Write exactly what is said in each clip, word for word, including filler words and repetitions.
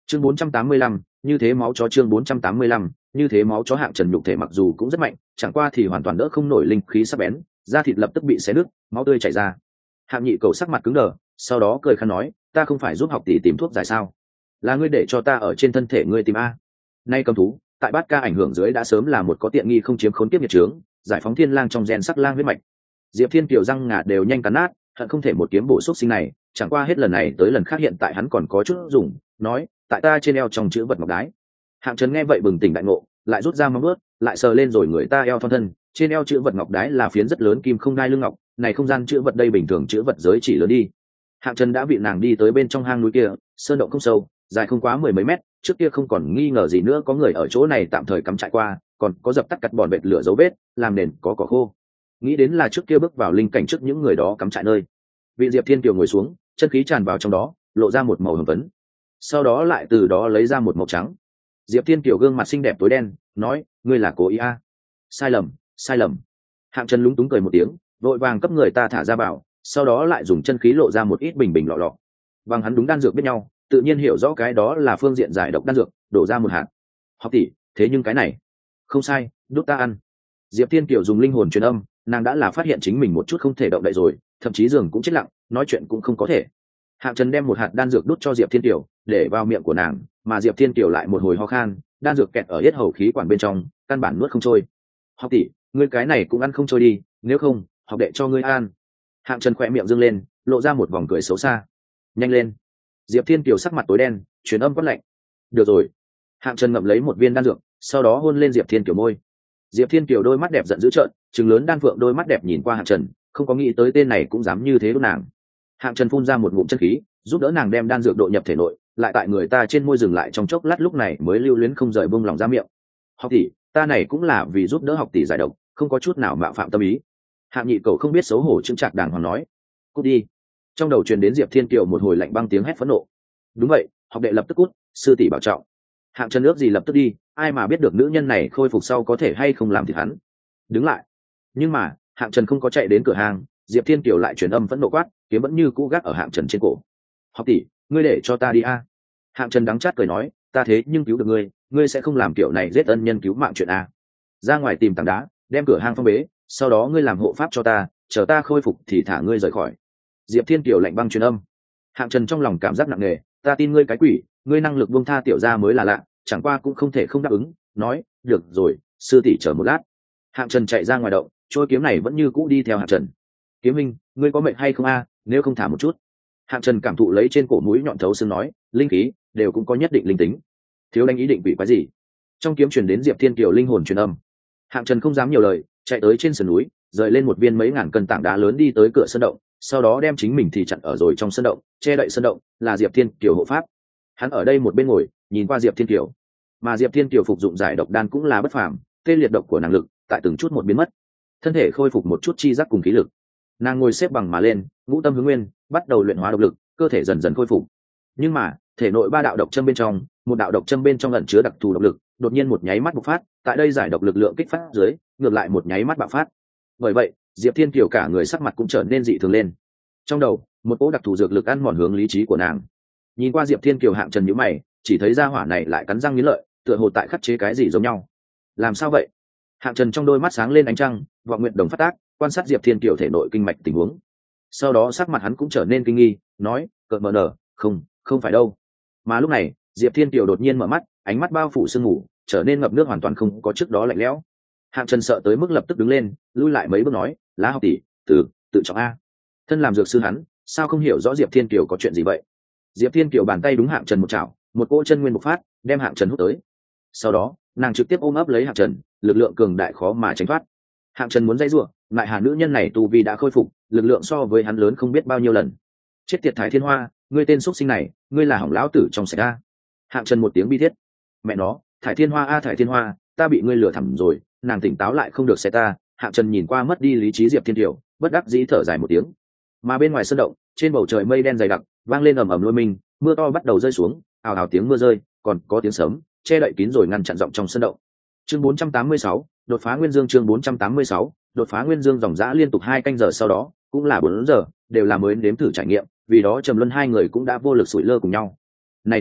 chương bốn trăm tám mươi lăm, như thế máu chó chương bốn trăm tám mươi lăm, như thế máu chó. Hạng Trần nhục thể mặc dù cũng rất mạnh, chẳng qua thì hoàn toàn đỡ không nổi linh khí sắc bén, da thịt lập tức bị xé nứt, máu tươi chảy ra. Hạng Nhị Cầu sắc mặt cứng đờ, sau đó cười khăn nói, ta không phải giúp học tỷ tìm thuốc giải sao? Là ngươi để cho ta ở trên thân thể ngươi tìm a? Nay cầm thú, tại bát ca ảnh hưởng dưới đã sớm là một có tiện nghi không chiếm khốn tiếp nhiệt trướng, giải phóng thiên lang trong gen sắc lang huyết mạch. Diệp Thiên Kiều răng ngà đều nhanh cắn nát, hận không thể một kiếm bổ xúc sinh này, chẳng qua hết lần này tới lần khác hiện tại hắn còn có chút dùng, nói, tại ta trên eo trong chữ vật ngọc đái. Hạng Trần nghe vậy bừng tỉnh đại ngộ, lại rút ra móng vuốt, lại sờ lên rồi người ta eo thon thân, trên eo chữ vật ngọc đái là phiến rất lớn kim không đai lưng ngọc, này không gian chữ vật đây bình thường chữ vật giới chỉ lớn đi. Hạng Trần đã bị nàng đi tới bên trong hang núi kia, sơn động không sâu, dài không quá mười mấy mét, trước kia không còn nghi ngờ gì nữa có người ở chỗ này tạm thời cắm trại qua, còn có dập tắt cắt bòn bệt lửa dấu vết, làm nền có cỏ khô. Nghĩ đến là trước kia bước vào linh cảnh trước những người đó cắm trại nơi. Vị Diệp Thiên Kiều ngồi xuống, chân khí tràn vào trong đó, lộ ra một màu hồng phấn. Sau đó lại từ đó lấy ra một màu trắng. Diệp Thiên Kiều gương mặt xinh đẹp tối đen, nói, ngươi là cố ý à? Sai lầm, sai lầm. Hạng Trần lúng túng cười một tiếng, vội vàng cấp người ta thả ra bảo, sau đó lại dùng chân khí lộ ra một ít bình bình lọ lọ. Bằng hắn đúng đan dược biết nhau, tự nhiên hiểu rõ cái đó là phương diện giải độc đan dược, đổ ra một hạt. Học tỷ, thế nhưng cái này, không sai, đút ta ăn. Diệp Thiên Kiều dùng linh hồn truyền âm, nàng đã là phát hiện chính mình một chút không thể động đậy rồi, thậm chí giường cũng chết lặng, nói chuyện cũng không có thể. Hạng Trần đem một hạt đan dược đút cho Diệp Thiên Kiều, để vào miệng của nàng, mà Diệp Thiên Kiều lại một hồi ho khan, đan dược kẹt ở yết hầu khí quản bên trong, căn bản nuốt không trôi. Học tỷ, ngươi cái này cũng ăn không trôi đi, nếu không, học đệ cho ngươi ăn. Hạng Trần khỏe miệng dương lên, lộ ra một vòng cười xấu xa. Nhanh lên. Diệp Thiên Kiều sắc mặt tối đen, truyền âm quát lạnh. Được rồi. Hạng Trần ngậm lấy một viên đan dược, sau đó hôn lên Diệp Thiên Kiều môi. Diệp Thiên Kiều đôi mắt đẹp giận dữ trợn, trừng lớn đan phượng đôi mắt đẹp nhìn qua Hạng Trần, không có nghĩ tới tên này cũng dám như thế đốt nàng. Hạng Trần phun ra một ngụm chân khí, giúp đỡ nàng đem đan dược độ nhập thể nội, lại tại người ta trên môi dừng lại trong chốc lát, lúc này mới lưu luyến không rời buông lòng ra miệng. Học tỷ, ta này cũng là vì giúp đỡ học tỷ giải độc, không có chút nào mạo phạm tâm ý. Hạng Nhị Cầu không biết xấu hổ chững chạc đàng hoàng nói, cút đi. Trong đầu truyền đến Diệp Thiên Kiều một hồi lạnh băng tiếng hét phẫn nộ. Đúng vậy, học đệ lập tức cút, sư tỷ bảo trọng. Hạng Trần ước gì lập tức đi, ai mà biết được nữ nhân này khôi phục sau có thể hay không làm thịt hắn. Đứng lại. Nhưng mà Hạng Trần không có chạy đến cửa hàng, Diệp Thiên Kiều lại truyền âm phẫn nộ quát, kiếm vẫn như cũ gác ở Hạng Trần trên cổ. Học tỷ, ngươi để cho ta đi a? Hạng Trần đắng chát cười nói, ta thế nhưng cứu được ngươi, ngươi sẽ không làm kiểu này giết ân nhân cứu mạng chuyện a? Ra ngoài tìm tảng đá, đem cửa hang phong bế, sau đó ngươi làm hộ pháp cho ta, chờ ta khôi phục thì thả ngươi rời khỏi. Diệp Thiên Kiều lạnh băng truyền âm. Hạng Trần trong lòng cảm giác nặng nề, ta tin ngươi cái quỷ, ngươi năng lực buông tha tiểu gia mới là lạ, chẳng qua cũng không thể không đáp ứng, nói, được rồi, sư tỷ chờ một lát. Hạng Trần chạy ra ngoài động, trôi kiếm này vẫn như cũ đi theo Hạng Trần. Kiếm minh, ngươi có mệnh hay không a? Nếu không thả một chút. Hạng Trần cảm thụ lấy trên cổ mũi nhọn thấu xương nói, linh khí đều cũng có nhất định linh tính, thiếu đánh ý định bị quái gì. Trong kiếm truyền đến Diệp Thiên Kiều linh hồn truyền âm. Hạng Trần không dám nhiều lời, chạy tới trên sườn núi, rời lên một viên mấy ngàn cân tảng đá lớn đi tới cửa sân động, sau đó đem chính mình thì chặn ở rồi trong sân động, che đậy sân động, là Diệp Thiên Kiều hộ pháp. Hắn ở đây một bên ngồi, nhìn qua Diệp Thiên Kiều, mà Diệp Thiên Kiều phục dụng giải độc đan cũng là bất phàm, tê liệt độc của nàng lực tại từng chút một biến mất, thân thể khôi phục một chút chi giác cùng khí lực. Nàng ngồi xếp bằng mà lên, ngũ tâm hướng nguyên, bắt đầu luyện hóa độc lực, cơ thể dần dần khôi phục. Nhưng mà thể nội ba đạo độc châm bên trong, một đạo độc châm bên trong ẩn chứa đặc thù độc lực, đột nhiên một nháy mắt bộc phát, tại đây giải độc lực lượng kích phát dưới, ngược lại một nháy mắt bạo phát. Bởi vậy Diệp Thiên Kiều cả người sắc mặt cũng trở nên dị thường lên. Trong đầu một cỗ đặc thù dược lực ăn mòn hướng lý trí của nàng. Nhìn qua Diệp Thiên Kiều, Hạng Trần nhíu mày, chỉ thấy ra hỏa này lại cắn răng nghiến lợi, tựa hồ tại khắc chế cái gì giống nhau. Làm sao vậy? Hạng Trần trong đôi mắt sáng lên ánh trăng, vọng nguyện đồng phát tác, quan sát Diệp Thiên Kiều thể nội kinh mạch tình huống. Sau đó sắc mặt hắn cũng trở nên kinh nghi, nói, cợt mờ nở, không, không phải đâu. Mà lúc này Diệp Thiên Kiều đột nhiên mở mắt, ánh mắt bao phủ sương mù, trở nên ngập nước, hoàn toàn không có trước đó lạnh lẽo. Hạng Trần sợ tới mức lập tức đứng lên, lui lại mấy bước nói, Lá học tỷ, từ tự trọng a. Thân làm dược sư hắn, sao không hiểu rõ Diệp Thiên Kiều có chuyện gì vậy? Diệp Thiên Kiều bàn tay đúng Hạng Trần một chảo, một cỗ chân nguyên bộc phát, đem Hạng Trần hút tới. Sau đó nàng trực tiếp ôm ấp lấy Hạng Trần, lực lượng cường đại khó mà tránh thoát. Hạng Trần muốn dãy rủa, lại hà nữ nhân này tu vi đã khôi phục, lực lượng so với hắn lớn không biết bao nhiêu lần. Chết tiệt Thái Thiên Hoa, ngươi tên xuất sinh này, ngươi là hỏng lão tử trong sạch a. Hạng Trần một tiếng bi thiết. Mẹ nó, Thái Thiên Hoa a Thái Thiên Hoa, ta bị ngươi lừa thẳm rồi. Nàng tỉnh táo lại không được xe ta. Hạng Trần nhìn qua mất đi lý trí Diệp Thiên Kiều, bất đắc dĩ thở dài một tiếng. Mà bên ngoài sân động, trên bầu trời mây đen dày đặc, vang lên ầm ầm lôi minh, mưa to bắt đầu rơi xuống, ào ào tiếng mưa rơi, còn có tiếng sấm, che đậy kín rồi ngăn chặn giọng trong sân động. Chương bốn trăm tám mươi sáu, đột phá nguyên dương. Chương bốn trăm tám mươi sáu, đột phá nguyên dương. Dòng dã liên tục hai canh giờ sau đó, cũng là bốn giờ, đều là mới nếm thử trải nghiệm, vì đó Trầm Luân hai người cũng đã vô lực sủi lơ cùng nhau. Này thể lực,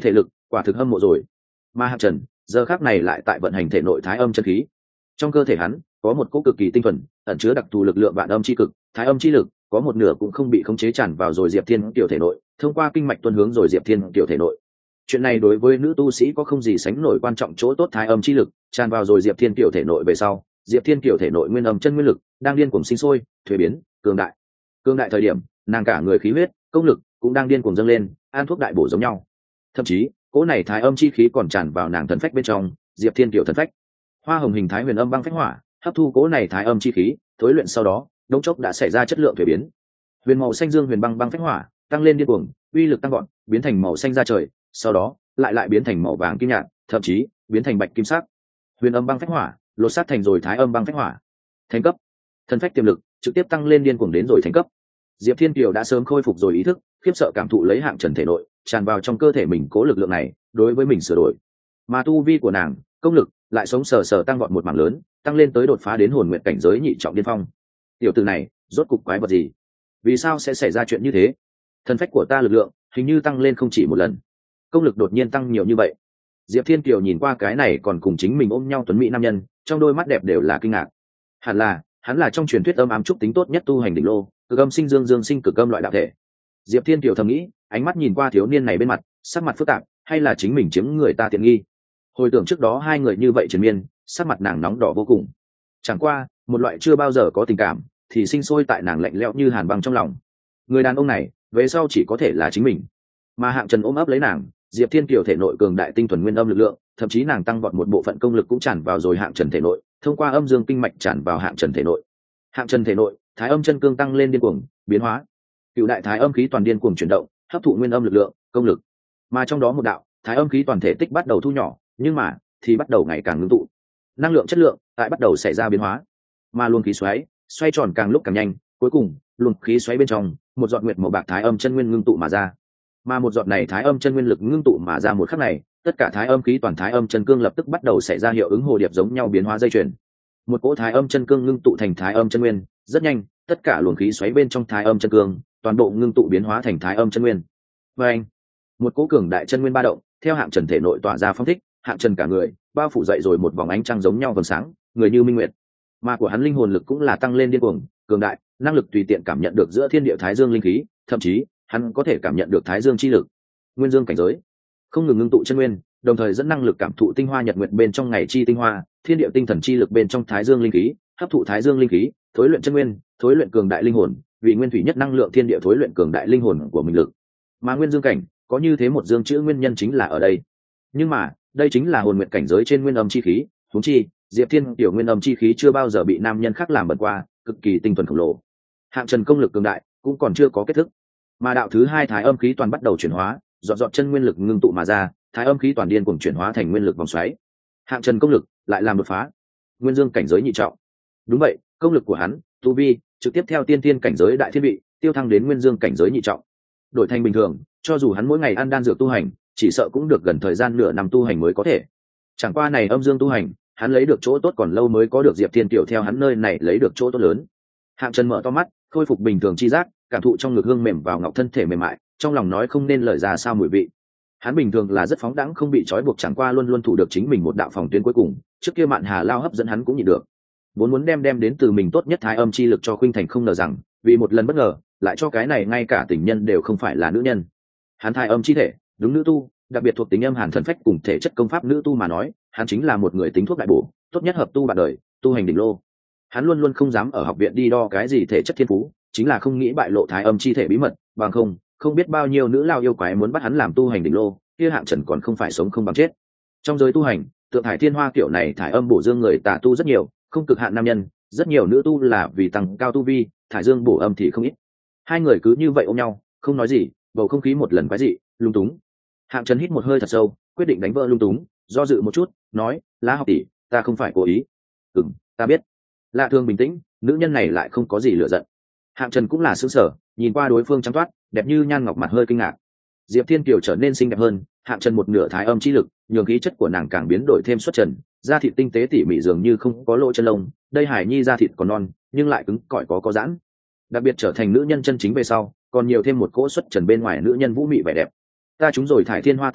quả thực hâm mộ rồi. Mà hạng trần giờ khác này lại tại vận hành thể nội thái âm chân khí. Trong cơ thể hắn có một cỗ cực kỳ tinh thuần ẩn chứa đặc thù lực lượng vạn âm chi cực, thái âm chi lực có một nửa cũng không bị khống chế tràn vào rồi diệp thiên tiểu thể nội, thông qua kinh mạch tuân hướng rồi diệp thiên tiểu thể nội. Chuyện này đối với nữ tu sĩ có không gì sánh nổi quan trọng, chỗ tốt thái âm chi lực tràn vào rồi diệp thiên tiểu thể nội về sau, diệp thiên tiểu thể nội nguyên âm chân nguyên lực đang điên cuồng sinh sôi thuế biến cường đại. Cường đại thời điểm nàng cả người khí huyết công lực cũng đang điên cuồng dâng lên, an thuốc đại bổ giống nhau. Thậm chí cỗ này thái âm chi khí còn tràn vào nàng thần phách bên trong, diệp thiên tiểu thần phách hoa hồng hình thái huyền âm băng phách hỏa hấp thu cỗ này thái âm chi khí, thối luyện sau đó đống chốc đã xảy ra chất lượng thuế biến. Huyền màu xanh dương huyền băng băng phách hỏa tăng lên điên cuồng, uy lực tăng gọn, biến thành màu xanh da trời, sau đó lại lại biến thành màu vàng kim nhạt, thậm chí biến thành bạch kim sắc. Huyền âm băng phách hỏa lột xác thành rồi thái âm băng phách hỏa. Thành cấp, thần phách tiềm lực trực tiếp tăng lên điên cuồng đến rồi thành cấp. Diệp Thiên Kiều đã sớm khôi phục rồi ý thức, khiếp sợ cảm thụ lấy hạng trần thể nội tràn vào trong cơ thể mình cố lực lượng này đối với mình sửa đổi. Mà tu vi của nàng công lực lại sống sờ sờ tăng vọt một mảng lớn, tăng lên tới đột phá đến hồn nguyện cảnh giới nhị trọng điên phong. Tiểu tử này rốt cục quái vật gì? Vì sao sẽ xảy ra chuyện như thế? Thần phách của ta lực lượng hình như tăng lên không chỉ một lần, công lực đột nhiên tăng nhiều như vậy. Diệp Thiên Kiều nhìn qua cái này còn cùng chính mình ôm nhau tuấn mỹ nam nhân, trong đôi mắt đẹp đều là kinh ngạc. Hẳn là hắn là trong truyền thuyết âm ám trúc tính tốt nhất tu hành đỉnh lô, cực âm sinh dương, dương sinh cực âm loại đạo thể. Diệp Thiên Kiều thầm nghĩ, ánh mắt nhìn qua thiếu niên này bên mặt, sắc mặt phức tạp, hay là chính mình chiếm người ta tiện nghi. Hồi tưởng trước đó hai người như vậy triền miên, sắc mặt nàng nóng đỏ vô cùng. Chẳng qua một loại chưa bao giờ có tình cảm thì sinh sôi tại nàng lạnh lẽo như hàn băng trong lòng. Người đàn ông này về sau chỉ có thể là chính mình. Mà hạng trần ôm ấp lấy nàng, Diệp Thiên Kiều thể nội cường đại tinh thuần nguyên âm lực lượng, thậm chí nàng tăng vọt một bộ phận công lực cũng tràn vào rồi hạng trần thể nội, thông qua âm dương kinh mạch tràn vào hạng trần thể nội. Hạng trần thể nội thái âm chân cương tăng lên điên cuồng biến hóa, cựu đại thái âm khí toàn điên cuồng chuyển động, hấp thụ nguyên âm lực lượng công lực. Mà trong đó một đạo thái âm khí toàn thể tích bắt đầu thu nhỏ, nhưng mà thì bắt đầu ngày càng ngưng tụ, năng lượng chất lượng tại bắt đầu xảy ra biến hóa. Mà luồng khí xoáy xoay tròn càng lúc càng nhanh, cuối cùng luồng khí xoáy bên trong một giọt nguyệt màu bạc thái âm chân nguyên ngưng tụ mà ra. Mà một giọt này thái âm chân nguyên lực ngưng tụ mà ra một khắc này, tất cả thái âm khí toàn thái âm chân cương lập tức bắt đầu xảy ra hiệu ứng hồ điệp giống nhau biến hóa dây chuyền. Một cỗ thái âm chân cương ngưng tụ thành thái âm chân nguyên, rất nhanh tất cả luồng khí xoáy bên trong thái âm chân cương toàn bộ ngưng tụ biến hóa thành thái âm chân nguyên. Và anh, một cỗ cường đại chân nguyên ba động theo hạng trần thể nội tỏa ra phong thích, hạng trần cả người bao phủ dậy rồi một vòng ánh trăng giống nhau vầng sáng, người như minh nguyệt. Mà của hắn linh hồn lực cũng là tăng lên điên cuồng cường đại, năng lực tùy tiện cảm nhận được giữa thiên địa thái dương linh khí, thậm chí hắn có thể cảm nhận được thái dương chi lực, nguyên dương cảnh giới, không ngừng ngưng tụ chân nguyên, đồng thời dẫn năng lực cảm thụ tinh hoa nhật nguyệt bên trong ngày chi tinh hoa, thiên địa tinh thần chi lực bên trong thái dương linh khí, hấp thụ thái dương linh khí, thối luyện chân nguyên, thối luyện cường đại linh hồn, vì nguyên thủy nhất năng lượng thiên địa thối luyện cường đại linh hồn của mình lực. Mà nguyên dương cảnh có như thế một dương chữ nguyên nhân chính là ở đây. Nhưng mà đây chính là hồn nguyệt cảnh giới trên nguyên âm chi khí, huống chi Diệp Thiên tiểu nguyên âm chi khí chưa bao giờ bị nam nhân khác làm bật qua, cực kỳ tinh thuần khổng lồ. Hạng trần công lực cường đại cũng còn chưa có kết thúc, mà đạo thứ hai thái âm khí toàn bắt đầu chuyển hóa, dọn dọn chân nguyên lực ngưng tụ mà ra, thái âm khí toàn điên cuồng chuyển hóa thành nguyên lực vòng xoáy. Hạng trần công lực lại làm đột phá, nguyên dương cảnh giới nhị trọng. Đúng vậy, công lực của hắn tu vi trực tiếp theo tiên tiên cảnh giới đại thiên vị tiêu thăng đến nguyên dương cảnh giới nhị trọng. Đổi thành bình thường, cho dù hắn mỗi ngày ăn đan dược tu hành, chỉ sợ cũng được gần thời gian nửa năm tu hành mới có thể. Chẳng qua này âm dương tu hành, hắn lấy được chỗ tốt còn lâu mới có được Diệp Thiên tiểu theo hắn nơi này lấy được chỗ tốt lớn. Hạng trần mở to mắt, khôi phục bình thường chi giác, cảm thụ trong ngực hương mềm vào ngọc thân thể mềm mại, trong lòng nói không nên lời ra sao mùi vị. Hắn bình thường là rất phóng đãng không bị trói buộc, chẳng qua luôn luôn thủ được chính mình một đạo phòng tuyến cuối cùng, trước kia mạn hà lao hấp dẫn hắn cũng nhịn được. Vốn muốn đem đem đến từ mình tốt nhất thái âm chi lực cho Khuynh Thành, không ngờ rằng vì một lần bất ngờ lại cho cái này ngay cả tình nhân đều không phải là nữ nhân. Hắn thái âm chi thể đúng nữ tu, đặc biệt thuộc tính âm hàn thần phách cùng thể chất công pháp nữ tu mà nói, hắn chính là một người tính thuốc đại bổ, tốt nhất hợp tu bạn đời, tu hành đỉnh lô. Hắn luôn luôn không dám ở học viện đi đo cái gì thể chất thiên phú, chính là không nghĩ bại lộ thái âm chi thể bí mật, bằng không không biết bao nhiêu nữ lao yêu quái muốn bắt hắn làm tu hành đỉnh lô, kia hạng trần còn không phải sống không bằng chết. Trong giới tu hành, tượng thải thiên hoa kiểu này thải âm bổ dương người tà tu rất nhiều, không cực hạn nam nhân, rất nhiều nữ tu là vì tăng cao tu vi, thải dương bổ âm thì không ít. Hai người cứ như vậy ôm nhau, không nói gì, bầu không khí một lần quái dị, lung túng. Hạng trần hít một hơi thật sâu, quyết định đánh vỡ lung túng, do dự một chút, nói, lá học tỷ, ta không phải cố ý. Ừm, ta biết. Lạ thường bình tĩnh, nữ nhân này lại không có gì lựa giận. Hạng trần cũng là sững sờ, nhìn qua đối phương trắng toát, đẹp như nhan ngọc, mặt hơi kinh ngạc. Diệp Thiên Kiều trở nên xinh đẹp hơn, hạng trần một nửa thái âm chi lực, nhường khí chất của nàng càng biến đổi thêm xuất trần, da thịt tinh tế tỉ mỉ dường như không có lỗ chân lông, đây hải nhi da thịt còn non, nhưng lại cứng cỏi có có giãn. Đặc biệt trở thành nữ nhân chân chính về sau, còn nhiều thêm một cỗ xuất trần bên ngoài nữ nhân vũ mị vẻ đẹp. Ta trúng rồi thải thiên hoa tình độc,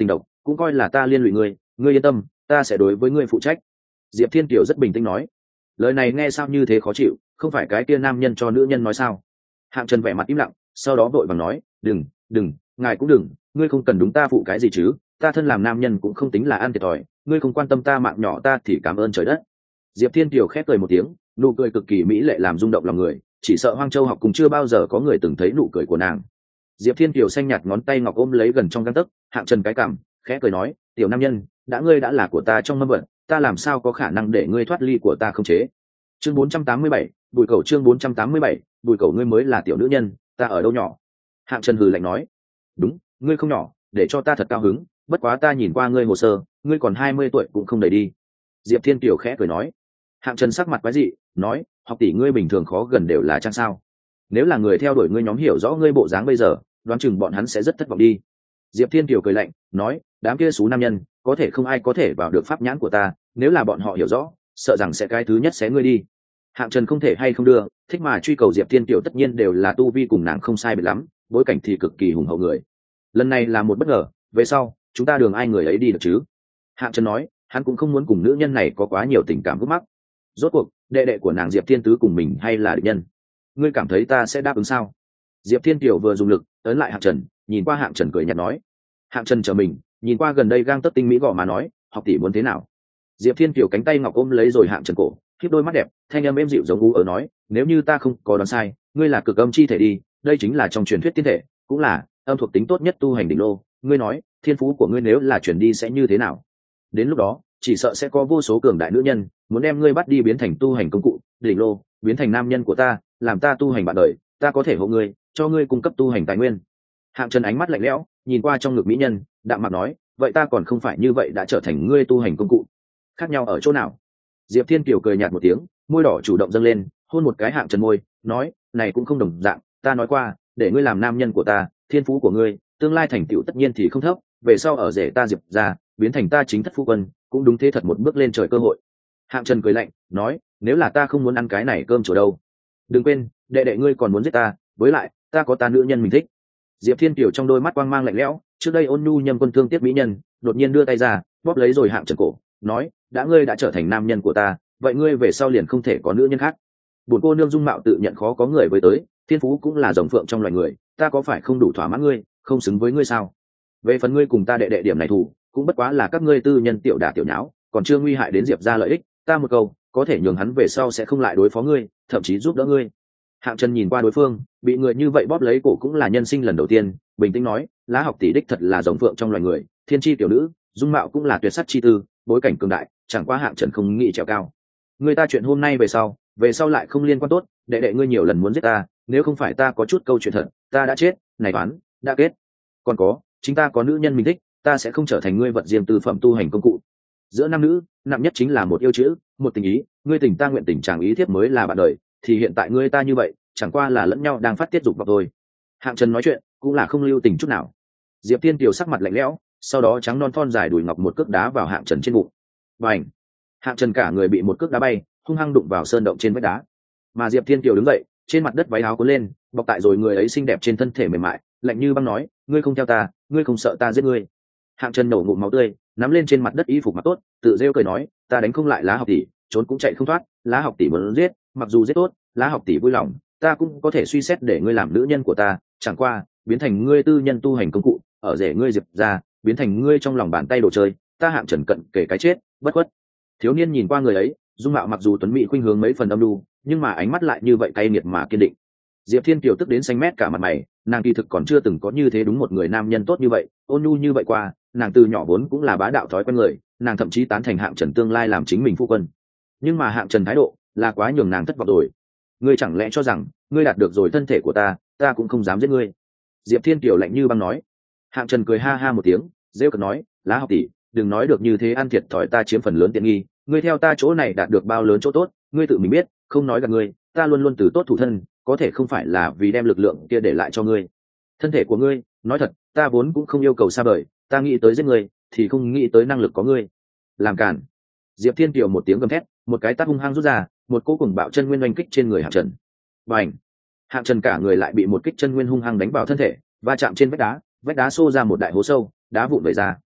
cũng coi là ta liên lụy ngươi, ngươi yên tâm, ta sẽ đối với ngươi phụ trách. Diệp Thiên Kiều rất bình tĩnh nói. Lời này nghe sao như thế khó chịu, không phải cái kia nam nhân cho nữ nhân nói sao? Hạng Trần vẻ mặt im lặng, sau đó vội vàng nói, đừng đừng ngài cũng đừng, ngươi không cần đúng ta phụ cái gì chứ, ta thân làm nam nhân cũng không tính là ăn thiệt thòi, ngươi không quan tâm ta mạng nhỏ ta thì cảm ơn trời đất. Diệp Thiên Kiều khép cười một tiếng, nụ cười cực kỳ mỹ lệ làm rung động lòng người, chỉ sợ Hoang Châu học cùng chưa bao giờ có người từng thấy nụ cười của nàng. Diệp Thiên Kiều xanh nhạt ngón tay ngọc ôm lấy gần trong gang tấc, Hạng Trần cái cằm, khẽ cười nói, tiểu nam nhân, đã ngươi đã là của ta trong mâm vận, ta làm sao có khả năng để ngươi thoát ly của ta không chế. Chương bốn trăm tám mươi bảy, bùi cầu chương bốn trăm tám mươi bảy, bùi cầu ngươi mới là tiểu nữ nhân, ta ở đâu nhỏ? Hạng Trần hừ lạnh nói, đúng, ngươi không nhỏ, để cho ta thật cao hứng, bất quá ta nhìn qua ngươi hồ sơ, ngươi còn hai mươi tuổi cũng không đầy đi. Diệp Thiên Kiều khẽ cười nói. Hạng Trần sắc mặt quái dị, nói, học tỷ ngươi bình thường khó gần đều là chăng sao? Nếu là người theo đuổi ngươi nhóm hiểu rõ ngươi bộ dáng bây giờ, đoán chừng bọn hắn sẽ rất thất vọng đi. Diệp Thiên Kiều cười lạnh, nói, đám kia xú nam nhân, có thể không ai có thể vào được pháp nhãn của ta, nếu là bọn họ hiểu rõ, sợ rằng sẽ cái thứ nhất xé ngươi đi. Hạng Trần không thể hay không đưa, thích mà truy cầu Diệp Thiên Kiều tất nhiên đều là tu vi cùng nàng không sai biệt lắm, bối cảnh thì cực kỳ hùng hậu người. Lần này là một bất ngờ, về sau, chúng ta đường ai người ấy đi được chứ? Hạng Trần nói, hắn cũng không muốn cùng nữ nhân này có quá nhiều tình cảm gút mắc. Rốt cuộc, đệ đệ của nàng Diệp Thiên Tứ cùng mình hay là địch nhân? Ngươi cảm thấy ta sẽ đáp ứng sao? Diệp Thiên Kiều vừa dùng lực ấn lại Hạng Trần, nhìn qua Hạng Trần cười nhạt nói. Hạng Trần chờ mình, nhìn qua gần đây gang tấc tinh mỹ gò mà nói, học tỷ muốn thế nào? Diệp Thiên Kiều cánh tay ngọc ôm lấy rồi Hạng Trần cổ, khiếp đôi mắt đẹp, thanh âm êm dịu giống u ở nói, nếu như ta không có đoán sai, ngươi là cực âm chi thể đi, đây chính là trong truyền thuyết tiên thể, cũng là âm thuộc tính tốt nhất tu hành đỉnh lô. Ngươi nói, thiên phú của ngươi nếu là chuyển đi sẽ như thế nào? Đến lúc đó, chỉ sợ sẽ có vô số cường đại nữ nhân muốn đem ngươi bắt đi biến thành tu hành công cụ, đỉnh lô, biến thành nam nhân của ta, làm ta tu hành bạn đời, ta có thể hộ ngươi, cho ngươi cung cấp tu hành tài nguyên. Hạng Trần ánh mắt lạnh lẽo, nhìn qua trong ngực mỹ nhân, đạm mặt nói, vậy ta còn không phải như vậy đã trở thành ngươi tu hành công cụ? Khác nhau ở chỗ nào? Diệp Thiên Kiều cười nhạt một tiếng, môi đỏ chủ động dâng lên, hôn một cái Hạng Trần môi, nói, này cũng không đồng dạng, ta nói qua, để ngươi làm nam nhân của ta, thiên phú của ngươi, tương lai thành tựu tất nhiên thì không thấp, về sau ở rể ta Diệp ra, biến thành ta chính thất phu quân, cũng đúng thế thật một bước lên trời cơ hội. Hạng Trần cười lạnh, nói, nếu là ta không muốn ăn cái này cơm chỗ đâu? Đừng quên, đệ đệ ngươi còn muốn giết ta, với lại, ta có ta nữ nhân mình thích. Diệp Thiên Kiều trong đôi mắt quang mang lạnh lẽo, trước đây ôn nhu nhâm quân thương tiếc mỹ nhân, đột nhiên đưa tay ra, bóp lấy rồi Hạng Trần cổ, nói, đã ngươi đã trở thành nam nhân của ta, vậy ngươi về sau liền không thể có nữ nhân khác. Bổn cô nương dung mạo tự nhận khó có người với tới, thiên phú cũng là rồng phượng trong loài người, ta có phải không đủ thỏa mãn ngươi, không xứng với ngươi sao? Về phần ngươi cùng ta đệ đệ điểm này thủ, cũng bất quá là các ngươi tư nhân tiểu đả tiểu nháo, còn chưa nguy hại đến Diệp ra lợi ích, ta một câu, có thể nhường hắn về sau sẽ không lại đối phó ngươi, thậm chí giúp đỡ ngươi. Hạng Trần nhìn qua đối phương, bị người như vậy bóp lấy cổ cũng là nhân sinh lần đầu tiên, bình tĩnh nói, Lá học tỷ đích thật là rồng phượng trong loài người, thiên chi tiểu nữ, dung mạo cũng là tuyệt sắc chi tư, bối cảnh cường đại, chẳng qua Hạng Trần không nghĩ trèo cao. Người ta chuyện hôm nay về sau, về sau lại không liên quan tốt, đệ đệ ngươi nhiều lần muốn giết ta, nếu không phải ta có chút câu chuyện thật, ta đã chết, này toán đã kết. Còn có, chính ta có nữ nhân mình thích, ta sẽ không trở thành ngươi vật riêng tư phẩm tu hành công cụ. Giữa nam nữ, nặng nhất chính là một yêu chữ, một tình ý, ngươi tình ta nguyện tình chàng ý thiếp mới là bạn đời, thì hiện tại ngươi ta như vậy, chẳng qua là lẫn nhau đang phát tiết dục vào thôi. Hạng Trần nói chuyện cũng là không lưu tình chút nào. Diệp Thiên Kiều sắc mặt lạnh lẽo, sau đó trắng non thon dài đùi ngọc một cước đá vào Hạng Trần trên bụng. Bành! Hạng Trần cả người bị một cước đá bay, hung hăng đụng vào sơn động trên vách đá. Mà Diệp Thiên Kiều đứng dậy, trên mặt đất váy áo cuốn lên, bọc tại rồi người ấy xinh đẹp trên thân thể mềm mại, lạnh như băng nói, ngươi không theo ta, ngươi không sợ ta giết ngươi. Hạng Trần nổ ngụm máu tươi, nắm lên trên mặt đất y phục mặc tốt, tự rêu cười nói, ta đánh không lại Lá học tỷ, trốn cũng chạy không thoát, Lá học tỷ muốn giết, mặc dù giết tốt, Lá học tỷ vui lòng, ta cũng có thể suy xét để ngươi làm nữ nhân của ta, chẳng qua biến thành ngươi tư nhân tu hành công cụ, ở rể ngươi Diệp ra, biến thành ngươi trong lòng bàn tay đồ chơi, ta Hạng Trần cận kể cái chết, bất khuất. Thiếu niên nhìn qua người ấy, dung mạo mặc dù tuấn mỹ khuynh hướng mấy phần âm lưu, nhưng mà ánh mắt lại như vậy cay nghiệt mà kiên định. Diệp Thiên Kiều tức đến xanh mét cả mặt mày, nàng kỳ thực còn chưa từng có như thế đúng một người nam nhân tốt như vậy, ôn nhu như vậy qua, nàng từ nhỏ vốn cũng là bá đạo thói quen người, nàng thậm chí tán thành Hạng Trần tương lai làm chính mình phu quân. Nhưng mà Hạng Trần thái độ là quá nhường nàng thất vọng rồi. Ngươi chẳng lẽ cho rằng ngươi đạt được rồi thân thể của ta, ta cũng không dám giết ngươi? Diệp Thiên Kiều lạnh như băng nói. Hạng Trần cười ha ha một tiếng, rêu cợt nói, Lá học tỷ, đừng nói được như thế, ăn thiệt thòi ta chiếm phần lớn tiện nghi, ngươi theo ta chỗ này đạt được bao lớn chỗ tốt, ngươi tự mình biết, không nói gặp ngươi, ta luôn luôn từ tốt thủ thân, có thể không phải là vì đem lực lượng kia để lại cho ngươi. Thân thể của ngươi, nói thật, ta vốn cũng không yêu cầu xa vời, ta nghĩ tới giết ngươi, thì không nghĩ tới năng lực có ngươi. Làm cản! Diệp Thiên Kiều một tiếng gầm thét, một cái tát hung hăng rút ra, một cỗ cùng bạo chân nguyên oanh kích trên người Hạng Trần. Bành! Hạng Trần cả người lại bị một kích chân nguyên hung hăng đánh vào thân thể, va chạm trên vách đá, vách đá xô ra một đại hố sâu, đá vụn vẩy ra.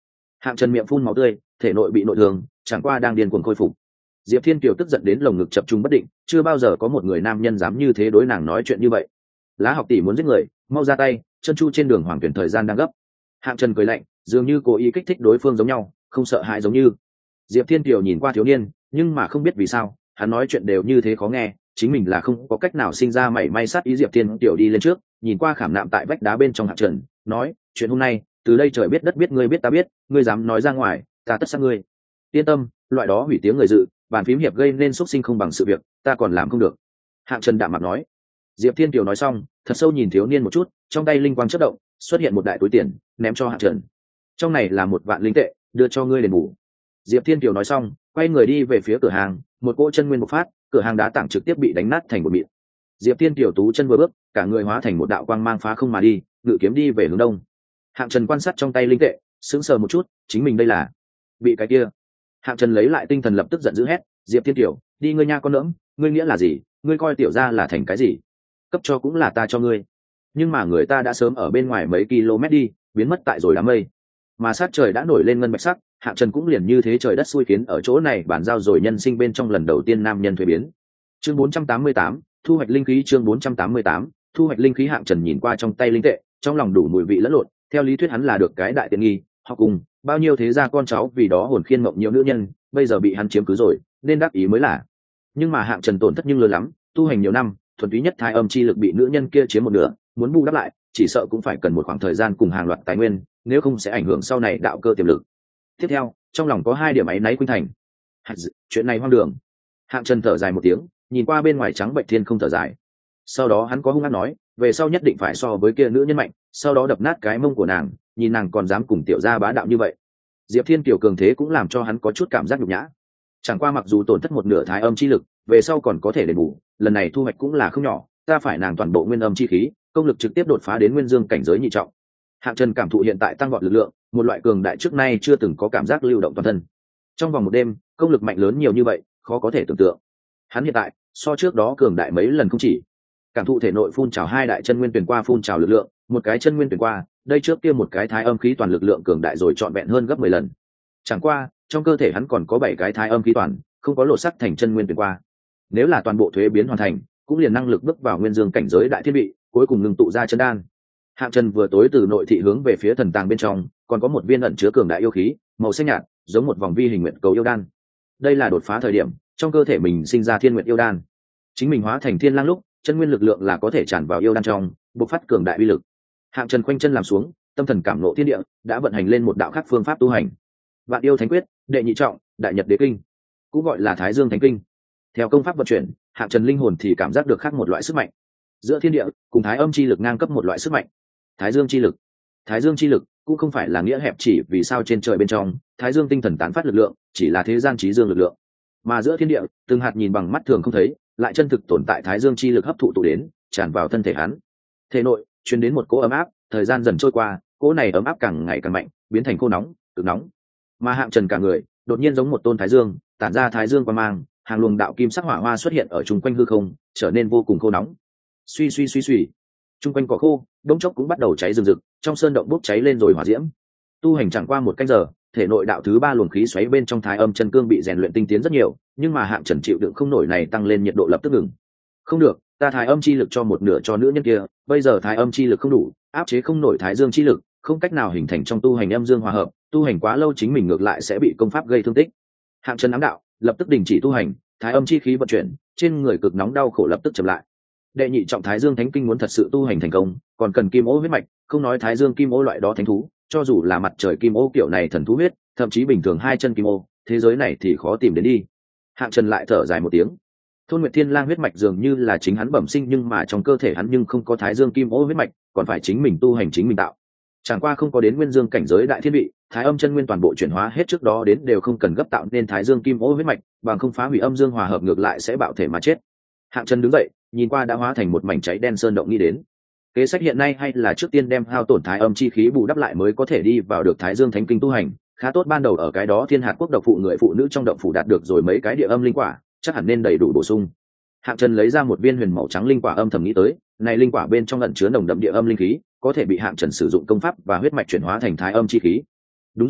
Hạng Trần miệng phun máu tươi, thể nội bị nội thương, chẳng qua đang điên cuồng khôi phục. Diệp Thiên Kiều tức giận đến lồng ngực chập trùng bất định, chưa bao giờ có một người nam nhân dám như thế đối nàng nói chuyện như vậy. Lá học tỷ muốn giết người, mau ra tay, chân chu trên đường hoàng tuyển thời gian đang gấp. Hạng Trần cười lạnh, dường như cố ý kích thích đối phương giống nhau, không sợ hãi giống như. Diệp Thiên Kiều nhìn qua thiếu niên, nhưng mà không biết vì sao, hắn nói chuyện đều như thế khó nghe, chính mình là không có cách nào sinh ra mảy may sát ý. Diệp Thiên Kiều đi lên trước, nhìn qua khảm nạm tại vách đá bên trong Hạng Trần, nói, chuyện hôm nay, từ đây trời biết đất biết, ngươi biết ta biết, ngươi dám nói ra ngoài, ta tất sát ngươi. Yên tâm, loại đó hủy tiếng người dự, bàn phím hiệp gây nên xúc sinh không bằng sự việc, ta còn làm không được. Hạng Trần đạm mặt nói. Diệp Thiên Kiều nói xong, thật sâu nhìn thiếu niên một chút, trong tay linh quang chớp động, xuất hiện một đại túi tiền, ném cho Hạng Trần. Trong này là một vạn linh tệ, đưa cho ngươi đền bù. Diệp Thiên Kiều nói xong, quay người đi về phía cửa hàng, một cỗ chân nguyên bộc phát, cửa hàng đá tảng trực tiếp bị đánh nát thành một mịn. Diệp Thiên Kiều tú chân vừa bước, cả người hóa thành một đạo quang mang phá không mà đi, ngự kiếm đi về hướng đông. Hạng Trần quan sát trong tay linh tệ, sững sờ một chút, chính mình đây là bị cái kia. Hạng Trần lấy lại tinh thần lập tức giận dữ hét, Diệp Thiên Kiều, đi ngươi nha con nỡm, ngươi nghĩa là gì? Ngươi coi tiểu gia là thành cái gì? Cấp cho cũng là ta cho ngươi, nhưng mà người ta đã sớm ở bên ngoài mấy km đi, biến mất tại rồi đám mây, mà sát trời đã nổi lên ngân bạch sắc. Hạng Trần cũng liền như thế trời đất xui khiến ở chỗ này bàn giao rồi nhân sinh bên trong lần đầu tiên nam nhân thuế biến. Chương bốn trăm tám mươi tám, thu hoạch linh khí. Chương bốn trăm tám mươi tám, thu hoạch linh khí. Hạng Trần nhìn qua trong tay linh tệ, trong lòng đủ mùi vị lẫn lộn. Theo lý thuyết hắn là được cái đại tiện nghi, họ cùng bao nhiêu thế gia con cháu vì đó hồn khiên mộng nhiều nữ nhân, bây giờ bị hắn chiếm cứ rồi, nên đắc ý mới là. Nhưng mà Hạng Trần tổn thất nhưng lớn lắm, tu hành nhiều năm, thuần túy nhất thai âm chi lực bị nữ nhân kia chiếm một nửa, muốn bù đắp lại, chỉ sợ cũng phải cần một khoảng thời gian cùng hàng loạt tài nguyên, nếu không sẽ ảnh hưởng sau này đạo cơ tiềm lực. Tiếp theo, trong lòng có hai điểm áy náy khuynh thành. Chuyện này hoang đường. Hạng Trần thở dài một tiếng, nhìn qua bên ngoài trắng bệnh thiên không thở dài. Sau đó hắn có hung hăng nói, về sau nhất định phải so với kia nữ nhân mạnh, sau đó đập nát cái mông của nàng, nhìn nàng còn dám cùng tiểu gia bá đạo như vậy. Diệp Thiên Kiều cường thế cũng làm cho hắn có chút cảm giác nhục nhã. Chẳng qua mặc dù tổn thất một nửa thái âm chi lực, về sau còn có thể đền bù, lần này thu hoạch cũng là không nhỏ, ta phải nàng toàn bộ nguyên âm chi khí, công lực trực tiếp đột phá đến nguyên dương cảnh giới nhị trọng. Hạng Trần cảm thụ hiện tại tăng vọt lực lượng, một loại cường đại trước nay chưa từng có cảm giác lưu động toàn thân. Trong vòng một đêm, công lực mạnh lớn nhiều như vậy, khó có thể tưởng tượng. Hắn hiện tại so trước đó cường đại mấy lần không chỉ. Cảm thụ thể nội phun trào hai đại chân nguyên tuyển qua phun trào lực lượng, một cái chân nguyên tuyển qua, đây trước kia một cái thái âm khí toàn lực lượng cường đại rồi trọn vẹn hơn gấp mười lần. Chẳng qua, trong cơ thể hắn còn có bảy cái thái âm khí toàn, không có lộ sắc thành chân nguyên tuyển qua. Nếu là toàn bộ thuế biến hoàn thành, cũng liền năng lực bước vào nguyên dương cảnh giới đại thiên vị, cuối cùng ngừng tụ ra chân đan. Hạng Trần vừa tối từ nội thị hướng về phía thần tàng bên trong, còn có một viên ẩn chứa cường đại yêu khí, màu xanh nhạt, giống một vòng vi hình nguyện cầu yêu đan. Đây là đột phá thời điểm, trong cơ thể mình sinh ra thiên nguyện yêu đan. Chính mình hóa thành thiên lang lúc, chân nguyên lực lượng là có thể tràn vào yêu đan trong, bộc phát cường đại uy lực. Hạng Trần khoanh chân làm xuống, tâm thần cảm ngộ thiên địa, đã vận hành lên một đạo khác phương pháp tu hành. Vạn yêu thánh quyết, đệ nhị trọng, đại nhật đế kinh, cũng gọi là Thái Dương Thánh Kinh. Theo công pháp vận chuyển, Hạng Trần linh hồn thì cảm giác được khác một loại sức mạnh. Giữa thiên địa, cùng thái âm chi lực ngang cấp một loại sức mạnh. Thái Dương chi lực. Thái Dương chi lực cũng không phải là nghĩa hẹp chỉ vì sao trên trời bên trong, Thái Dương tinh thần tán phát lực lượng, chỉ là thế gian trí dương lực lượng. Mà giữa thiên địa, từng hạt nhìn bằng mắt thường không thấy, lại chân thực tồn tại Thái Dương chi lực hấp thụ tụ đến, tràn vào thân thể hắn. Thể nội truyền đến một cỗ ấm áp, thời gian dần trôi qua, cỗ này ấm áp càng ngày càng mạnh, biến thành khô nóng, cực nóng. Mà Hạng Trần cả người, đột nhiên giống một tôn Thái Dương, tản ra Thái Dương quang mang, hàng luồng đạo kim sắc hỏa hoa xuất hiện ở chung quanh hư không, trở nên vô cùng khô nóng. Suy suy suy suy, chung quanh cỏ khô, đống chốc cũng bắt đầu cháy rừng rực, trong sơn động bốc cháy lên rồi hỏa diễm. Tu hành chẳng qua một canh giờ, thể nội đạo thứ ba luồng khí xoáy bên trong thái âm chân cương bị rèn luyện tinh tiến rất nhiều, nhưng mà Hạng Trần chịu đựng không nổi này tăng lên nhiệt độ lập tức ngừng. Không được, ta thái âm chi lực cho một nửa cho nữ nhân kia, bây giờ thái âm chi lực không đủ, áp chế không nổi thái dương chi lực, không cách nào hình thành trong tu hành âm dương hòa hợp, tu hành quá lâu chính mình ngược lại sẽ bị công pháp gây thương tích. Hạng Trần ám đạo, lập tức đình chỉ tu hành, thái âm chi khí vận chuyển, trên người cực nóng đau khổ lập tức chậm lại. Đệ nhị trọng Thái Dương Thánh Kinh muốn thật sự tu hành thành công, còn cần kim ô huyết mạch, không nói Thái Dương kim ô loại đó thánh thú, cho dù là mặt trời kim ô kiểu này thần thú huyết, thậm chí bình thường hai chân kim ô, thế giới này thì khó tìm đến đi. Hạng Trần lại thở dài một tiếng. Thôn Nguyệt Thiên Lang huyết mạch dường như là chính hắn bẩm sinh, nhưng mà trong cơ thể hắn nhưng không có Thái Dương kim ô huyết mạch, còn phải chính mình tu hành chính mình tạo. Chẳng qua không có đến nguyên dương cảnh giới đại thiên vị, thái âm chân nguyên toàn bộ chuyển hóa hết trước đó đến đều không cần gấp tạo nên Thái Dương kim ô huyết mạch, bằng không phá hủy âm dương hòa hợp ngược lại sẽ bạo thể mà chết. Hạng Trần đứng dậy, nhìn qua đã hóa thành một mảnh cháy đen sơn động nghĩ đến, kế sách hiện nay hay là trước tiên đem hao tổn thái âm chi khí bù đắp lại mới có thể đi vào được Thái Dương Thánh Kinh tu hành. Khá tốt ban đầu ở cái đó Thiên Hạt quốc độc phụ người phụ nữ trong động phủ đạt được rồi mấy cái địa âm linh quả, chắc hẳn nên đầy đủ bổ sung. Hạng Trần lấy ra một viên huyền màu trắng linh quả, âm thầm nghĩ tới, này linh quả bên trong ẩn chứa nồng đậm địa âm linh khí, có thể bị Hạng Trần sử dụng công pháp và huyết mạch chuyển hóa thành thái âm chi khí. Đúng rồi,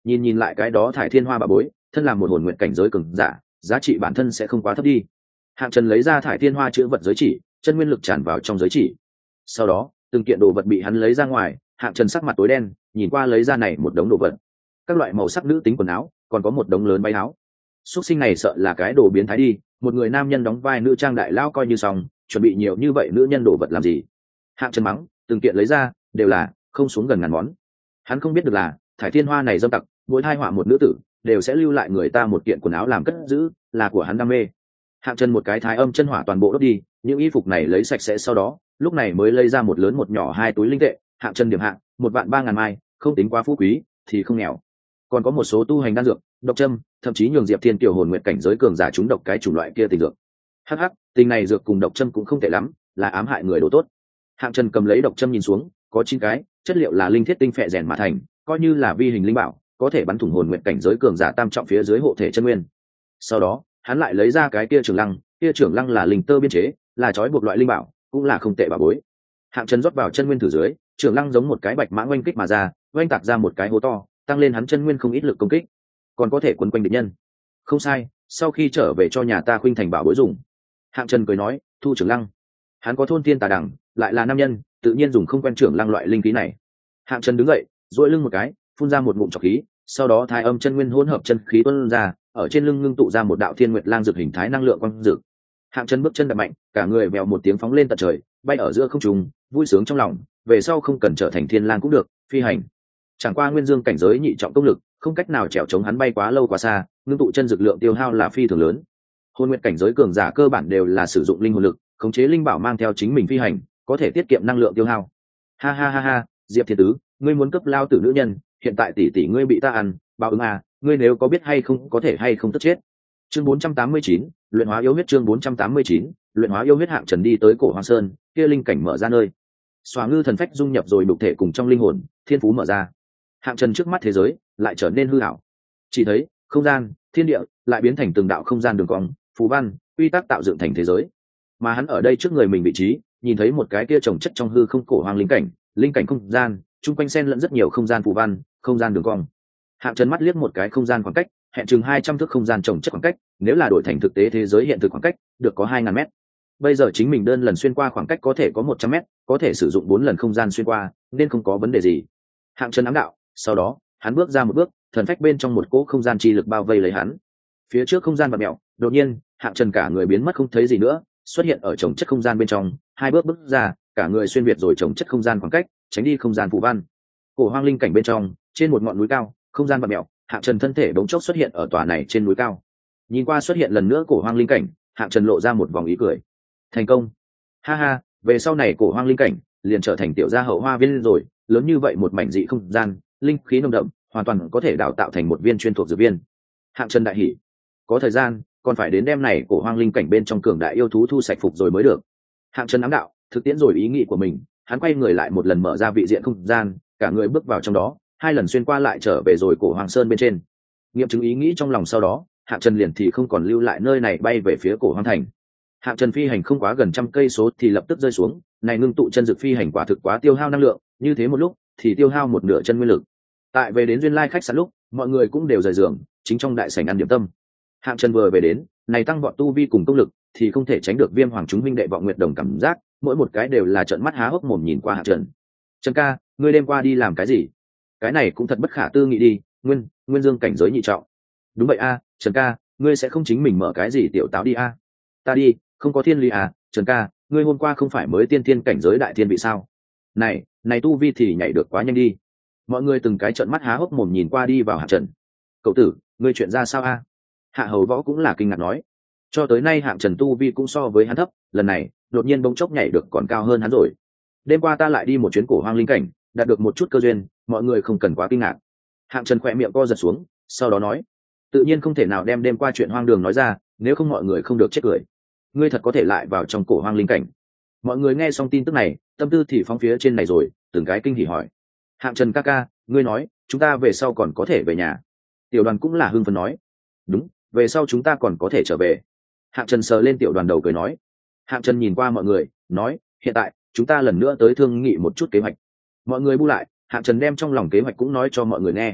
nhìn nhìn lại cái đó thải thiên hoa bà bối, thân làm một hồn nguyện cảnh giới cường giả, giá trị bản thân sẽ không quá thấp đi. Hạng Trần lấy ra thải thiên hoa chữ vật giới chỉ, chân nguyên lực tràn vào trong giới chỉ. Sau đó từng kiện đồ vật bị hắn lấy ra ngoài. Hạng Trần sắc mặt tối đen, nhìn qua lấy ra này một đống đồ vật, các loại màu sắc nữ tính quần áo, còn có một đống lớn váy áo. Xuất sinh này sợ là cái đồ biến thái đi, một người nam nhân đóng vai nữ trang đại lao coi như xong, chuẩn bị nhiều như vậy nữ nhân đồ vật làm gì? Hạng Trần mắng, từng kiện lấy ra đều là không xuống gần ngàn món. Hắn không biết được là thải thiên hoa này dâm tặc, mỗi hai họa một nữ tử đều sẽ lưu lại người ta một kiện quần áo làm cất giữ, là của hắn đam mê. Hạng Trần một cái thái âm chân hỏa toàn bộ đốt đi, những y phục này lấy sạch sẽ, sau đó lúc này mới lấy ra một lớn một nhỏ hai túi linh tệ. Hạng Trần điểm hạng một vạn ba ngàn mai, không tính quá phú quý thì không nghèo. Còn có một số tu hành đan dược, độc châm, thậm chí nhường Diệp Thiên tiểu hồn nguyện cảnh giới cường giả chúng độc cái chủng loại kia tình dược. Hắc hắc, tình này dược cùng độc châm cũng không tệ lắm, là ám hại người đồ tốt. Hạng Trần cầm lấy độc châm nhìn xuống, có chín cái, chất liệu là linh thiết tinh phệ rèn mà thành, coi như là vi hình linh bảo, có thể bắn thủng hồn nguyện cảnh giới cường giả tam trọng phía dưới hộ thể chân nguyên. Sau đó hắn lại lấy ra cái kia trường lăng, kia trường lăng là linh tơ biên chế, là trói buộc loại linh bảo, cũng là không tệ bà bối. Hạng Trần rót vào chân nguyên thử dưới, trường lăng giống một cái bạch mã oanh kích mà ra, oanh tạc ra một cái hố to, tăng lên hắn chân nguyên không ít lực công kích, còn có thể quấn quanh địch nhân. Không sai, sau khi trở về cho nhà ta khuynh thành bảo bối dùng. Hạng Trần cười nói, thu trường lăng. Hắn có thôn tiên tà đẳng, lại là nam nhân, tự nhiên dùng không quen trưởng lăng loại linh khí này. Hạng Trần đứng dậy, duỗi lưng một cái, phun ra một ngụm trọc khí, sau đó thái âm chân nguyên hỗn hợp chân khí tuôn ra, ở trên lưng ngưng tụ ra một đạo thiên nguyệt lang dược hình thái năng lượng quang dược. Hạng Trần bước chân đập mạnh, cả người vèo một tiếng phóng lên tận trời, bay ở giữa không trung, vui sướng trong lòng, về sau không cần trở thành thiên lang cũng được, phi hành. Chẳng qua nguyên dương cảnh giới nhị trọng công lực, không cách nào chèo chống hắn bay quá lâu quá xa, ngưng tụ chân dược lượng tiêu hao là phi thường lớn. Hồn nguyệt cảnh giới cường giả cơ bản đều là sử dụng linh hồn lực, khống chế linh bảo mang theo chính mình phi hành, có thể tiết kiệm năng lượng tiêu hao. Ha ha ha ha, Diệp Thiên Tứ, ngươi muốn cấp lao tử nữ nhân, hiện tại tỷ tỷ ngươi bị ta ăn, báo ứng à, ngươi nếu có biết hay không có thể hay không tức chết. Chương bốn trăm tám mươi chín, luyện hóa yêu huyết. Chương bốn trăm tám mươi chín, luyện hóa yêu huyết. Hạng Trần đi tới cổ Hoàng Sơn, kia linh cảnh mở ra nơi. Xóa ngư thần phách dung nhập rồi đục thể cùng trong linh hồn, thiên phú mở ra. Hạng Trần trước mắt thế giới lại trở nên hư ảo, chỉ thấy không gian, thiên địa lại biến thành từng đạo không gian đường cong, phù văn, quy tắc tạo dựng thành thế giới. Mà hắn ở đây trước người mình vị trí, nhìn thấy một cái kia trồng chất trong hư không cổ hoàng linh cảnh, linh cảnh không gian, chung quanh xen lẫn rất nhiều không gian phù văn, không gian đường cong. Hạng Trần mắt liếc một cái không gian khoảng cách, hẹn chừng hai trăm thước không gian trồng chất khoảng cách, nếu là đổi thành thực tế thế giới hiện thực khoảng cách, được có hai ngàn mét. Bây giờ chính mình đơn lần xuyên qua khoảng cách có thể có một trăm mét, có thể sử dụng bốn lần không gian xuyên qua, nên không có vấn đề gì. Hạng Trần ám đạo, sau đó, hắn bước ra một bước, thần phách bên trong một cỗ không gian chi lực bao vây lấy hắn. Phía trước không gian vặn mèo, đột nhiên, Hạng Trần cả người biến mất không thấy gì nữa, xuất hiện ở trồng chất không gian bên trong, hai bước bước ra, cả người xuyên việt rồi trồng chất không gian khoảng cách, tránh đi không gian phù văn. Cổ hoang linh cảnh bên trong, trên một ngọn núi cao, không gian vặn mèo, Hạng Trần thân thể bỗng chốc xuất hiện ở tòa này trên núi cao. Nhìn qua xuất hiện lần nữa cổ hoang linh cảnh, Hạng Trần lộ ra một vòng ý cười. Thành công! Ha ha, về sau này cổ hoang linh cảnh liền trở thành tiểu gia hậu hoa viên rồi, lớn như vậy một mảnh dị không gian, linh khí nồng đậm, hoàn toàn có thể đào tạo thành một viên chuyên thuộc dược viên. Hạng Trần đại hỉ, có thời gian còn phải đến đêm này cổ hoang linh cảnh bên trong cường đại yêu thú thu sạch phục rồi mới được. Hạng Trần ám đạo, thực tiễn rồi ý nghĩ của mình, hắn quay người lại một lần mở ra vị diện không gian, cả người bước vào trong đó, hai lần xuyên qua lại trở về rồi cổ hoàng sơn bên trên. Nghiệm chứng ý nghĩ trong lòng sau đó, Hạng Trần liền thì không còn lưu lại nơi này, bay về phía cổ hoàng thành. Hạng Trần phi hành không quá gần trăm cây số thì lập tức rơi xuống, này ngưng tụ chân dược phi hành quả thực quá tiêu hao năng lượng, như thế một lúc thì tiêu hao một nửa chân nguyên lực. Tại về đến duyên lai khách sạn lúc, mọi người cũng đều rời giường, chính trong đại sảnh ăn điểm tâm. Hạng Trần vừa về đến, này tăng vọt tu vi cùng công lực thì không thể tránh được Viêm Hoàng chúng minh đệ vọng nguyệt đồng cảm giác, mỗi một cái đều là trợn mắt há hốc mồm nhìn qua Hạng Trần. Trần ca, ngươi đêm qua đi làm cái gì? Cái này cũng thật bất khả tư nghị đi, nguyên nguyên dương cảnh giới nhị trọng. Đúng vậy a, Trần ca, ngươi sẽ không chính mình mở cái gì tiểu táo đi a? Ta đi, không có thiên lý à? Trần ca, ngươi hôm qua không phải mới tiên thiên cảnh giới đại thiên vị sao? Này, này tu vi thì nhảy được quá nhanh đi. Mọi người từng cái trợn mắt há hốc mồm nhìn qua đi vào Hạng Trần. Cậu tử, ngươi chuyện ra sao a? Hạ Hầu Võ cũng là kinh ngạc nói, cho tới nay Hạng Trần tu vi cũng so với hắn thấp, lần này đột nhiên bỗng chốc nhảy được còn cao hơn hắn rồi. Đêm qua ta lại đi một chuyến cổ hoang linh cảnh, đạt được một chút cơ duyên, mọi người không cần quá kinh ngạc. Hạng Trần khỏe miệng co giật xuống, sau đó nói, tự nhiên không thể nào đem đêm qua chuyện hoang đường nói ra, nếu không mọi người không được chết cười. Ngươi thật có thể lại vào trong cổ hoang linh cảnh? Mọi người nghe xong tin tức này, tâm tư thì phóng phía trên này rồi, từng cái kinh hỉ hỏi, Hạng Trần ca ca, ngươi nói chúng ta về sau còn có thể về nhà? Tiểu Đoàn cũng là hưng phấn nói, đúng, về sau chúng ta còn có thể trở về. Hạng Trần sờ lên Tiểu Đoàn đầu cười nói. Hạng Trần nhìn qua mọi người, nói, hiện tại chúng ta lần nữa tới thương nghị một chút kế hoạch. Mọi người bu lại, Hạng Trần đem trong lòng kế hoạch cũng nói cho mọi người nghe.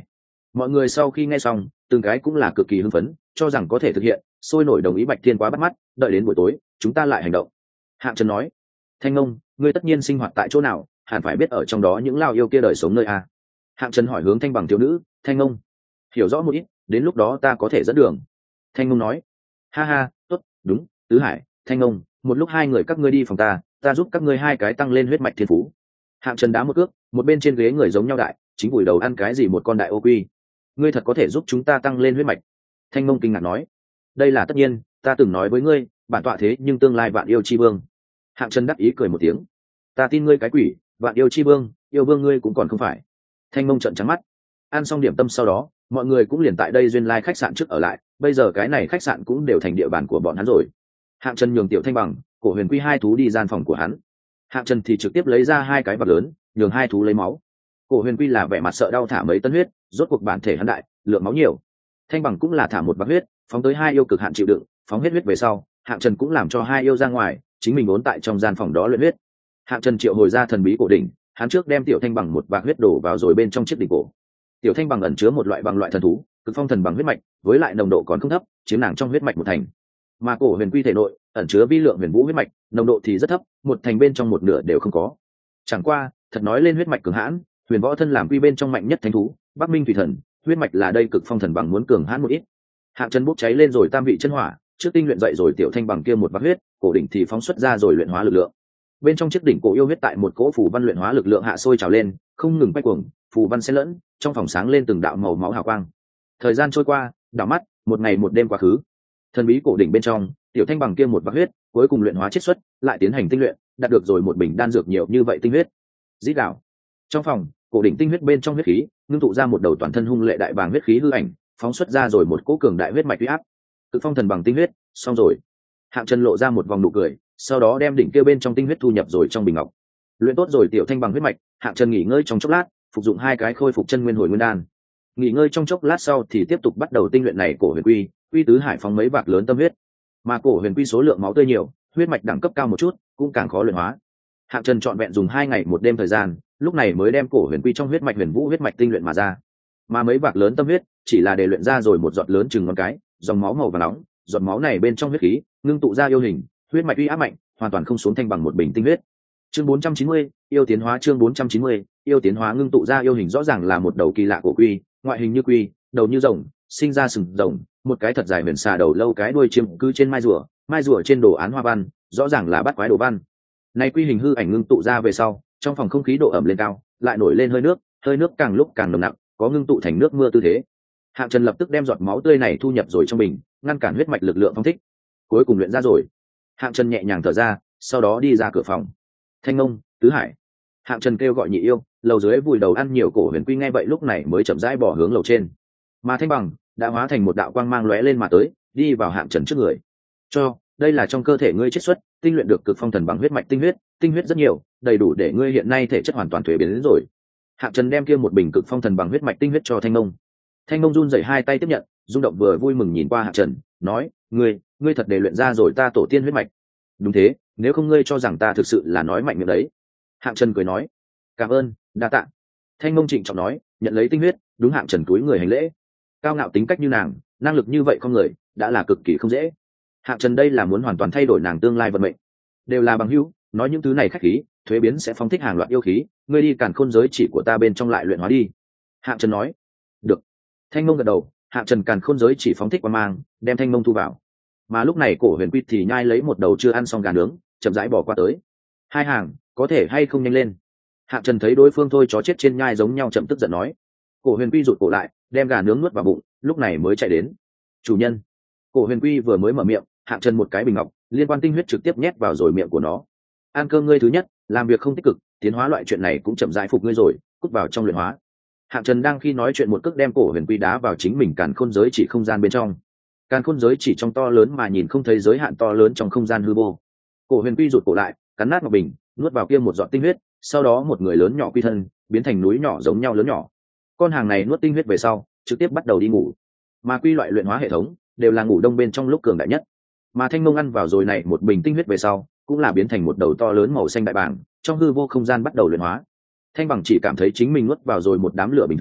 Mọi người sau khi nghe xong từng cái cũng là cực kỳ hưng phấn, cho rằng có thể thực hiện, sôi nổi đồng ý Bạch Thiên quá bắt mắt, đợi đến buổi tối chúng ta lại hành động. Hạng Trần nói. Thanh Ngông, ngươi tất nhiên sinh hoạt tại chỗ nào, hẳn phải biết ở trong đó những lao yêu kia đời sống nơi a. Hạng Trần hỏi hướng Thanh Bằng thiếu nữ. Thanh Ngông hiểu rõ một ít, đến lúc đó ta có thể dẫn đường. Thanh Ngông nói. Ha ha, tốt, đúng, Tứ Hải, Thanh Ngông, một lúc hai người các ngươi đi phòng ta, ta giúp các ngươi hai cái tăng lên huyết mạch thiên phú. Hạng Trần đá một cước, một bên trên ghế người giống nhau đại, chính vùi đầu ăn cái gì một con đại ô quy. Ngươi thật có thể giúp chúng ta tăng lên huyết mạch? Thanh Ngông kinh ngạc nói. Đây là tất nhiên, ta từng nói với ngươi, bản tọa thế nhưng tương lai vạn yêu chi vương. Hạng Trần đắc ý cười một tiếng. Ta tin ngươi cái quỷ, vạn yêu chi vương, yêu vương ngươi cũng còn không phải. Thanh Ngông trợn trắng mắt. Ăn xong điểm tâm sau đó, mọi người cũng liền tại đây duyên lai khách sạn trước ở lại, bây giờ cái này khách sạn cũng đều thành địa bàn của bọn hắn rồi. Hạng Trần nhường Tiểu Thanh Bằng, Cổ Huyền Quy hai thú đi gian phòng của hắn. Hạng Trần thì trực tiếp lấy ra hai cái vật lớn, nhường hai thú lấy máu. Cổ Huyền Quy là vẻ mặt sợ đau thả mấy tấn huyết, rốt cuộc bản thể hắn đại, lượng máu nhiều. Thanh Bằng cũng là thả một bát huyết, phóng tới hai yêu cực hạn chịu đựng, phóng hết huyết về sau, Hạng Trần cũng làm cho hai yêu ra ngoài, chính mình ốn tại trong gian phòng đó luyện huyết. Hạng Trần triệu hồi ra thần bí cổ đỉnh, hắn trước đem Tiểu Thanh Bằng một bát huyết đổ vào rồi bên trong chiếc đỉnh cổ. Tiểu Thanh Bằng ẩn chứa một loại bằng loại thần thú, cực phong thần bằng huyết mạch, với lại nồng độ còn không thấp, chiếm nàng trong huyết mạch một thành. Mà Cổ Huyền Quy thể nội ẩn chứa vi lượng huyền vũ huyết mạch, nồng độ thì rất thấp, một thành bên trong một nửa đều không có. Chẳng qua, thật nói lên huyết mạch cường hãn, huyền võ thân làm quy bên trong mạnh nhất thánh thú, Bắc Minh thủy thần, huyết mạch là đây cực phong thần bằng muốn cường hãn một ít. Hạng Trần bốc cháy lên rồi tam vị chân hỏa, trước tinh luyện dậy rồi Tiểu Thanh Bằng kia một bát huyết, cổ đỉnh thì phóng xuất ra rồi luyện hóa lực lượng. Bên trong chiếc đỉnh cổ yêu huyết tại một cỗ phù văn luyện hóa lực lượng hạ sôi trào lên, không ngừng quay cuồng, phù văn xen lẫn, trong phòng sáng lên từng đạo màu máu hào quang. Thời gian trôi qua, đảo mắt, một ngày một đêm quá khứ. Thần bí cổ đỉnh bên trong, Tiểu Thanh Bằng kia một bát huyết, cuối cùng luyện hóa chiết xuất, lại tiến hành tinh luyện, đạt được rồi một bình đan dược nhiều như vậy tinh huyết. Dít đảo. Trong phòng, cổ đỉnh tinh huyết bên trong huyết khí, ngưng tụ ra một đầu toàn thân hung lệ đại bàng huyết khí hư ảnh, phóng xuất ra rồi một cỗ cường đại huyết mạch uy áp. Cực phong thần bằng tinh huyết, xong rồi. Hạng Trần lộ ra một vòng nụ cười, sau đó đem đỉnh kia bên trong tinh huyết thu nhập rồi trong bình ngọc. Luyện tốt rồi Tiểu Thanh Bằng huyết mạch, Hạng Trần nghỉ ngơi trong chốc lát, phục dụng hai cái khôi phục chân nguyên hồi nguyên đan. Nghỉ ngơi trong chốc lát sau thì tiếp tục bắt đầu tinh luyện này cổ huyền quy, quy tứ hải phóng mấy vạc lớn tâm huyết. Mà cổ huyền quy số lượng máu tươi nhiều, huyết mạch đẳng cấp cao một chút, cũng càng khó luyện hóa. Hạng Trần trọn vẹn dùng hai ngày một đêm thời gian, lúc này mới đem cổ huyền quy trong huyết mạch huyền vũ huyết mạch tinh luyện mà ra. Mà mấy vạc lớn tâm huyết chỉ là để luyện ra rồi một giọt lớn chừng ngón cái, dòng máu màu vàng nóng, giọt máu này bên trong huyết khí ngưng tụ ra yêu hình, huyết mạch uy áp mạnh, hoàn toàn không xuống thanh bằng một bình tinh huyết. Chương bốn trăm chín mươi, yêu tiến hóa. Chương bốn trăm chín mươi, yêu tiến hóa. Ngưng tụ ra yêu hình rõ ràng là một đầu kỳ lạ cổ quy, ngoại hình như quy, đầu như rồng, sinh ra sừng rồng, một cái thật dài huyền xà đầu lâu cái đuôi chiếm cứ trên mai rùa, mai rùa trên đồ án hoa văn, rõ ràng là bát quái đồ văn. Này quy hình hư ảnh ngưng tụ ra về sau, trong phòng không khí độ ẩm lên cao, lại nổi lên hơi nước, hơi nước càng lúc càng nồng nặc, có ngưng tụ thành nước mưa tư thế. Hạng Trần lập tức đem giọt máu tươi này thu nhập rồi trong bình, ngăn cản huyết mạch lực lượng phong thích. Cuối cùng luyện ra rồi. Hạng Trần nhẹ nhàng thở ra, sau đó đi ra cửa phòng. Thanh Ngông, Tứ Hải. Hạng Trần kêu gọi nhị yêu, lầu dưới vùi đầu ăn nhiều cổ huyền quy nghe vậy lúc này mới chậm rãi bỏ hướng lầu trên. Mà Thanh Bằng đã hóa thành một đạo quang mang lóe lên mà tới, đi vào Hạng Trần trước người. Cho, đây là trong cơ thể ngươi chiết xuất, tinh luyện được cực phong thần bằng huyết mạch tinh huyết, tinh huyết rất nhiều, đầy đủ để ngươi hiện nay thể chất hoàn toàn thuế biến đến rồi. Hạng Trần đem kia một bình cực phong thần bằng huyết mạch tinh huyết cho Thanh Ngông. Thanh Ngông run rẩy hai tay tiếp nhận, rung động vừa vui mừng nhìn qua Hạng Trần, nói: "Ngươi, ngươi thật để luyện ra rồi ta tổ tiên huyết mạch." "Đúng thế, nếu không ngươi cho rằng ta thực sự là nói mạnh miệng đấy." Hạng Trần cười nói: "Cảm ơn, đa tạ." Thanh Ngông trịnh trọng nói, nhận lấy tinh huyết, đúng Hạng Trần túi người hành lễ. Cao ngạo tính cách như nàng, năng lực như vậy không người, đã là cực kỳ không dễ. Hạng Trần đây là muốn hoàn toàn thay đổi nàng tương lai vận mệnh. Đều là bằng hữu, nói những thứ này khách khí, thuế biến sẽ phóng thích hàng loạt yêu khí, ngươi đi càn khôn giới chỉ của ta bên trong lại luyện hóa đi. Hạng Trần nói. Được. Thanh Ngông gật đầu, Hạng Trần càn khôn giới chỉ phóng thích qua mang, đem Thanh Ngông thu vào. Mà lúc này cổ huyền quy thì nhai lấy một đầu chưa ăn xong gà nướng, chậm rãi bỏ qua tới. Hai hàng, có thể hay không nhanh lên? Hạng Trần thấy đối phương thôi chó chết trên nhai giống nhau chậm tức giận nói. Cổ huyền quy rụt cổ lại, đem gà nướng nuốt vào bụng, lúc này mới chạy đến. Chủ nhân. Cổ huyền quy vừa mới mở miệng, Hạng Trần một cái bình ngọc liên quan tinh huyết trực tiếp nhét vào rồi miệng của nó. Ăn cơm ngươi thứ nhất, làm việc không tích cực, tiến hóa loại chuyện này cũng chậm rãi phục ngươi rồi, cút vào trong luyện hóa. Hạng Trần đang khi nói chuyện một cước đem cổ huyền quy đá vào chính mình càn khôn giới chỉ không gian bên trong. Càn khôn giới chỉ trong to lớn mà nhìn không thấy giới hạn to lớn trong không gian hư vô. Cổ huyền quy rụt cổ lại, cắn nát ngọc bình, nuốt vào kia một giọt tinh huyết, sau đó một người lớn nhỏ quy thân, biến thành núi nhỏ giống nhau lớn nhỏ. Con hàng này nuốt tinh huyết về sau, trực tiếp bắt đầu đi ngủ. Mà quy loại luyện hóa hệ thống đều là ngủ đông bên trong lúc cường đại nhất. Mà Thanh Ngông ăn vào rồi này một bình tinh huyết về sau, cũng là biến thành một đầu to lớn màu xanh đại bàng, trong hư vô không gian bắt đầu luyện hóa. Thanh Bằng chỉ cảm thấy chính mình nuốt vào rồi một đám lửa bình thường,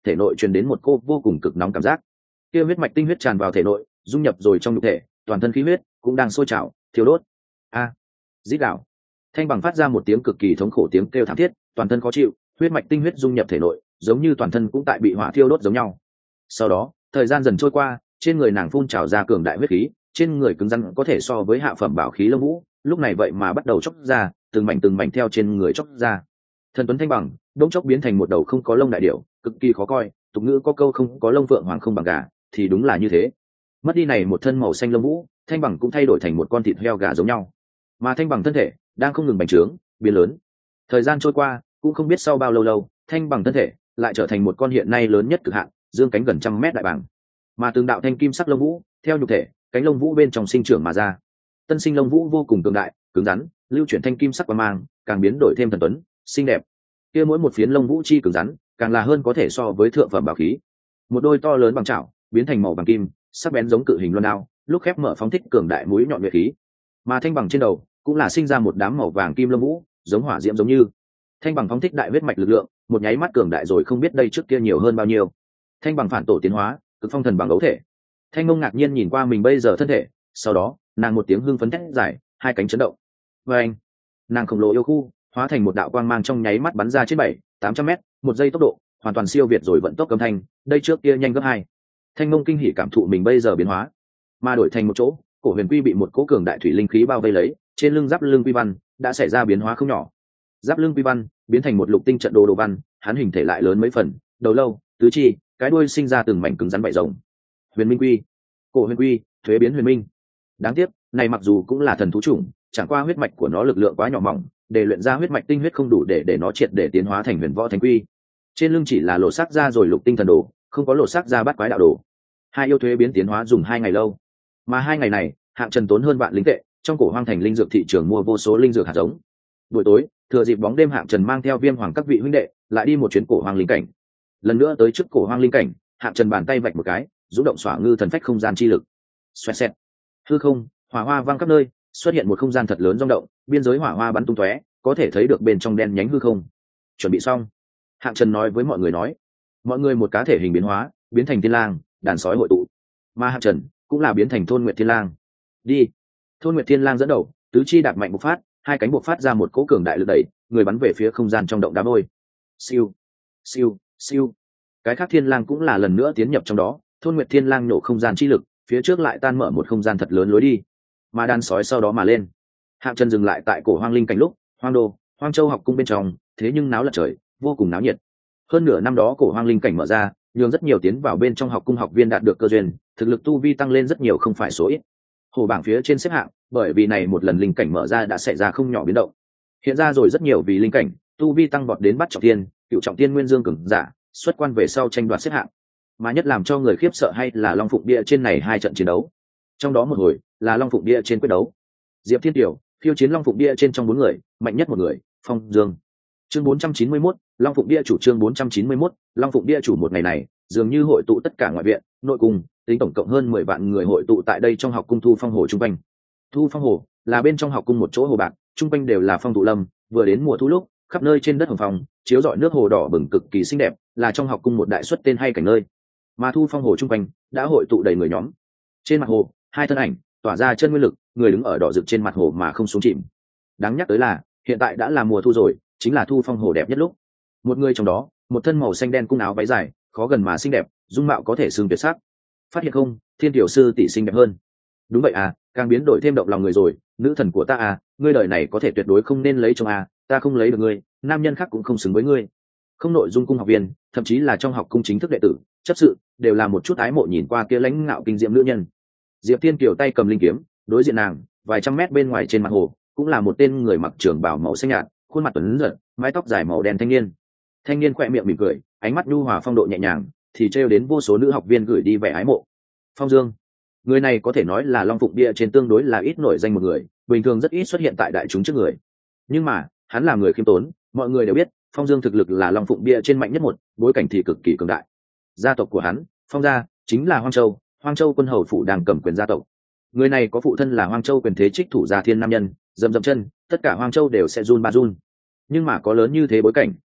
thể nội truyền đến một cô vô cùng cực nóng cảm giác. Kia huyết mạch tinh huyết tràn vào thể nội, dung nhập rồi trong nhục thể, toàn thân khí huyết cũng đang sôi trào thiêu đốt. A, à, rít gào. Thanh Bằng phát ra một tiếng cực kỳ thống khổ tiếng kêu thảm thiết, toàn thân khó chịu, huyết mạch tinh huyết dung nhập thể nội, giống như toàn thân cũng tại bị hỏa thiêu đốt giống nhau. Sau đó, thời gian dần trôi qua, trên người nàng phun trào ra cường đại huyết khí, trên người cứng rắn có thể so với hạ phẩm bảo khí lông vũ, lúc này vậy mà bắt đầu chốc ra, từng mảnh từng mảnh theo trên người chốc ra. Thần tuấn Thanh Bằng đống chốc biến thành một đầu không có lông đại điểu, cực kỳ khó coi, tục ngữ có câu không có lông phượng hoàng không bằng gà, thì đúng là như thế. Mất đi này một thân màu xanh lông vũ, Thanh Bằng cũng thay đổi thành một con thịt heo gà giống nhau. Mà Thanh Bằng thân thể đang không ngừng bành trướng, biến lớn. Thời gian trôi qua, cũng không biết sau bao lâu lâu, Thanh Bằng thân thể lại trở thành một con hiện nay lớn nhất cực hạn, dương cánh gần trăm mét đại bàng. Mà từng đạo thanh kim sắc lông vũ theo nhục thể, cánh lông vũ bên trong sinh trưởng mà ra. Tân sinh lông vũ vô cùng cường đại, cứng rắn, lưu chuyển thanh kim sắc quang mang, càng biến đổi thêm thần tuấn, xinh đẹp. Kia mỗi một phiến lông vũ chi cứng rắn, càng là hơn có thể so với thượng phẩm bảo khí. Một đôi to lớn bằng chảo, biến thành màu vàng kim, sắc bén giống cự hình loan đao, lúc khép mở phóng thích cường đại mũi nhọn nguyệt khí. Mà Thanh Bằng trên đầu cũng là sinh ra một đám màu vàng kim lông vũ, giống hỏa diễm giống như. Thanh Bằng phóng thích đại huyết mạch lực lượng, một nháy mắt cường đại rồi không biết đây trước kia nhiều hơn bao nhiêu. Thanh Bằng phản tổ tiến hóa, cực phong thần bằng ấu thể. Thanh Ngông ngạc nhiên nhìn qua mình bây giờ thân thể, sau đó, nàng một tiếng hưng phấn thét giải, hai cánh chấn động. Và anh, nàng khổng lồ yêu khu, hóa thành một đạo quang mang trong nháy mắt bắn ra trên bảy, tám trăm mét, một giây tốc độ, hoàn toàn siêu việt rồi vận tốc âm thanh, đây trước kia nhanh gấp hai. Thanh Ngông kinh hỉ cảm thụ mình bây giờ biến hóa, mà đổi thành một chỗ, cổ huyền quy bị một cỗ cường đại thủy linh khí bao vây lấy, trên lưng giáp lưng quy văn đã xảy ra biến hóa không nhỏ. Giáp lưng quy văn biến thành một lục tinh trận đồ đồ văn, hắn hình thể lại lớn mấy phần, đầu lâu, tứ chi, cái đuôi sinh ra từng mảnh cứng rắn vảy rồng. Huyền minh quy, cổ huyền quy, thuế biến huyền minh. Đáng tiếc, này mặc dù cũng là thần thú chủng, chẳng qua huyết mạch của nó lực lượng quá nhỏ mỏng, để luyện ra huyết mạch tinh huyết không đủ để để nó triệt để tiến hóa thành huyền võ thánh quy. Trên lưng chỉ là lộ sắc ra rồi lục tinh thần đồ, không có lộ sắc ra bắt quái đạo đồ. Hai yêu thuế biến tiến hóa dùng hai ngày lâu, mà hai ngày này, Hạng Trần tốn hơn vạn linh tệ, trong cổ hoang thành linh dược thị trường mua vô số linh dược hạt giống. Buổi tối, thừa dịp bóng đêm, Hạng Trần mang theo Viêm Hoàng các vị huynh đệ, lại đi một chuyến cổ hoang linh cảnh. Lần nữa tới trước cổ hoang linh cảnh, Hạng Trần bàn tay vạch một cái, rũ động xỏa ngư thần phách không gian chi lực. Xoẹt xẹt. Hư không, hỏa hoa vang khắp nơi, xuất hiện một không gian thật lớn rung động, biên giới hỏa hoa bắn tung tóe, có thể thấy được bên trong đen nhánh hư không. Chuẩn bị xong, Hạng Trần nói với mọi người nói, mọi người một cá thể hình biến hóa, biến thành thiên lang, đàn sói hội tụ, mà Hạng Trần cũng là biến thành thôn nguyệt thiên lang. Đi. Thôn nguyệt thiên lang dẫn đầu, tứ chi đạp mạnh một phát, hai cánh buộc phát ra một cỗ cường đại lực đẩy, người bắn về phía không gian trong động đá vôi. Siêu, siêu, siêu. Cái khác thiên lang cũng là lần nữa tiến nhập trong đó, thôn nguyệt thiên lang nổ không gian chi lực, phía trước lại tan mở một không gian thật lớn lối đi, mà đàn sói sau đó mà lên. Hạng Trần dừng lại tại cổ hoang linh cảnh lúc, hoang đô, hoang châu học cung bên trong, thế nhưng náo lật trời, vô cùng náo nhiệt. Hơn nửa năm đó cổ hoang linh cảnh mở ra, nhường rất nhiều tiến vào bên trong học cung học viên đạt được cơ duyên, thực lực tu vi tăng lên rất nhiều không phải số ít. Hồ bảng phía trên xếp hạng, bởi vì này một lần linh cảnh mở ra đã xảy ra không nhỏ biến động. Hiện ra rồi rất nhiều vì linh cảnh, tu vi tăng vọt đến bắt trọng thiên, cựu trọng thiên nguyên dương cường giả, xuất quan về sau tranh đoạt xếp hạng. Mà nhất làm cho người khiếp sợ hay là Long Phụng Bia trên này hai trận chiến đấu. Trong đó một hồi là Long Phụng Bia trên quyết đấu. Diệp Thiên Tiểu phiêu chiến Long Phụng Bia trên trong bốn người, mạnh nhất một người, Phong Dương. Chương bốn trăm chín mươi mốt, Long Phụng Bia chủ chương bốn trăm chín mươi mốt, Long Phụng Bia chủ một ngày này, dường như hội tụ tất cả ngoại viện, nội cung, tính tổng cộng hơn mười vạn người hội tụ tại đây trong học cung Thu Phong Hồ trung quanh. Thu Phong Hồ là bên trong học cung một chỗ hồ bạc, trung quanh đều là phong thụ lâm, vừa đến mùa thu lúc, khắp nơi trên đất hồng phong, chiếu rọi nước hồ đỏ bừng cực kỳ xinh đẹp, là trong học cung một đại suất tên hay cảnh nơi. Mà Thu Phong Hồ trung quanh đã hội tụ đầy người nhóm. Trên mặt hồ, hai thân ảnh tỏa ra chân nguyên lực, người đứng ở đỏ rực trên mặt hồ mà không xuống chìm. Đáng nhắc tới là, hiện tại đã là mùa thu rồi, chính là Thu Phong Hồ đẹp nhất lúc. Một người trong đó, một thân màu xanh đen cung áo váy dài, khó gần mà xinh đẹp, dung mạo có thể xưng tuyệt sắc. Phát hiện không, Thiên tiểu sư tỷ xinh đẹp hơn. Đúng vậy à, càng biến đổi thêm động lòng người rồi, nữ thần của ta à, ngươi đời này có thể tuyệt đối không nên lấy chồng à, ta không lấy được ngươi, nam nhân khác cũng không xứng với ngươi. Không nội dung cung học viên, thậm chí là trong học cung chính thức đệ tử, chấp sự, đều là một chút ái mộ nhìn qua kia lãnh ngạo kinh diệm nữ nhân. Diệp Thiên Kiều tay cầm linh kiếm, đối diện nàng, vài trăm mét bên ngoài trên mặt hồ, cũng là một tên người mặc trường bào màu xanh nhạt, khuôn mặt tuấn giật, mái tóc dài màu đen thanh niên. Thanh niên khỏe miệng mỉm cười, ánh mắt nhu hòa phong độ nhẹ nhàng, thì trêu đến vô số nữ học viên gửi đi vẻ ái mộ. Phong Dương, người này có thể nói là Long Phụng Bia trên tương đối là ít nổi danh một người, bình thường rất ít xuất hiện tại đại chúng trước người. Nhưng mà, hắn là người khiêm tốn, mọi người đều biết, Phong Dương thực lực là Long Phụng Bia trên mạnh nhất một, bối cảnh thì cực kỳ cường đại. Gia tộc của hắn, Phong gia, chính là Hoang Châu, Hoang Châu quân hầu phủ đang cầm quyền gia tộc. Người này có phụ thân là Hoang Châu quyền thế trích thủ gia thiên nam nhân, dầm dầm chân, tất cả Hoang Châu đều sẽ run ba run. Nhưng mà có lớn như thế bối cảnh,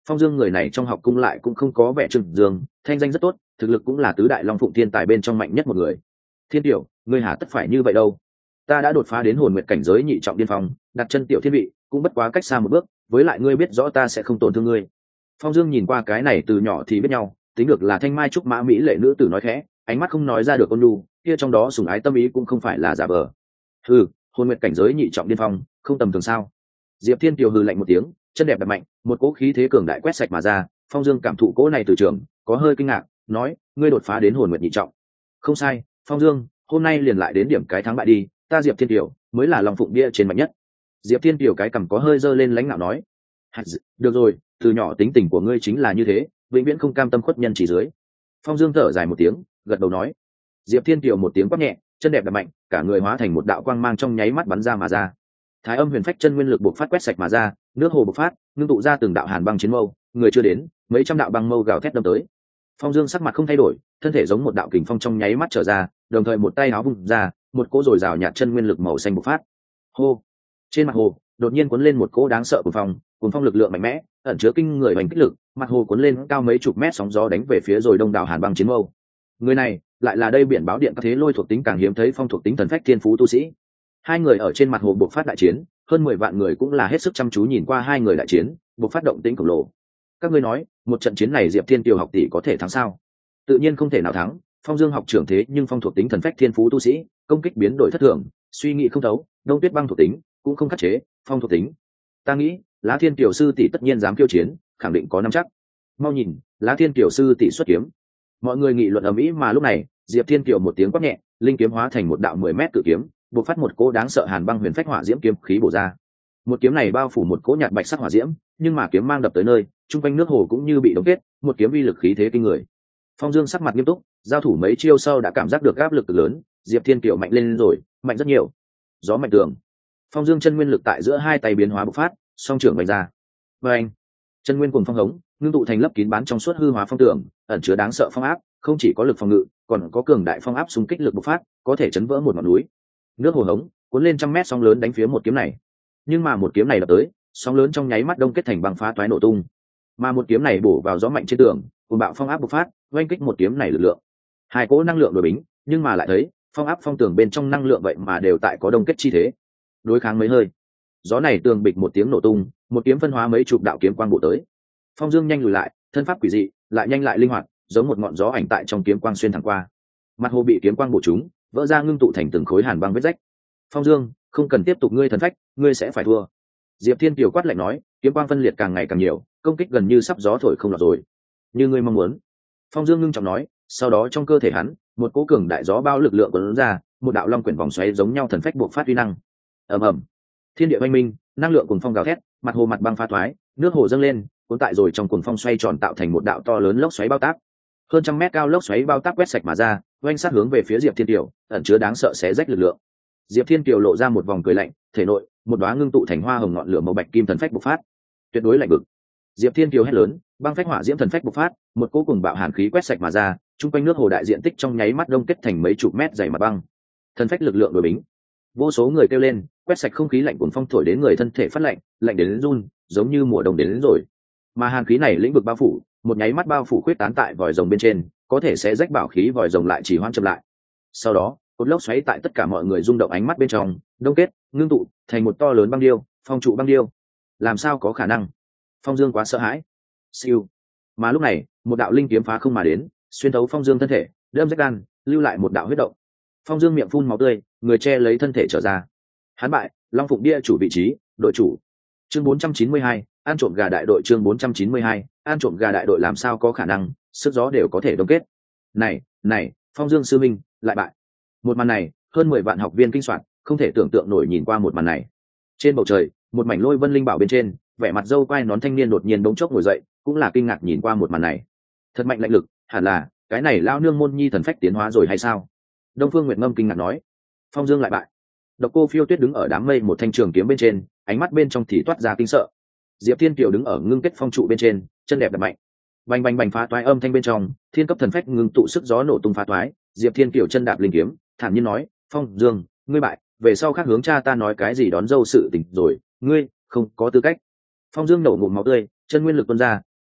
Phong Dương người này trong học cung lại cũng không có vẻ trừng dương, thanh danh rất tốt, thực lực cũng là tứ đại long phụng thiên tài bên trong mạnh nhất một người. Thiên tiểu, ngươi hà tất phải như vậy đâu? Ta đã đột phá đến hồn nguyệt cảnh giới nhị trọng điên phong, đặt chân tiểu thiên vị, cũng bất quá cách xa một bước, với lại ngươi biết rõ ta sẽ không tổn thương ngươi. Phong Dương nhìn qua cái này từ nhỏ thì biết nhau, tính được là thanh mai trúc mã mỹ lệ nữ tử nói khẽ, ánh mắt không nói ra được ôn nhu, kia trong đó sủng ái tâm ý cũng không phải là giả vờ. Hừ, hồn nguyệt cảnh giới nhị trọng điên phong, không tầm thường sao? Diệp Thiên Kiều hừ lạnh một tiếng, chân đẹp đập mạnh, một cỗ khí thế cường đại quét sạch mà ra. Phong Dương cảm thụ cỗ này từ trường, có hơi kinh ngạc, nói: ngươi đột phá đến hồn nguyệt nhị trọng. Không sai, Phong Dương, hôm nay liền lại đến điểm cái thắng bại đi, ta Diệp Thiên Kiều mới là long phụng bia trên mạnh nhất. Diệp Thiên Kiều cái cằm có hơi dơ lên lãnh nạo nói: được rồi, từ nhỏ tính tình của ngươi chính là như thế, vĩnh viễn không cam tâm khuất nhân chỉ dưới. Phong Dương thở dài một tiếng, gật đầu nói. Diệp Thiên Kiều một tiếng quát nhẹ, chân đẹp đập mạnh, cả người hóa thành một đạo quang mang trong nháy mắt bắn ra mà ra. Thái Âm Huyền Phách chân nguyên lực bộc phát quét sạch mà ra, nước hồ bộc phát, ngưng tụ ra từng đạo hàn băng chiến mâu, người chưa đến, mấy trăm đạo băng mâu gào thét đâm tới. Phong Dương sắc mặt không thay đổi, thân thể giống một đạo kình phong trong nháy mắt trở ra, đồng thời một tay áo vung ra, một cỗ rồi rào nhạt chân nguyên lực màu xanh bộc phát. Hô! Trên mặt hồ, đột nhiên cuốn lên một cỗ đáng sợ cuồng phong, cuồng phong lực lượng mạnh mẽ, ẩn chứa kinh người hành kích lực, mặt hồ cuốn lên cao mấy chục mét sóng gió đánh về phía rồi đông đảo hàn băng chiến mâu. Người này, lại là đây biển báo điện các thế lôi thuộc tính càng hiếm thấy phong thuộc tính thần phách thiên phú tu sĩ. Hai người ở trên mặt hồ buộc phát đại chiến, hơn mười vạn người cũng là hết sức chăm chú nhìn qua hai người đại chiến, buộc phát động tĩnh khổng lồ. Các ngươi nói, một trận chiến này Diệp Thiên Kiều học tỷ có thể thắng sao? Tự nhiên không thể nào thắng, Phong Dương học trưởng thế nhưng phong thuộc tính thần phách thiên phú tu sĩ, công kích biến đổi thất thường, suy nghĩ không thấu, Đông Tuyết băng thuộc tính cũng không khắc chế, phong thuộc tính. Ta nghĩ, Lá Thiên Kiều sư tỷ tất nhiên dám kiêu chiến, khẳng định có nắm chắc. Mau nhìn, Lá Thiên Kiều sư tỷ xuất kiếm. Mọi người nghị luận ầm ĩ mà lúc này, Diệp Thiên Kiều một tiếng quát nhẹ, linh kiếm hóa thành một đạo mười mét cự kiếm, bộc phát một cỗ đáng sợ hàn băng huyền phách hỏa diễm kiếm khí bổ ra. Một kiếm này bao phủ một cỗ nhạt bạch sắc hỏa diễm, nhưng mà kiếm mang đập tới nơi, trung quanh nước hồ cũng như bị đóng kết, một kiếm uy lực khí thế kinh người. Phong Dương sắc mặt nghiêm túc, giao thủ mấy chiêu sau đã cảm giác được áp lực lớn, Diệp Thiên Kiều mạnh lên rồi, mạnh rất nhiều. Gió mạnh tường. Phong Dương chân nguyên lực tại giữa hai tay biến hóa bộc phát, song trưởng vạch ra. Và anh, chân nguyên cùng phong hống, ngưng tụ thành lấp kín bán trong suốt hư hóa phong tường, ẩn chứa đáng sợ phong áp, không chỉ có lực phòng ngự, còn có cường đại phong áp xung kích lực bộc phát, có thể chấn vỡ một ngọn núi. Nước hồ hống cuốn lên trăm mét sóng lớn đánh phía một kiếm này, nhưng mà một kiếm này đập tới, sóng lớn trong nháy mắt đông kết thành băng phá toái nổ tung, mà một kiếm này bổ vào gió mạnh trên tường, cùng bạo phong áp bộc phát, oanh kích một kiếm này lực lượng. Hai cỗ năng lượng đối bính, nhưng mà lại thấy phong áp phong tường bên trong năng lượng vậy mà đều tại có đông kết chi thế. Đối kháng mấy hơi, gió này tường bịch một tiếng nổ tung, một kiếm phân hóa mấy chục đạo kiếm quang bổ tới. Phong Dương nhanh lùi lại, thân pháp quỷ dị, lại nhanh lại linh hoạt, giống một ngọn gió ảnh tại trong kiếm quang xuyên thẳng qua. Mặt hồ bị kiếm quang bổ trúng, vỡ ra ngưng tụ thành từng khối hàn băng vết rách. Phong Dương, không cần tiếp tục ngươi thần phách, ngươi sẽ phải thua. Diệp Thiên Kiều quát lạnh nói, kiếm quang phân liệt càng ngày càng nhiều, công kích gần như sắp gió thổi không lọt rồi. Như ngươi mong muốn. Phong Dương ngưng trọng nói, sau đó trong cơ thể hắn, một cỗ cường đại gió bao lực lượng cuốn ra, một đạo long quyển vòng xoáy giống nhau thần phách buộc phát uy năng. Ầm ầm. Thiên địa oanh minh, năng lượng cuồng phong gào thét, mặt hồ mặt băng pha thoái, nước hồ dâng lên, cuốn tại rồi trong cuồng phong xoay tròn tạo thành một đạo to lớn lốc xoáy bao tác. Hơn trăm mét cao lốc xoáy bao tác quét sạch mà ra, oanh sát hướng về phía Diệp Thiên Kiều, ẩn chứa đáng sợ xé rách lực lượng. Diệp Thiên Kiều lộ ra một vòng cười lạnh, thể nội một đóa ngưng tụ thành hoa hồng ngọn lửa màu bạch kim thần phách bộc phát, tuyệt đối lạnh bực. Diệp Thiên Kiều hét lớn, băng phách hỏa diễm thần phách bộc phát, một cỗ cùng bạo hàn khí quét sạch mà ra, trung quanh nước hồ đại diện tích trong nháy mắt đông kết thành mấy chục mét dày mặt băng. Thần phách lực lượng đối bính, vô số người kêu lên, quét sạch không khí lạnh cuồng phong thổi đến người thân thể phát lạnh, lạnh đến, đến run, giống như mùa đông đến, đến rồi. Mà hàn khí này lĩnh vực bao phủ, một nháy mắt bao phủ khuyết tán tại vòi rồng bên trên, có thể sẽ rách bảo khí vòi rồng lại chỉ hoãn chậm lại. Sau đó, cột lốc xoáy tại tất cả mọi người rung động ánh mắt bên trong, đông kết, ngưng tụ thành một to lớn băng điêu, phong trụ băng điêu. Làm sao có khả năng? Phong Dương quá sợ hãi. Siêu. Mà lúc này, một đạo linh kiếm phá không mà đến, xuyên thấu Phong Dương thân thể, đâm rách gan, lưu lại một đạo huyết động. Phong Dương miệng phun máu tươi, người che lấy thân thể trở ra. Hắn bại, Long Phụng Bia chủ vị trí, đội chủ. Chương bốn trăm chín mươi hai, ăn trộm gà đại đội chương bốn trăm chín mươi hai, ăn trộm gà đại đội làm sao có khả năng, sức gió đều có thể đông kết. Này, này, Phong Dương sư minh, lại bại. Một màn này, hơn mười vạn học viên kinh soạn, không thể tưởng tượng nổi nhìn qua một màn này. Trên bầu trời, một mảnh lôi vân linh bảo bên trên, vẻ mặt dâu quai nón thanh niên đột nhiên bỗng chốc ngồi dậy, cũng là kinh ngạc nhìn qua một màn này. Thật mạnh lạnh lực, hẳn là cái này lao nương môn nhi thần phách tiến hóa rồi hay sao? Đông Phương Nguyệt Ngâm kinh ngạc nói. Phong Dương lại bại. Độc Cô Phiêu Tuyết đứng ở đám mây một thanh trường kiếm bên trên, ánh mắt bên trong thì toát ra kinh sợ. Diệp Thiên Kiều đứng ở ngưng kết phong trụ bên trên, chân đẹp đập mạnh. Bành bành bành phá toái âm thanh bên trong, thiên cấp thần phách ngưng tụ sức gió nổ tung phá toái, Diệp Thiên Kiều chân đạp linh kiếm, thản nhiên nói, "Phong Dương, ngươi bại, về sau khác hướng cha ta nói cái gì đón dâu sự tình rồi, ngươi không có tư cách." Phong Dương nổ ngụm máu tươi, chân nguyên lực tuôn ra,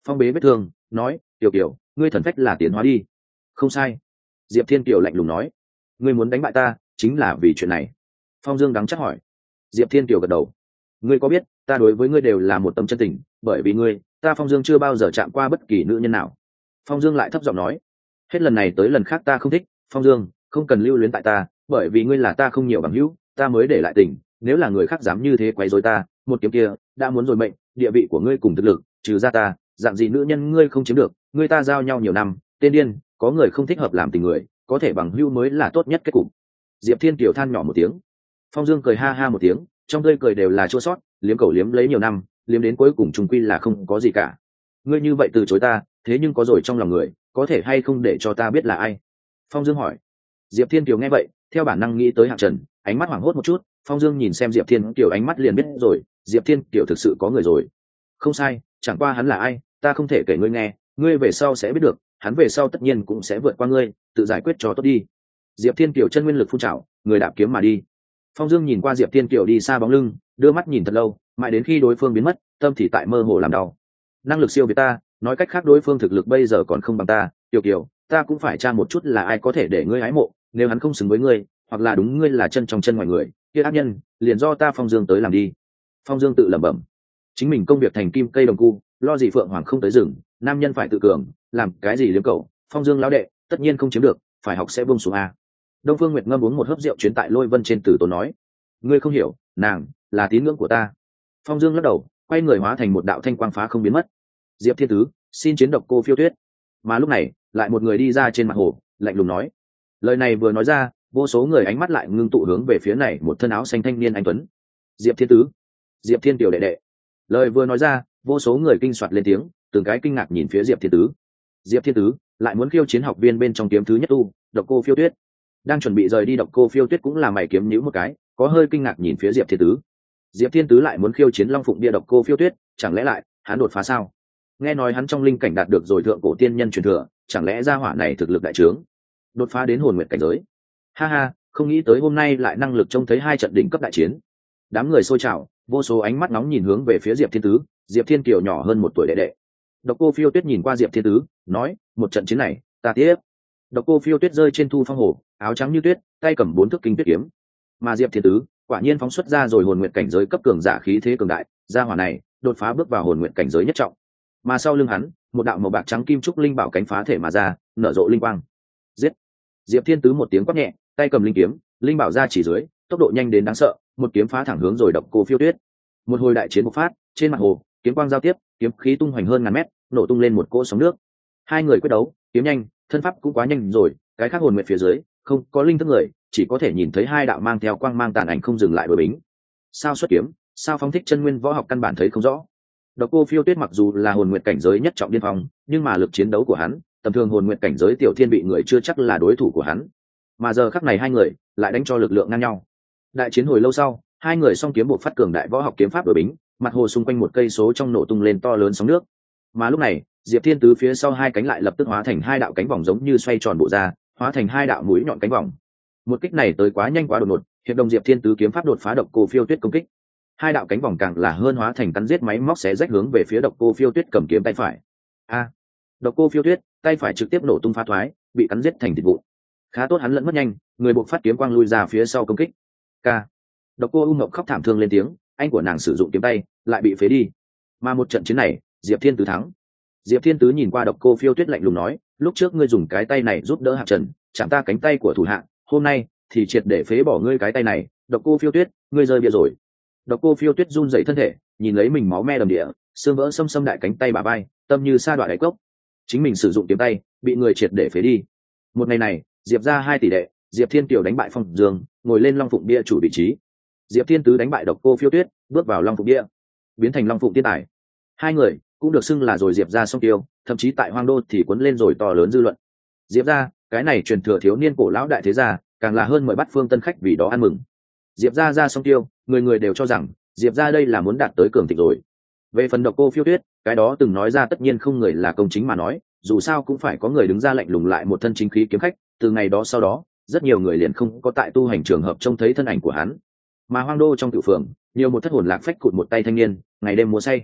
phong bế vết thương nói, tiểu kiều ngươi thần phách là tiến hóa đi. Không sai. Diệp Thiên Kiều lạnh lùng nói. Ngươi muốn đánh bại ta chính là vì chuyện này? Phong Dương đắng chắc hỏi. Diệp Thiên Kiều gật đầu. Ngươi có biết ta đối với ngươi đều là một tâm chân tình, bởi vì ngươi ta Phong Dương chưa bao giờ chạm qua bất kỳ nữ nhân nào. Phong Dương lại thấp giọng nói. Hết lần này tới lần khác ta không thích. Phong Dương không cần lưu luyến tại ta, bởi vì ngươi là ta không nhiều bằng hữu, ta mới để lại tình. Nếu là người khác dám như thế quấy rối ta, một kiếm kia đã muốn rồi mệnh. Địa vị của ngươi cùng thực lực trừ ra ta, dạng gì nữ nhân ngươi không chiếm được. Ngươi ta giao nhau nhiều năm, tên điên, có người không thích hợp làm tình người, có thể bằng hữu mới là tốt nhất kết cục. Diệp Thiên Kiều than nhỏ một tiếng. Phong Dương cười ha ha một tiếng, trong tươi cười đều là chua sót, liếm cầu liếm lấy nhiều năm, liếm đến cuối cùng trùng quy là không có gì cả. Ngươi như vậy từ chối ta, thế nhưng có rồi trong lòng người, có thể hay không để cho ta biết là ai? Phong Dương hỏi. Diệp Thiên Kiều nghe vậy, theo bản năng nghĩ tới Hạng Trần, ánh mắt hoảng hốt một chút. Phong Dương nhìn xem Diệp Thiên Kiều ánh mắt liền biết rồi, Diệp Thiên Kiều thực sự có người rồi. Không sai, chẳng qua hắn là ai, ta không thể kể ngươi nghe, ngươi về sau sẽ biết được, hắn về sau tất nhiên cũng sẽ vượt qua ngươi, tự giải quyết cho tốt đi. Diệp Thiên Kiều chân nguyên lực phun trào, người đạp kiếm mà đi. Phong Dương nhìn qua Diệp Thiên Kiều đi xa bóng lưng, đưa mắt nhìn thật lâu, mãi đến khi đối phương biến mất, tâm thì tại mơ hồ làm đau. Năng lực siêu việt ta, nói cách khác đối phương thực lực bây giờ còn không bằng ta. Kiều Kiều, ta cũng phải tra một chút là ai có thể để ngươi hái mộ, nếu hắn không xứng với ngươi, hoặc là đúng ngươi là chân trong chân ngoài người, kia ác nhân liền do ta Phong Dương tới làm đi. Phong Dương tự lẩm bẩm, chính mình công việc thành kim cây đồng cu, lo gì phượng hoàng không tới rừng, nam nhân phải tự cường, làm cái gì liếm cậu. Phong Dương lão đệ tất nhiên không chiếm được, phải học sẽ buông xuống a. Đông Phương Nguyệt ngâm uống một hớp rượu chuyến tại Lôi Vân trên Tử Tốn nói, ngươi không hiểu, nàng là tín ngưỡng của ta. Phong Dương lắc đầu, quay người hóa thành một đạo thanh quang phá không biến mất. Diệp Thiên Tứ, xin chiến độc cô phiêu tuyết. Mà lúc này lại một người đi ra trên mặt hồ, lạnh lùng nói. Lời này vừa nói ra, vô số người ánh mắt lại ngưng tụ hướng về phía này một thân áo xanh thanh niên anh tuấn. Diệp Thiên Tứ, Diệp Thiên Tiểu đệ đệ. Lời vừa nói ra, vô số người kinh soạt lên tiếng, từng cái kinh ngạc nhìn phía Diệp Thiên Tứ. Diệp Thiên Tứ lại muốn khiêu chiến học viên bên trong kiếm thứ nhất tu, độc cô phiêu tuyết. Đang chuẩn bị rời đi độc cô phiêu tuyết cũng là mày kiếm nhíu một cái, có hơi kinh ngạc nhìn phía Diệp Thiên Tứ. Diệp Thiên Tứ lại muốn khiêu chiến Long Phụng Bia độc cô phiêu tuyết, chẳng lẽ lại hắn đột phá sao? Nghe nói hắn trong linh cảnh đạt được rồi thượng cổ tiên nhân truyền thừa, chẳng lẽ gia hỏa này thực lực đại trướng, đột phá đến hồn nguyện cảnh giới? Ha ha, không nghĩ tới hôm nay lại năng lực trông thấy hai trận đỉnh cấp đại chiến. Đám người xôi trào, vô số ánh mắt nóng nhìn hướng về phía Diệp Thiên Tứ. Diệp Thiên Kiều nhỏ hơn một tuổi đệ đệ. Độc cô phiêu tuyết nhìn qua Diệp Thiên Tứ, nói, một trận chiến này ta tiếp. Độc cô phiêu tuyết rơi trên thu phong hồ, áo trắng như tuyết, tay cầm bốn thước kinh tuyết kiếm. Mà Diệp Thiên Tứ quả nhiên phóng xuất ra rồi hồn nguyện cảnh giới cấp cường giả khí thế cường đại, gia hỏa này đột phá bước vào hồn nguyện cảnh giới nhất trọng. Mà sau lưng hắn, một đạo màu bạc trắng kim trúc linh bảo cánh phá thể mà ra, nở rộ linh quang. Giết! Diệp Thiên Tứ một tiếng quát nhẹ, tay cầm linh kiếm, linh bảo ra chỉ dưới, tốc độ nhanh đến đáng sợ, một kiếm phá thẳng hướng rồi độc cô phiêu tuyết. Một hồi đại chiến bộc phát, trên mặt hồ, kiếm quang giao tiếp, kiếm khí tung hoành hơn ngàn mét, nổ tung lên một cỗ sóng nước. Hai người quyết đấu, kiếm nhanh, thân pháp cũng quá nhanh rồi, cái khác hồn nguyện phía dưới không có linh thức người, chỉ có thể nhìn thấy hai đạo mang theo quang mang tàn ảnh không dừng lại đối bính. Sao xuất kiếm, sao phóng thích chân nguyên võ học căn bản thấy không rõ. Độc cô phiêu tuyết mặc dù là hồn nguyện cảnh giới nhất trọng điên phong, nhưng mà lực chiến đấu của hắn, tầm thường hồn nguyện cảnh giới tiểu thiên bị người chưa chắc là đối thủ của hắn. Mà giờ khắc này hai người lại đánh cho lực lượng ngang nhau. Đại chiến hồi lâu sau, hai người song kiếm buộc phát cường đại võ học kiếm pháp đối bính, mặt hồ xung quanh một cây số trong nổ tung lên to lớn sóng nước. Mà lúc này, Diệp Thiên Tứ phía sau hai cánh lại lập tức hóa thành hai đạo cánh vòng giống như xoay tròn bộ ra, hóa thành hai đạo mũi nhọn cánh vòng. Một kích này tới quá nhanh quá đột ngột, hiệp đồng Diệp Thiên Tứ kiếm pháp đột phá độc cô phiêu tuyết công kích. Hai đạo cánh vòng càng là hơn hóa thành cắn giết máy móc xé rách hướng về phía độc cô phiêu tuyết cầm kiếm tay phải. A! Độc cô phiêu tuyết tay phải trực tiếp nổ tung phá thoái, bị cắn giết thành thịt vụn. Khá tốt hắn lẫn mất nhanh, người buộc phát kiếm quang lui ra phía sau công kích. K! Độc cô U Ngọc khóc thảm thương lên tiếng, anh của nàng sử dụng kiếm tay lại bị phế đi. Mà một trận chiến này, Diệp Thiên Tứ thắng. Diệp Thiên Tứ nhìn qua độc cô phiêu tuyết lạnh lùng nói, lúc trước ngươi dùng cái tay này giúp đỡ Hạng Trần, chạm ta cánh tay của thủ hạ, hôm nay thì triệt để phế bỏ ngươi cái tay này. Độc cô phiêu tuyết, ngươi rơi bia rồi. Độc cô phiêu tuyết run rẩy thân thể, nhìn lấy mình máu me đầm địa, xương vỡ xâm xâm đại cánh tay bà bay, tâm như sa đoạn đáy cốc. Chính mình sử dụng kiếm tay, bị người triệt để phế đi. Một ngày này, Diệp ra hai tỷ đệ, Diệp Thiên Kiều đánh bại Phong Dương, ngồi lên Long Phụng bia chủ vị trí. Diệp Thiên Tứ đánh bại độc cô phiêu tuyết, bước vào Long Phụng bia, biến thành Long Phụng tiên tài. Hai người cũng được xưng là rồi Diệp ra song tiêu, thậm chí tại Hoang Đô thì cuốn lên rồi to lớn dư luận. Diệp ra, cái này truyền thừa thiếu niên cổ lão đại thế gia, càng là hơn mời bắt phương tân khách vì đó ăn mừng. Diệp ra ra song tiêu, người người đều cho rằng Diệp ra đây là muốn đạt tới cường thịnh rồi. Về phần độc cô phiêu tuyết, cái đó từng nói ra tất nhiên không người là công chính mà nói, dù sao cũng phải có người đứng ra lạnh lùng lại một thân chính khí kiếm khách. Từ ngày đó sau đó, rất nhiều người liền không có tại tu hành trường hợp trông thấy thân ảnh của hắn. Mà Hoang Đô trong tiểu phường, nhiều một thất hồn lạc phách cụt một tay thanh niên, ngày đêm múa say.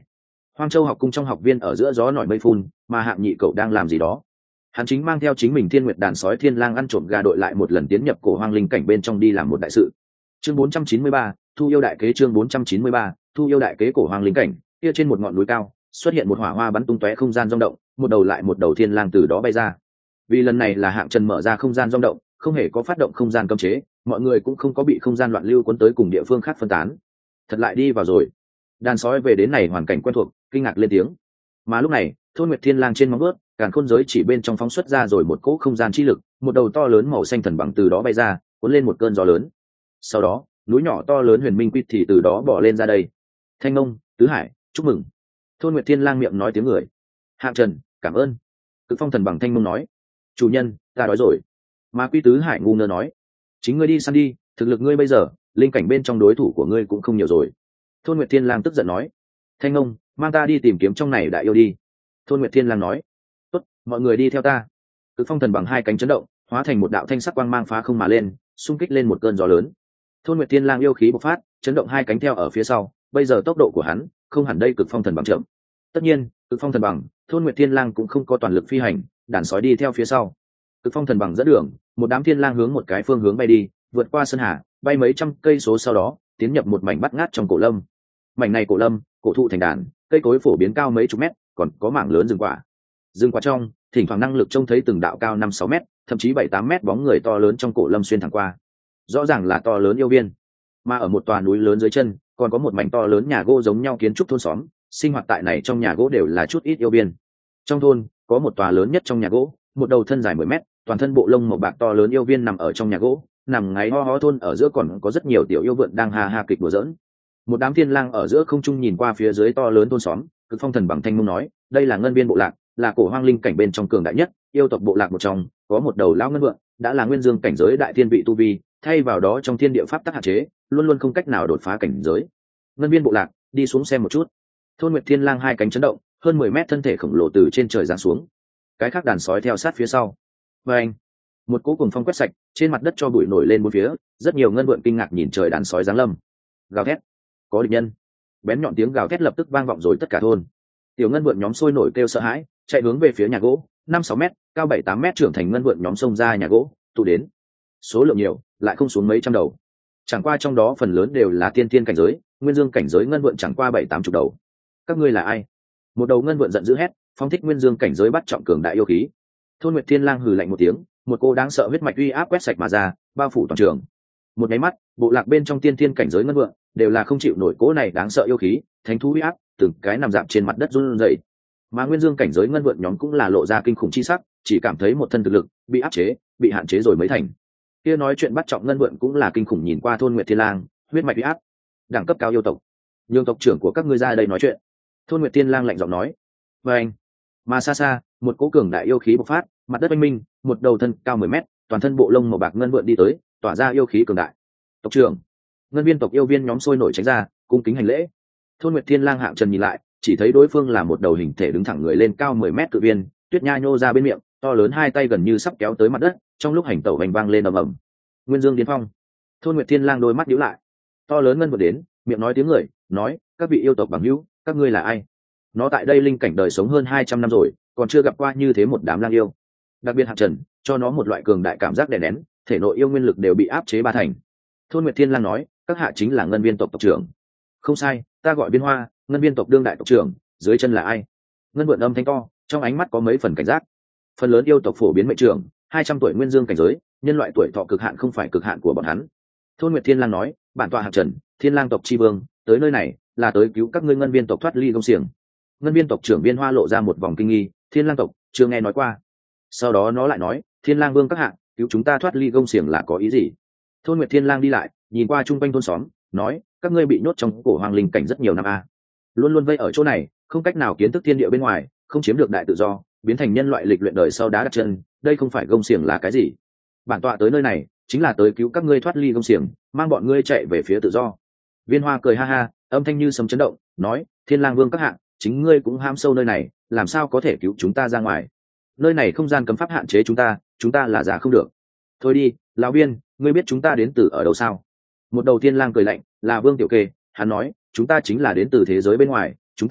Hoang Châu học cung trong học viên ở giữa gió nổi mây phun, mà Hạng Nhị cậu đang làm gì đó? Hắn chính mang theo chính mình Thiên Nguyệt đàn sói Thiên Lang ăn trộm gà đội lại một lần tiến nhập cổ hoang linh cảnh bên trong đi làm một đại sự. Chương bốn trăm chín mươi ba, Thu yêu đại kế. Chương bốn trăm chín mươi ba, Thu yêu đại kế. Cổ hoang linh cảnh, kia trên một ngọn núi cao, xuất hiện một hỏa hoa bắn tung tóe không gian rung động, một đầu lại một đầu thiên lang từ đó bay ra. Vì lần này là Hạng Trần mở ra không gian rung động, không hề có phát động không gian cấm chế, mọi người cũng không có bị không gian loạn lưu cuốn tới cùng địa phương khác phân tán. Thật lại đi vào rồi. Đàn sói về đến này hoàn cảnh quen thuộc, kinh ngạc lên tiếng. Mà lúc này, Thôn Nguyệt Thiên Lang trên móng vuốt, càn khôn giới chỉ bên trong phóng xuất ra rồi một cỗ không gian chi lực, một đầu to lớn màu xanh thần bằng từ đó bay ra, cuốn lên một cơn gió lớn. Sau đó, núi nhỏ to lớn Huyền Minh Quýt thì từ đó bỏ lên ra đây. Thanh Ngông, Tứ Hải, chúc mừng. Thôn Nguyệt Thiên Lang miệng nói tiếng người. Hạng Trần, cảm ơn. Cực Phong thần bằng Thanh Ngông nói. Chủ nhân, ta đói rồi. Mà Quy Tứ Hải ngu ngơ nói. Chính ngươi đi săn đi, thực lực ngươi bây giờ, linh cảnh bên trong đối thủ của ngươi cũng không nhiều rồi. Thôn Nguyệt Thiên Lang tức giận nói. Thanh Ngông, mang ta đi tìm kiếm trong này đại yêu đi. Thôn Nguyệt Thiên Lang nói. Tốt, mọi người đi theo ta. Cực Phong thần bằng hai cánh chấn động, hóa thành một đạo thanh sắc quang mang phá không mà lên, xung kích lên một cơn gió lớn. Thôn Nguyệt Thiên Lang yêu khí bộc phát, chấn động hai cánh theo ở phía sau, bây giờ tốc độ của hắn không hẳn đây Cực Phong thần bằng chậm. Tất nhiên, Cực Phong thần bằng, Thôn Nguyệt Thiên Lang cũng không có toàn lực phi hành, đàn sói đi theo phía sau. Cực Phong thần bằng dẫn đường, một đám thiên lang hướng một cái phương hướng bay đi, vượt qua sơn hà, bay mấy trăm cây số sau đó, tiến nhập một mảnh bắt ngát trong cổ lâm. Mảnh này cổ lâm, cổ thụ thành đàn, cây cối phổ biến cao mấy chục mét, còn có mảng lớn rừng quả. Rừng quả trong, thỉnh thoảng năng lực trông thấy từng đạo cao năm sáu mét, thậm chí bảy tám mét bóng người to lớn trong cổ lâm xuyên thẳng qua. Rõ ràng là to lớn yêu viên. Mà ở một tòa núi lớn dưới chân, còn có một mảnh to lớn nhà gỗ giống nhau kiến trúc thôn xóm, sinh hoạt tại này trong nhà gỗ đều là chút ít yêu viên. Trong thôn, có một tòa lớn nhất trong nhà gỗ, một đầu thân dài mười mét, toàn thân bộ lông màu bạc to lớn yêu viên nằm ở trong nhà gỗ, nằm ngáy ho ho. Thôn ở giữa còn có rất nhiều tiểu yêu vượn đang ha ha kịch đùa giỡn. Một đám thiên lang ở giữa không trung nhìn qua phía dưới to lớn thôn xóm, Cực Phong thần bằng Thanh Mông nói, đây là ngân viên bộ lạc, là cổ hoang linh cảnh bên trong cường đại nhất, yêu tộc bộ lạc một trong, có một đầu lão ngân vượn, đã là nguyên dương cảnh giới đại thiên vị tu vi, thay vào đó trong thiên địa pháp tắc hạn chế, luôn luôn không cách nào đột phá cảnh giới. Ngân viên bộ lạc, đi xuống xem một chút. Thôn Nguyệt Thiên Lang hai cánh chấn động, hơn mười mét thân thể khổng lồ từ trên trời giáng xuống. Cái khác đàn sói theo sát phía sau. Và anh, một cỗ cuồng phong quét sạch, trên mặt đất cho bụi nổi lên bốn phía, rất nhiều ngân vượn kinh ngạc nhìn trời đàn sói giáng lâm. Gào thét, có địch nhân. Bén nhọn tiếng gào thét lập tức vang vọng rồi tất cả thôn. Tiểu ngân vượn nhóm sôi nổi kêu sợ hãi, chạy hướng về phía nhà gỗ, năm sáu mét, cao bảy tám mét trưởng thành ngân vượn nhóm xông ra nhà gỗ, tụ đến. Số lượng nhiều, lại không xuống mấy trăm đầu. Chẳng qua trong đó phần lớn đều là tiên thiên cảnh giới, nguyên dương cảnh giới ngân vượn chẳng qua bảy tám chục đầu. Các ngươi là ai? Một đầu ngân vượn giận dữ hét, phóng thích nguyên dương cảnh giới bắt trọng cường đại yêu khí. Thôn Nguyệt Thiên Lang hừ lạnh một tiếng, một cô đáng sợ huyết mạch uy áp quét sạch mà ra, bao phủ toàn trường. Một cái mắt, bộ lạc bên trong tiên thiên cảnh giới ngân vượn đều là không chịu nổi cỗ này đáng sợ yêu khí, thánh thú uy áp, từng cái nằm dạp trên mặt đất run rẩy. Mà nguyên dương cảnh giới ngân vượn nhóm cũng là lộ ra kinh khủng chi sắc, chỉ cảm thấy một thân thực lực bị áp chế, bị hạn chế rồi mới thành. Kia nói chuyện bắt trọng ngân vượn cũng là kinh khủng nhìn qua Thôn Nguyệt Thiên Lang, huyết mạch uy áp, đẳng cấp cao yêu tộc. Nhường tộc trưởng của các ngươi ra đây nói chuyện. Thôn Nguyệt Thiên Lang lạnh giọng nói. Và anh, mà xa xa, một cỗ cường đại yêu khí bộc phát, mặt đất oanh minh, một đầu thân cao mười mét, toàn thân bộ lông màu bạc ngân vượn đi tới, tỏa ra yêu khí cường đại. Tộc trưởng, ngân viên tộc yêu viên nhóm sôi nổi tránh ra, cung kính hành lễ. Thôn Nguyệt Thiên Lang Hạng Trần nhìn lại, chỉ thấy đối phương là một đầu hình thể đứng thẳng người lên cao mười mét cự viên, tuyết nha nhô ra bên miệng, to lớn hai tay gần như sắp kéo tới mặt đất, trong lúc hành tẩu vành vang lên ầm ầm. Nguyên Dương Điên Phong. Thôn Nguyệt Thiên Lang đôi mắt nhíu lại. To lớn ngân vượn đến, miệng nói tiếng người, nói, các vị yêu tộc bằng hữu, các ngươi là ai? Nó tại đây linh cảnh đời sống hơn hai trăm năm rồi, còn chưa gặp qua như thế một đám lang yêu. Đặc biệt Hạng Trần, cho nó một loại cường đại cảm giác đè nén, thể nội yêu nguyên lực đều bị áp chế ba thành. Thôn Nguyệt Thiên Lang nói, các hạ chính là ngân viên tộc tộc trưởng. Không sai, ta gọi Biên Hoa, ngân viên tộc đương đại tộc trưởng, dưới chân là ai? Ngân vượn âm thanh to, trong ánh mắt có mấy phần cảnh giác. Phần lớn yêu tộc phổ biến mệnh trưởng, hai trăm tuổi nguyên dương cảnh giới, nhân loại tuổi thọ cực hạn không phải cực hạn của bọn hắn. Thôn Nguyệt Thiên Lang nói, bản tọa Hạng Trần, Thiên Lang tộc chi vương, tới nơi này là tới cứu các ngươi ngân viên tộc thoát ly gông xiềng. Ngân viên tộc trưởng Biên Hoa lộ ra một vòng kinh nghi, Thiên Lang tộc chưa nghe nói qua. Sau đó nó lại nói, Thiên Lang vương các hạ, cứu chúng ta thoát ly gông xiềng là có ý gì? Thôn Nguyệt Thiên Lang đi lại, nhìn qua trung quanh thôn xóm, nói, các ngươi bị nhốt trong cổ hoàng linh cảnh rất nhiều năm a, luôn luôn vây ở chỗ này, không cách nào kiến thức thiên địa bên ngoài, không chiếm được đại tự do, biến thành nhân loại lịch luyện đời sau đá đặt chân, đây không phải gông xiềng là cái gì? Bản tọa tới nơi này chính là tới cứu các ngươi thoát ly gông xiềng, mang bọn ngươi chạy về phía tự do. Viên Hoa cười ha ha, âm thanh như sấm chấn động, nói, Thiên Lang vương các hạ, chính ngươi cũng ham sâu nơi này, làm sao có thể cứu chúng ta ra ngoài? Nơi này không gian cấm pháp hạn chế chúng ta, chúng ta là giả không được. Thôi đi, lão Viên, ngươi biết chúng ta đến từ ở đâu sao? Một đầu Thiên Lang cười lạnh, là Vương Tiểu Kê, hắn nói, chúng ta chính là đến từ thế giới bên ngoài, chúng ta tới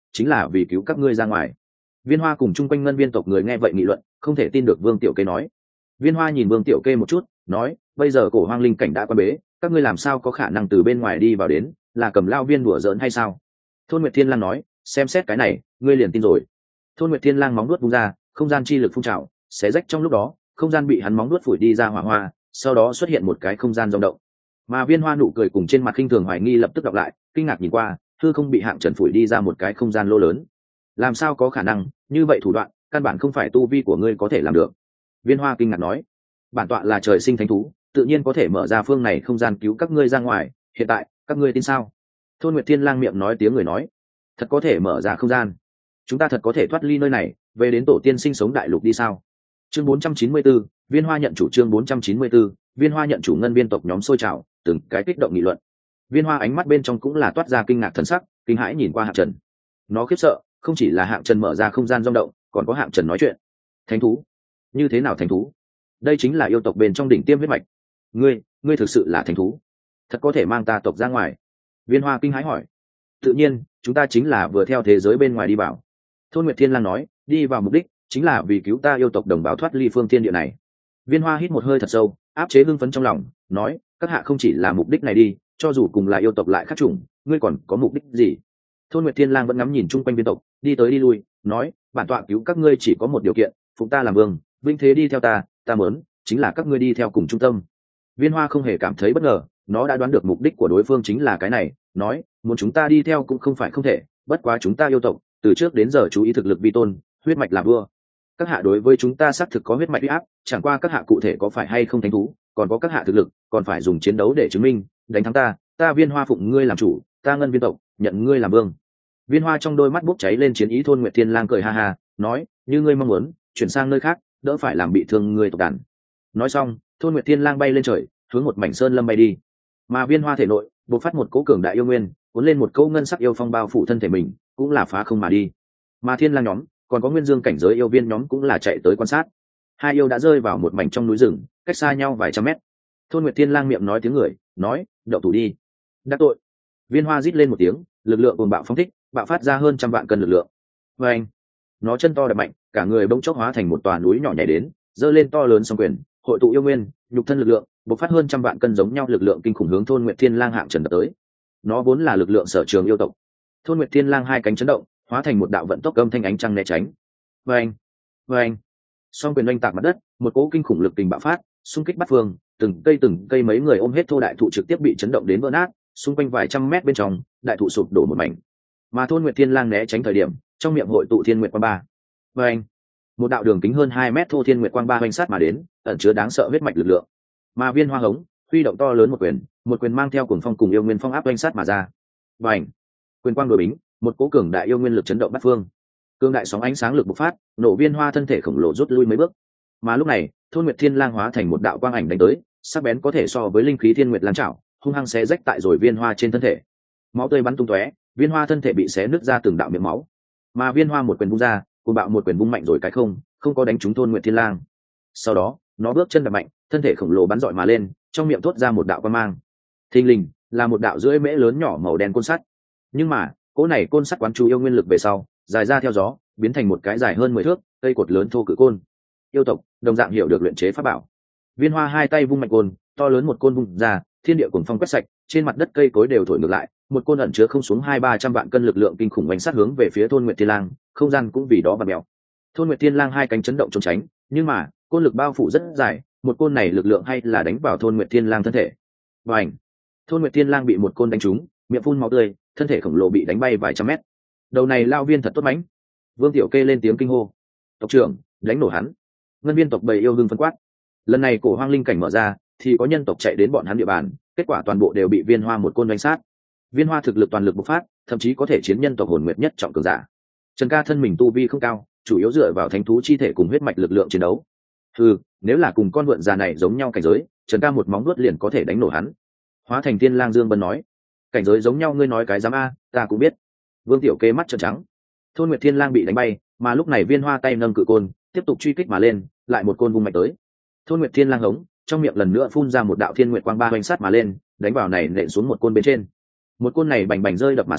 chính là vì cứu các ngươi ra ngoài. Viên Hoa cùng chung quanh ngân viên tộc người nghe vậy nghị luận, không thể tin được Vương Tiểu Kê nói. Viên Hoa nhìn Vương Tiểu Kê một chút, nói, bây giờ cổ hoang linh cảnh đã quan bế, các ngươi làm sao có khả năng từ bên ngoài đi vào đến, là cầm lao viên đùa giỡn hay sao? Thôn Nguyệt Thiên Lang nói, xem xét cái này, ngươi liền tin rồi. Thôn Nguyệt Thiên Lang móng nuốt vung ra, không gian chi lực phun trào, xé rách trong lúc đó, không gian bị hắn móng nuốt phủi đi ra hỏa hoa, sau đó xuất hiện một cái không gian rung động. Mà Viên Hoa nụ cười cùng trên mặt khinh thường hoài nghi lập tức đọc lại, kinh ngạc nhìn qua, hư không bị hạng trần phủi đi ra một cái không gian lô lớn. Làm sao có khả năng, như vậy thủ đoạn, căn bản không phải tu vi của ngươi có thể làm được. Viên Hoa kinh ngạc nói, bản tọa là trời sinh thánh thú, tự nhiên có thể mở ra phương này không gian cứu các ngươi ra ngoài, hiện tại, các ngươi tin sao? Thôn Nguyệt Thiên Lang miệng nói tiếng người nói, thật có thể mở ra không gian, chúng ta thật có thể thoát ly nơi này, về đến tổ tiên sinh sống đại lục đi sao? Chương bốn trăm chín mươi 4, Viên Hoa nhận chủ. Chương bốn trăm chín mươi 4, Viên Hoa nhận chủ. Ngân viên tộc nhóm sôi trào, từng cái kích động nghị luận. Viên Hoa ánh mắt bên trong cũng là toát ra kinh ngạc thần sắc, kinh hãi nhìn qua Hạng Trần. Nó khiếp sợ, không chỉ là Hạng Trần mở ra không gian rung động, còn có Hạng Trần nói chuyện. Thánh thú? Như thế nào thánh thú? Đây chính là yêu tộc bên trong đỉnh tiêm huyết mạch. Ngươi, ngươi thực sự là thánh thú? Thật có thể mang ta tộc ra ngoài? Viên Hoa kinh hãi hỏi. Tự nhiên, chúng ta chính là vừa theo thế giới bên ngoài đi vào. Thôn Nguyệt Thiên Lang nói, đi vào mục đích chính là vì cứu ta yêu tộc đồng bào thoát ly phương thiên địa này. Viên Hoa hít một hơi thật sâu, áp chế hưng phấn trong lòng, nói, các hạ không chỉ là mục đích này đi, cho dù cùng là yêu tộc lại khác chủng, ngươi còn có mục đích gì? Thôn Nguyệt Thiên Lang vẫn ngắm nhìn chung quanh viên tộc, đi tới đi lui, nói, bản tọa cứu các ngươi chỉ có một điều kiện, phụng ta làm vương, vinh thế đi theo ta, ta muốn chính là các ngươi đi theo cùng trung tâm. Viên Hoa không hề cảm thấy bất ngờ, nó đã đoán được mục đích của đối phương chính là cái này, nói, muốn chúng ta đi theo cũng không phải không thể, bất quá chúng ta yêu tộc từ trước đến giờ chú ý thực lực vi tôn, huyết mạch làm vua. Các hạ đối với chúng ta xác thực có huyết mạch uy áp, chẳng qua các hạ cụ thể có phải hay không thánh thú, còn có các hạ thực lực, còn phải dùng chiến đấu để chứng minh, đánh thắng ta, ta Viên Hoa phụng ngươi làm chủ, ta ngân viên tộc nhận ngươi làm vương. Viên Hoa trong đôi mắt bốc cháy lên chiến ý. Thôn Nguyệt Thiên Lang cười ha ha, nói, như ngươi mong muốn, chuyển sang nơi khác, đỡ phải làm bị thương ngươi tộc đàn. Nói xong, Thôn Nguyệt Thiên Lang bay lên trời, hướng một mảnh sơn lâm bay đi. Mà Viên Hoa thể nội bộc phát một cỗ cường đại yêu nguyên, cuốn lên một cỗ ngân sắc yêu phong bao phủ thân thể mình, cũng là phá không mà đi. Mà Thiên Lang nhóm, còn có nguyên dương cảnh giới yêu viên nhóm cũng là chạy tới quan sát. Hai yêu đã rơi vào một mảnh trong núi rừng, cách xa nhau vài trăm mét. Thôn Nguyệt Thiên Lang miệng nói tiếng người, nói, đậu thủ đi. Đắc tội. Viên Hoa rít lên một tiếng, lực lượng cuồng bạo phóng thích, bạo phát ra hơn trăm vạn cân lực lượng. Và anh, nó chân to đập mạnh, cả người bỗng chốc hóa thành một tòa núi nhỏ nhảy đến, giơ lên to lớn song quyền, hội tụ yêu nguyên, nhục thân lực lượng, bộc phát hơn trăm vạn cân giống nhau lực lượng kinh khủng hướng Thôn Nguyệt Thiên Lang Hạng Trần đập tới. Nó vốn là lực lượng sở trường yêu tộc. Thôn Nguyệt Thiên Lang hai cánh chấn động, hóa thành một đạo vận tốc âm thanh ánh trăng né tránh. Và anh, và anh, song quyền oanh tạc mặt đất, một cỗ kinh khủng lực tình bạo phát, xung kích bát phương, từng cây từng cây mấy người ôm hết thô đại thụ trực tiếp bị chấn động đến vỡ nát, xung quanh vài trăm mét bên trong, đại thụ sụp đổ một mảnh. Mà Thôn Nguyệt Thiên Lang né tránh thời điểm, trong miệng hội tụ Thiên Nguyệt Quang Ba. Và anh, một đạo đường kính hơn hai mét thô Thiên Nguyệt Quang Ba hoành sát mà đến, ẩn chứa đáng sợ huyết mạch lực lượng. Mà Viên Hoa hống, huy động to lớn một quyền, một quyền mang theo cuồng phong cùng yêu nguyên phong áp hoành sát mà ra. Và anh, quyền quang đối bính, một cỗ cường đại yêu nguyên lực chấn động bát phương. Cường đại sóng ánh sáng lực bộc phát, nổ Viên Hoa thân thể khổng lồ rút lui mấy bước. Mà lúc này, Thôn Nguyệt Thiên Lang hóa thành một đạo quang ảnh đánh tới, sắc bén có thể so với linh khí Thiên Nguyệt Lang Trảo, hung hăng xé rách tại rồi Viên Hoa trên thân thể. Máu tươi bắn tung tóe, Viên Hoa thân thể bị xé nứt ra từng đạo miệng máu. Mà Viên Hoa một quyền vung ra, cuồng bạo một quyền vung mạnh rồi cái không, không có đánh trúng Thôn Nguyệt Thiên Lang. Sau đó, nó bước chân đập mạnh, thân thể khổng lồ bắn dọi mà lên, trong miệng thốt ra một đạo quang mang. Thình lình, là một đạo rưỡi mễ lớn nhỏ màu đen côn sắt. Nhưng mà, cỗ này côn sắt quán chú yêu nguyên lực về sau, dài ra theo gió, biến thành một cái dài hơn mười thước, cây cột lớn thô cự côn. Yêu tộc đồng dạng hiểu được luyện chế pháp bảo. Viên Hoa hai tay vung mạnh côn, to lớn một côn vung ra, thiên địa cuồng phong quét sạch, trên mặt đất cây cối đều thổi ngược lại, một côn ẩn chứa không xuống hai ba trăm vạn cân lực lượng kinh khủng bánh sát hướng về phía Thôn Nguyệt Thiên Lang, không gian cũng vì đó bạt mèo. Thôn Nguyệt Thiên Lang hai cánh chấn động trốn tránh, nhưng mà côn lực bao phủ rất dài, một côn này lực lượng hay là đánh vào Thôn Nguyệt Thiên Lang thân thể. Bành! Thôn Nguyệt Thiên Lang bị một côn đánh trúng, miệng phun máu tươi, thân thể khổng lồ bị đánh bay vài trăm mét. Đầu này lao viên thật tốt mãnh. Vương Tiểu Kê lên tiếng kinh hô. Tộc trưởng, đánh nổ hắn. Ngân viên tộc bầy yêu hưng phân quát. Lần này cổ hoang linh cảnh mở ra, thì có nhân tộc chạy đến bọn hắn địa bàn, kết quả toàn bộ đều bị Viên Hoa một côn đánh sát. Viên Hoa thực lực toàn lực bộc phát, thậm chí có thể chiến nhân tộc hồn nguyệt nhất trọng cường giả. Trần Ca thân mình tu vi không cao, chủ yếu dựa vào thánh thú chi thể cùng huyết mạch lực lượng chiến đấu. Ừ, nếu là cùng con vượn già này giống nhau cảnh giới, Trần Ca một móng vuốt liền có thể đánh nổ hắn. Hóa thành Thiên Lang Dương Bân nói, cảnh giới giống nhau ngươi nói cái dám a, ta cũng biết. Vương Tiểu Kê mắt trợn trắng. Thôn Nguyệt Thiên Lang bị đánh bay, mà lúc này Viên Hoa tay nâng cự côn, tiếp tục truy kích mà lên, lại một côn vung mạnh tới. Thôn Nguyệt Thiên Lang hống, trong miệng lần nữa phun ra một đạo Thiên Nguyệt Quang Ba hoành sát mà lên, đánh vào này nện xuống một côn bên trên. Một côn này bành bành rơi đập mà xuống,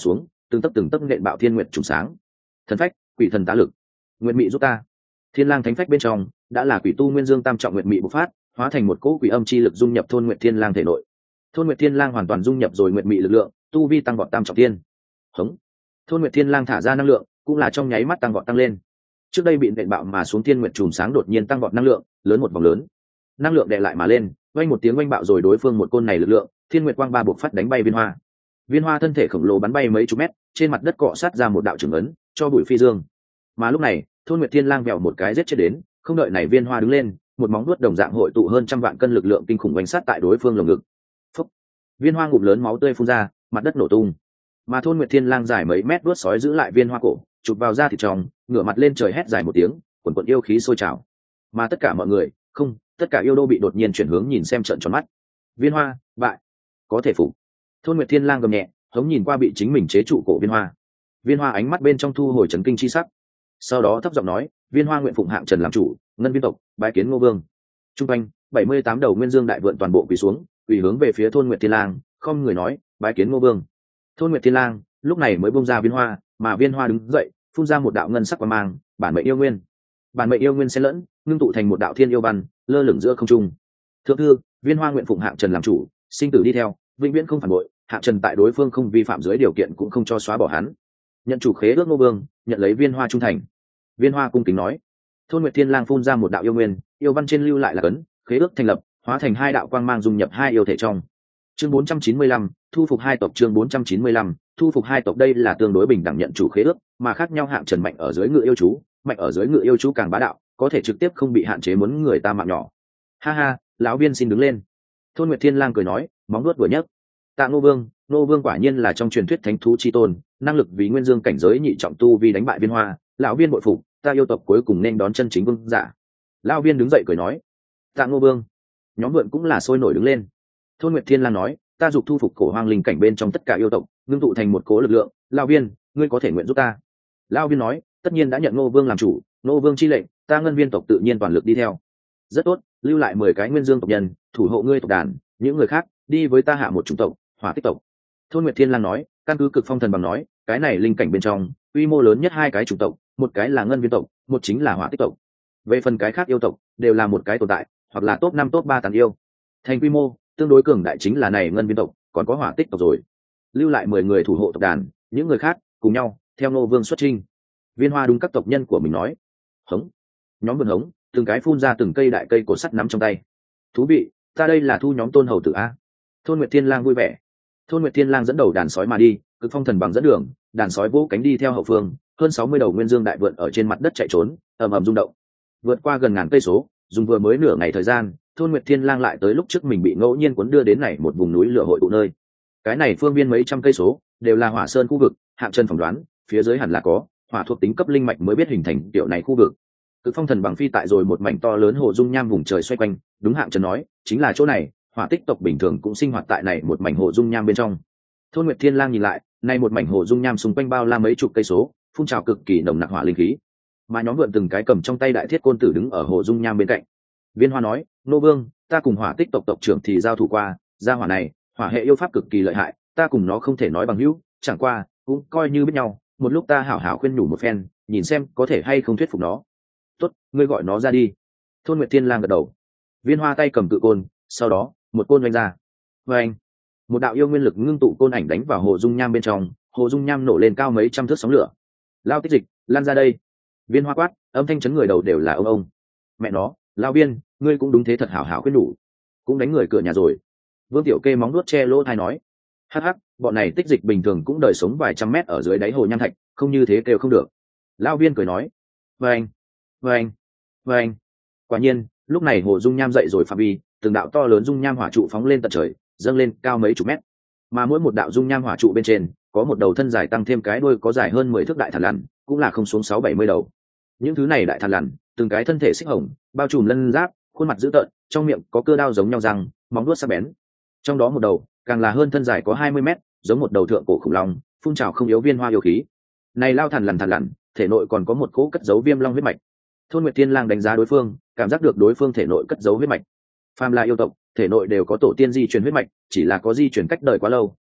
từng tấc từng tấc nện bạo thiên nguyệt trùng sáng. Thần phách, quỷ thần tá lực, nguyệt mị giúp ta. Thiên lang thánh phách bên trong đã là quỷ tu nguyên dương tam trọng nguyệt mị bộc phát, hóa thành một cỗ quỷ âm chi lực dung nhập thôn nguyệt thiên lang thể nội. Thôn nguyệt thiên lang hoàn toàn dung nhập rồi nguyệt mị lực lượng, tu vi tăng vọt tam trọng thiên. Hống. Thôn nguyệt thiên lang thả ra năng lượng, cũng là trong nháy mắt tăng vọt tăng lên. Trước đây bị nện bạo mà xuống thiên nguyệt trùng sáng đột nhiên tăng vọt năng lượng, lớn một vòng lớn. Năng lượng đè lại mà lên, vang một tiếng oanh bạo rồi đối phương một côn này lực lượng, thiên nguyệt quang ba bộc phát đánh bay viên hoa. Viên hoa thân thể khổng lồ bắn bay mấy chục mét, trên mặt đất cọ sát ra một đạo trường ấn, cho bụi phi dương. Mà lúc này, thôn nguyệt thiên lang vèo một cái giết chết đến, không đợi này viên hoa đứng lên, một móng vuốt đồng dạng hội tụ hơn trăm vạn cân lực lượng kinh khủng oanh sát tại đối phương lồng ngực. Phúc. Viên hoa ngụm lớn máu tươi phun ra, mặt đất nổ tung. Mà thôn nguyệt thiên lang dài mấy mét vuốt sói giữ lại viên hoa cổ, chụp vào da thịt trong, ngửa mặt lên trời hét dài một tiếng, quần quần yêu khí sôi trào. Mà tất cả mọi người, không, tất cả yêu đô bị đột nhiên chuyển hướng nhìn xem trợn tròn mắt. Viên hoa, bại, có thể phục. Thôn nguyệt thiên lang gầm nhẹ, hống nhìn qua bị chính mình chế trụ cổ viên hoa. Viên hoa ánh mắt bên trong thu hồi chấn kinh chi sắc, sau đó thấp giọng nói, viên hoa nguyện phụng hạng trần làm chủ, ngân viên tộc bái kiến ngô vương. Trung quanh bảy mươi tám đầu nguyên dương đại vượn toàn bộ quỳ xuống, quỳ hướng về phía thôn nguyệt thiên lang, không người nói, bái kiến ngô vương. Thôn nguyệt thiên lang lúc này mới bung ra viên hoa, mà viên hoa đứng dậy, phun ra một đạo ngân sắc quang mang, bản mệnh yêu nguyên. Bản mệnh yêu nguyên xen lẫn, ngưng tụ thành một đạo thiên yêu văn, lơ lửng giữa không trung. Thượng thư, viên hoa nguyện phụng hạng trần làm chủ, sinh tử đi theo, vĩnh viễn không phản bội. Hạng trần tại đối phương không vi phạm dưới điều kiện cũng không cho xóa bỏ hắn. Nhận chủ khế ước ngô vương, nhận lấy viên hoa trung thành. Viên hoa cung kính nói. Thôn nguyệt thiên lang phun ra một đạo yêu nguyên, yêu văn trên lưu lại là cấn, khế ước thành lập, hóa thành hai đạo quang mang dung nhập hai yêu thể trong. Chương bốn trăm chín mươi lăm, thu phục hai tộc. Chương bốn trăm chín mươi lăm, thu phục hai tộc. Đây là tương đối bình đẳng nhận chủ khế ước, mà khác nhau hạng trần mạnh ở dưới ngự yêu chú, mạnh ở dưới ngự yêu chú càng bá đạo, có thể trực tiếp không bị hạn chế muốn người ta mạng nhỏ. Ha ha, lão viên xin đứng lên. Thôn nguyệt thiên lang cười nói, móng nuốt vừa nhấc. Tạ ngô vương, ngô vương quả nhiên là trong truyền thuyết thánh thú chi tôn, năng lực vì nguyên dương cảnh giới nhị trọng tu vi đánh bại viên hoa, lão viên bội phục, ta yêu tộc cuối cùng nên đón chân chính vương giả. Lão viên đứng dậy cười nói, tạ ngô vương. Nhóm vượn cũng là sôi nổi đứng lên. Thôn nguyệt thiên lang nói, ta dục thu phục cổ hoang linh cảnh bên trong tất cả yêu tộc, ngưng tụ thành một cố lực lượng, lão viên, ngươi có thể nguyện giúp ta. Lão viên nói, tất nhiên đã nhận ngô vương làm chủ, ngô vương chi lệnh, ta ngân viên tộc tự nhiên toàn lực đi theo. Rất tốt, lưu lại mười cái nguyên dương tộc nhân, thủ hộ ngươi tộc đàn, những người khác đi với ta hạ một chủng tộc, hỏa tích tộc. Thôn nguyệt thiên lang nói, căn cứ cực phong thần bằng nói, cái này linh cảnh bên trong quy mô lớn nhất hai cái chủng tộc, một cái là ngân viên tộc, một chính là hỏa tích tộc. Về phần cái khác yêu tộc đều là một cái tồn tại, hoặc là top năm top ba tàn yêu. Thành quy mô tương đối cường đại chính là này ngân viên tộc, còn có hỏa tích tộc rồi. Lưu lại mười người thủ hộ tộc đàn, những người khác cùng nhau theo ngô vương xuất chinh. Viên hoa đúng các tộc nhân của mình nói. Hống. Nhóm vườn hống, từng cái phun ra từng cây đại cây cổ sắt nắm trong tay. Thú vị, ta đây là thu nhóm tôn hầu tử a. Thôn nguyệt thiên lang vui vẻ. Thôn nguyệt thiên lang dẫn đầu đàn sói mà đi, cực phong thần bằng dẫn đường, đàn sói vỗ cánh đi theo hậu phương, hơn sáu mươi đầu nguyên dương đại vượn ở trên mặt đất chạy trốn, ầm ầm rung động. Vượt qua gần ngàn cây số, dùng vừa mới nửa ngày thời gian, thôn nguyệt thiên lang lại tới lúc trước mình bị ngẫu nhiên cuốn đưa đến này một vùng núi lửa hội tụ nơi. Cái này phương viên mấy trăm cây số, đều là hỏa sơn khu vực, hạng chân phỏng đoán, phía dưới hẳn là có hỏa thuộc tính cấp linh mạch mới biết hình thành kiểu này khu vực. Cực phong thần bằng phi tại rồi một mảnh to lớn hồ dung nham vùng trời xoay quanh, đúng hạng chân nói, chính là chỗ này, hỏa tích tộc bình thường cũng sinh hoạt tại này một mảnh hồ dung nham bên trong. Thôn nguyệt thiên lang nhìn lại, nay một mảnh hồ dung nham xung quanh bao la mấy chục cây số, phun trào cực kỳ nồng nặc hỏa linh khí. Mà nhóm vượn từng cái cầm trong tay đại thiết côn tử đứng ở hồ dung nham bên cạnh. Viên hoa nói, nô vương, ta cùng hỏa tích tộc tộc trưởng thì giao thủ qua, gia hỏa này hỏa hệ yêu pháp cực kỳ lợi hại, ta cùng nó không thể nói bằng hữu, chẳng qua cũng coi như biết nhau, một lúc ta hảo hảo khuyên nhủ một phen, nhìn xem có thể hay không thuyết phục nó. Tốt, ngươi gọi nó ra đi. Thôn nguyệt thiên lang gật đầu. Viên hoa tay cầm cự côn, sau đó một côn vung ra. Và anh, một đạo yêu nguyên lực ngưng tụ côn ảnh đánh vào hồ dung nham bên trong, hồ dung nham nổ lên cao mấy trăm thước sóng lửa. Lao tích dịch, lan ra đây. Viên hoa quát, âm thanh chấn người đầu đều là ông ông. Mẹ nó, lao viên, ngươi cũng đúng thế thật hảo hảo khuyên nhủ, cũng đánh người cửa nhà rồi. Vương tiểu kê móng nuốt che lỗ thai nói, hắc hắc, bọn này tích dịch bình thường cũng đời sống vài trăm mét ở dưới đáy hồ nham thạch, không như thế kêu không được. Lao viên cười nói, vâng vâng vâng. Quả nhiên lúc này hồ dung nham dậy rồi phạm vi, từng đạo to lớn dung nham hỏa trụ phóng lên tận trời, dâng lên cao mấy chục mét, mà mỗi một đạo dung nham hỏa trụ bên trên có một đầu thân dài tăng thêm cái đuôi có dài hơn mười thước đại thằn lằn, cũng là không xuống sáu bảy mươi đầu. Những thứ này đại thằn lằn từng cái thân thể xích hồng, bao trùm lân giáp, khuôn mặt dữ tợn, trong miệng có cưa đao giống nhau răng, móng vuốt sắc bén. Trong đó một đầu càng là hơn thân dài có hai mươi mét, giống một đầu thượng cổ khủng long, phun trào không yếu viên hoa yêu khí. Này lao thằn lằn thằn lằn, thể nội còn có một cỗ cất giấu viêm long huyết mạch. Thôn nguyệt thiên lang đánh giá đối phương, cảm giác được đối phương thể nội cất giấu huyết mạch. Phàm là yêu tộc, thể nội đều có tổ tiên di truyền huyết mạch, chỉ là có di truyền cách đời quá lâu,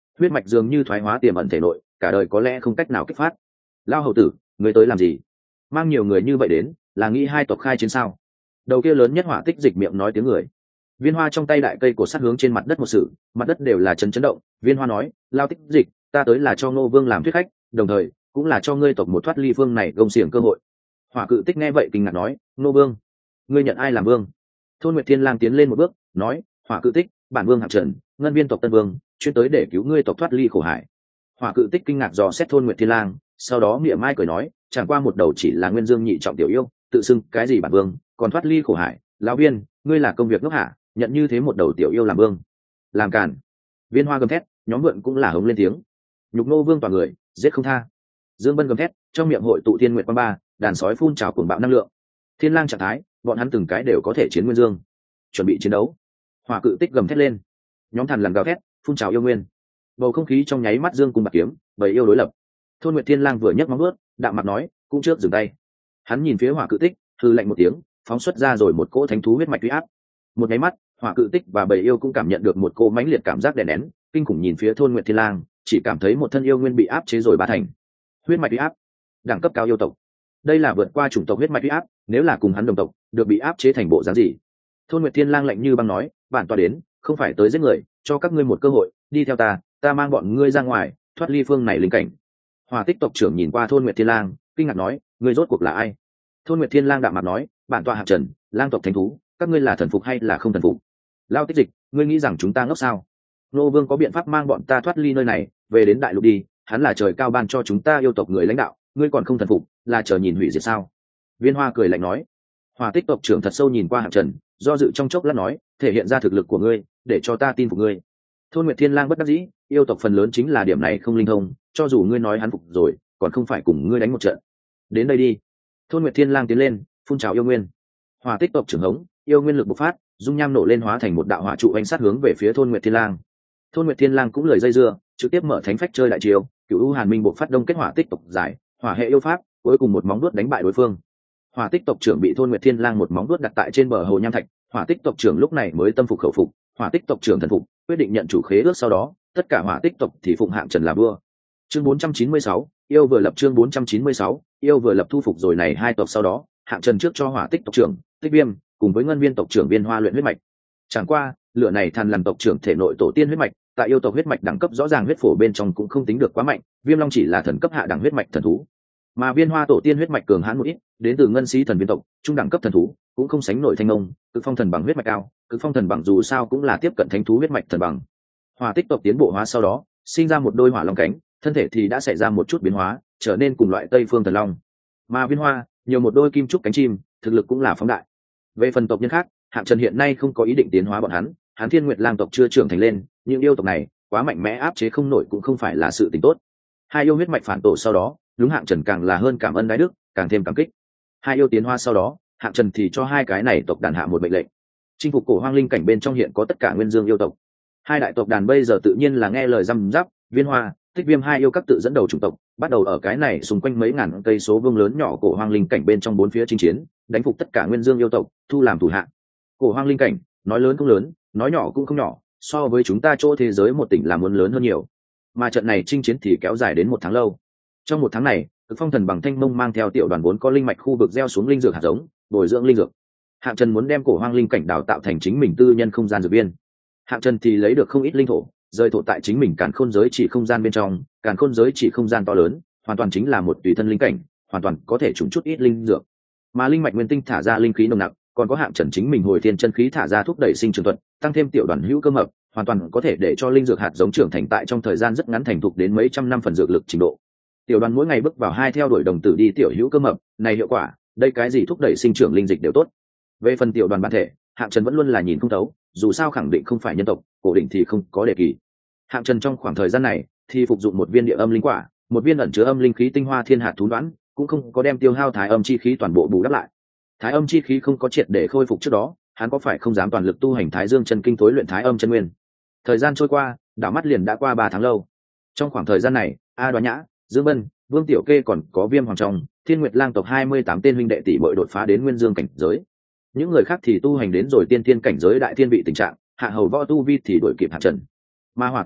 huyết mạch dường như thoái hóa tiềm ẩn thể nội, cả đời có lẽ không cách nào kích phát. Lao hầu tử, người tới làm gì? Mang nhiều người như vậy đến, là nghĩ hai tộc khai chiến sao? Đầu kia lớn nhất hỏa tích dịch miệng nói tiếng người. Viên Hoa trong tay đại cây cổ sắt hướng trên mặt đất một sự, mặt đất đều là chấn chấn động. Viên Hoa nói, Lao tích dịch, ta tới là cho Ngô Vương làm thuyết khách, đồng thời cũng là cho ngươi tộc một thoát ly phương này gông xiềng cơ hội. Hỏa cự tích nghe vậy kinh ngạc nói, Ngô Vương, ngươi nhận ai làm vương? Thôn Nguyệt Thiên Lang tiến lên một bước, nói, Hỏa cự tích, bản vương Hạng Trần, ngân viên tộc Tân Vương, chuyên tới để cứu ngươi tộc thoát ly khổ hải. Hỏa cự tích kinh ngạc dò xét Thôn Nguyệt Thiên Lang, sau đó miệng mai cười nói, chẳng qua một đầu chỉ là nguyên dương nhị trọng tiểu yêu, tự xưng cái gì bản vương, còn thoát ly khổ hải. Lão Viên, ngươi là công việc ngốc hả? Nhận như thế một đầu tiểu yêu làm vương, làm càn. Viên Hoa gầm thét, nhóm mượn cũng là hống lên tiếng. Nhục nô vương toàn người, giết không tha. Dương Bân gầm thét, trong miệng hội tụ thiên nguyệt quang ba, đàn sói phun trào cuồng bạo năng lượng. Thiên Lang trạng thái, bọn hắn từng cái đều có thể chiến nguyên dương, chuẩn bị chiến đấu. Hỏa cự tích gầm thét lên, nhóm thần lần gào thét, phun trào yêu nguyên. Bầu không khí trong nháy mắt dương cùng bạc kiếm, bầy yêu đối lập. Thôn Nguyệt Thiên Lang vừa nhấc móng vuốt, đạm mặt nói, cũng trước dừng tay. Hắn nhìn phía Hỏa cự tích, hừ lạnh một tiếng, phóng xuất ra rồi một cỗ thánh thú huyết mạch uy áp. Một nháy mắt, Hỏa cự tích và bầy yêu cũng cảm nhận được một cỗ mãnh liệt cảm giác đè nén, kinh khủng nhìn phía Thôn Nguyệt Thiên Lang, chỉ cảm thấy một thân yêu nguyên bị áp chế rồi ba thành. Huyết mạch uy áp, đẳng cấp cao yêu tộc. Đây là vượt qua chủng tộc huyết mạch uy áp, nếu là cùng hắn đồng tộc, được bị áp chế thành bộ dáng gì? Thôn Nguyệt Thiên Lang lạnh như băng nói, bản tọa đến, không phải tới giết người, cho các ngươi một cơ hội, đi theo ta, ta mang bọn ngươi ra ngoài, thoát ly phương này linh cảnh. Hỏa tích tộc trưởng nhìn qua Thôn Nguyệt Thiên Lang, kinh ngạc nói, ngươi rốt cuộc là ai? Thôn Nguyệt Thiên Lang đạm mặt nói, bản tọa Hạng Trần, lang tộc thánh thú, các ngươi là thần phục hay là không thần phục? Lao tích dịch, ngươi nghĩ rằng chúng ta ngốc sao? Nô Vương có biện pháp mang bọn ta thoát ly nơi này, về đến đại lục đi, hắn là trời cao ban cho chúng ta yêu tộc người lãnh đạo, ngươi còn không thần phục, là chờ nhìn hủy diệt sao? Viên Hoa cười lạnh nói. Hỏa tích tộc trưởng thật sâu nhìn qua Hạng Trần, do dự trong chốc lát nói, thể hiện ra thực lực của ngươi, để cho ta tin phục ngươi. Thôn Nguyệt Thiên Lang bất đắc dĩ, yêu tộc phần lớn chính là điểm này không linh thông, cho dù ngươi nói hắn phục rồi, còn không phải cùng ngươi đánh một trận. Đến đây đi. Thôn Nguyệt Thiên Lang tiến lên, phun trào yêu nguyên. Hỏa tích tộc trưởng hống, yêu nguyên lực bộc phát, dung nham nổ lên hóa thành một đạo hỏa trụ ánh sát hướng về phía Thôn Nguyệt Thiên Lang. Thôn Nguyệt Thiên Lang cũng lời dây dưa, trực tiếp mở thánh phách chơi đại chiêu, Cửu U Hàn Minh bộc phát đông kết hỏa tích tộc giải, hỏa hệ yêu pháp, cuối cùng một móng vuốt đánh bại đối phương. Hỏa tích tộc trưởng bị Thôn Nguyệt Thiên Lang một móng vuốt đặt tại trên bờ hồ nham thạch, hỏa tích tộc trưởng lúc này mới tâm phục khẩu phục, hỏa tích tộc trưởng thần phục, quyết định nhận chủ khế ước, sau đó tất cả hỏa tích tộc thì phụng Hạng Trần là vua. Chương bốn trăm chín mươi sáu, yêu vừa lập chương bốn trăm chín mươi sáu, yêu vừa lập thu phục rồi này hai tộc, sau đó Hạng Trần trước cho hỏa tích tộc trưởng Tích Viêm cùng với ngân viên tộc trưởng Viên Hoa luyện huyết mạch. Chẳng qua, lửa này than làm tộc trưởng thể nội tổ tiên huyết mạch, tại yêu tộc huyết mạch đẳng cấp rõ ràng huyết phổ bên trong cũng không tính được quá mạnh, Viêm Long chỉ là thần cấp hạ đẳng huyết mạch thần thú, mà Viên Hoa tổ tiên huyết mạch cường hãn một ít, đến từ ngân sĩ thần viên tộc, trung đẳng cấp thần thú, cũng không sánh nổi Thanh Ông, Cực Phong thần bằng huyết mạch cao, Cực Phong thần bằng dù sao cũng là tiếp cận thánh thú huyết mạch thần bằng. Hỏa tích tộc tiến bộ hóa sau đó, sinh ra một đôi hỏa long cánh, thân thể thì đã xảy ra một chút biến hóa, trở nên cùng loại Tây Phương Thần Long. Mà Viên Hoa, nhiều một đôi kim trúc cánh chim, thực lực cũng là phóng đại. Về phần tộc nhân khác, Hạng Trần hiện nay không có ý định tiến hóa bọn hắn, hắn Thiên Nguyệt Lang tộc chưa trưởng thành lên, những yêu tộc này quá mạnh mẽ áp chế không nổi cũng không phải là sự tình tốt. Hai yêu huyết mạch phản tổ sau đó, đúng Hạng Trần càng là hơn cảm ơn đái đức, càng thêm cảm kích. Hai yêu tiến hóa sau đó, Hạng Trần thì cho hai cái này tộc đàn hạ một mệnh lệnh, chinh phục cổ hoang linh cảnh bên trong hiện có tất cả nguyên dương yêu tộc. Hai đại tộc đàn bây giờ tự nhiên là nghe lời răm rắp, Viên Hoa, Tích Viêm hai yêu các tự dẫn đầu chủng tộc, bắt đầu ở cái này xung quanh mấy ngàn cây số vương lớn nhỏ cổ hoang linh cảnh bên trong bốn phía chinh chiến, đánh phục tất cả nguyên dương yêu tộc, thu làm thủ hạ. Cổ hoang linh cảnh, nói lớn không lớn, nói nhỏ cũng không nhỏ, so với chúng ta chỗ thế giới một tỉnh là muốn lớn hơn nhiều. Mà trận này chinh chiến thì kéo dài đến một tháng lâu. Trong một tháng này, Cực Phong thần bằng Thanh Mông mang theo tiểu đoàn vốn có linh mạch khu vực gieo xuống linh dược hạt giống, bồi dưỡng linh dược. Hạng Trần muốn đem cổ hoang linh cảnh đào tạo thành chính mình tư nhân không gian dược viên. Hạng Trần thì lấy được không ít linh thổ, rơi thổ tại chính mình càn khôn giới chỉ không gian bên trong, càn khôn giới chỉ không gian to lớn, hoàn toàn chính là một tùy thân linh cảnh, hoàn toàn có thể trùng chút ít linh dược. Mà linh mạch nguyên tinh thả ra linh khí nồng nặc, còn có Hạng Trần chính mình hồi thiên chân khí thả ra thúc đẩy sinh trưởng thuận, tăng thêm tiểu đoàn hữu cơ mập, hoàn toàn có thể để cho linh dược hạt giống trưởng thành tại trong thời gian rất ngắn thành thục đến mấy trăm năm phần dược lực trình độ. Tiểu đoàn mỗi ngày bước vào hai theo đuổi đồng tử đi tiểu hữu cơ mập, này hiệu quả, đây cái gì thúc đẩy sinh trưởng linh dịch đều tốt. Về phần tiểu đoàn bản thể, Hạng Trần vẫn luôn là nhìn không thấu, dù sao khẳng định không phải nhân tộc, cổ định thì không có đề kỳ. Hạng Trần trong khoảng thời gian này thì phục dụng một viên địa âm linh quả, một viên ẩn chứa âm linh khí tinh hoa thiên hạt thú đoán, cũng không có đem tiêu hao thái âm chi khí toàn bộ bù đắp lại. Thái âm chi khí không có triệt để khôi phục trước đó, hắn có phải không dám toàn lực tu hành Thái Dương chân kinh tối luyện Thái âm chân nguyên. Thời gian trôi qua, đảo mắt liền đã qua ba tháng lâu. Trong khoảng thời gian này, A Đoá Nhã, Dương Bân, Vương Tiểu Kê còn có Viêm Hoàng Trong, Thiên Nguyệt Lang tộc hai mươi tám tên huynh đệ tỷ muội đột phá đến nguyên dương cảnh giới. Những người khác thì tu hành đến rồi tiên thiên cảnh giới đại thiên vị tình trạng, hạ hầu võ tu vi thì đuổi kịp Hạng Trần. Mà Hỏa tích tộc,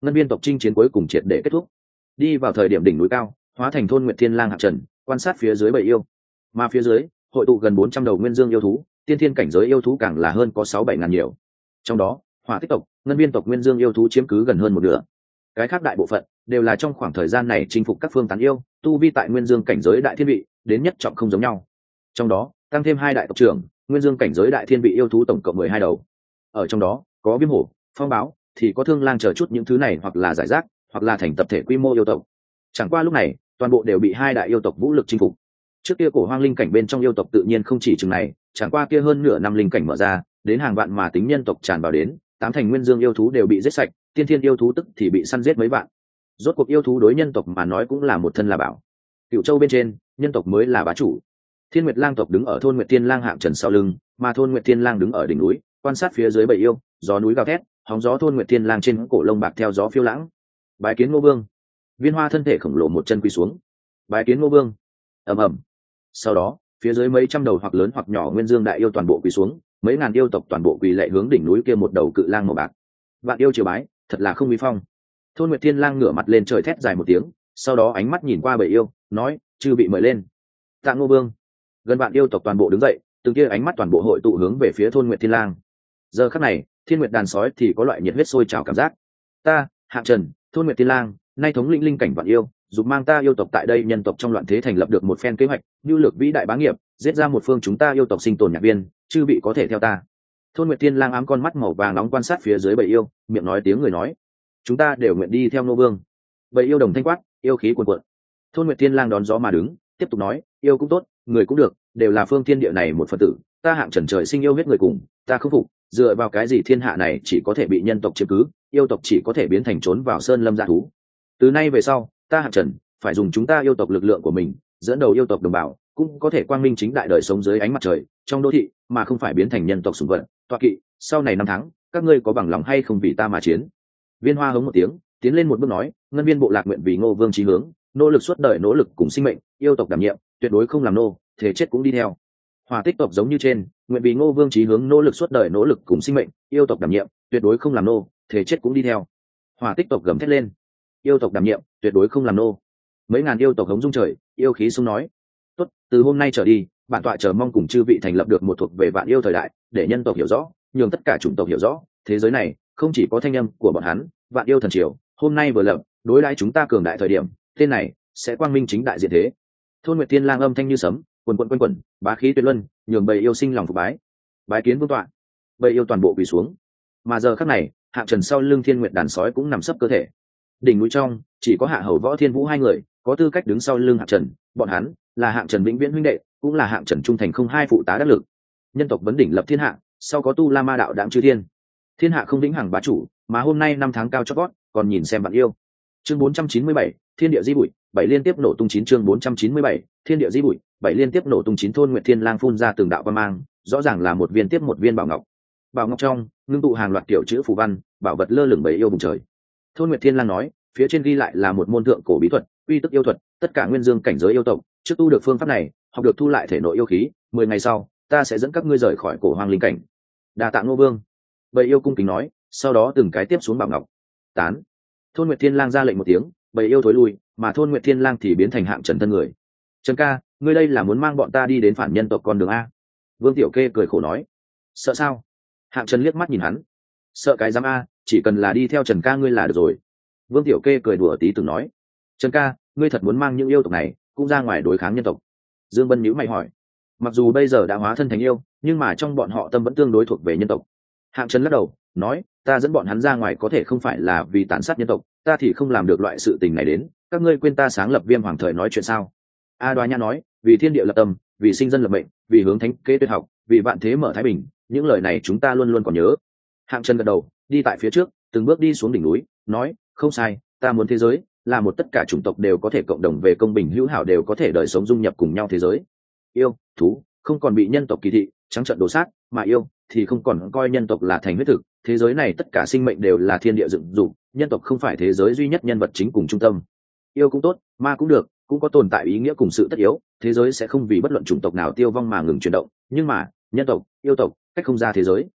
ngân viên tộc chinh chiến cuối cùng triệt để kết thúc. Đi vào thời điểm đỉnh núi cao, hóa thành thôn Nguyệt Thiên Lang Hạng Trần, quan sát phía dưới bầy yêu. Mà phía dưới, hội tụ gần bốn trăm đầu nguyên dương yêu thú, tiên thiên cảnh giới yêu thú càng là hơn có sáu bảy ngàn nhiều. Trong đó, Hỏa Tích tộc, ngân viên tộc nguyên dương yêu thú chiếm cứ gần hơn một nửa. Cái khác đại bộ phận đều là trong khoảng thời gian này chinh phục các phương tán yêu, tu vi tại nguyên dương cảnh giới đại thiên vị, đến nhất trọng không giống nhau. Trong đó, tăng thêm hai đại tộc trưởng, nguyên dương cảnh giới đại thiên vị yêu thú tổng cộng mười hai đầu. Ở trong đó, có Viêm Hổ, Phong Báo, thì có Thương Lang chờ chút những thứ này hoặc là giải rác, hoặc là thành tập thể quy mô yêu tộc. Chẳng qua lúc này, toàn bộ đều bị hai đại yêu tộc vũ lực chinh phục. Trước kia cổ hoang linh cảnh bên trong yêu tộc tự nhiên không chỉ chừng này, chẳng qua kia hơn nửa năm linh cảnh mở ra, đến hàng vạn mà tính nhân tộc tràn vào đến, tám thành nguyên dương yêu thú đều bị giết sạch, tiên thiên yêu thú tức thì bị săn giết mấy vạn. Rốt cuộc yêu thú đối nhân tộc mà nói cũng là một thân là bảo. Cửu Châu bên trên, nhân tộc mới là bá chủ. Thiên Nguyệt Lang tộc đứng ở thôn Nguyệt Thiên Lang Hạng Trần sau lưng, mà thôn Nguyệt Thiên Lang đứng ở đỉnh núi, quan sát phía dưới bầy yêu, gió núi gào thét, hóng gió thôn Nguyệt Thiên Lang trên cổ lông bạc theo gió phiêu lãng. Bái kiến Ngô Vương. Viên Hoa thân thể khổng lồ một chân quỳ xuống. Bái kiến Ngô Vương. Ầm ầm. Sau đó, phía dưới mấy trăm đầu hoặc lớn hoặc nhỏ nguyên dương đại yêu toàn bộ quỳ xuống, mấy ngàn yêu tộc toàn bộ quỳ lạy hướng đỉnh núi kia một đầu cự lang màu bạc. Vạn yêu triều bái, thật là không uy phong. Thôn Nguyệt Thiên Lang ngửa mặt lên trời thét dài một tiếng, sau đó ánh mắt nhìn qua bầy yêu, nói: "Chư bị mời lên." Tạ Ngô Vương. Gần vạn yêu tộc toàn bộ đứng dậy, từng kia ánh mắt toàn bộ hội tụ hướng về phía thôn Nguyệt Thiên Lang. Giờ khắc này, Thiên Nguyệt đàn sói thì có loại nhiệt huyết sôi trào cảm giác. Ta, Hạng Trần, thôn Nguyệt Thiên Lang, nay thống lĩnh linh cảnh vạn yêu, giúp mang ta yêu tộc tại đây nhân tộc trong loạn thế thành lập được một phen kế hoạch, nhu lược vĩ đại bá nghiệp, giết ra một phương chúng ta yêu tộc sinh tồn nhạc viên, chư bị có thể theo ta. Thôn Nguyệt Thiên Lang ám con mắt màu vàng nóng quan sát phía dưới bầy yêu, miệng nói tiếng người nói: "Chúng ta đều nguyện đi theo Ngô Vương." Bầy yêu đồng thanh quát, yêu khí cuồn cuộn. Thôn Nguyệt Thiên Lang đón gió mà đứng, tiếp tục nói: "Yêu cũng tốt, người cũng được, đều là phương thiên địa này một phần tử, ta Hạng Trần trời sinh yêu huyết người cùng, ta không phục, dựa vào cái gì thiên hạ này chỉ có thể bị nhân tộc chiếm cứ, yêu tộc chỉ có thể biến thành trốn vào sơn lâm dã thú. Từ nay về sau, ta Hạng Trần phải dùng chúng ta yêu tộc lực lượng của mình, dẫn đầu yêu tộc đồng bào, cũng có thể quang minh chính đại đời sống dưới ánh mặt trời, trong đô thị, mà không phải biến thành nhân tộc sủng vật, tọa kỵ, sau này năm tháng, các ngươi có bằng lòng hay không vì ta mà chiến?" Viên Hoa hống một tiếng, tiến lên một bước nói: "Ngân viên bộ lạc nguyện vì Ngô Vương chí hướng, nỗ lực suốt đời nỗ lực cùng sinh mệnh, yêu tộc đảm nhiệm, tuyệt đối không làm nô, thể chết cũng đi theo." Hỏa Tích tộc giống như trên, nguyện vì Ngô Vương chí hướng nỗ lực suốt đời nỗ lực cùng sinh mệnh, yêu tộc đảm nhiệm, tuyệt đối không làm nô, thể chết cũng đi theo. Hỏa Tích tộc gầm thét lên: "Yêu tộc đảm nhiệm, tuyệt đối không làm nô." Mấy ngàn yêu tộc hống rung trời, yêu khí xung nói: "Tốt, từ hôm nay trở đi, bản tọa chờ mong cùng chư vị thành lập được một thuộc về vạn yêu thời đại, để nhân tộc hiểu rõ, nhường tất cả chủng tộc hiểu rõ, thế giới này không chỉ có thanh âm của bọn hắn, vạn yêu thần triều, hôm nay vừa lập, đối đãi chúng ta cường đại thời điểm, tên này sẽ quang minh chính đại diện thế." Thôn Nguyệt Thiên Lang âm thanh như sấm, quần quần quần quần, bá khí tuyệt luân, nhường bầy yêu sinh lòng phục bái. Bái kiến vương tọa. Bầy yêu toàn bộ quỳ xuống. Mà giờ khắc này, Hạng Trần sau lưng Thiên Nguyệt đàn sói cũng nằm sấp cơ thể. Đỉnh núi trong, chỉ có Hạ Hầu Võ Thiên Vũ hai người có tư cách đứng sau lưng Hạng Trần, bọn hắn là Hạng Trần vĩnh viễn huynh đệ, cũng là Hạng Trần trung thành không hai phụ tá đắc lực. Nhân tộc vấn đỉnh lập thiên hạ, sau có tu La Ma đạo đạm chư thiên. Thiên hạ không vĩnh hằng bá chủ, mà hôm nay năm tháng cao chót vót, còn nhìn xem bạn yêu. Chương bốn trăm chín mươi bảy, Thiên địa di bụi, bảy liên tiếp nổ tung chín chương bốn trăm chín mươi bảy, Thiên địa di bụi, bảy liên tiếp nổ tung chín. Thôn Nguyệt Thiên Lang phun ra từng đạo quang mang, rõ ràng là một viên tiếp một viên bảo ngọc. Bảo ngọc trong, ngưng tụ hàng loạt kiểu chữ phù văn, bảo vật lơ lửng bầy yêu vùng trời. Thôn Nguyệt Thiên Lang nói, phía trên ghi lại là một môn thượng cổ bí thuật, uy tức yêu thuật, tất cả nguyên dương cảnh giới yêu tộc, trước tu được phương pháp này, học được thu lại thể nội yêu khí, mười ngày sau, ta sẽ dẫn các ngươi rời khỏi cổ hoang linh cảnh. Đa tạ Ngô Vương. Bầy yêu cung kính nói, sau đó từng cái tiếp xuống bảo ngọc. Tán. Thôn Nguyệt Thiên Lang ra lệnh một tiếng, bầy yêu thối lui, mà Thôn Nguyệt Thiên Lang thì biến thành Hạng Trần thân người. Trần ca, ngươi đây là muốn mang bọn ta đi đến phản nhân tộc con đường a? Vương Tiểu Kê cười khổ nói. Sợ sao? Hạng Trần liếc mắt nhìn hắn. Sợ cái dám a, chỉ cần là đi theo Trần ca ngươi là được rồi. Vương Tiểu Kê cười đùa tí từng nói. Trần ca, ngươi thật muốn mang những yêu tộc này cũng ra ngoài đối kháng nhân tộc? Dương Bân nhíu mày hỏi. Mặc dù bây giờ đã hóa thân thành yêu, nhưng mà trong bọn họ tâm vẫn tương đối thuộc về nhân tộc. Hạng Trần lắc đầu, nói, ta dẫn bọn hắn ra ngoài có thể không phải là vì tàn sát nhân tộc, ta thì không làm được loại sự tình này đến, các ngươi quên ta sáng lập Viêm Hoàng thời nói chuyện sao? A Đoá Nhã nói, vì thiên địa lập tâm, vì sinh dân lập mệnh, vì hướng thánh kế tuyệt học, vì vạn thế mở thái bình, những lời này chúng ta luôn luôn còn nhớ. Hạng Trần gật đầu, đi tại phía trước, từng bước đi xuống đỉnh núi, nói, không sai, ta muốn thế giới là một tất cả chủng tộc đều có thể cộng đồng về công bình hữu hảo, đều có thể đời sống dung nhập cùng nhau thế giới. Yêu, thú không còn bị nhân tộc kỳ thị, trắng trợn đổ sát, mà yêu thì không còn coi nhân tộc là thành huyết thực, thế giới này tất cả sinh mệnh đều là thiên địa dựng dục, nhân tộc không phải thế giới duy nhất nhân vật chính cùng trung tâm. Yêu cũng tốt, ma cũng được, cũng có tồn tại ý nghĩa cùng sự tất yếu, thế giới sẽ không vì bất luận chủng tộc nào tiêu vong mà ngừng chuyển động, nhưng mà nhân tộc, yêu tộc cách không ra thế giới.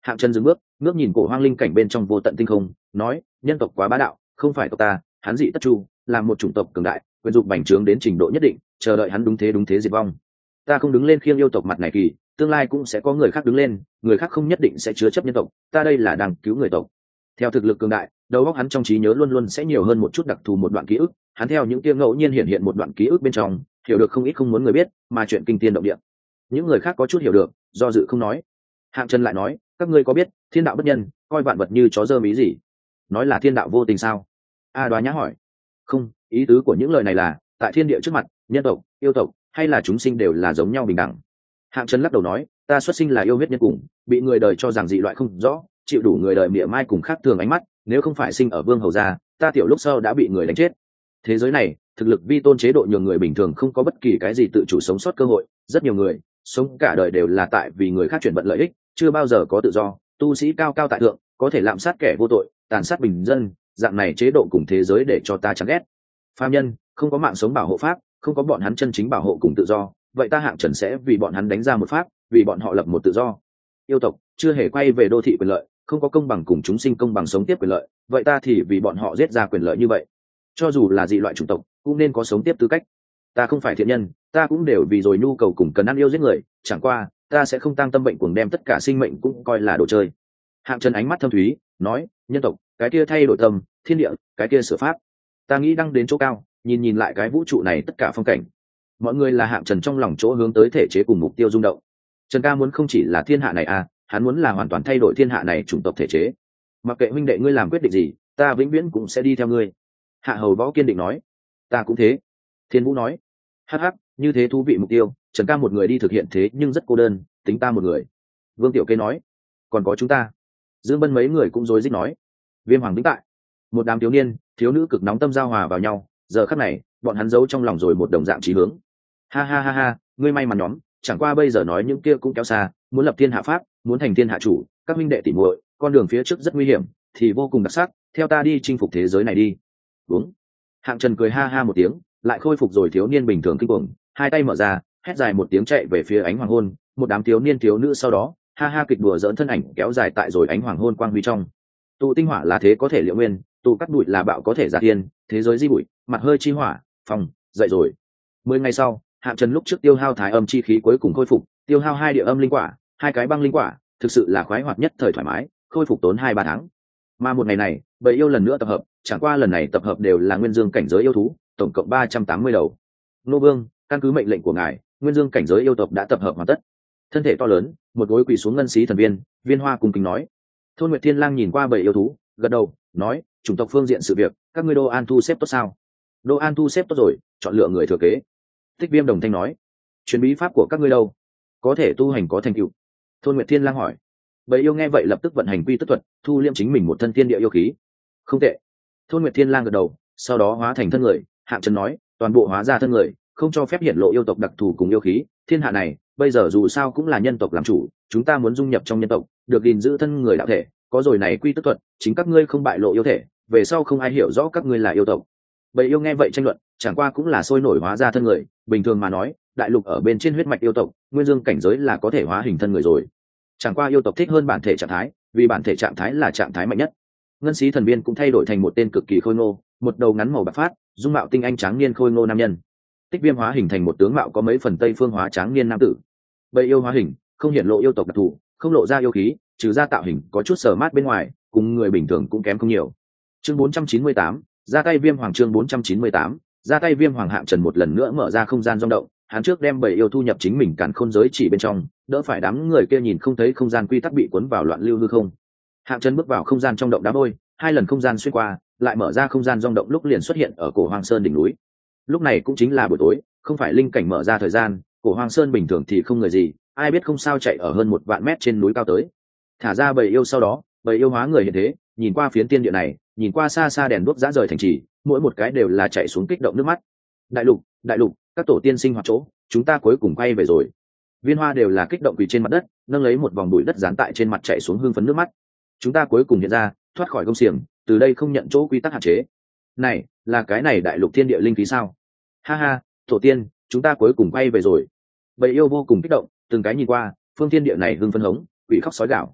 Hạng Trần dừng bước, ngước nhìn cổ hoang linh cảnh bên trong vô tận tinh không, nói: nhân tộc quá bá đạo, không phải tộc ta, hắn dị tất chu, làm một chủng tộc cường đại, quyền dục bành trướng đến trình độ nhất định, chờ đợi hắn đúng thế đúng thế diệt vong. Ta không đứng lên khiêng yêu tộc mặt này kỳ, tương lai cũng sẽ có người khác đứng lên, người khác không nhất định sẽ chứa chấp nhân tộc, ta đây là đang cứu người tộc. Theo thực lực cường đại, đầu óc hắn trong trí nhớ luôn luôn sẽ nhiều hơn một chút đặc thù một đoạn ký ức, hắn theo những kia ngẫu nhiên hiện hiện một đoạn ký ức bên trong, hiểu được không ít không muốn người biết, mà chuyện kinh thiên động địa. Những người khác có chút hiểu được, do dự không nói. Hạng Trần lại nói: các ngươi có biết thiên đạo bất nhân, coi vạn vật như chó dơ ý gì? Nói là thiên đạo vô tình sao? A Đoá Nhã hỏi. Không, ý tứ của những lời này là tại thiên địa trước mặt, nhân tộc, yêu tộc hay là chúng sinh đều là giống nhau bình đẳng. Hạng Trần lắc đầu nói: ta xuất sinh là yêu huyết nhân cùng, bị người đời cho rằng dị loại không rõ, chịu đủ người đời mỉa mai cùng khác thường ánh mắt, nếu không phải sinh ở vương hầu gia, ta tiểu lúc sau đã bị người đánh chết. Thế giới này, thực lực vi tôn chế độ nhường người bình thường không có bất kỳ cái gì tự chủ sống sót cơ hội, rất nhiều người sống cả đời đều là tại vì người khác chuyển vận lợi ích, chưa bao giờ có tự do. Tu sĩ cao cao tại thượng, có thể lạm sát kẻ vô tội, tàn sát bình dân, dạng này chế độ cùng thế giới để cho ta chán ghét. Phàm nhân không có mạng sống bảo hộ pháp, không có bọn hắn chân chính bảo hộ cùng tự do, vậy ta Hạng Trần sẽ vì bọn hắn đánh ra một pháp, vì bọn họ lập một tự do. Yêu tộc chưa hề quay về đô thị quyền lợi, không có công bằng cùng chúng sinh công bằng sống tiếp quyền lợi, vậy ta thì vì bọn họ giết ra quyền lợi như vậy. Cho dù là dị loại chủng tộc cũng nên có sống tiếp tư cách. Ta không phải thiện nhân, ta cũng đều vì rồi nhu cầu cùng cần ăn yêu giết người, chẳng qua ta sẽ không tăng tâm bệnh cuồng đem tất cả sinh mệnh cũng coi là đồ chơi. Hạng Trần ánh mắt thâm thúy nói: nhân tộc cái kia thay đổi tâm, thiên địa cái kia sửa pháp, ta nghĩ đăng đến chỗ cao, nhìn nhìn lại cái vũ trụ này tất cả phong cảnh. Mọi người là Hạng Trần trong lòng chỗ hướng tới thể chế cùng mục tiêu rung động. Trần ca muốn không chỉ là thiên hạ này à, hắn muốn là hoàn toàn thay đổi thiên hạ này chủng tộc thể chế. Mặc kệ huynh đệ ngươi làm quyết định gì, ta vĩnh viễn cũng sẽ đi theo ngươi. Hạ Hầu Võ kiên định nói. Ta cũng thế. Thiên Vũ nói. Hắc hắc, như thế thú vị mục tiêu, Trần ca một người đi thực hiện thế nhưng rất cô đơn, tính ta một người. Vương Tiểu Kê nói. Còn có chúng ta. Dương Bân mấy người cũng rối rít nói. Viêm Hoàng vĩnh tại. Một đám thiếu niên thiếu nữ cực nóng tâm giao hòa vào nhau, giờ khắc này bọn hắn giấu trong lòng rồi một đồng dạng chí hướng. Ha ha ha ha, ngươi may mắn nhóm, chẳng qua bây giờ nói những kia cũng kéo xa, muốn lập thiên hạ pháp, muốn thành thiên hạ chủ, các minh đệ tỉ muội, con đường phía trước rất nguy hiểm, thì vô cùng đặc sắc, theo ta đi chinh phục thế giới này đi. Đúng. Hạng Trần cười ha ha một tiếng, lại khôi phục rồi thiếu niên bình thường kinh cuồng, hai tay mở ra, hét dài một tiếng chạy về phía ánh hoàng hôn, một đám thiếu niên thiếu nữ sau đó, ha ha kịch đùa giỡn thân ảnh kéo dài tại rồi ánh hoàng hôn quang huy trong. Tụ tinh hỏa là thế có thể liệu nguyên, tụ cắt bụi là bạo có thể giả thiên, thế giới di bụi, mặt hơi chi hỏa, phòng, dậy rồi. Mười ngày sau, Hạng Trần lúc trước tiêu hao thái âm chi khí cuối cùng khôi phục, tiêu hao hai địa âm linh quả, hai cái băng linh quả, thực sự là khoái hoạt nhất thời thoải mái, khôi phục tốn hai ba tháng. Mà một ngày này, bầy yêu lần nữa tập hợp, chẳng qua lần này tập hợp đều là nguyên dương cảnh giới yêu thú, tổng cộng ba trăm tám mươi đầu. Nô Vương, căn cứ mệnh lệnh của ngài, nguyên dương cảnh giới yêu tộc đã tập hợp hoàn tất. Thân thể to lớn, một gối quỳ xuống ngân xí thần viên, Viên Hoa cung kính nói. Thôn Nguyệt Thiên Lang nhìn qua bầy yêu thú, gật đầu, nói: chủng tộc phương diện sự việc, các ngươi Đô An thu xếp tốt sao? Đô An thu xếp tốt rồi, chọn lựa người thừa kế. Tích Viêm đồng thanh nói. Truyền bí pháp của các ngươi đâu? Có thể tu hành có thành tựu. Thôn Nguyệt Thiên Lang hỏi. Bầy yêu nghe vậy lập tức vận hành quy tức thuật, thu liêm chính mình một thân thiên địa yêu khí. Không tệ. Thôn Nguyệt Thiên Lang gật đầu, sau đó hóa thành thân người. Hạng Trần nói: toàn bộ hóa ra thân người, không cho phép hiện lộ yêu tộc đặc thù cùng yêu khí. Thiên hạ này bây giờ dù sao cũng là nhân tộc làm chủ, chúng ta muốn dung nhập trong nhân tộc, được gìn giữ thân người đạo thể, có rồi này quy tức thuật, chính các ngươi không bại lộ yêu thể, về sau không ai hiểu rõ các ngươi là yêu tộc. Bầy yêu nghe vậy tranh luận, chẳng qua cũng là sôi nổi hóa ra thân người. Bình thường mà nói, đại lục ở bên trên huyết mạch yêu tộc, nguyên dương cảnh giới là có thể hóa hình thân người rồi. Chẳng qua yêu tộc thích hơn bản thể trạng thái, vì bản thể trạng thái là trạng thái mạnh nhất. Ngân sĩ thần viên cũng thay đổi thành một tên cực kỳ khôi ngô, một đầu ngắn màu bạc phát, dung mạo tinh anh tráng niên khôi ngô nam nhân. Tích Viêm hóa hình thành một tướng mạo có mấy phần tây phương hóa tráng niên nam tử. Bầy yêu hóa hình, không hiện lộ yêu tộc đặc thù, không lộ ra yêu khí, trừ ra tạo hình có chút sờ mát bên ngoài, cùng người bình thường cũng kém không nhiều. Chương bốn trăm chín mươi tám, ra tay Viêm Hoàng. Chương bốn trăm chín mươi tám, ra tay Viêm Hoàng. Hạng Trần một lần nữa mở ra không gian rung động, hắn trước đem bầy yêu thu nhập chính mình càn khôn giới chỉ bên trong, đỡ phải đám người kia nhìn không thấy không gian quy tắc bị cuốn vào loạn lưu hư không. Hạng Trần bước vào không gian trong động đá vôi, hai lần không gian xuyên qua, lại mở ra không gian rung động lúc liền xuất hiện ở cổ Hoang Sơn đỉnh núi. Lúc này cũng chính là buổi tối, không phải linh cảnh mở ra thời gian, cổ Hoang Sơn bình thường thì không người gì, ai biết không sao chạy ở hơn một vạn mét trên núi cao tới. Thả ra bầy yêu sau đó, bầy yêu hóa người hiện thế, nhìn qua phiến tiên địa này, nhìn qua xa xa đèn đuốc rã rời thành trì, mỗi một cái đều là chạy xuống kích động nước mắt. Đại lục, đại lục, các tổ tiên sinh hoạt chỗ, chúng ta cuối cùng quay về rồi. Viên Hoa đều là kích động quỳ trên mặt đất, nâng lấy một vòng bụi đất dán tại trên mặt chạy xuống hương phấn nước mắt. Chúng ta cuối cùng hiện ra, thoát khỏi công xiềng, từ đây không nhận chỗ quy tắc hạn chế. Này, là cái này đại lục thiên địa linh khí sao? Ha ha, tổ tiên, chúng ta cuối cùng quay về rồi. Bầy yêu vô cùng kích động, từng cái nhìn qua, phương thiên địa này hưng phấn hống, quỷ khóc sói gạo.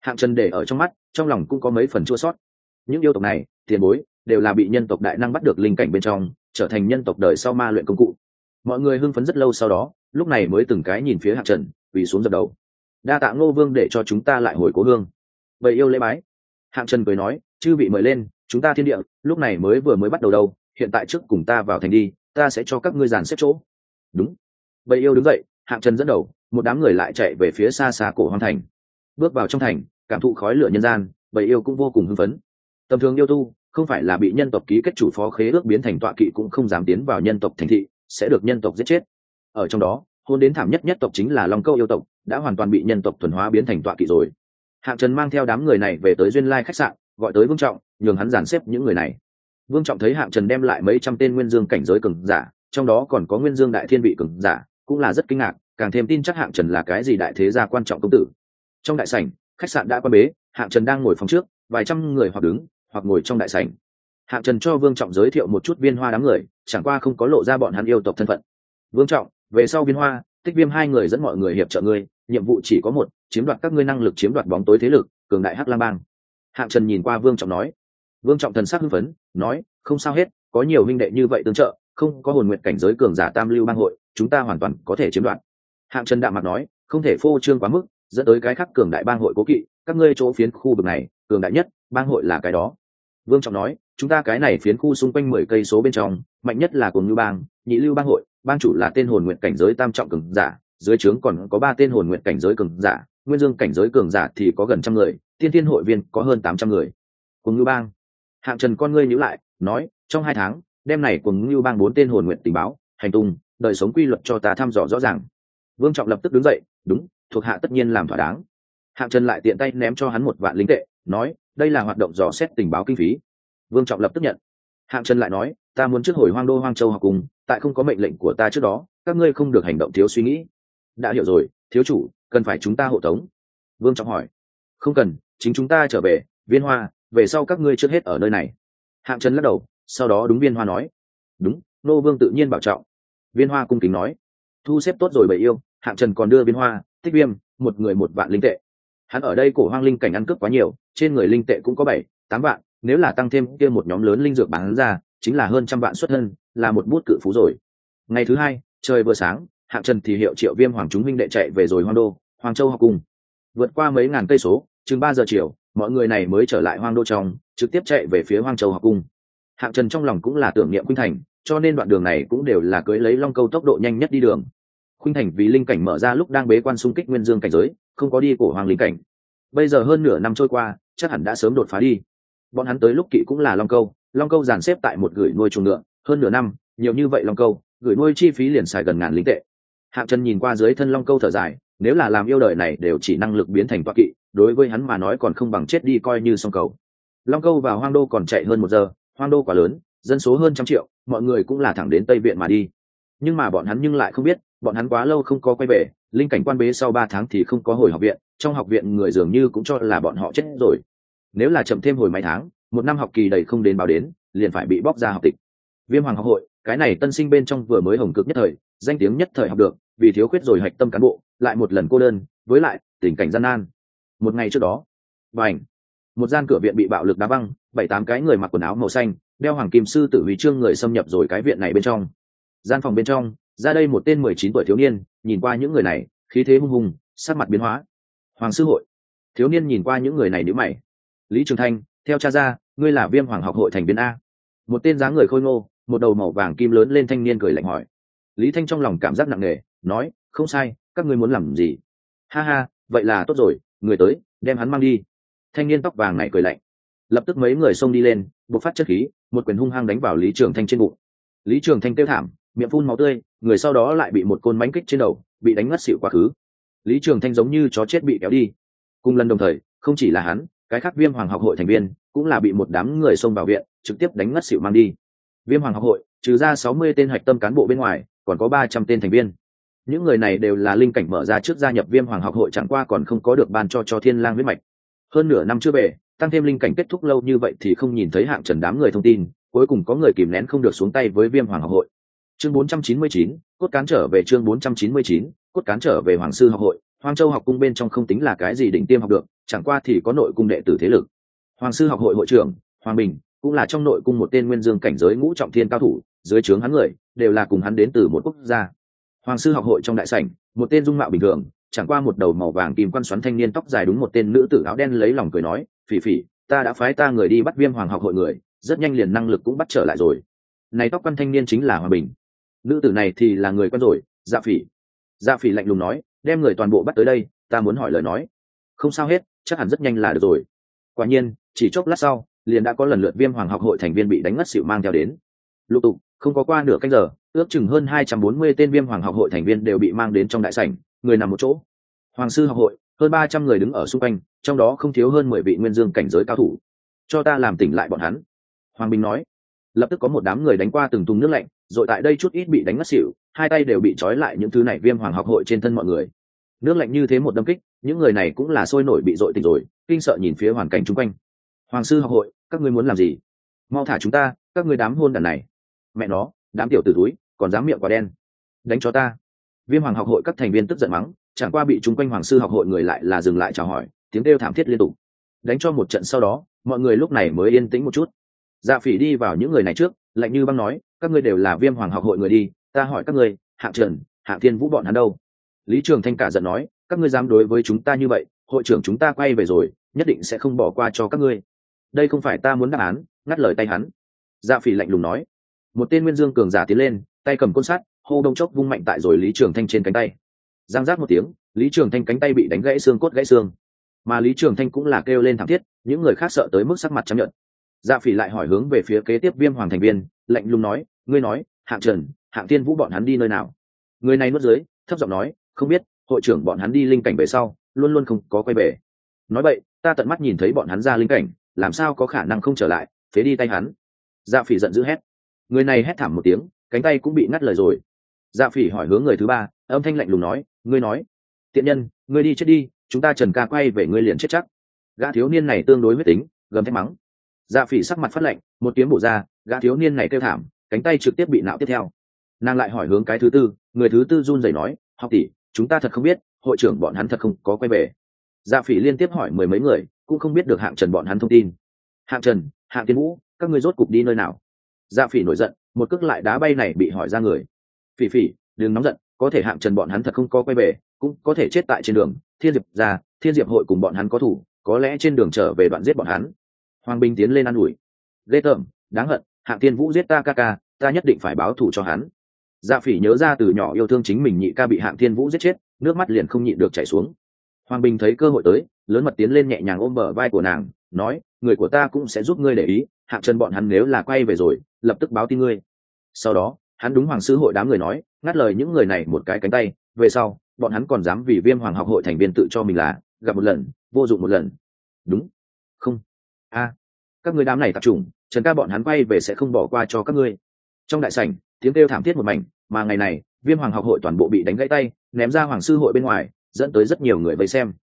Hạng Trần để ở trong mắt, trong lòng cũng có mấy phần chua sót. Những yêu tộc này, tiền bối, đều là bị nhân tộc đại năng bắt được linh cảnh bên trong, trở thành nhân tộc đời sau ma luyện công cụ. Mọi người hưng phấn rất lâu sau đó, lúc này mới từng cái nhìn phía Hạng Trần, quỳ xuống dập đầu. Đa tạ Ngô Vương để cho chúng ta lại hồi cố hương. Bầy yêu lễ bái. Hạng Trần cười nói, chư vị mời lên, chúng ta thiên địa, lúc này mới vừa mới bắt đầu đâu, hiện tại trước cùng ta vào thành đi, ta sẽ cho các ngươi dàn xếp chỗ. Đúng. Bầy yêu đứng dậy, Hạng Trần dẫn đầu, một đám người lại chạy về phía xa xa cổ hoang thành. Bước vào trong thành, cảm thụ khói lửa nhân gian, bầy yêu cũng vô cùng hưng phấn. Tầm thường yêu tu, không phải là bị nhân tộc ký kết chủ phó khế ước biến thành tọa kỵ cũng không dám tiến vào nhân tộc thành thị, sẽ được nhân tộc giết chết. Ở trong đó, hôn đến thảm nhất nhất tộc chính là Long Câu yêu tộc, đã hoàn toàn bị nhân tộc thuần hóa biến thành tọa kỵ rồi. Hạng Trần mang theo đám người này về tới Duyên Lai khách sạn, gọi tới Vương Trọng, nhường hắn dàn xếp những người này. Vương Trọng thấy Hạng Trần đem lại mấy trăm tên nguyên dương cảnh giới cường giả, trong đó còn có nguyên dương đại thiên vị cường giả, cũng là rất kinh ngạc, càng thêm tin chắc Hạng Trần là cái gì đại thế gia quan trọng công tử. Trong đại sảnh, khách sạn đã quan bế, Hạng Trần đang ngồi phòng trước, vài trăm người hoặc đứng, hoặc ngồi trong đại sảnh. Hạng Trần cho Vương Trọng giới thiệu một chút Viên Hoa đám người, chẳng qua không có lộ ra bọn hắn yêu tộc thân phận. Vương Trọng, về sau Viên Hoa, Tích Viêm hai người dẫn mọi người hiệp trợ ngươi, nhiệm vụ chỉ có một, chiếm đoạt các ngươi năng lực chiếm đoạt bóng tối thế lực, cường đại Hắc Lam Bang. Hạng Trần nhìn qua Vương Trọng nói. Vương Trọng thần sắc hưng phấn, nói, không sao hết, có nhiều huynh đệ như vậy tương trợ, không có hồn nguyện cảnh giới cường giả Tam Lưu Bang hội, chúng ta hoàn toàn có thể chiếm đoạt. Hạng Trần đạm mặt nói, không thể phô trương quá mức, dẫn tới cái khác cường đại bang hội cố kỵ, các ngươi chỗ phiến khu vực này, cường đại nhất, bang hội là cái đó. Vương Trọng nói, chúng ta cái này phiến khu xung quanh mười cây số bên trong, mạnh nhất là Cuồng Lưu Bang, Nhị Lưu Bang hội, bang chủ là tên hồn nguyện cảnh giới tam trọng cường giả, dưới trướng còn có ba tên hồn nguyện cảnh giới cường giả, nguyên dương cảnh giới cường giả thì có gần trăm người, tiên thiên hội viên có hơn tám trăm người. Cuồng Lưu Bang. Hạng Trần con ngươi nhíu lại, nói, trong hai tháng, đêm này Cuồng Lưu Bang bốn tên hồn nguyện tình báo, hành tung, đời sống quy luật cho ta thăm dò rõ ràng. Vương Trọng lập tức đứng dậy, đúng, thuộc hạ tất nhiên làm thỏa đáng. Hạng Trần lại tiện tay ném cho hắn một vạn linh tệ, nói, đây là hoạt động dò xét tình báo kinh phí. Vương Trọng lập tức nhận. Hạng Trần lại nói, ta muốn trước hồi Hoang Đô Hoang Châu học cùng, tại không có mệnh lệnh của ta trước đó, các ngươi không được hành động thiếu suy nghĩ. Đã hiểu rồi, thiếu chủ, cần phải chúng ta hộ tống. Vương Trọng hỏi. Không cần, chính chúng ta trở về, Viên Hoa, về sau các ngươi trước hết ở nơi này. Hạng Trần lắc đầu, sau đó đúng Viên Hoa nói. Đúng, nô vương tự nhiên bảo trọng. Viên Hoa cung kính nói. Thu xếp tốt rồi bầy yêu, Hạng Trần còn đưa Viên Hoa, Tích Viêm, một người một vạn linh tệ. Hắn ở đây cổ hoang linh cảnh ăn cướp quá nhiều, trên người linh tệ cũng có bảy, tám vạn, nếu là tăng thêm kia một nhóm lớn linh dược bán ra, chính là hơn trăm vạn xuất thân, là một bút cự phú rồi. Ngày thứ hai, trời vừa sáng, Hạng Trần thì hiệu triệu Viêm Hoàng chúng minh đệ chạy về rồi Hoang Đô, Hoàng Châu học cùng. Vượt qua mấy ngàn cây số, chừng ba giờ chiều, mọi người này mới trở lại Hoang Đô trong, trực tiếp chạy về phía Hoàng Châu học cung. Hạng Trần trong lòng cũng là tưởng niệm Khuynh Thành, cho nên đoạn đường này cũng đều là cưỡi lấy Long Câu tốc độ nhanh nhất đi đường. Khuynh Thành vì linh cảnh mở ra lúc đang bế quan xung kích nguyên dương cảnh giới, không có đi cổ hoàng linh cảnh. Bây giờ hơn nửa năm trôi qua, chắc hẳn đã sớm đột phá đi. Bọn hắn tới lúc kỵ cũng là Long Câu, Long Câu dàn xếp tại một gửi nuôi chuồng ngựa, hơn nửa năm, nhiều như vậy Long Câu, gửi nuôi chi phí liền xài gần ngàn linh tệ. Hạng Trần nhìn qua dưới thân Long Câu thở dài, nếu là làm yêu đời này đều chỉ năng lực biến thành toa kỵ, đối với hắn mà nói còn không bằng chết đi coi như xong cầu. Long Câu vào Hoang Đô còn chạy hơn một giờ, Hoang Đô quá lớn, dân số hơn trăm triệu, mọi người cũng là thẳng đến Tây Viện mà đi. Nhưng mà bọn hắn nhưng lại không biết, bọn hắn quá lâu không có quay về, linh cảnh quan bế sau ba tháng thì không có hồi học viện, trong học viện người dường như cũng cho là bọn họ chết rồi. Nếu là chậm thêm hồi mấy tháng, một năm học kỳ đầy không đến báo đến, liền phải bị bóc ra học tịch. Viêm Hoàng học hội, cái này tân sinh bên trong vừa mới hồng cực nhất thời, danh tiếng nhất thời học được, vì thiếu khuyết rồi hạch tâm cán bộ, lại một lần cô đơn, với lại tình cảnh gian nan. Một ngày trước đó, bành, một gian cửa viện bị bạo lực đá văng, bảy tám cái người mặc quần áo màu xanh, đeo hoàng kim sư tử huy chương người xâm nhập rồi cái viện này bên trong. Gian phòng bên trong, ra đây một tên mười chín tuổi thiếu niên, nhìn qua những người này, khí thế hung hùng, sắc mặt biến hóa. Hoàng sư hội. Thiếu niên nhìn qua những người này nhíu mày. Lý Trường Thanh, theo cha ra, ngươi là Viêm Hoàng học hội thành viên a? Một tên dáng người khôi ngô, một đầu màu vàng kim lớn lên thanh niên cười lạnh hỏi. Lý Thanh trong lòng cảm giác nặng nề, nói, không sai, các ngươi muốn làm gì? Ha ha, vậy là tốt rồi, người tới, đem hắn mang đi. Thanh niên tóc vàng này cười lạnh. Lập tức mấy người xông đi lên, bộc phát chất khí, một quyền hung hăng đánh vào Lý Trường Thanh trên bụng. Lý Trường Thanh kêu thảm, miệng phun máu tươi, người sau đó lại bị một côn mánh kích trên đầu, bị đánh ngất xỉu quá khứ. Lý Trường Thanh giống như chó chết bị kéo đi. Cùng lần đồng thời, không chỉ là hắn, cái khác Viêm Hoàng học hội thành viên cũng là bị một đám người xông vào viện, trực tiếp đánh ngất xỉu mang đi. Viêm Hoàng học hội, trừ ra sáu mươi tên hạch tâm cán bộ bên ngoài, còn có ba trăm tên thành viên. Những người này đều là linh cảnh mở ra trước gia nhập Viêm Hoàng học hội, chẳng qua còn không có được ban cho cho Thiên Lang huyết mạch. Hơn nửa năm chưa về, tăng thêm linh cảnh kết thúc lâu như vậy thì không nhìn thấy Hạng Trần đám người thông tin, cuối cùng có người kìm nén không được xuống tay với Viêm Hoàng học hội. Chương bốn trăm chín mươi chín, cốt cán trở về chương bốn trăm chín mươi chín, cốt cán trở về Hoàng sư học hội. Hoang Châu học cung bên trong không tính là cái gì đỉnh tiêm học được, chẳng qua thì có nội cung đệ tử thế lực. Hoàng sư học hội hội trưởng Hoàng Bình cũng là trong nội cung một tên nguyên dương cảnh giới ngũ trọng thiên cao thủ, dưới trướng hắn người đều là cùng hắn đến từ một quốc gia. Hoàng sư học hội trong đại sảnh, một tên dung mạo bình thường, chẳng qua một đầu màu vàng kim quan xoắn thanh niên tóc dài đúng một tên nữ tử áo đen lấy lòng cười nói, phỉ phỉ, ta đã phái ta người đi bắt Viêm Hoàng học hội người, rất nhanh liền năng lực cũng bắt trở lại rồi. Này tóc quan thanh niên chính là Hoàng Bình. Nữ tử này thì là người quen rồi, Dạ Phỉ. Dạ Phỉ lạnh lùng nói, đem người toàn bộ bắt tới đây, ta muốn hỏi lời nói. Không sao hết, chắc hẳn rất nhanh là được rồi. Quả nhiên, chỉ chốc lát sau, liền đã có lần lượt Viêm Hoàng học hội thành viên bị đánh ngất xỉu mang theo đến. Lục tục, không có qua nửa canh giờ, ước chừng hơn hai trăm bốn mươi tên Viêm Hoàng học hội thành viên đều bị mang đến trong đại sảnh, người nằm một chỗ. Hoàng sư học hội, hơn ba trăm người đứng ở xung quanh, trong đó không thiếu hơn mười vị nguyên dương cảnh giới cao thủ. Cho ta làm tỉnh lại bọn hắn. Hoàng Bình nói. Lập tức có một đám người đánh qua từng thùng nước lạnh, rồi tại đây chút ít bị đánh ngất xỉu, hai tay đều bị trói lại những thứ này Viêm Hoàng học hội trên thân mọi người. Nước lạnh như thế một đâm kích, những người này cũng là sôi nổi bị dội tỉnh rồi, kinh sợ nhìn phía hoàn cảnh chung quanh. Hoàng sư học hội, các ngươi muốn làm gì? Mau thả chúng ta, các ngươi đám hôn đàn này. Mẹ nó, đám tiểu tử túi, còn dám miệng quả đen. Đánh cho ta. Viêm Hoàng học hội các thành viên tức giận mắng, chẳng qua bị chung quanh Hoàng sư học hội người lại là dừng lại chào hỏi, tiếng kêu thảm thiết liên tục. Đánh cho một trận sau đó, mọi người lúc này mới yên tĩnh một chút. Dạ Phỉ đi vào những người này trước, lạnh như băng nói, các ngươi đều là Viêm Hoàng học hội người đi, ta hỏi các ngươi, Hạng Trần, Hạng Thiên Vũ bọn hắn đâu? Lý Trường Thanh cả giận nói, các ngươi dám đối với chúng ta như vậy, hội trưởng chúng ta quay về rồi, nhất định sẽ không bỏ qua cho các ngươi. Đây không phải ta muốn đáp án, ngắt lời tay hắn. Dạ Phỉ lạnh lùng nói. Một tên nguyên dương cường giả tiến lên, tay cầm côn sắt, hô đông chốc vung mạnh tại rồi Lý Trường Thanh trên cánh tay. Giang giác một tiếng, Lý Trường Thanh cánh tay bị đánh gãy xương cốt gãy xương. Mà Lý Trường Thanh cũng là kêu lên thảm thiết, những người khác sợ tới mức sắc mặt trắng nhợt. Dạ Phỉ lại hỏi hướng về phía kế tiếp Viêm Hoàng thành viên, lạnh lùng nói, ngươi nói, Hạng Trần, Hạng Thiên Vũ bọn hắn đi nơi nào? Người này nuốt dưới, thấp giọng nói, không biết, hội trưởng bọn hắn đi linh cảnh về sau, luôn luôn không có quay về. Nói vậy, ta tận mắt nhìn thấy bọn hắn ra linh cảnh, làm sao có khả năng không trở lại, phế đi tay hắn. Dạ Phỉ giận dữ hét. Người này hét thảm một tiếng, cánh tay cũng bị ngắt lời rồi. Dạ Phỉ hỏi hướng người thứ ba, âm thanh lạnh lùng nói, ngươi nói, tiện nhân, ngươi đi chết đi, chúng ta Trần ca quay về ngươi liền chết chắc. Gã thiếu niên này tương đối huyết tính, gầm thét mắng. Dạ Phỉ sắc mặt phát lạnh, một kiếm bổ ra, gã thiếu niên này kêu thảm, cánh tay trực tiếp bị nạo tiếp theo. Nàng lại hỏi hướng cái thứ tư, người thứ tư run rẩy nói, học tỷ, chúng ta thật không biết, hội trưởng bọn hắn thật không có quay về. Dạ Phỉ liên tiếp hỏi mười mấy người, cũng không biết được Hạng Trần bọn hắn thông tin. Hạng Trần, Hạng Thiên Vũ, các ngươi rốt cục đi nơi nào? Dạ Phỉ nổi giận, một cước lại đá bay này bị hỏi ra người. Phỉ Phỉ, đừng nóng giận, có thể Hạng Trần bọn hắn thật không có quay về, cũng có thể chết tại trên đường. Thiên Diệp ra, Thiên Diệp hội cùng bọn hắn có thủ, có lẽ trên đường trở về đoạn giết bọn hắn. Hoàng Bình tiến lên an ủi. Ghê tởm, đáng hận, Hạng Thiên Vũ giết ta ca ca, ta nhất định phải báo thù cho hắn. Dạ Phỉ nhớ ra từ nhỏ yêu thương chính mình nhị ca bị Hạng Thiên Vũ giết chết, nước mắt liền không nhịn được chảy xuống. Hoàng Bình thấy cơ hội tới, lớn mật tiến lên nhẹ nhàng ôm bờ vai của nàng, nói, người của ta cũng sẽ giúp ngươi để ý, Hạng Trần bọn hắn nếu là quay về rồi, lập tức báo tin ngươi. Sau đó, hắn đúng Hoàng sư hội đám người nói, ngắt lời những người này một cái cánh tay, về sau, bọn hắn còn dám vì Viêm Hoàng học hội thành viên tự cho mình là gặp một lần, vô dụng một lần. Đúng không? A, các ngươi đám này tạp chủng, Trần ca bọn hắn quay về sẽ không bỏ qua cho các ngươi. Trong đại sảnh, tiếng kêu thảm thiết một mảnh, mà ngày này, Viêm Hoàng học hội toàn bộ bị đánh gãy tay, ném ra Hoàng sư hội bên ngoài, dẫn tới rất nhiều người vây xem.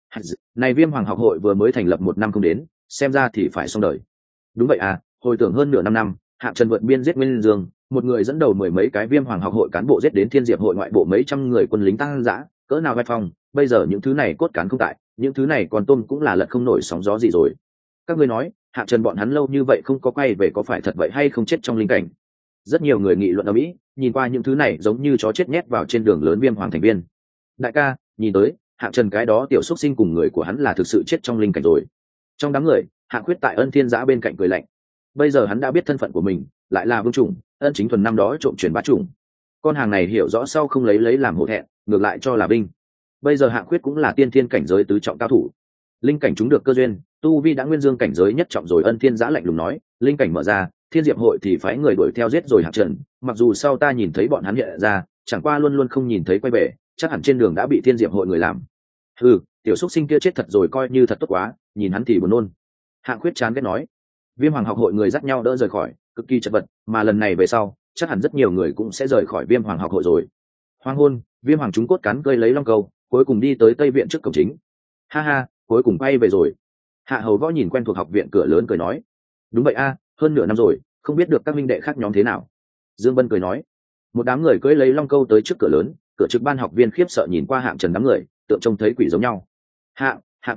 Này Viêm Hoàng học hội vừa mới thành lập một năm không đến, xem ra thì phải xong đời. Đúng vậy à, hồi tưởng hơn nửa năm năm, Hạng Trần vượt biên giết Nguyên Dương, một người dẫn đầu mười mấy cái Viêm Hoàng học hội cán bộ giết đến Thiên Diệp hội ngoại bộ mấy trăm người quân lính tăng dã, cỡ nào vai phong, bây giờ những thứ này cốt cán không tại, những thứ này còn tôm cũng là lật không nổi sóng gió gì rồi. Các ngươi nói, Hạng Trần bọn hắn lâu như vậy không có quay về có phải thật vậy hay không chết trong linh cảnh? Rất nhiều người nghị luận ở Mỹ, nhìn qua những thứ này giống như chó chết nhét vào trên đường lớn Viêm Hoàng thành viên. Đại ca, nhìn tới, Hạng Trần cái đó tiểu xuất sinh cùng người của hắn là thực sự chết trong linh cảnh rồi. Trong đám người, Hạng Khuyết tại Ân Thiên Giã bên cạnh cười lạnh. Bây giờ hắn đã biết thân phận của mình, lại là vương chủng, Ân Chính Thuần năm đó trộm truyền bá chủng. Con hàng này hiểu rõ sau không lấy lấy làm hổ thẹn, ngược lại cho là vinh. Bây giờ Hạng Khuyết cũng là tiên thiên cảnh giới tứ trọng cao thủ. Linh cảnh chúng được cơ duyên, tu vi đã nguyên dương cảnh giới nhất trọng rồi. Ân Thiên Giã lạnh lùng nói, linh cảnh mở ra, Thiên Diệp hội thì phái người đuổi theo giết rồi Hạng Trần, mặc dù sau ta nhìn thấy bọn hắn hiện ra, chẳng qua luôn luôn không nhìn thấy quay về, chắc hẳn trên đường đã bị Thiên Diệp hội người làm. Ừ, tiểu xúc sinh kia chết thật rồi coi như thật tốt quá, nhìn hắn thì buồn nôn. Hạng Khuyết chán ghét nói. Viêm Hoàng học hội người dắt nhau đỡ rời khỏi, cực kỳ chật vật, mà lần này về sau, chắc hẳn rất nhiều người cũng sẽ rời khỏi Viêm Hoàng học hội rồi. Hoang hôn, Viêm Hoàng chúng cốt cán cơi lấy long cầu, cuối cùng đi tới Tây viện trước cổng chính. Ha ha, cuối cùng bay về rồi. Hạ Hầu Võ nhìn quen thuộc học viện cửa lớn cười nói. Đúng vậy a, hơn nửa năm rồi, không biết được các minh đệ khác nhóm thế nào. Dương Bân cười nói. Một đám người cưỡi lấy long câu tới trước cửa lớn, cửa trực ban học viên khiếp sợ nhìn qua Hạng Trần đám người, tượng trông thấy quỷ giống nhau. Hạng, Hạng Trần,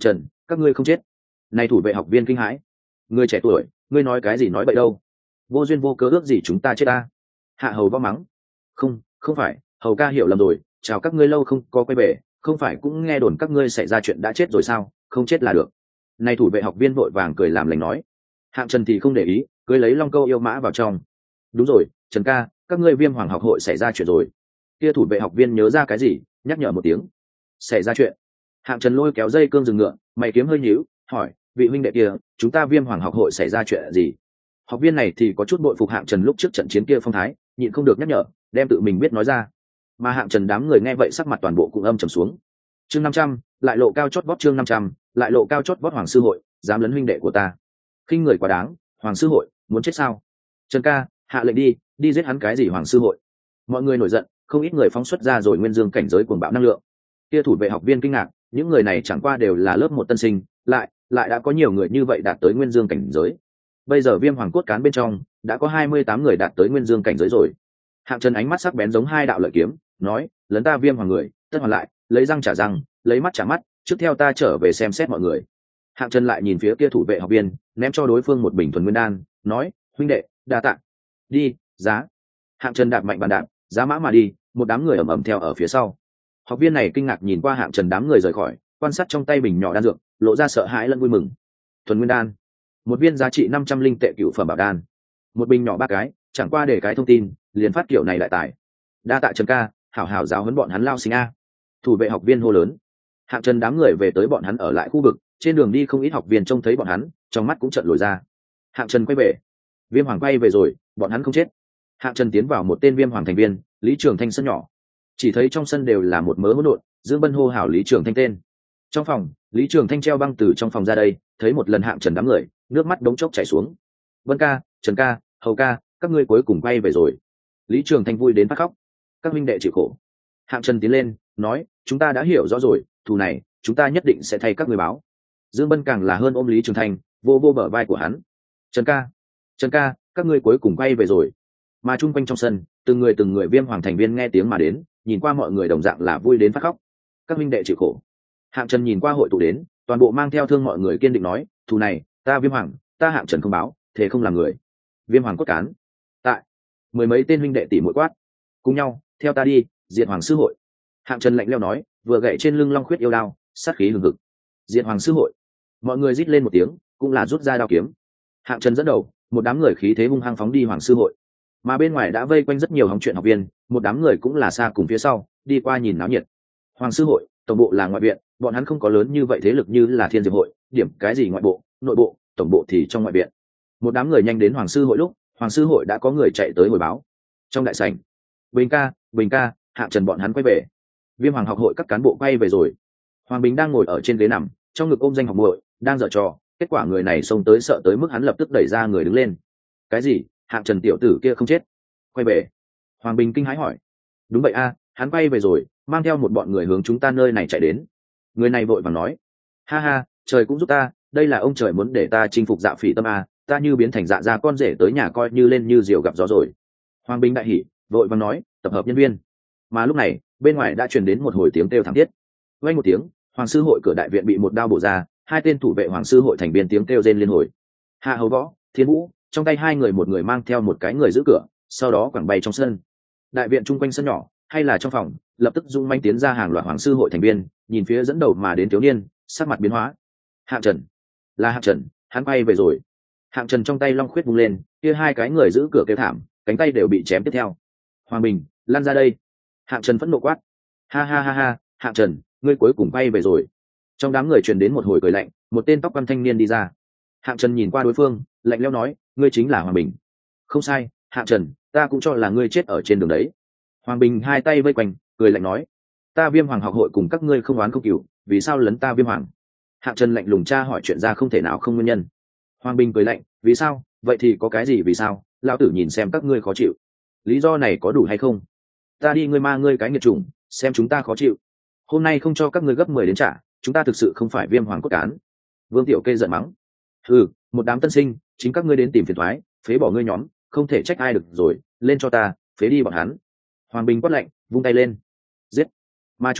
các ngươi không chết. Này thủ vệ học viên kinh hãi, người trẻ tuổi, ngươi nói cái gì nói bậy đâu, vô duyên vô cớ ước gì chúng ta chết ta. Hạ hầu võ mắng, không không phải, hầu ca hiểu lầm rồi, chào các ngươi lâu không có quay về, không phải cũng nghe đồn các ngươi xảy ra chuyện đã chết rồi sao, không chết là được. Này thủ vệ học viên vội vàng cười làm lành nói. Hạng Trần thì không để ý, cưới lấy long câu yêu mã vào trong. Đúng rồi, Trần ca, các ngươi Viêm Hoàng học hội xảy ra chuyện rồi. Kia thủ vệ học viên nhớ ra cái gì, nhắc nhở một tiếng. Xảy ra chuyện. Hạng Trần lôi kéo dây cương dừng ngựa, mày kiếm hơi nhíu, hỏi, vị huynh đệ kia, chúng ta Viêm Hoàng học hội xảy ra chuyện gì? Học viên này thì có chút bội phục Hạng Trần lúc trước trận chiến kia phong thái, nhịn không được nhắc nhở, đem tự mình biết nói ra. Mà Hạng Trần đám người nghe vậy sắc mặt toàn bộ cũng âm trầm xuống. Chương năm trăm, lại lộ cao chót vót chương năm trăm, lại lộ cao chót vót Hoàng sư hội, dám lấn huynh đệ của ta. Khinh người quá đáng, Hoàng sư hội, muốn chết sao? Trần ca, hạ lệnh đi, đi giết hắn cái gì Hoàng sư hội? Mọi người nổi giận, không ít người phóng xuất ra rồi nguyên dương cảnh giới cuồng bạo năng lượng. Kia thủ vệ học viên kinh ngạc, những người này chẳng qua đều là lớp một tân sinh, lại lại đã có nhiều người như vậy đạt tới nguyên dương cảnh giới. Bây giờ Viêm Hoàng cốt cán bên trong đã có hai mươi tám người đạt tới nguyên dương cảnh giới rồi. Hạng Trần ánh mắt sắc bén giống hai đạo lợi kiếm, nói, lấn ta Viêm Hoàng người, tất hoàn lại, lấy răng trả răng, lấy mắt trả mắt, trước theo ta trở về xem xét mọi người. Hạng Trần lại nhìn phía kia thủ vệ học viên, ném cho đối phương một bình thuần nguyên đan, nói, huynh đệ, đa tạ. Đi, giá. Hạng Trần đạp mạnh bàn đạp, giá mã mà đi, một đám người ầm ầm theo ở phía sau. Học viên này kinh ngạc nhìn qua Hạng Trần đám người rời khỏi, quan sát trong tay bình nhỏ đan dược, lộ ra sợ hãi lẫn vui mừng. Thuần nguyên đan, một viên giá trị năm trăm linh tệ cựu phẩm bảo đan, một bình nhỏ ba cái, chẳng qua để cái thông tin, liền phát kiểu này lại tải. Đa tạ Trần ca, hảo hảo giáo huấn bọn hắn lao sinh a. Thủ vệ học viên hô lớn. Hạng Trần đám người về tới bọn hắn ở lại khu vực, trên đường đi không ít học viên trông thấy bọn hắn, trong mắt cũng trợn lồi ra. Hạng Trần quay về, Viêm Hoàng quay về rồi, bọn hắn không chết. Hạng Trần tiến vào một tên Viêm Hoàng thành viên, Lý Trường Thanh sân nhỏ, chỉ thấy trong sân đều là một mớ hỗn độn, Dương Bân hô hào Lý Trường Thanh tên. Trong phòng, Lý Trường Thanh treo băng từ trong phòng ra đây, thấy một lần Hạng Trần đám người, nước mắt đống chốc chảy xuống. Vân ca, Trần ca, Hầu ca, các ngươi cuối cùng quay về rồi. Lý Trường Thanh vui đến phát khóc. Các minh đệ chịu khổ. Hạng Trần tiến lên, nói, chúng ta đã hiểu rõ rồi, thù này, chúng ta nhất định sẽ thay các người báo. Dương Bân càng là hơn ôm Lý Trường Thanh, vô vô bờ vai của hắn. Trần ca, Trần ca, các ngươi cuối cùng quay về rồi. Mà chung quanh trong sân, từng người từng người Viêm Hoàng thành viên nghe tiếng mà đến, nhìn qua mọi người đồng dạng là vui đến phát khóc. Các minh đệ chịu khổ. Hạng Trần nhìn qua hội tụ đến, toàn bộ mang theo thương mọi người kiên định nói, thù này, ta Viêm Hoàng, ta Hạng Trần không báo, thế không làm người. Viêm Hoàng cốt cán. Tại. Mười mấy tên huynh đệ tỷ muội quát. Cùng nhau, theo ta đi, diệt Hoàng sư hội. Hạng Trần lạnh lẽo nói, vừa gậy trên lưng long khuyết yêu đao, sát khí hừng hực. Diệt Hoàng sư hội. Mọi người rít lên một tiếng, cũng là rút ra đao kiếm. Hạng Trần dẫn đầu, một đám người khí thế hung hăng phóng đi Hoàng sư hội. Mà bên ngoài đã vây quanh rất nhiều hóng chuyện học viên, một đám người cũng là xa cùng phía sau, đi qua nhìn náo nhiệt. Hoàng sư hội, tổng bộ là ngoại viện, bọn hắn không có lớn như vậy thế lực như là Thiên Diệp hội, điểm cái gì ngoại bộ, nội bộ, tổng bộ thì trong ngoại viện. Một đám người nhanh đến Hoàng sư hội lúc, Hoàng sư hội đã có người chạy tới hồi báo. Trong đại sảnh, Bình ca, Bình ca, Hạng Trần bọn hắn quay về. Viêm Hoàng học hội các cán bộ quay về rồi. Hoàng Bình đang ngồi ở trên ghế nằm, trong ngực ôm danh học muội, đang giở trò, kết quả người này xông tới sợ tới mức hắn lập tức đẩy ra người đứng lên. Cái gì? Hạng Trần tiểu tử kia không chết? Quay về? Hoàng Bình kinh hãi hỏi. Đúng vậy a, hắn quay về rồi, mang theo một bọn người hướng chúng ta nơi này chạy đến. Người này vội vàng nói, ha ha, trời cũng giúp ta, đây là ông trời muốn để ta chinh phục Dạ Phỉ tâm a, ta như biến thành dạ ra con rể tới nhà coi như lên như diều gặp gió rồi. Hoàng Bình đại hỉ, vội vàng nói, tập hợp nhân viên. Mà lúc này, bên ngoài đã truyền đến một hồi tiếng kêu thảm thiết. Vang một tiếng, Hoàng sư hội cửa đại viện bị một đao bổ ra, hai tên thủ vệ Hoàng sư hội thành viên tiếng kêu rên liên hồi. Hạ Hầu Võ, Thiên Vũ, trong tay hai người một người mang theo một cái người giữ cửa, sau đó quẳng bay trong sân. Đại viện chung quanh sân nhỏ, hay là trong phòng, lập tức dung manh tiến ra hàng loạt Hoàng sư hội thành viên, nhìn phía dẫn đầu mà đến thiếu niên, sắc mặt biến hóa. Hạng Trần, là Hạng Trần, hắn quay về rồi. Hạng Trần trong tay long khuyết vung lên, kia hai cái người giữ cửa kêu thảm, cánh tay đều bị chém tiếp theo. Hoàng Bình, lăn ra đây. Hạng Trần phẫn nộ quát. Ha ha ha ha, Hạng Trần, ngươi cuối cùng quay về rồi. Trong đám người truyền đến một hồi cười lạnh, một tên tóc quăn thanh niên đi ra. Hạng Trần nhìn qua đối phương, lạnh lẽo nói, ngươi chính là Hoàng Bình. Không sai, Hạng Trần, ta cũng cho là ngươi chết ở trên đường đấy. Hoàng Bình hai tay vây quanh, cười lạnh nói, ta Viêm Hoàng học hội cùng các ngươi không oán không cừu, vì sao lấn ta Viêm Hoàng? Hạng Trần lạnh lùng tra hỏi chuyện ra không thể nào không nguyên nhân. Hoàng Bình cười lạnh, vì sao? Vậy thì có cái gì vì sao? Lão tử nhìn xem các ngươi khó chịu. Lý do này có đủ hay không? Ta đi ngươi ma ngươi cái nghiệt chủng, xem chúng ta khó chịu. Hôm nay không cho các ngươi gấp mười đến trả, chúng ta thực sự không phải Viêm Hoàng cốt cán. Vương Tiểu Kê giận mắng. Ừ, một đám tân sinh, chính các ngươi đến tìm phiền toái, phế bỏ ngươi nhóm, không thể trách ai được rồi, lên cho ta, phế đi bọn hắn. Hoàng Bình quát lạnh, vung tay lên. Giết. Mà trung quanh,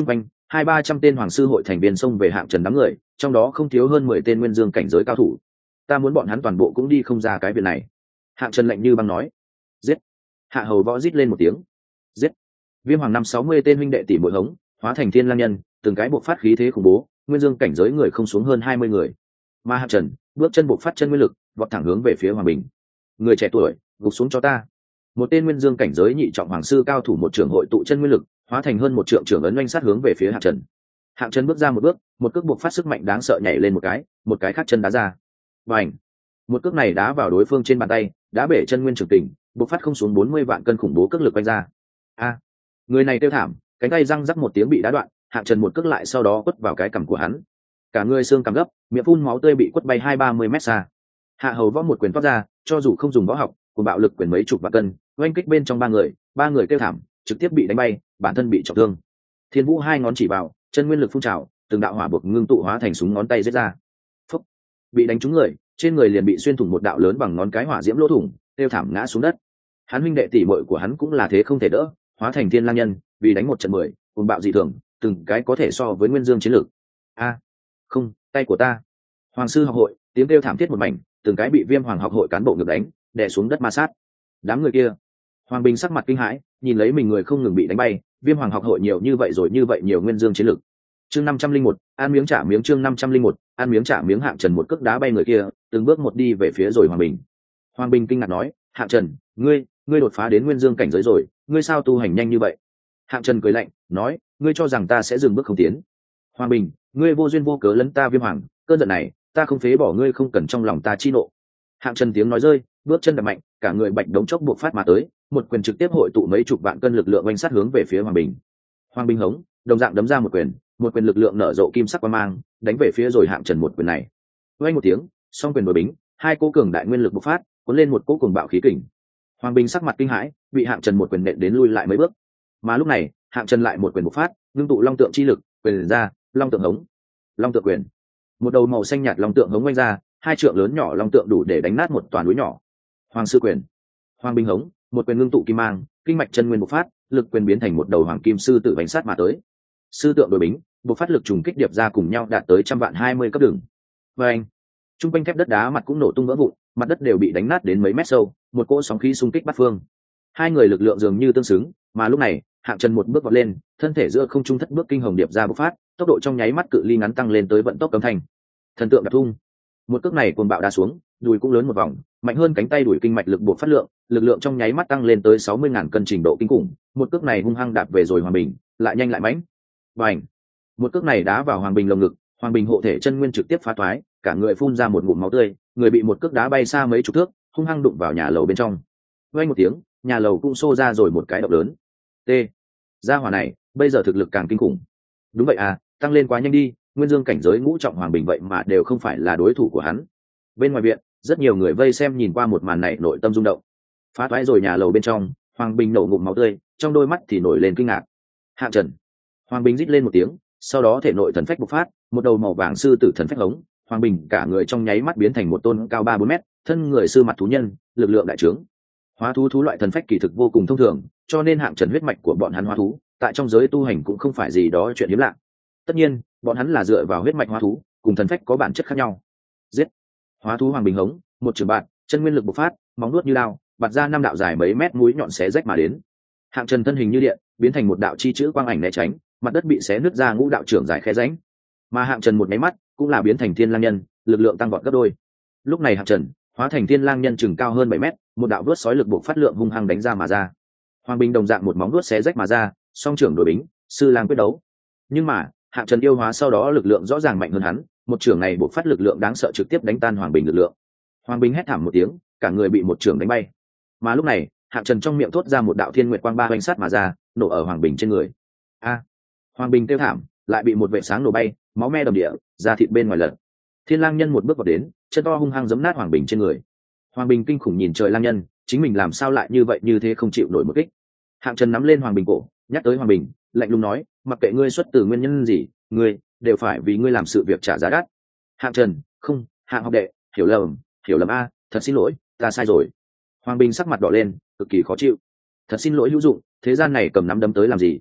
hai ba trăm tên hoàng sư hội thành viên xông về hạng trần đám người, trong đó không thiếu hơn mười tên nguyên dương cảnh giới cao thủ. Ta muốn bọn hắn toàn bộ cũng đi không ra cái viện này. Hạng trần lạnh như băng nói. Giết. Hạ hầu võ rít lên một tiếng. Giết. Viêm hoàng năm sáu mươi tên huynh đệ tỷ muội hống hóa thành thiên lang nhân, từng cái buộc phát khí thế khủng bố, nguyên dương cảnh giới người không xuống hơn hai mươi người. Mà Hạng Trần bước chân buộc phát chân nguyên lực, vọt thẳng hướng về phía Hoàng Bình. Người trẻ tuổi, gục xuống cho ta. Một tên nguyên dương cảnh giới nhị trọng hoàng sư cao thủ một trưởng hội tụ chân nguyên lực, hóa thành hơn một trượng trưởng ấn oanh sát hướng về phía Hạng Trần. Hạng Trần bước ra một bước, một cước buộc phát sức mạnh đáng sợ nhảy lên một cái, một cái khác chân đá ra. Bành! Một cước này đá vào đối phương trên bàn tay, đã bể chân nguyên trường tỉnh, buộc phát không xuống bốn mươi vạn cân khủng bố cước lực quanh ra. A! Người này kêu thảm, cánh tay răng rắc một tiếng bị đá đoạn, Hạng Trần một cước lại sau đó quất vào cái cằm của hắn. Cả người xương cằm gấp, miệng phun máu tươi bị quất bay hai ba mươi mét xa. Hạ hầu võ một quyền toát ra, cho dù không dùng võ học, cùng bạo lực quyền mấy chục vạn cân, oanh kích bên trong ba người, ba người kêu thảm, trực tiếp bị đánh bay, bản thân bị trọng thương. Thiên Vũ hai ngón chỉ vào, chân nguyên lực phun trào, từng đạo hỏa buộc ngưng tụ hóa thành súng ngón tay giết ra. Phúc! Bị đánh trúng người, trên người liền bị xuyên thủng một đạo lớn bằng ngón cái hỏa diễm lỗ thủng, kêu thảm ngã xuống đất. Hắn huynh đệ tỷ muội của hắn cũng là thế không thể đỡ, hóa thành thiên lang nhân, vì đánh một trận mười, cùng bạo dị thường, từng cái có thể so với nguyên dương chiến lược. A! Không, tay của ta. Hoàng sư học hội, tiếng kêu thảm thiết một mảnh, từng cái bị Viêm Hoàng học hội cán bộ ngược đánh, đè xuống đất ma sát. Đám người kia, Hoàng Bình sắc mặt kinh hãi, nhìn lấy mình người không ngừng bị đánh bay, Viêm Hoàng học hội nhiều như vậy rồi như vậy nhiều nguyên dương chiến lực. Chương năm trăm linh một, ăn miếng trả miếng chương năm trăm linh một, ăn miếng trả miếng. Hạng Trần một cước đá bay người kia, từng bước một đi về phía rồi Hoàng Bình. Hoàng Bình kinh ngạc nói, "Hạng Trần, ngươi, ngươi đột phá đến nguyên dương cảnh giới rồi, ngươi sao tu hành nhanh như vậy?" Hạng Trần cười lạnh, nói, "Ngươi cho rằng ta sẽ dừng bước không tiến?" Hoàng Bình, ngươi vô duyên vô cớ lấn ta Viêm Hoàng, cơn giận này, ta không phế bỏ ngươi không cần trong lòng ta chi nộ. Hạng Trần tiếng nói rơi, bước chân đập mạnh, cả người bạch đống chốc buộc phát mà tới, một quyền trực tiếp hội tụ mấy chục vạn cân lực lượng oanh sát hướng về phía Hoàng Bình. Hoàng Bình hống, đồng dạng đấm ra một quyền, một quyền lực lượng nở rộ kim sắc quang mang, đánh về phía rồi Hạng Trần một quyền này. Oanh một tiếng, song quyền đối bính, hai cỗ cường đại nguyên lực bộc phát, cuốn lên một cỗ cuồng bạo khí kình. Hoàng Bình sắc mặt kinh hãi, bị Hạng Trần một quyền nện đến lui lại mấy bước. Mà lúc này, Hạng Trần lại một quyền bộc phát, ngưng tụ long tượng chi lực, quyền ra, long tượng hống. Long tượng quyền. Một đầu màu xanh nhạt long tượng hống oanh ra, hai trượng lớn nhỏ long tượng đủ để đánh nát một toàn núi nhỏ. Hoàng sư quyền. Hoàng Bình hống, một quyền ngưng tụ kim mang, kinh mạch chân nguyên bộc phát, lực quyền biến thành một đầu hoàng kim sư tự bánh sát mà tới. Sư tượng đối bính, bộc phát lực trùng kích điệp ra cùng nhau đạt tới trăm vạn hai mươi cấp đường. Và anh, trung quanh thép đất đá mặt cũng nổ tung vỡ vụn, mặt đất đều bị đánh nát đến mấy mét sâu, một cỗ sóng khí xung kích bát phương. Hai người lực lượng dường như tương xứng, mà lúc này, Hạng Trần một bước vọt lên, thân thể giữa không trung thất bước kinh hồng điệp ra bộc phát, tốc độ trong nháy mắt cự ly ngắn tăng lên tới vận tốc cấm thành. Thần tượng đạp thung. Một cước này cuồng bạo đá xuống, đùi cũng lớn một vòng, mạnh hơn cánh tay đuổi kinh mạch lực buộc phát lượng, lực lượng trong nháy mắt tăng lên tới sáu mươi ngàn cân trình độ kinh khủng. Một cước này hung hăng đạp về rồi Hoàng Bình, lại nhanh lại mãnh. Bành! Một cước này đá vào Hoàng Bình lồng ngực, Hoàng Bình hộ thể chân nguyên trực tiếp phá thoái, cả người phun ra một ngụm máu tươi, người bị một cước đá bay xa mấy chục thước, hung hăng đụng vào nhà lầu bên trong. Vang một tiếng, nhà lầu cũng xô ra rồi một cái động lớn. T. Gia hỏa này, bây giờ thực lực càng kinh khủng. Đúng vậy à, tăng lên quá nhanh đi, nguyên dương cảnh giới ngũ trọng Hoàng Bình vậy mà đều không phải là đối thủ của hắn. Bên ngoài viện, rất nhiều người vây xem nhìn qua một màn này nội tâm rung động. Phá toái rồi nhà lầu bên trong, Hoàng Bình nổ ngụm máu tươi, trong đôi mắt thì nổi lên kinh ngạc. Hạng Trần. Hoàng Bình rít lên một tiếng, sau đó thể nội thần phách bộc phát, một đầu màu vàng sư tử thần phách hống, Hoàng Bình cả người trong nháy mắt biến thành một tôn cao ba bốn mét, thân người sư mặt thú nhân, lực lượng đại trướng. Hóa thú thú loại thần phách kỳ thực vô cùng thông thường, cho nên Hạng Trần huyết mạch của bọn hắn hóa thú, tại trong giới tu hành cũng không phải gì đó chuyện hiếm lạ. Tất nhiên, bọn hắn là dựa vào huyết mạch hóa thú, cùng thần phách có bản chất khác nhau. Giết! Hóa thú Hoàng Bình hống, một trường bạt, chân nguyên lực bộc phát, móng nuốt như lao, bạt ra năm đạo dài mấy mét mũi nhọn xé rách mà đến. Hạng Trần thân hình như điện, biến thành một đạo chi chữ quang ảnh né tránh, mặt đất bị xé nứt ra ngũ đạo trưởng dài khe rãnh. Mà Hạng Trần một máy mắt, cũng là biến thành thiên lang nhân, lực lượng tăng vọt gấp đôi. Lúc này Hạng Trần hóa thành thiên lang nhân chừng cao hơn bảy mét, một đạo vuốt sói lực buộc phát lượng hung hăng đánh ra mà ra. Hoàng Bình đồng dạng một móng vuốt xé rách mà ra, song trưởng đối bính, sư lang quyết đấu. Nhưng mà, Hạng Trần yêu hóa sau đó lực lượng rõ ràng mạnh hơn hắn, một trưởng này buộc phát lực lượng đáng sợ trực tiếp đánh tan Hoàng Bình lực lượng. Hoàng Bình hét thảm một tiếng, cả người bị một trưởng đánh bay. Mà lúc này, Hạng Trần trong miệng thốt ra một đạo thiên nguyệt quang ba hoành sát mà ra, nổ ở Hoàng Bình trên người. A! Hoàng Bình kêu thảm, lại bị một vệ sáng nổ bay, máu me đầm địa, da thịt bên ngoài lật. Thiên lang nhân một bước vào đến, chân to hung hăng giẫm nát Hoàng Bình trên người. Hoàng Bình kinh khủng nhìn trời lang nhân, chính mình làm sao lại như vậy như thế không chịu nổi một kích. Hạng Trần nắm lên Hoàng Bình cổ, nhắc tới Hoàng Bình, lạnh lùng nói, mặc kệ ngươi xuất từ nguyên nhân gì, ngươi đều phải vì ngươi làm sự việc trả giá đắt. Hạng Trần, không, Hạng học đệ, hiểu lầm, hiểu lầm a, thật xin lỗi, ta sai rồi. Hoàng Bình sắc mặt đỏ lên, cực kỳ khó chịu. Thật xin lỗi hữu dụng, thế gian này cầm nắm đấm tới làm gì?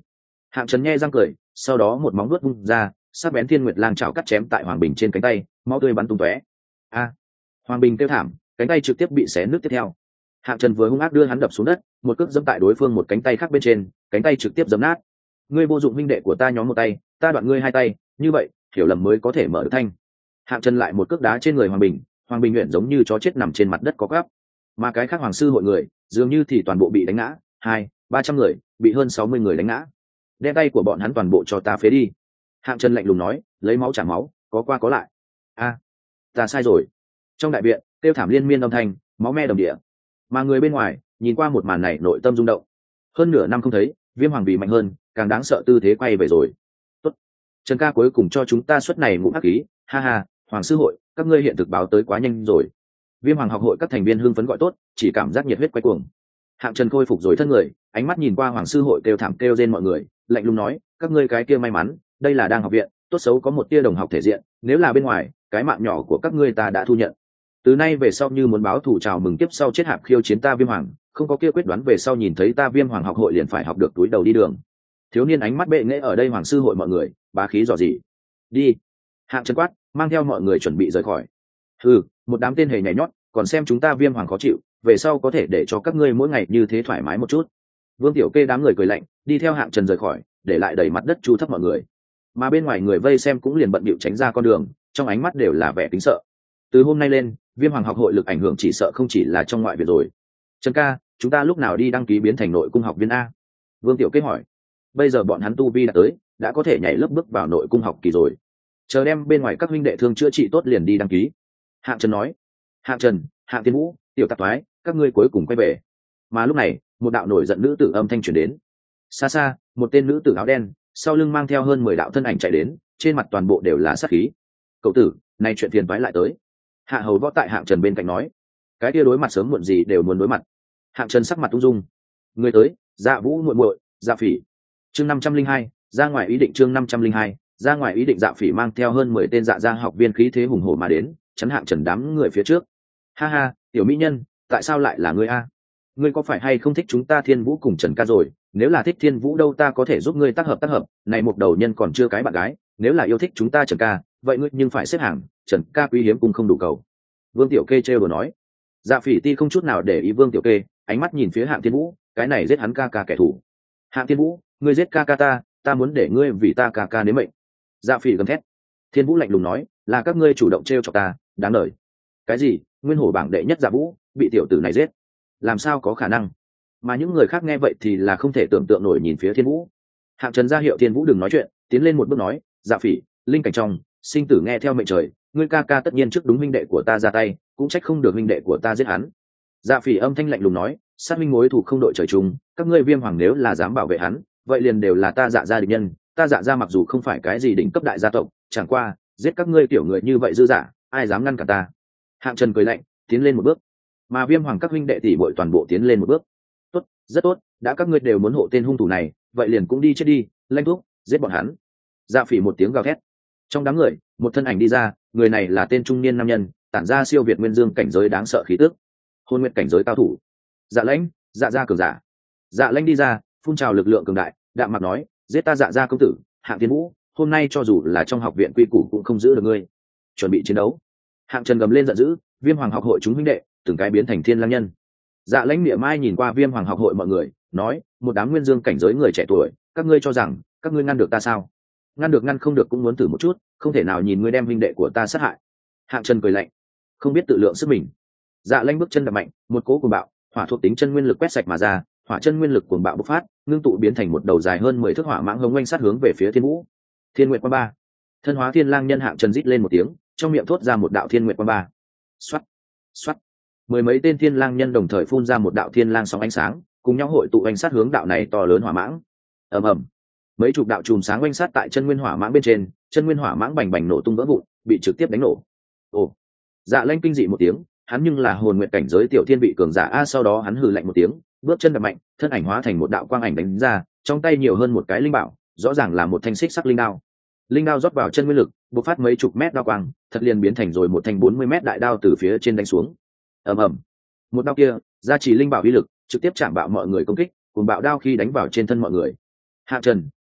Hạng Trần nghe răng cười, sau đó một móng vuốt vung ra, sắc bén thiên nguyệt lang chảo cắt chém tại Hoàng Bình trên cánh tay, máu tươi bắn tung tóe. A! Hoàng Bình kêu thảm, cánh tay trực tiếp bị xé nứt tiếp theo. Hạng Trần vừa hung ác đưa hắn đập xuống đất, một cước giẫm tại đối phương một cánh tay khác bên trên, cánh tay trực tiếp giẫm nát. Ngươi vô dụng huynh đệ của ta nhóm một tay, ta đoạn ngươi hai tay, như vậy, hiểu lầm mới có thể mở được thanh. Hạng Trần lại một cước đá trên người Hoàng Bình, Hoàng Bình nguyện giống như chó chết nằm trên mặt đất có gắp. Mà cái khác hoàng sư hội người, dường như thì toàn bộ bị đánh ngã, hai, ba trăm người, bị hơn sáu mươi người đánh ngã. Đem tay của bọn hắn toàn bộ cho ta phế đi. Hạng Trần lạnh lùng nói, lấy máu trả máu, có qua có lại. A, ta sai rồi. Trong đại viện, kêu thảm liên miên âm thanh, máu me đồng địa. Mà người bên ngoài, nhìn qua một màn này nội tâm rung động. Hơn nửa năm không thấy, Viêm Hoàng vì mạnh hơn, càng đáng sợ tư thế quay về rồi. Tốt, Trần ca cuối cùng cho chúng ta suất này ngụm hắc khí, ha ha, Hoàng sư hội, các ngươi hiện thực báo tới quá nhanh rồi. Viêm Hoàng học hội các thành viên hưng phấn gọi tốt, chỉ cảm giác nhiệt huyết quay cuồng. Hạng Trần khôi phục rồi thân người, ánh mắt nhìn qua Hoàng sư hội kêu thảm kêu rên mọi người, lạnh lùng nói, các ngươi cái kia may mắn, đây là đang học viện, tốt xấu có một tia đồng học thể diện, nếu là bên ngoài, cái mạng nhỏ của các ngươi ta đã thu nhận. Từ nay về sau như muốn báo thù chào mừng tiếp sau chết hạp khiêu chiến ta Viêm Hoàng, không có kia quyết đoán về sau nhìn thấy ta Viêm Hoàng học hội liền phải học được túi đầu đi đường. Thiếu niên ánh mắt bệ nghệ ở đây Hoàng sư hội mọi người, bá khí dò gì. Đi. Hạng Trần quát, mang theo mọi người chuẩn bị rời khỏi. Ừ, một đám tên hề nhảy nhót, còn xem chúng ta Viêm Hoàng khó chịu, về sau có thể để cho các ngươi mỗi ngày như thế thoải mái một chút. Vương Tiểu Kê đám người cười lạnh, đi theo Hạng Trần rời khỏi, để lại đầy mặt đất chu thấp mọi người. Mà bên ngoài người vây xem cũng liền bận bịu tránh ra con đường, trong ánh mắt đều là vẻ kính sợ. Từ hôm nay lên, Viêm Hoàng học hội lực ảnh hưởng chỉ sợ không chỉ là trong ngoại viện rồi. Trần ca, chúng ta lúc nào đi đăng ký biến thành nội cung học viên a? Vương Tiểu Kê hỏi. Bây giờ bọn hắn tu vi đã tới, đã có thể nhảy lớp bước vào nội cung học kỳ rồi. Chờ đem bên ngoài các huynh đệ thương chữa trị tốt liền đi đăng ký. Hạng Trần nói. Hạng Trần, Hạng Thiên Vũ, Tiểu Tạp Thoái, các ngươi cuối cùng quay về. Mà lúc này, một đạo nổi giận nữ tử âm thanh truyền đến. Xa xa, một tên nữ tử áo đen, sau lưng mang theo hơn mười đạo thân ảnh chạy đến, trên mặt toàn bộ đều là sát khí. Cậu tử, này chuyện phiền toái lại tới. Hạ hầu võ tại Hạng Trần bên cạnh nói, cái kia đối mặt sớm muộn gì đều muốn đối mặt. Hạng Trần sắc mặt ung dung. Người tới, Dạ Vũ muội muội, Dạ Phỉ. Chương năm trăm linh hai, ra ngoài ý định chương năm trăm linh hai, ra ngoài ý định. Dạ Phỉ mang theo hơn mười tên dạ gia học viên khí thế hùng hổ mà đến, chắn Hạng Trần đám người phía trước. Ha ha, tiểu mỹ nhân, tại sao lại là ngươi a? Ngươi có phải hay không thích chúng ta Thiên Vũ cùng Trần ca rồi? Nếu là thích Thiên Vũ đâu ta có thể giúp ngươi tác hợp tác hợp, này một đầu nhân còn chưa cái bạn gái, nếu là yêu thích chúng ta Trần ca, vậy ngươi nhưng phải xếp hàng, Trần ca quý hiếm cùng không đủ cầu. Vương Tiểu Kê trêu đùa nói. Dạ Phỉ ti không chút nào để ý Vương Tiểu Kê, ánh mắt nhìn phía Hạng Thiên Vũ, cái này giết hắn ca ca kẻ thù. Hạng Thiên Vũ, ngươi giết ca ca ta, ta muốn để ngươi vì ta ca ca nếm mệnh. Dạ Phỉ gầm thét. Thiên Vũ lạnh lùng nói, là các ngươi chủ động trêu chọc ta, đáng đời. Cái gì? Nguyên hổ bảng đệ nhất Dạ Vũ bị tiểu tử này giết? Làm sao có khả năng? Mà những người khác nghe vậy thì là không thể tưởng tượng nổi nhìn phía Thiên Vũ. Hạng Trần ra hiệu Thiên Vũ đừng nói chuyện, tiến lên một bước nói, Dạ Phỉ, linh cảnh trong, sinh tử nghe theo mệnh trời, ngươi ca ca tất nhiên trước đúng minh đệ của ta ra tay, cũng trách không được minh đệ của ta giết hắn. Dạ Phỉ âm thanh lạnh lùng nói, sát minh mối thủ không đội trời chung, các ngươi Viêm Hoàng nếu là dám bảo vệ hắn, vậy liền đều là ta Dạ gia địch nhân. Ta Dạ gia mặc dù không phải cái gì đỉnh cấp đại gia tộc, chẳng qua giết các ngươi tiểu người như vậy dư dả, ai dám ngăn cả ta? Hạng Trần cười lạnh, tiến lên một bước. Mà Viêm Hoàng các huynh đệ tỷ muội toàn bộ tiến lên một bước. Tốt, rất tốt, đã các ngươi đều muốn hộ tên hung thủ này, vậy liền cũng đi chết đi, lanh thuốc, giết bọn hắn. Dạ Phỉ một tiếng gào thét. Trong đám người, một thân ảnh đi ra, người này là tên trung niên nam nhân, tản ra siêu việt nguyên dương cảnh giới đáng sợ khí tức. Hôn nguyên cảnh giới cao thủ. Dạ Lãnh, Dạ gia cường giả. Dạ Lãnh đi ra, phun trào lực lượng cường đại, đạm mặt nói, giết ta Dạ gia công tử, Hạng Thiên Vũ, hôm nay cho dù là trong học viện quy củ cũng không giữ được ngươi. Chuẩn bị chiến đấu. Hạng Trần gầm lên giận dữ, Viêm Hoàng học hội chúng huynh đệ, từng cái biến thành thiên lang nhân. Dạ Lãnh miệng mai nhìn qua Viêm Hoàng học hội mọi người, nói, một đám nguyên dương cảnh giới người trẻ tuổi, các ngươi cho rằng các ngươi ngăn được ta sao? Ngăn được ngăn không được cũng muốn thử một chút, không thể nào nhìn ngươi đem huynh đệ của ta sát hại. Hạng Trần cười lạnh, không biết tự lượng sức mình. Dạ Lãnh bước chân đập mạnh, một cỗ cuồng bạo, hỏa thuộc tính chân nguyên lực quét sạch mà ra, hỏa chân nguyên lực cuồng bạo bộc phát, ngưng tụ biến thành một đầu dài hơn mười thước hỏa mãng hống oanh sát hướng về phía Thiên Vũ. Thiên Nguyệt Quang Ba. Thân hóa Thiên Lang nhân Hạng Trần rít lên một tiếng, trong miệng thốt ra một đạo Thiên Nguyệt Quang Ba. Xoát, xoát. Mười mấy tên Thiên Lang nhân đồng thời phun ra một đạo Thiên Lang sóng ánh sáng, cùng nhau hội tụ oanh sát hướng đạo này to lớn hỏa mãng. Ầm ầm. Mấy chục đạo chùm sáng oanh sát tại chân nguyên hỏa mãng bên trên, chân nguyên hỏa mãng bành bành nổ tung vỡ vụn, bị trực tiếp đánh nổ. Ồ. Dạ Lãnh kinh dị một tiếng, hắn nhưng là hồn nguyện cảnh giới tiểu thiên vị cường giả a, sau đó hắn hừ lạnh một tiếng, bước chân đập mạnh, thân ảnh hóa thành một đạo quang ảnh đánh ra, trong tay nhiều hơn một cái linh bảo, rõ ràng là một thanh xích sắc linh đao. Linh đao rót vào chân nguyên lực, bộc phát mấy chục mét đao quang, thật liền biến thành rồi một thanh bốn mươi mét đại đao từ phía trên đánh xuống. Ầm ầm. Một đao kia, gia trì linh bảo uy lực, trực tiếp chạm bạo mọi người công kích, cùng bạo đao khi đánh vào trên thân mọi người. Hạng Trần,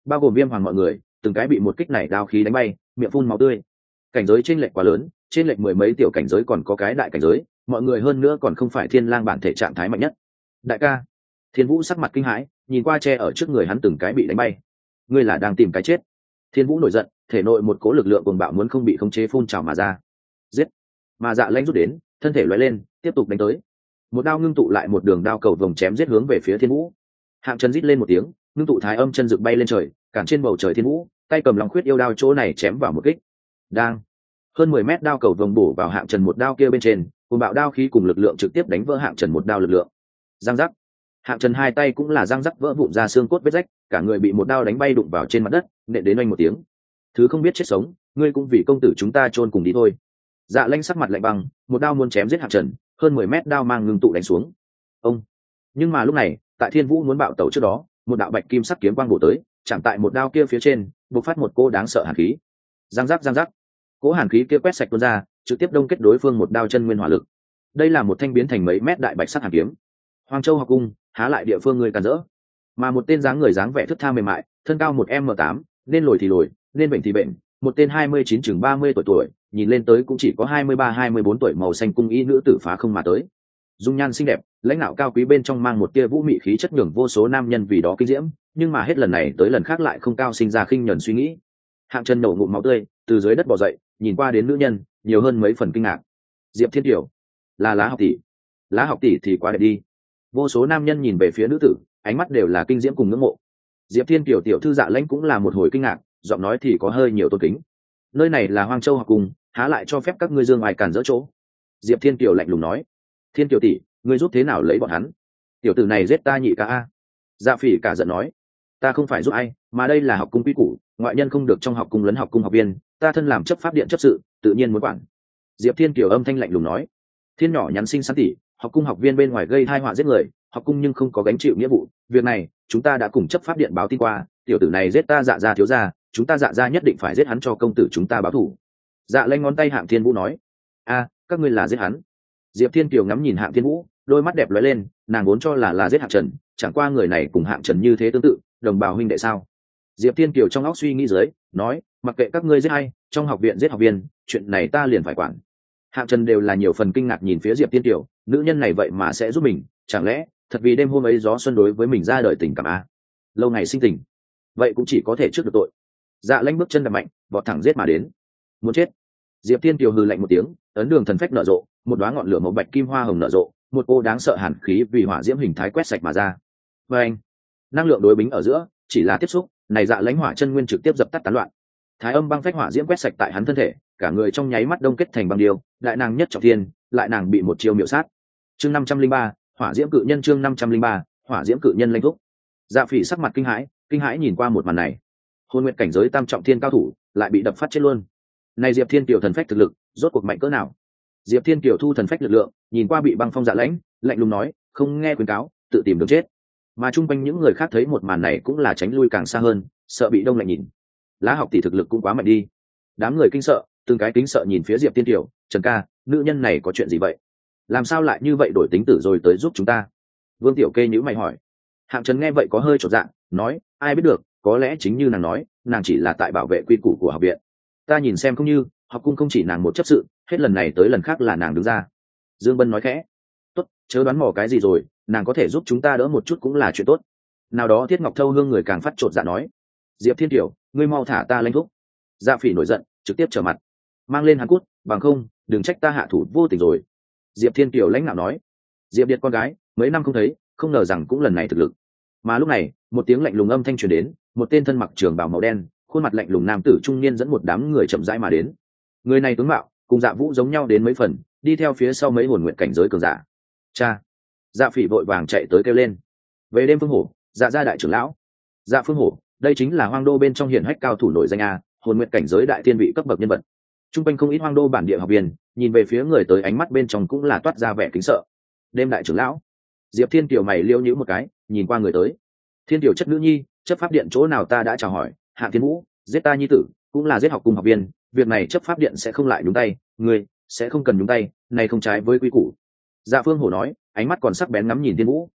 bao gồm viêm hoàng mọi người từng cái bị một kích này đao khí đánh bay, miệng phun máu tươi. Cảnh giới chênh lệch quá lớn, chênh lệch mười mấy tiểu cảnh giới còn có cái đại cảnh giới, mọi người hơn nữa còn không phải thiên lang bản thể trạng thái mạnh nhất. Đại ca, Thiên Vũ sắc mặt kinh hãi, nhìn qua che ở trước người hắn từng cái bị đánh bay. Ngươi là đang tìm cái chết? Thiên Vũ nổi giận, thể nội một cỗ lực lượng cuồng bạo muốn không bị khống chế phun trào mà ra. Giết! Mà Dạ Lãnh rút đến, thân thể lóe lên, tiếp tục đánh tới. Một đao ngưng tụ lại một đường đao cầu vồng chém giết hướng về phía Thiên Vũ. Hạng Trần rít lên một tiếng, ngưng tụ thái âm chân rực bay lên trời, cản trên bầu trời Thiên Vũ, tay cầm long khuyết yêu đao chỗ này chém vào một kích. Đang hơn mười mét đao cầu vồng bổ vào Hạng Trần một đao kia bên trên, cùng bạo đao khí cùng lực lượng trực tiếp đánh vỡ Hạng Trần một đao lực lượng. Giang giác. Hạng Trần hai tay cũng là răng rắc vỡ vụn ra xương cốt vết rách, cả người bị một đao đánh bay đụng vào trên mặt đất, nện đến oanh một tiếng. Thứ không biết chết sống, ngươi cũng vì công tử chúng ta chôn cùng đi thôi. Dạ Lãnh sắc mặt lạnh băng, một đao muốn chém giết Hạng Trần, hơn mười mét đao mang ngưng tụ đánh xuống. Ông. Nhưng mà lúc này, tại Thiên Vũ muốn bạo tẩu trước đó, một đạo bạch kim sắc kiếm quang bổ tới, chạm tại một đao kia phía trên, bộc phát một cô đáng sợ hàn khí. Giang giác giang giác. Cỗ hàn khí kia quét sạch tuôn ra, trực tiếp đông kết đối phương một đao chân nguyên hỏa lực. Đây là một thanh biến thành mấy mét đại bạch sắc hàn kiếm. Hoàng Châu học cung, há lại địa phương người càn rỡ. Mà một tên dáng người dáng vẻ thức tha mềm mại, thân cao một m tám, nên lồi thì lồi, nên bệnh thì bệnh, một tên hai mươi chín chừng ba mươi tuổi tuổi, nhìn lên tới cũng chỉ có hai mươi ba hai mươi bốn tuổi, màu xanh cung y nữ tử phá không mà tới. Dung nhan xinh đẹp, lãnh đạo cao quý bên trong mang một tia vũ mị khí chất nhường vô số nam nhân vì đó kinh diễm, nhưng mà hết lần này tới lần khác lại không cao sinh ra khinh nhẫn suy nghĩ. Hạng Chân nổ ngụm máu tươi, từ dưới đất bò dậy, nhìn qua đến nữ nhân, nhiều hơn mấy phần kinh ngạc. Diệp Thiên Tiểu, là Lá học tỷ. Lá học tỷ thì quá đẹp đi. Vô số nam nhân nhìn về phía nữ tử, ánh mắt đều là kinh diễm cùng ngưỡng mộ. Diệp Thiên Tiểu tiểu thư Dạ Lãnh cũng là một hồi kinh ngạc, giọng nói thì có hơi nhiều tôn kính. Nơi này là Hoang Châu học cung, há lại cho phép các ngươi dương ai cản dỡ chỗ. Diệp Thiên Tiểu lạnh lùng nói. Thiên Tiểu tỷ, ngươi giúp thế nào lấy bọn hắn? Tiểu tử này giết ta nhị ca a. Dạ Phỉ cả giận nói. Ta không phải giúp ai, mà đây là học cung quy củ, ngoại nhân không được trong học cung lấn học cung học viên, ta thân làm chấp pháp điện chấp sự, tự nhiên muốn quản. Diệp Thiên Kiều âm thanh lạnh lùng nói. Thiên nhỏ nhắn xinh xắn tỉ, học cung học viên bên ngoài gây tai họa giết người, học cung nhưng không có gánh chịu nghĩa vụ, việc này chúng ta đã cùng chấp pháp điện báo tin qua, tiểu tử này giết ta Dạ gia thiếu gia, chúng ta Dạ gia nhất định phải giết hắn cho công tử chúng ta báo thù. Dạ Lãnh ngón tay Hạng Thiên Vũ nói. A, các ngươi là giết hắn? Diệp Thiên Kiều ngắm nhìn Hạng Thiên Vũ, đôi mắt đẹp lóe lên, nàng vốn cho là là giết Hạng Trần, chẳng qua người này cùng Hạng Trần như thế tương tự, đồng bào huynh đệ sao? Diệp Thiên Kiều trong óc suy nghĩ dưới, nói, mặc kệ các ngươi giết hay, trong học viện giết học viên, chuyện này ta liền phải quản. Hạng Trần đều là nhiều phần kinh ngạc nhìn phía Diệp Thiên Kiều, nữ nhân này vậy mà sẽ giúp mình, chẳng lẽ thật vì đêm hôm ấy gió xuân đối với mình ra đời tình cảm a? Lâu ngày sinh tình, vậy cũng chỉ có thể trước được tội. Dạ Lãnh bước chân đập mạnh, vọt thẳng giết mà đến. Muốn chết. Diệp Thiên Kiều hừ lạnh một tiếng, ấn đường thần phách nở rộ, một đóa ngọn lửa màu bạch kim hoa hồng nở rộ, một cô đáng sợ hàn khí vì hỏa diễm hình thái quét sạch mà ra. Và anh, năng lượng đối bính ở giữa, chỉ là tiếp xúc, này Dạ Lãnh hỏa chân nguyên trực tiếp dập tắt tán loạn. Thái âm băng phách hỏa diễm quét sạch tại hắn thân thể, cả người trong nháy mắt đông kết thành băng điêu, lại nàng nhất trọng thiên, lại nàng bị một chiêu miểu sát. Chương năm trăm linh ba, hỏa diễm cự nhân chương năm trăm linh ba, hỏa diễm cự nhân lanh thúc. Dạ Phỉ sắc mặt kinh hãi, kinh hãi nhìn qua một màn này. Hôn Nguyệt cảnh giới tam trọng thiên cao thủ, lại bị đập phát chết luôn. Này Diệp Thiên Kiều thần phách thực lực, rốt cuộc mạnh cỡ nào? Diệp Thiên Kiều thu thần phách lực lượng, nhìn qua bị băng phong Dạ Lãnh, lạnh lùng nói, không nghe khuyên cáo, tự tìm đường chết. Mà chung quanh những người khác thấy một màn này cũng là tránh lui càng xa hơn, sợ bị đông lạnh nhìn. Lá học tỷ thực lực cũng quá mạnh đi. Đám người kinh sợ, từng cái kính sợ nhìn phía Diệp Thiên Kiều, Trần ca, nữ nhân này có chuyện gì vậy? Làm sao lại như vậy đổi tính tử rồi tới giúp chúng ta? Vương Tiểu Kê nhíu mày hỏi. Hạng Trần nghe vậy có hơi chột dạ, nói, ai biết được, có lẽ chính như nàng nói, nàng chỉ là tại bảo vệ quy củ của học viện. Ta nhìn xem không như, học cung không chỉ nàng một chấp sự, hết lần này tới lần khác là nàng đứng ra. Dương Bân nói khẽ. Tốt, chớ đoán mò cái gì rồi, nàng có thể giúp chúng ta đỡ một chút cũng là chuyện tốt. Nào đó Thiết Ngọc Thâu hương người càng phát chột dạ nói. Diệp Thiên Kiều, ngươi mau thả ta Lãnh thúc. Dạ Phỉ nổi giận, trực tiếp trở mặt, mang lên hắn cút, bằng không, đừng trách ta hạ thủ vô tình rồi. Diệp Thiên Kiều lãnh đạo nói. Diệp Điệt con gái, mấy năm không thấy, không ngờ rằng cũng lần này thực lực. Mà lúc này, một tiếng lạnh lùng âm thanh truyền đến, một tên thân mặc trường bào màu đen, khuôn mặt lạnh lùng nam tử trung niên dẫn một đám người chậm rãi mà đến. Người này tướng mạo cùng Dạ Vũ giống nhau đến mấy phần, đi theo phía sau mấy hồn nguyện cảnh giới cường giả. Cha! Dạ Phỉ vội vàng chạy tới kêu lên. Về đêm Phương Hổ, Dạ gia đại trưởng lão. Dạ Phương Hổ, đây chính là Hoang Đô bên trong hiển hách cao thủ nổi danh a, hồn nguyện cảnh giới đại thiên vị cấp bậc nhân vật. Trung quanh không ít Hoang Đô bản địa học viên, nhìn về phía người tới ánh mắt bên trong cũng là toát ra vẻ kính sợ. Đêm đại trưởng lão. Diệp Thiên Kiều mày liêu nhíu một cái, nhìn qua người tới. Thiên Kiều chất nữ nhi, chấp pháp điện chỗ nào ta đã chào hỏi, Hạng Thiên Vũ, giết ta nhi tử, cũng là giết học cùng học viên, việc này chấp pháp điện sẽ không lại nhúng tay, ngươi sẽ không cần nhúng tay, này không trái với quy củ. Dạ Phương Hổ nói, ánh mắt còn sắc bén ngắm nhìn Thiên Vũ.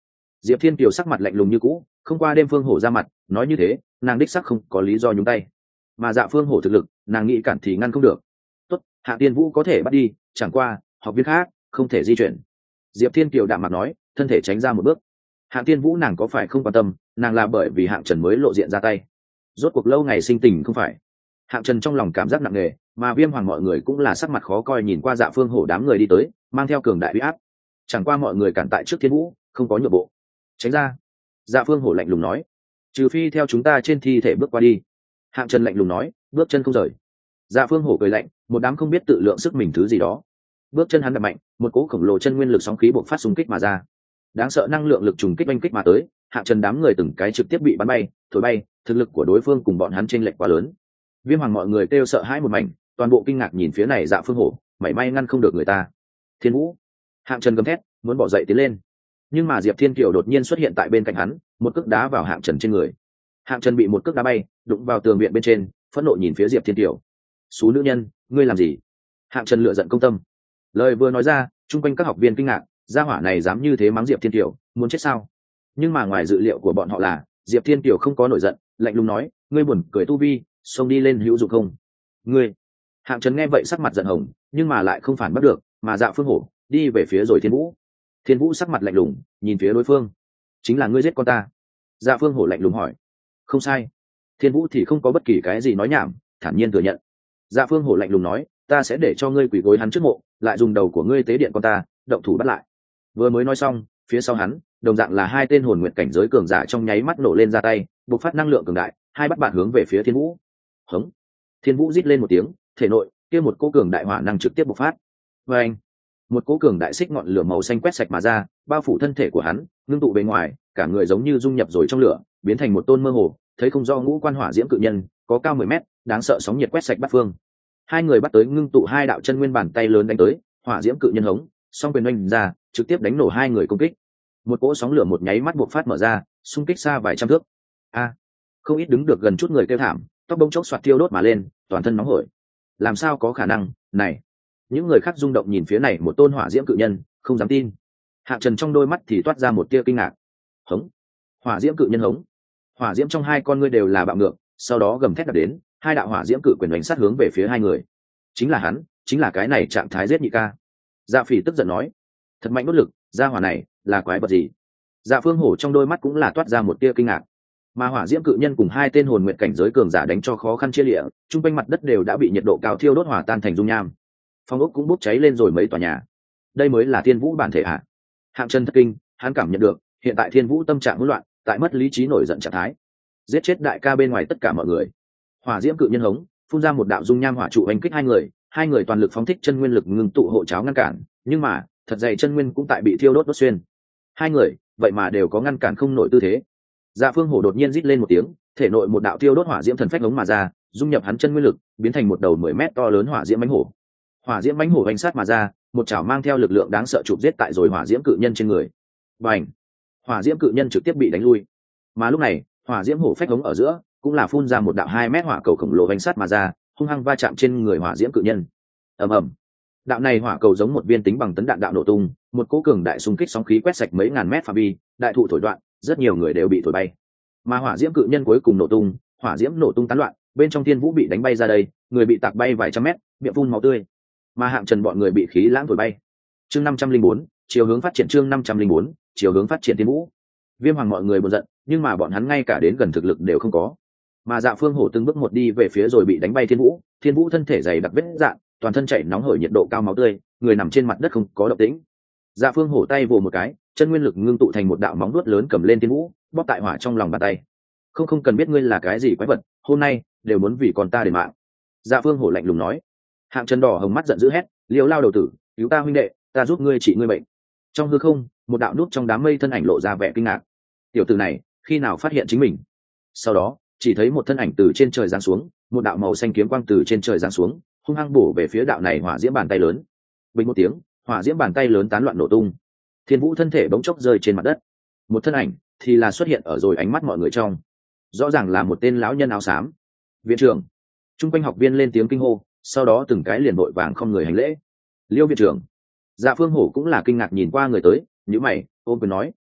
Diệp Thiên Kiều sắc mặt lạnh lùng như cũ, không qua đêm phương hổ ra mặt nói như thế, nàng đích sắc không có lý do nhúng tay, mà Dạ Phương Hổ thực lực nàng nghĩ cản thì ngăn không được. Tốt, Hạ Tiên Vũ có thể bắt đi, chẳng qua học viên khác không thể di chuyển. Diệp Thiên Kiều đạm mặt nói, thân thể tránh ra một bước. Hạ Tiên Vũ nàng có phải không quan tâm, nàng là bởi vì Hạng Trần mới lộ diện ra tay. Rốt cuộc lâu ngày sinh tình không phải. Hạng Trần trong lòng cảm giác nặng nề, mà Viêm Hoàng mọi người cũng là sắc mặt khó coi nhìn qua Dạ Phương Hổ đám người đi tới, mang theo cường đại uy áp. Chẳng qua mọi người cản tại trước Thiên Vũ, không có nhượng bộ. Tránh ra. Dạ Phương Hổ lạnh lùng nói, trừ phi theo chúng ta trên thi thể bước qua đi. Hạng Trần lạnh lùng nói, bước chân không rời. Dạ Phương Hổ cười lạnh, một đám không biết tự lượng sức mình thứ gì đó. Bước chân hắn đập mạnh, một cỗ khổng lồ chân nguyên lực sóng khí bộc phát xung kích mà ra. Đáng sợ năng lượng lực trùng kích oanh kích mà tới, Hạng Trần đám người từng cái trực tiếp bị bắn bay, thổi bay, thực lực của đối phương cùng bọn hắn chênh lệch quá lớn. Viêm Hoàng mọi người kêu sợ hãi một mảnh, toàn bộ kinh ngạc nhìn phía này Dạ Phương Hổ, mảy may ngăn không được người ta. Thiên Vũ, Hạng Trần gầm thét, muốn bỏ dậy tiến lên, nhưng mà Diệp Thiên Kiều đột nhiên xuất hiện tại bên cạnh hắn, một cước đá vào Hạng Trần trên người. Hạng Trần bị một cước đá bay, đụng vào tường viện bên trên, phẫn nộ nhìn phía Diệp Thiên Kiều. "Xú nữ nhân, ngươi làm gì?" Hạng Trần lựa giận công tâm. Lời vừa nói ra, chung quanh các học viên kinh ngạc, gia hỏa này dám như thế mắng Diệp Thiên Kiều, muốn chết sao? Nhưng mà ngoài dự liệu của bọn họ là, Diệp Thiên Kiều không có nổi giận, lạnh lùng nói, "Ngươi buồn cười tu vi, xông đi lên hữu dụng không?" "Ngươi?" Hạng Trần nghe vậy sắc mặt giận hồng, nhưng mà lại không phản bắt được, mà Dạ Phương Hổ đi về phía rồi Thiên Vũ. Thiên Vũ sắc mặt lạnh lùng, nhìn phía đối phương. "Chính là ngươi giết con ta?" Dạ Phương Hổ lạnh lùng hỏi. "Không sai." Thiên Vũ thì không có bất kỳ cái gì nói nhảm, thản nhiên thừa nhận. Dạ Phương Hổ lạnh lùng nói, "Ta sẽ để cho ngươi quỳ gối hắn trước mộ, lại dùng đầu của ngươi tế điện con ta, động thủ bắt lại." Vừa mới nói xong, phía sau hắn, đồng dạng là hai tên hồn nguyện cảnh giới cường giả trong nháy mắt nổ lên ra tay, bộc phát năng lượng cường đại, hai bắt bạn hướng về phía Thiên Vũ. Hống! Thiên Vũ rít lên một tiếng, thể nội kia một cỗ cường đại hỏa năng trực tiếp bộc phát. Và anh, một cỗ cường đại xích ngọn lửa màu xanh quét sạch mà ra, bao phủ thân thể của hắn, ngưng tụ bên ngoài, cả người giống như dung nhập rồi trong lửa, biến thành một tôn mơ hồ, thấy không do ngũ quan hỏa diễm cự nhân, có cao mười mét, đáng sợ sóng nhiệt quét sạch bát phương. Hai người bắt tới ngưng tụ hai đạo chân nguyên bàn tay lớn đánh tới, hỏa diễm cự nhân hống, song quyền oanh ra, trực tiếp đánh nổ hai người công kích. Một cỗ sóng lửa một nháy mắt bộc phát mở ra, xung kích xa vài trăm thước. A, không ít đứng được gần chút người kêu thảm, tóc bông chốc xoạt thiêu đốt mà lên, toàn thân nóng hổi. Làm sao có khả năng? Này! Những người khác rung động nhìn phía này một tôn hỏa diễm cự nhân, không dám tin. Hạng Trần trong đôi mắt thì toát ra một tia kinh ngạc. Hống! Hỏa diễm cự nhân hống! Hỏa diễm trong hai con ngươi đều là bạo ngược, sau đó gầm thét đập đến, hai đạo hỏa diễm cự quyền đánh sát hướng về phía hai người. Chính là hắn, chính là cái này trạng thái giết nhị ca. Dạ Phỉ tức giận nói, thật mạnh bất lực, gia hỏa này là quái vật gì? Dạ Phương Hổ trong đôi mắt cũng là toát ra một tia kinh ngạc. Mà hỏa diễm cự nhân cùng hai tên hồn nguyện cảnh giới cường giả đánh cho khó khăn chia liễu, trung quanh mặt đất đều đã bị nhiệt độ cao thiêu đốt hòa tan thành dung nham. Phong ốc cũng bốc cháy lên rồi mấy tòa nhà. Đây mới là Thiên Vũ bản thể ạ. Hạng Trần thất kinh, hắn cảm nhận được, hiện tại Thiên Vũ tâm trạng hỗn loạn, tại mất lý trí nổi giận trạng thái. Giết chết đại ca bên ngoài tất cả mọi người. Hỏa diễm cự nhân hống, phun ra một đạo dung nham hỏa trụ hành kích hai người, hai người toàn lực phóng thích chân nguyên lực ngưng tụ hộ cháo ngăn cản, nhưng mà, thật dày chân nguyên cũng tại bị thiêu đốt đốt xuyên. Hai người, vậy mà đều có ngăn cản không nổi tư thế. Dạ Phương Hổ đột nhiên rít lên một tiếng, thể nội một đạo thiêu đốt hỏa diễm thần phách ống mà ra, dung nhập hắn chân nguyên lực, biến thành một đầu mười mét to lớn hỏa diễm mãnh hổ. Hỏa diễm mãnh hổ hành sát mà ra, một chảo mang theo lực lượng đáng sợ chụp giết tại rồi hỏa diễm cự nhân trên người. Bành! Hỏa diễm cự nhân trực tiếp bị đánh lui. Mà lúc này, hỏa diễm hổ phách ống ở giữa, cũng là phun ra một đạo hai mét hỏa cầu khổng lồ hành sát mà ra, hung hăng va chạm trên người hỏa diễm cự nhân. Ầm ầm! Đạo này hỏa cầu giống một viên tính bằng tấn đạn đạo nổ tung, một cỗ cường đại xung kích sóng khí quét sạch mấy ngàn mét phạm vi, đại thụ thổi đoạn, rất nhiều người đều bị thổi bay. Mà hỏa diễm cự nhân cuối cùng nổ tung, hỏa diễm nổ tung tán loạn, bên trong Thiên Vũ bị đánh bay ra đây, người bị tạc bay vài trăm mét, miệng phun máu tươi. Mà Hạng Trần bọn người bị khí lãng thổi bay. Chương năm trăm linh bốn, chiều hướng phát triển chương năm trăm linh bốn, chiều hướng phát triển Thiên Vũ. Viêm Hoàng mọi người buồn giận, nhưng mà bọn hắn ngay cả đến gần thực lực đều không có. Mà Dạ Phương Hổ từng bước một đi về phía rồi bị đánh bay Thiên Vũ, Thiên Vũ thân thể dày đặc vết dạn, toàn thân chảy nóng hổi nhiệt độ cao máu tươi, người nằm trên mặt đất không có động tĩnh. Dạ Phương Hổ tay vồ một cái, chân nguyên lực ngưng tụ thành một đạo móng vuốt lớn cầm lên Thiên Vũ, bóp tại hỏa trong lòng bàn tay. Không không cần biết ngươi là cái gì quái vật, hôm nay đều muốn vì con ta để mạng. Dạ Phương Hổ lạnh lùng nói. Hạng Trần đỏ hồng mắt giận dữ hét, liều lao đầu tử, cứu ta huynh đệ, ta giúp ngươi trị ngươi bệnh. Trong hư không, một đạo nút trong đám mây thân ảnh lộ ra vẻ kinh ngạc. Tiểu tử này, khi nào phát hiện chính mình? Sau đó, chỉ thấy một thân ảnh từ trên trời giáng xuống, một đạo màu xanh kiếm quang từ trên trời giáng xuống, hung hăng bổ về phía đạo này hỏa diễm bàn tay lớn. Bình một tiếng, hỏa diễm bàn tay lớn tán loạn nổ tung. Thiên Vũ thân thể bỗng chốc rơi trên mặt đất. Một thân ảnh thì là xuất hiện ở rồi ánh mắt mọi người trong. Rõ ràng là một tên lão nhân áo xám. Viện trưởng. Trung quanh học viên lên tiếng kinh hô, sau đó từng cái liền vội vàng không người hành lễ. Liêu viện trưởng. Dạ Phương Hổ cũng là kinh ngạc nhìn qua người tới, nhíu mày, ôm quyền nói,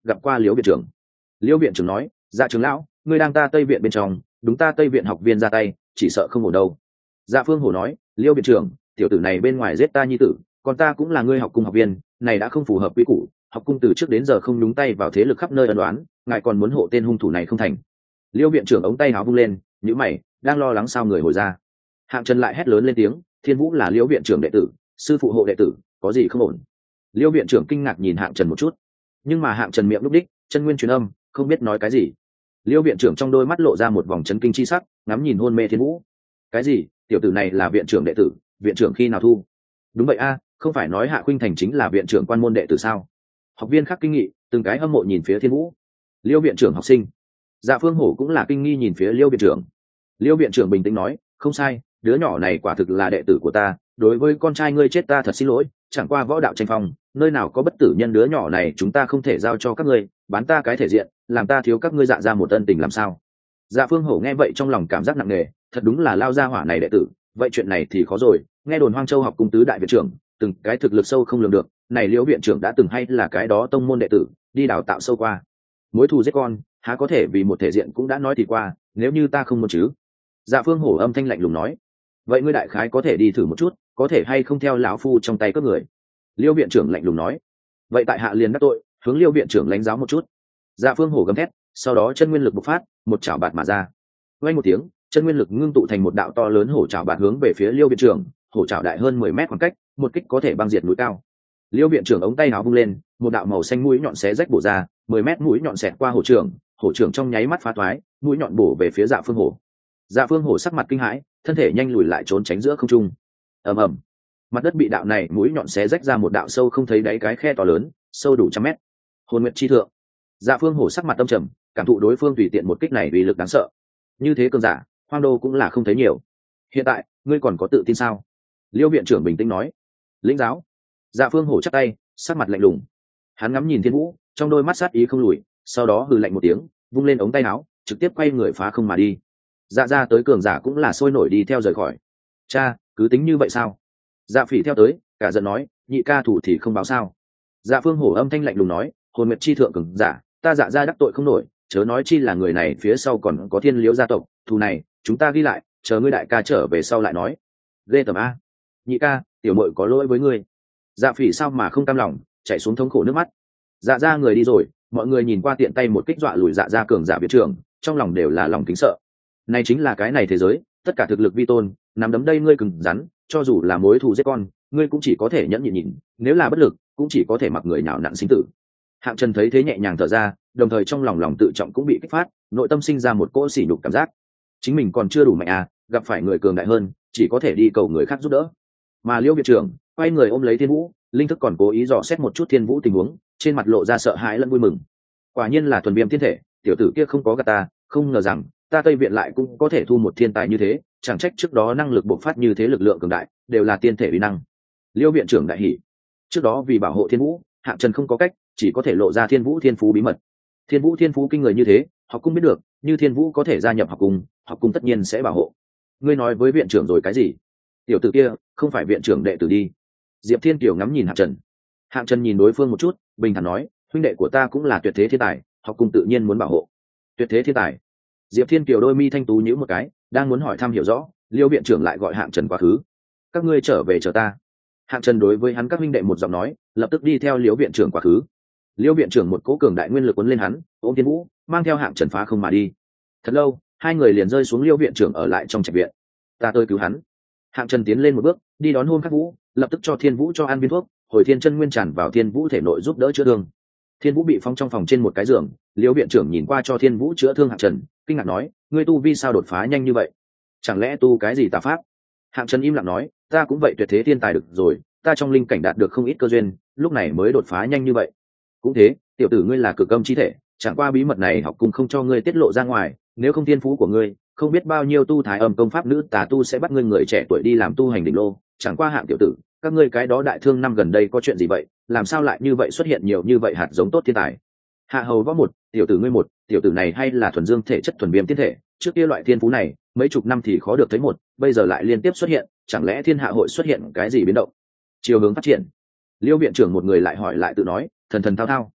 gặp qua liễu viện trưởng. Liễu viện trưởng nói, dạ trưởng lão, ngươi đang ta tây viện bên trong, đúng ta tây viện học viên ra tay, chỉ sợ không ổn đâu. Dạ phương hổ nói, liễu viện trưởng, tiểu tử này bên ngoài giết ta nhi tử, còn ta cũng là ngươi học cung học viên, này đã không phù hợp quy củ, học cung từ trước đến giờ không nhúng tay vào thế lực khắp nơi ân đoán, ngài còn muốn hộ tên hung thủ này không thành. Liễu viện trưởng ống tay áo vung lên, nhíu mày, đang lo lắng sao người hồi ra. Hạng Trần lại hét lớn lên tiếng, Thiên Vũ là Liễu viện trưởng đệ tử, sư phụ hộ đệ tử, có gì không ổn? Liễu viện trưởng kinh ngạc nhìn Hạng Trần một chút, nhưng mà Hạng Trần miệng lúc đích, chân nguyên truyền âm, không biết nói cái gì. Liễu viện trưởng trong đôi mắt lộ ra một vòng chấn kinh chi sắc, ngắm nhìn hôn mê Thiên Vũ. Cái gì? Tiểu tử này là viện trưởng đệ tử, viện trưởng khi nào thu? Đúng vậy a, không phải nói Hạ Khuynh Thành chính là viện trưởng quan môn đệ tử sao? Học viên khác kinh nghị, từng cái hâm mộ nhìn phía Thiên Vũ. Liễu viện trưởng học sinh. Dạ Phương Hổ cũng là kinh nghi nhìn phía Liễu viện trưởng. Liễu viện trưởng bình tĩnh nói, không sai, đứa nhỏ này quả thực là đệ tử của ta, đối với con trai ngươi chết ta thật xin lỗi, chẳng qua võ đạo tranh phong, nơi nào có bất tử nhân, đứa nhỏ này chúng ta không thể giao cho các ngươi, bán ta cái thể diện, làm ta thiếu các ngươi Dạ ra một ân tình làm sao? Dạ Phương Hổ nghe vậy trong lòng cảm giác nặng nề, thật đúng là lao ra hỏa này đệ tử, vậy chuyện này thì khó rồi, nghe đồn Hoang Châu học cung tứ đại viện trưởng, từng cái thực lực sâu không lường được, này Liễu viện trưởng đã từng hay là cái đó tông môn đệ tử, đi đào tạo sâu qua. Mối thù giết con, há có thể vì một thể diện cũng đã nói thì qua, nếu như ta không muốn chứ? Dạ Phương Hổ âm thanh lạnh lùng nói, vậy ngươi đại khái có thể đi thử một chút, có thể hay không theo lão phu trong tay các người. Liễu viện trưởng lạnh lùng nói, vậy tại hạ liền đắc tội, hướng Liễu viện trưởng lãnh giáo một chút. Dạ Phương Hổ gầm thét, sau đó chân nguyên lực bộc phát, một chảo bạt mà ra. Vang một tiếng, chân nguyên lực ngưng tụ thành một đạo to lớn hổ chảo bạt hướng về phía Liễu viện trưởng, hổ chảo đại hơn mười mét khoảng cách, một kích có thể băng diệt núi cao. Liễu viện trưởng ống tay áo vung lên, một đạo màu xanh mũi nhọn xé rách bổ ra, mười mét mũi nhọn xẹt qua hổ trưởng, hổ trưởng trong nháy mắt phá toái, mũi nhọn bổ về phía Dạ Phương Hổ. Dạ Phương Hổ sắc mặt kinh hãi, thân thể nhanh lùi lại trốn tránh giữa không trung. Ầm ầm, mặt đất bị đạo này mũi nhọn xé rách ra một đạo sâu không thấy đáy cái khe to lớn, sâu đủ trăm mét. Hồn Nguyệt chi thượng. Dạ Phương Hổ sắc mặt âm trầm, cảm thụ đối phương tùy tiện một kích này uy lực đáng sợ. Như thế cường giả, Hoang Đô cũng là không thấy nhiều. Hiện tại, ngươi còn có tự tin sao? Liễu viện trưởng bình tĩnh nói. Lĩnh giáo. Dạ Phương Hổ chắp tay, sắc mặt lạnh lùng. Hắn ngắm nhìn Thiên Vũ, trong đôi mắt sát ý không lùi, sau đó hừ lạnh một tiếng, vung lên ống tay áo, trực tiếp quay người phá không mà đi. Dạ ra tới cường giả cũng là sôi nổi đi theo rời khỏi. Cha, cứ tính như vậy sao? Dạ Phỉ theo tới, cả giận nói, nhị ca thủ thì không báo sao? Dạ Phương Hổ âm thanh lạnh lùng nói, hồn nguyệt chi thượng cường giả, ta Dạ ra đắc tội không nổi, chớ nói chi là người này phía sau còn có Thiên Liễu gia tộc, thù này chúng ta ghi lại, chờ ngươi đại ca trở về sau lại nói. Ghê tởm a. Nhị ca, tiểu muội có lỗi với ngươi. Dạ Phỉ sao mà không cam lòng, chạy xuống thống khổ nước mắt. Dạ ra người đi rồi, mọi người nhìn qua tiện tay một kích dọa lùi Dạ ra cường giả viện trưởng, trong lòng đều là lòng kính sợ. Này chính là cái này thế giới, tất cả thực lực vi tôn, nắm đấm đây ngươi cứng rắn, cho dù là mối thù giết con, ngươi cũng chỉ có thể nhẫn nhịn nhìn, nếu là bất lực, cũng chỉ có thể mặc người nhào nặn sinh tử. Hạng Trần thấy thế nhẹ nhàng thở ra, đồng thời trong lòng lòng tự trọng cũng bị kích phát, nội tâm sinh ra một cỗ sỉ nhục cảm giác. Chính mình còn chưa đủ mạnh à, gặp phải người cường đại hơn, chỉ có thể đi cầu người khác giúp đỡ. Mà Liễu viện trưởng quay người ôm lấy Thiên Vũ, linh thức còn cố ý dò xét một chút Thiên Vũ tình huống, trên mặt lộ ra sợ hãi lẫn vui mừng. Quả nhiên là thuần viêm thiên thể, tiểu tử kia không có gạt ta, không ngờ rằng ta Tây viện lại cũng có thể thu một thiên tài như thế, chẳng trách trước đó năng lực bộc phát như thế, lực lượng cường đại đều là tiên thể uy năng. Liễu viện trưởng đại hỉ. Trước đó vì bảo hộ Thiên Vũ, Hạng Trần không có cách, chỉ có thể lộ ra Thiên Vũ thiên phú bí mật. Thiên Vũ thiên phú kinh người như thế, học cung biết được, như Thiên Vũ có thể gia nhập học cung, học cung tất nhiên sẽ bảo hộ. Ngươi nói với viện trưởng rồi cái gì? Tiểu tử kia không phải viện trưởng đệ tử đi. Diệp Thiên Kiều ngắm nhìn Hạng Trần. Hạng Trần nhìn đối phương một chút, bình thản nói, huynh đệ của ta cũng là tuyệt thế thiên tài, học cung tự nhiên muốn bảo hộ. Tuyệt thế thiên tài. Diệp Thiên Kiều đôi mi thanh tú nhíu một cái, đang muốn hỏi thăm hiểu rõ, Liễu viện trưởng lại gọi Hạng Trần quá khứ. Các ngươi trở về chờ ta. Hạng Trần đối với hắn các huynh đệ một giọng nói, lập tức đi theo Liễu viện trưởng quá khứ. Liễu viện trưởng một cỗ cường đại nguyên lực cuốn lên hắn, ôm Thiên Vũ, mang theo Hạng Trần phá không mà đi. Thật lâu, hai người liền rơi xuống Liễu viện trưởng ở lại trong trạch viện. Ta tới cứu hắn. Hạng Trần tiến lên một bước, đi đón Hôn Khắc Vũ, lập tức cho Thiên Vũ cho ăn viên thuốc, hồi thiên chân nguyên tràn vào Thiên Vũ thể nội giúp đỡ chữa thương. Thiên Vũ bị phong trong phòng trên một cái giường, Liễu viện trưởng nhìn qua cho Thiên Vũ chữa thương Hạng Trần, kinh ngạc nói, ngươi tu vi sao đột phá nhanh như vậy? Chẳng lẽ tu cái gì tà pháp? Hạng Trần im lặng nói, ta cũng vậy tuyệt thế thiên tài được rồi, ta trong linh cảnh đạt được không ít cơ duyên, lúc này mới đột phá nhanh như vậy. Cũng thế, tiểu tử ngươi là cực âm chi thể, chẳng qua bí mật này học cung không cho ngươi tiết lộ ra ngoài, nếu không thiên phú của ngươi, không biết bao nhiêu tu thái âm công pháp nữ tà tu sẽ bắt ngươi người trẻ tuổi đi làm tu hành đỉnh lô. Chẳng qua Hạng tiểu tử, các ngươi cái đó đại thương năm gần đây có chuyện gì vậy, làm sao lại như vậy xuất hiện nhiều như vậy hạt giống tốt thiên tài? Hạ hầu võ một, tiểu tử ngươi một, tiểu tử này hay là thuần dương thể chất thuần viêm thiên thể, trước kia loại thiên phú này mấy chục năm thì khó được thấy một, bây giờ lại liên tiếp xuất hiện, chẳng lẽ thiên hạ hội xuất hiện cái gì biến động, chiều hướng phát triển? Liễu viện trưởng một người lại hỏi lại tự nói, thần thần thao thao.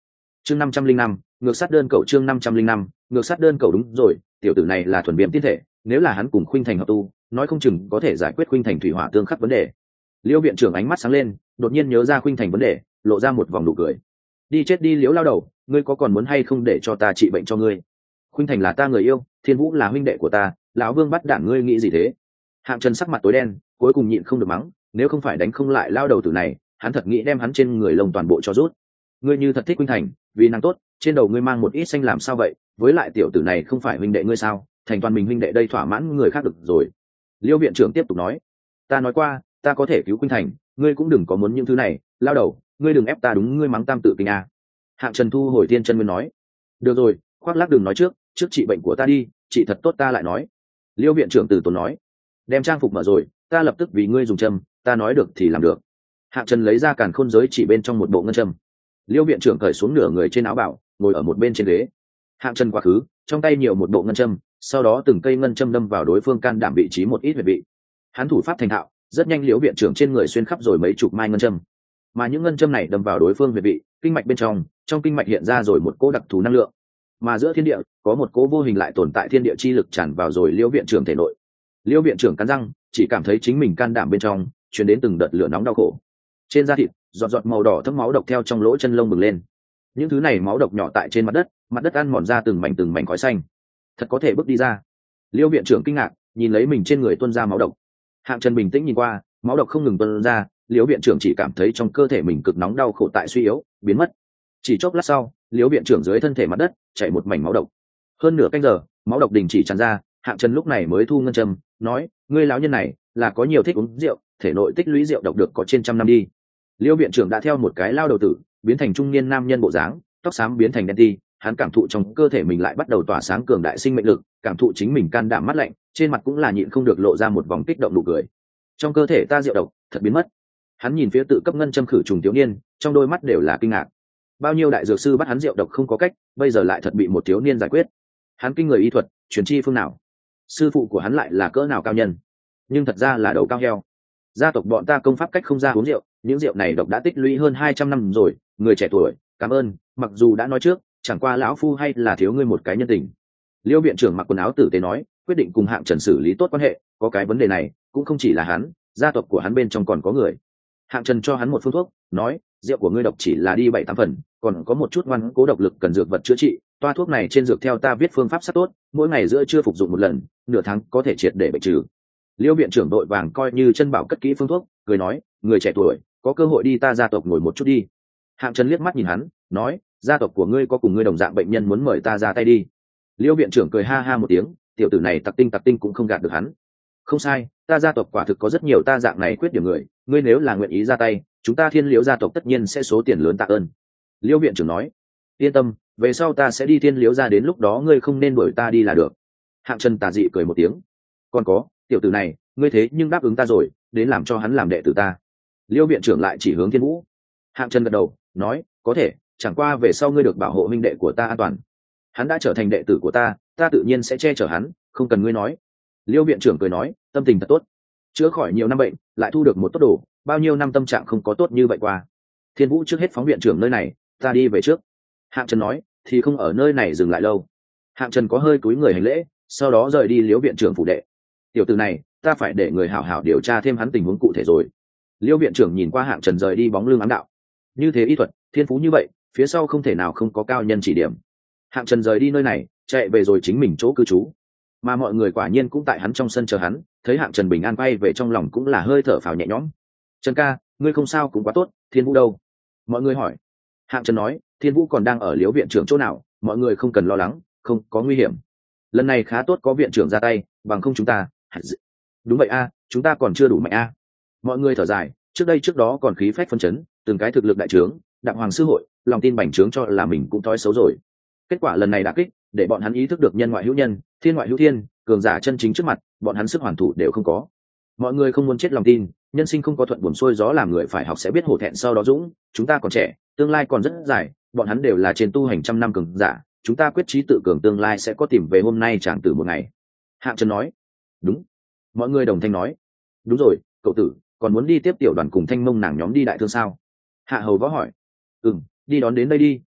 chương năm trăm linh năm ngược sát đơn cầu chương năm trăm linh năm ngược sát đơn cầu. Đúng rồi, tiểu tử này là thuần viêm tiên thể, nếu là hắn cùng khuynh thành hợp tu, nói không chừng có thể giải quyết khuynh thành thủy hỏa tương khắc vấn đề. Liêu viện trưởng ánh mắt sáng lên, đột nhiên nhớ ra khuynh thành vấn đề, lộ ra một vòng nụ cười. Đi chết đi Liễu lao đầu, ngươi có còn muốn hay không để cho ta trị bệnh cho ngươi? Khuynh thành là ta người yêu, Thiên Vũ là huynh đệ của ta, lão Vương bắt đảng ngươi nghĩ gì thế? Hạng Trần sắc mặt tối đen, cuối cùng nhịn không được mắng, nếu không phải đánh không lại lao đầu tử này, hắn thật nghĩ đem hắn trên người lông toàn bộ cho rút. Ngươi như thật thích khuynh thành, vì nàng tốt, trên đầu ngươi mang một ít xanh làm sao vậy? Với lại tiểu tử này không phải huynh đệ ngươi sao? Thành toàn mình huynh đệ đây thỏa mãn người khác được rồi. Liêu viện trưởng tiếp tục nói, ta nói qua, ta có thể cứu khuynh thành, ngươi cũng đừng có muốn những thứ này, lao đầu, ngươi đừng ép ta đúng ngươi mắng tam tự kinh a. Hạng Trần thu hồi tiên chân nguyên nói, được rồi, khoác lác đừng nói trước, trước trị bệnh của ta đi, trị thật tốt ta lại nói. Liêu viện trưởng từ tốn nói, đem trang phục mở rồi, ta lập tức vì ngươi dùng châm, ta nói được thì làm được. Hạng Trần lấy ra càn khôn giới chỉ bên trong một bộ ngân châm. Liêu viện trưởng cởi xuống nửa người trên áo bảo, ngồi ở một bên trên ghế. Hạng Trần quá khứ, trong tay nhiều một bộ ngân châm, sau đó từng cây ngân châm đâm vào đối phương can đảm vị trí một ít huyệt vị. Hắn thủ pháp thành thạo, rất nhanh Liêu viện trưởng trên người xuyên khắp rồi mấy chục mai ngân châm. Mà những ngân châm này đâm vào đối phương huyệt vị, kinh mạch bên trong, trong kinh mạch hiện ra rồi một cỗ đặc thù năng lượng. Mà giữa thiên địa, có một cỗ vô hình lại tồn tại thiên địa chi lực tràn vào rồi Liêu viện trưởng thể nội. Liêu viện trưởng cắn răng, chỉ cảm thấy chính mình can đảm bên trong truyền đến từng đợt lửa nóng đau khổ. Trên da thịt, giọt giọt màu đỏ thấm máu độc theo trong lỗ chân lông bừng lên. Những thứ này máu độc nhỏ tại trên mặt đất, mặt đất ăn mòn ra từng mảnh từng mảnh khói xanh. Thật có thể bước đi ra. Liêu viện trưởng kinh ngạc, nhìn lấy mình trên người tuôn ra máu độc. Hạng Trần bình tĩnh nhìn qua, máu độc không ngừng tuôn ra, Liêu viện trưởng chỉ cảm thấy trong cơ thể mình cực nóng đau khổ tại suy yếu, biến mất. Chỉ chốc lát sau, Liêu viện trưởng dưới thân thể mặt đất chảy một mảnh máu độc. Hơn nửa canh giờ, máu độc đình chỉ tràn ra, Hạng Trần lúc này mới thu ngân châm, nói, ngươi lão nhân này là có nhiều thích uống rượu, thể nội tích lũy rượu độc được có trên trăm năm đi. Liêu viện trưởng đã theo một cái lao đầu tử biến thành trung niên nam nhân bộ dáng, tóc xám biến thành đen ti, hắn cảm thụ trong cơ thể mình lại bắt đầu tỏa sáng cường đại sinh mệnh lực, cảm thụ chính mình can đảm mát lạnh, trên mặt cũng là nhịn không được lộ ra một vòng kích động nụ cười. Trong cơ thể ta rượu độc thật biến mất. Hắn nhìn phía tự cấp ngân châm khử trùng thiếu niên, trong đôi mắt đều là kinh ngạc. Bao nhiêu đại dược sư bắt hắn rượu độc không có cách, bây giờ lại thật bị một thiếu niên giải quyết. Hắn kinh người y thuật, truyền chi phương nào? Sư phụ của hắn lại là cỡ nào cao nhân? Nhưng thật ra là đầu cao heo. Gia tộc bọn ta công pháp cách không ra uống rượu, những rượu này độc đã tích lũy hơn hai trăm năm rồi, người trẻ tuổi, cảm ơn, mặc dù đã nói trước, chẳng qua lão phu hay là thiếu ngươi một cái nhân tình. Liêu viện trưởng mặc quần áo tử tế nói, quyết định cùng Hạng Trần xử lý tốt quan hệ, có cái vấn đề này, cũng không chỉ là hắn, gia tộc của hắn bên trong còn có người. Hạng Trần cho hắn một phương thuốc, nói, rượu của ngươi độc chỉ là đi bảy tám phần, còn có một chút ngoan cố độc lực cần dược vật chữa trị, toa thuốc này trên dược theo ta viết phương pháp sát tốt, mỗi ngày giữa trưa phục dụng một lần, nửa tháng có thể triệt để bệnh trừ. Liêu viện trưởng đội vàng coi như chân bảo cất kỹ phương thuốc, cười nói, người trẻ tuổi, có cơ hội đi ta gia tộc ngồi một chút đi. Hạng Trần liếc mắt nhìn hắn, nói, gia tộc của ngươi có cùng ngươi đồng dạng bệnh nhân muốn mời ta ra tay đi. Liêu viện trưởng cười ha ha một tiếng, tiểu tử này tặc tinh tặc tinh cũng không gạt được hắn. Không sai, ta gia tộc quả thực có rất nhiều ta dạng này khuyết điểm người, ngươi nếu là nguyện ý ra tay, chúng ta Thiên Liễu gia tộc tất nhiên sẽ số tiền lớn tạ ơn. Liêu viện trưởng nói, yên tâm, về sau ta sẽ đi Thiên Liễu gia, đến lúc đó ngươi không nên đuổi ta đi là được. Hạng Trần tà dị cười một tiếng, còn có, tiểu tử này, ngươi thế nhưng đáp ứng ta rồi, đến làm cho hắn làm đệ tử ta. Liêu viện trưởng lại chỉ hướng Thiên Vũ. Hạng Trần gật đầu, nói, có thể, chẳng qua về sau ngươi được bảo hộ huynh đệ của ta an toàn. Hắn đã trở thành đệ tử của ta, ta tự nhiên sẽ che chở hắn, không cần ngươi nói. Liêu viện trưởng cười nói, tâm tình thật tốt, chữa khỏi nhiều năm bệnh, lại thu được một tốt đồ, bao nhiêu năm tâm trạng không có tốt như vậy qua. Thiên Vũ trước hết phóng viện trưởng nơi này, ta đi về trước. Hạng Trần nói, thì không ở nơi này dừng lại lâu. Hạng Trần có hơi cúi người hành lễ, sau đó rời đi Liêu viện trưởng phủ đệ. Tiểu tử này, ta phải để người hảo hảo điều tra thêm hắn tình huống cụ thể rồi. Liêu viện trưởng nhìn qua Hạng Trần rời đi bóng lưng ám đạo, như thế y thuật, thiên phú như vậy, phía sau không thể nào không có cao nhân chỉ điểm. Hạng Trần rời đi nơi này, chạy về rồi chính mình chỗ cư trú, mà mọi người quả nhiên cũng tại hắn trong sân chờ hắn, thấy Hạng Trần bình an quay về trong lòng cũng là hơi thở phào nhẹ nhõm. Trần ca, ngươi không sao cũng quá tốt, Thiên Vũ đâu? Mọi người hỏi. Hạng Trần nói, Thiên Vũ còn đang ở Liễu viện trưởng chỗ nào, mọi người không cần lo lắng, không có nguy hiểm. Lần này khá tốt có viện trưởng ra tay, bằng không chúng ta. Đúng vậy a, chúng ta còn chưa đủ mạnh a. Mọi người thở dài, trước đây trước đó còn khí phách phân chấn, từng cái thực lực đại trướng, đặng hoàng sư hội, lòng tin bành trướng cho là mình cũng thói xấu rồi. Kết quả lần này đả kích, để bọn hắn ý thức được nhân ngoại hữu nhân, thiên ngoại hữu thiên, cường giả chân chính trước mặt, bọn hắn sức hoàn thủ đều không có. Mọi người không muốn chết lòng tin, nhân sinh không có thuận buồm xuôi gió, làm người phải học sẽ biết hổ thẹn sau đó dũng, chúng ta còn trẻ, tương lai còn rất dài, bọn hắn đều là trên tu hành trăm năm cường giả, chúng ta quyết chí tự cường, tương lai sẽ có tìm về hôm nay chẳng từ một ngày. Hạng Trần nói. Đúng. Mọi người đồng thanh nói. Đúng rồi, cậu tử, còn muốn đi tiếp tiểu đoàn cùng Thanh Mông nàng nhóm đi đại thương sao? Hạ Hầu Võ hỏi. Ừ, đi đón đến đây đi,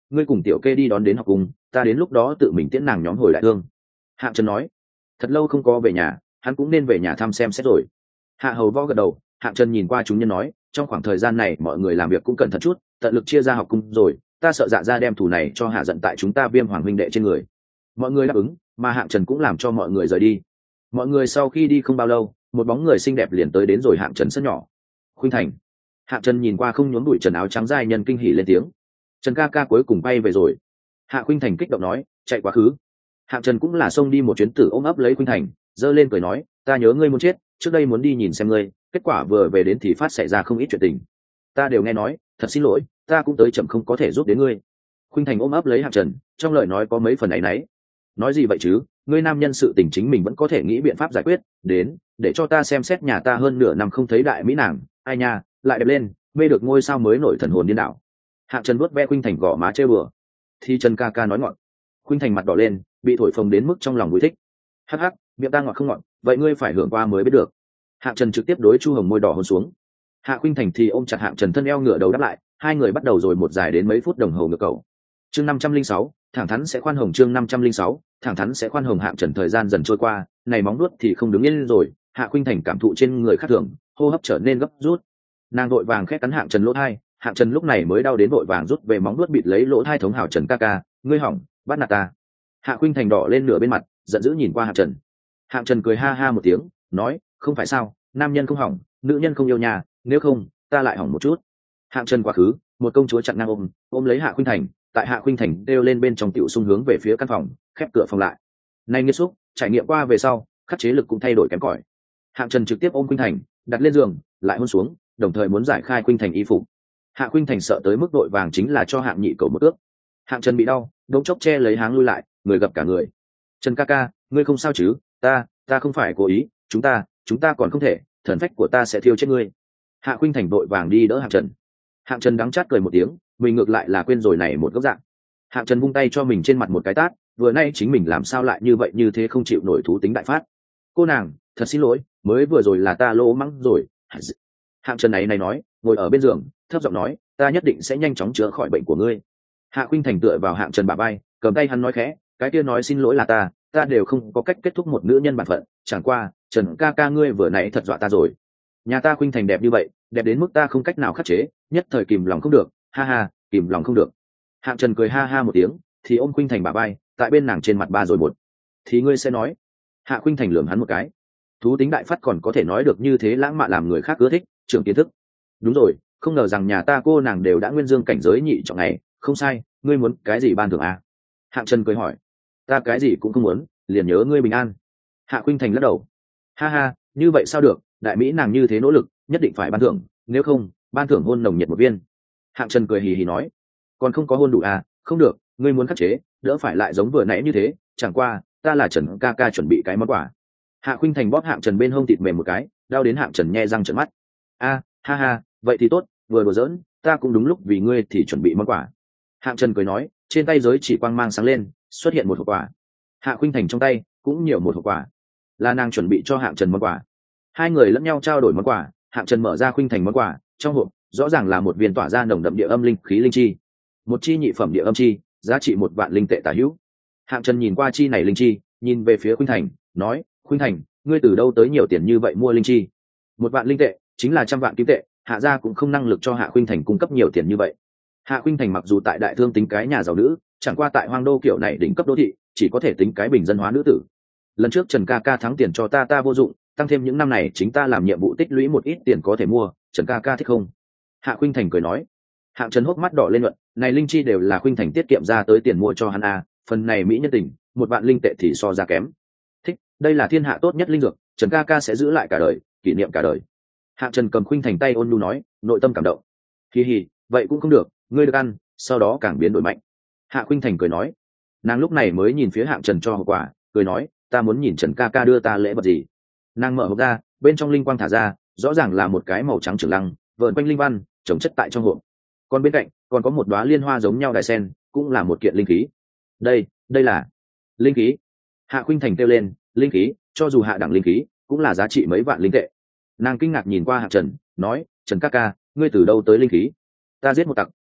ngươi cùng tiểu kê đi đón đến học cùng, ta đến lúc đó tự mình tiễn nàng nhóm hồi lại thương. Hạng Trần nói. Thật lâu không có về nhà, hắn cũng nên về nhà thăm xem xét rồi. Hạ Hầu Võ gật đầu. Hạng Trần nhìn qua chúng nhân nói, trong khoảng thời gian này mọi người làm việc cũng cẩn thận chút, tận lực chia ra học cung rồi, ta sợ Dạ gia đem thù này cho hạ giận tại chúng ta Viêm Hoàng huynh đệ trên người. Mọi người đáp ứng, mà Hạng Trần cũng làm cho mọi người rời đi. Mọi người sau khi đi không bao lâu, một bóng người xinh đẹp liền tới đến rồi Hạng Trần sân nhỏ. Khuynh Thành. Hạng Trần nhìn qua không nhốn bụi trần áo trắng giai nhân kinh hỉ lên tiếng. Trần ca ca cuối cùng bay về rồi. Hạ Khuynh Thành kích động nói, chạy quá khứ. Hạng Trần cũng là xông đi một chuyến tử ôm ấp lấy Khuynh Thành, giơ lên cười nói, ta nhớ ngươi muốn chết, trước đây muốn đi nhìn xem ngươi, kết quả vừa về đến thì phát xảy ra không ít chuyện tình. Ta đều nghe nói, thật xin lỗi, ta cũng tới chậm không có thể giúp đến ngươi. Khuynh Thành ôm ấp lấy Hạng Trần, trong lời nói có mấy phần áy náy. Nói gì vậy chứ, ngươi nam nhân sự tình chính mình vẫn có thể nghĩ biện pháp giải quyết, đến, để cho ta xem xét nhà ta hơn nửa năm không thấy đại mỹ nàng, ai nha, lại đẹp lên, mê được ngôi sao mới nổi thần hồn điên đảo. Hạng Trần vuốt ve Khuynh Thành gò má trêu bừa. Thì Trần ca ca nói ngọt. Khuynh Thành mặt đỏ lên, bị thổi phồng đến mức trong lòng vui thích. Hắc hắc, miệng ta ngọt không ngọt, vậy ngươi phải hưởng qua mới biết được. Hạng Trần trực tiếp đối Chu Hồng môi đỏ hôn xuống. Hạ Khuynh Thành thì ôm chặt Hạng Trần thân eo ngửa đầu đáp lại, hai người bắt đầu rồi một dài đến mấy phút đồng hồ ngược cầu. Chương năm trăm linh sáu, thẳng thắn sẽ khoan hồng. Chương năm trăm linh sáu, thẳng thắn sẽ khoan hồng. Hạng Trần thời gian dần trôi qua, này móng nuốt thì không đứng yên rồi. Hạ Khuynh Thành cảm thụ trên người khác thường, hô hấp trở nên gấp rút. Nàng vội vàng khét cắn Hạng Trần lỗ tai, Hạng Trần lúc này mới đau đến vội vàng rút về móng nuốt bịt lấy lỗ tai thống hào Trần ca ca, ngươi hỏng, bắt nạt ta. Hạ Khuynh Thành đỏ lên nửa bên mặt, giận dữ nhìn qua Hạng Trần. Hạng Trần cười ha ha một tiếng, nói, không phải sao, nam nhân không hỏng, nữ nhân không yêu nhà, nếu không, ta lại hỏng một chút. Hạng Trần quá khứ, một công chúa chặn ngang ôm, ôm lấy Hạ Khuynh Thành, tại Hạ Khuynh Thành đeo lên bên trong tiểu xung hướng về phía căn phòng, khép cửa phòng lại. Này nghiêm xúc, trải nghiệm qua về sau, khắc chế lực cũng thay đổi kém cỏi. Hạng Trần trực tiếp ôm Khuynh Thành, đặt lên giường, lại hôn xuống, đồng thời muốn giải khai Khuynh Thành y phục. Hạ Khuynh Thành sợ tới mức đội vàng chính là cho Hạng Nhị cầu một ước. Hạng Trần bị đau, đống chốc che lấy háng lui lại, người gặp cả người. Trần ca ca, ngươi không sao chứ? Ta, ta không phải cố ý, chúng ta, chúng ta còn không thể, thần phách của ta sẽ thiêu chết ngươi. Hạ Khuynh Thành đội vàng đi đỡ Hạng Trần. Hạng Trần đắng chát cười một tiếng, mình ngược lại là quên rồi này một góc dạng. Hạng Trần vung tay cho mình trên mặt một cái tát, vừa nay chính mình làm sao lại như vậy như thế không chịu nổi thú tính đại phát. Cô nàng, thật xin lỗi, mới vừa rồi là ta lỗ mắng rồi. Hạng Trần này này nói, ngồi ở bên giường, thấp giọng nói, ta nhất định sẽ nhanh chóng chữa khỏi bệnh của ngươi. Hạ Khuynh Thành tựa vào Hạng Trần bả vai, cầm tay hắn nói khẽ, cái kia nói xin lỗi là ta, ta đều không có cách kết thúc một nữ nhân bản phận, chẳng qua, Trần ca ca ngươi vừa nãy thật dọa ta rồi. Nhà ta Khuynh Thành đẹp như vậy, đẹp đến mức ta không cách nào khắc chế, nhất thời kìm lòng không được, ha ha, kìm lòng không được. Hạng Trần cười ha ha một tiếng, thì ôm Khuynh Thành bả vai, tại bên nàng trên mặt ba rồi một. Thì ngươi sẽ nói. Hạ Khuynh Thành lườm hắn một cái. Thú tính đại phát còn có thể nói được như thế lãng mạn làm người khác ưa thích, trưởng kiến thức. Đúng rồi, không ngờ rằng nhà ta cô nàng đều đã nguyên dương cảnh giới nhị trọng này, không sai, ngươi muốn cái gì ban thưởng à? Hạng Trần cười hỏi. Ta cái gì cũng không muốn, liền nhớ ngươi bình an. Hạ Khuynh Thành lắc đầu. Ha ha, như vậy sao được, đại mỹ nàng như thế nỗ lực, nhất định phải ban thưởng, nếu không, ban thưởng hôn nồng nhiệt một viên. Hạng Trần cười hì hì nói. Còn không có hôn đủ à, không được, ngươi muốn khắc chế, đỡ phải lại giống vừa nãy như thế, chẳng qua, ta là Trần ca ca chuẩn bị cái món quà. Hạ Khuynh Thành bóp Hạng Trần bên hông thịt mềm một cái, đau đến Hạng Trần nhe răng trợn mắt. A, ha ha, vậy thì tốt, vừa đùa giỡn, ta cũng đúng lúc vì ngươi thì chuẩn bị món quà. Hạng Trần cười nói, trên tay giới chỉ quang mang sáng lên, xuất hiện một hộp quà. Hạ Khuynh Thành trong tay cũng nhiều một hộp quà, là nàng chuẩn bị cho Hạng Trần món quà. Hai người lẫn nhau trao đổi món quà, Hạng Trần mở ra Khuynh Thành món quà, trong hộp rõ ràng là một viên tỏa ra nồng đậm địa âm linh khí linh chi, một chi nhị phẩm địa âm chi, giá trị một vạn linh tệ tả hữu. Hạng Trần nhìn qua chi này linh chi, nhìn về phía Khuynh Thành, nói, Khuynh Thành, ngươi từ đâu tới nhiều tiền như vậy mua linh chi? Một vạn linh tệ chính là trăm vạn kim tệ, Hạ gia cũng không năng lực cho Hạ Khuynh Thành cung cấp nhiều tiền như vậy. Hạ Khuynh Thành mặc dù tại đại thương tính cái nhà giàu nữ, chẳng qua tại hoang đô kiểu này đỉnh cấp đô thị, chỉ có thể tính cái bình dân hóa nữ tử. Lần trước Trần ca ca thắng tiền cho ta ta vô dụng, tăng thêm những năm này chính ta làm nhiệm vụ tích lũy một ít tiền có thể mua, Trần ca ca thích không? Hạ Khuynh Thành cười nói. Hạng Trần hốc mắt đỏ lên luận, này linh chi đều là Khuynh Thành tiết kiệm ra tới tiền mua cho hắn a, phần này mỹ nhân tình, một vạn linh tệ thì so ra kém. Thích, đây là thiên hạ tốt nhất linh dược, Trần ca ca sẽ giữ lại cả đời, kỷ niệm cả đời. Hạng Trần cầm Khuynh Thành tay ôn nhu nói, nội tâm cảm động. Hi hi, vậy cũng không được, ngươi được ăn, sau đó càng biến đổi mạnh. Hạ Khuynh Thành cười nói. Nàng lúc này mới nhìn phía Hạng Trần cho hộp quà, cười nói, ta muốn nhìn Trần ca ca đưa ta lễ vật gì. Nàng mở hộp ra, bên trong linh quang thả ra, rõ ràng là một cái màu trắng trường lăng, vờn quanh linh văn, trồng chất tại trong hộp. Còn bên cạnh còn có một đóa liên hoa giống nhau đài sen, cũng là một kiện linh khí. Đây, đây là linh khí. Hạ Khuynh Thành kêu lên, linh khí, cho dù hạ đẳng linh khí, cũng là giá trị mấy vạn linh tệ. Nàng kinh ngạc nhìn qua Hạng Trần, nói, Trần ca ca, ngươi từ đâu tới linh khí? Ta giết một tặc,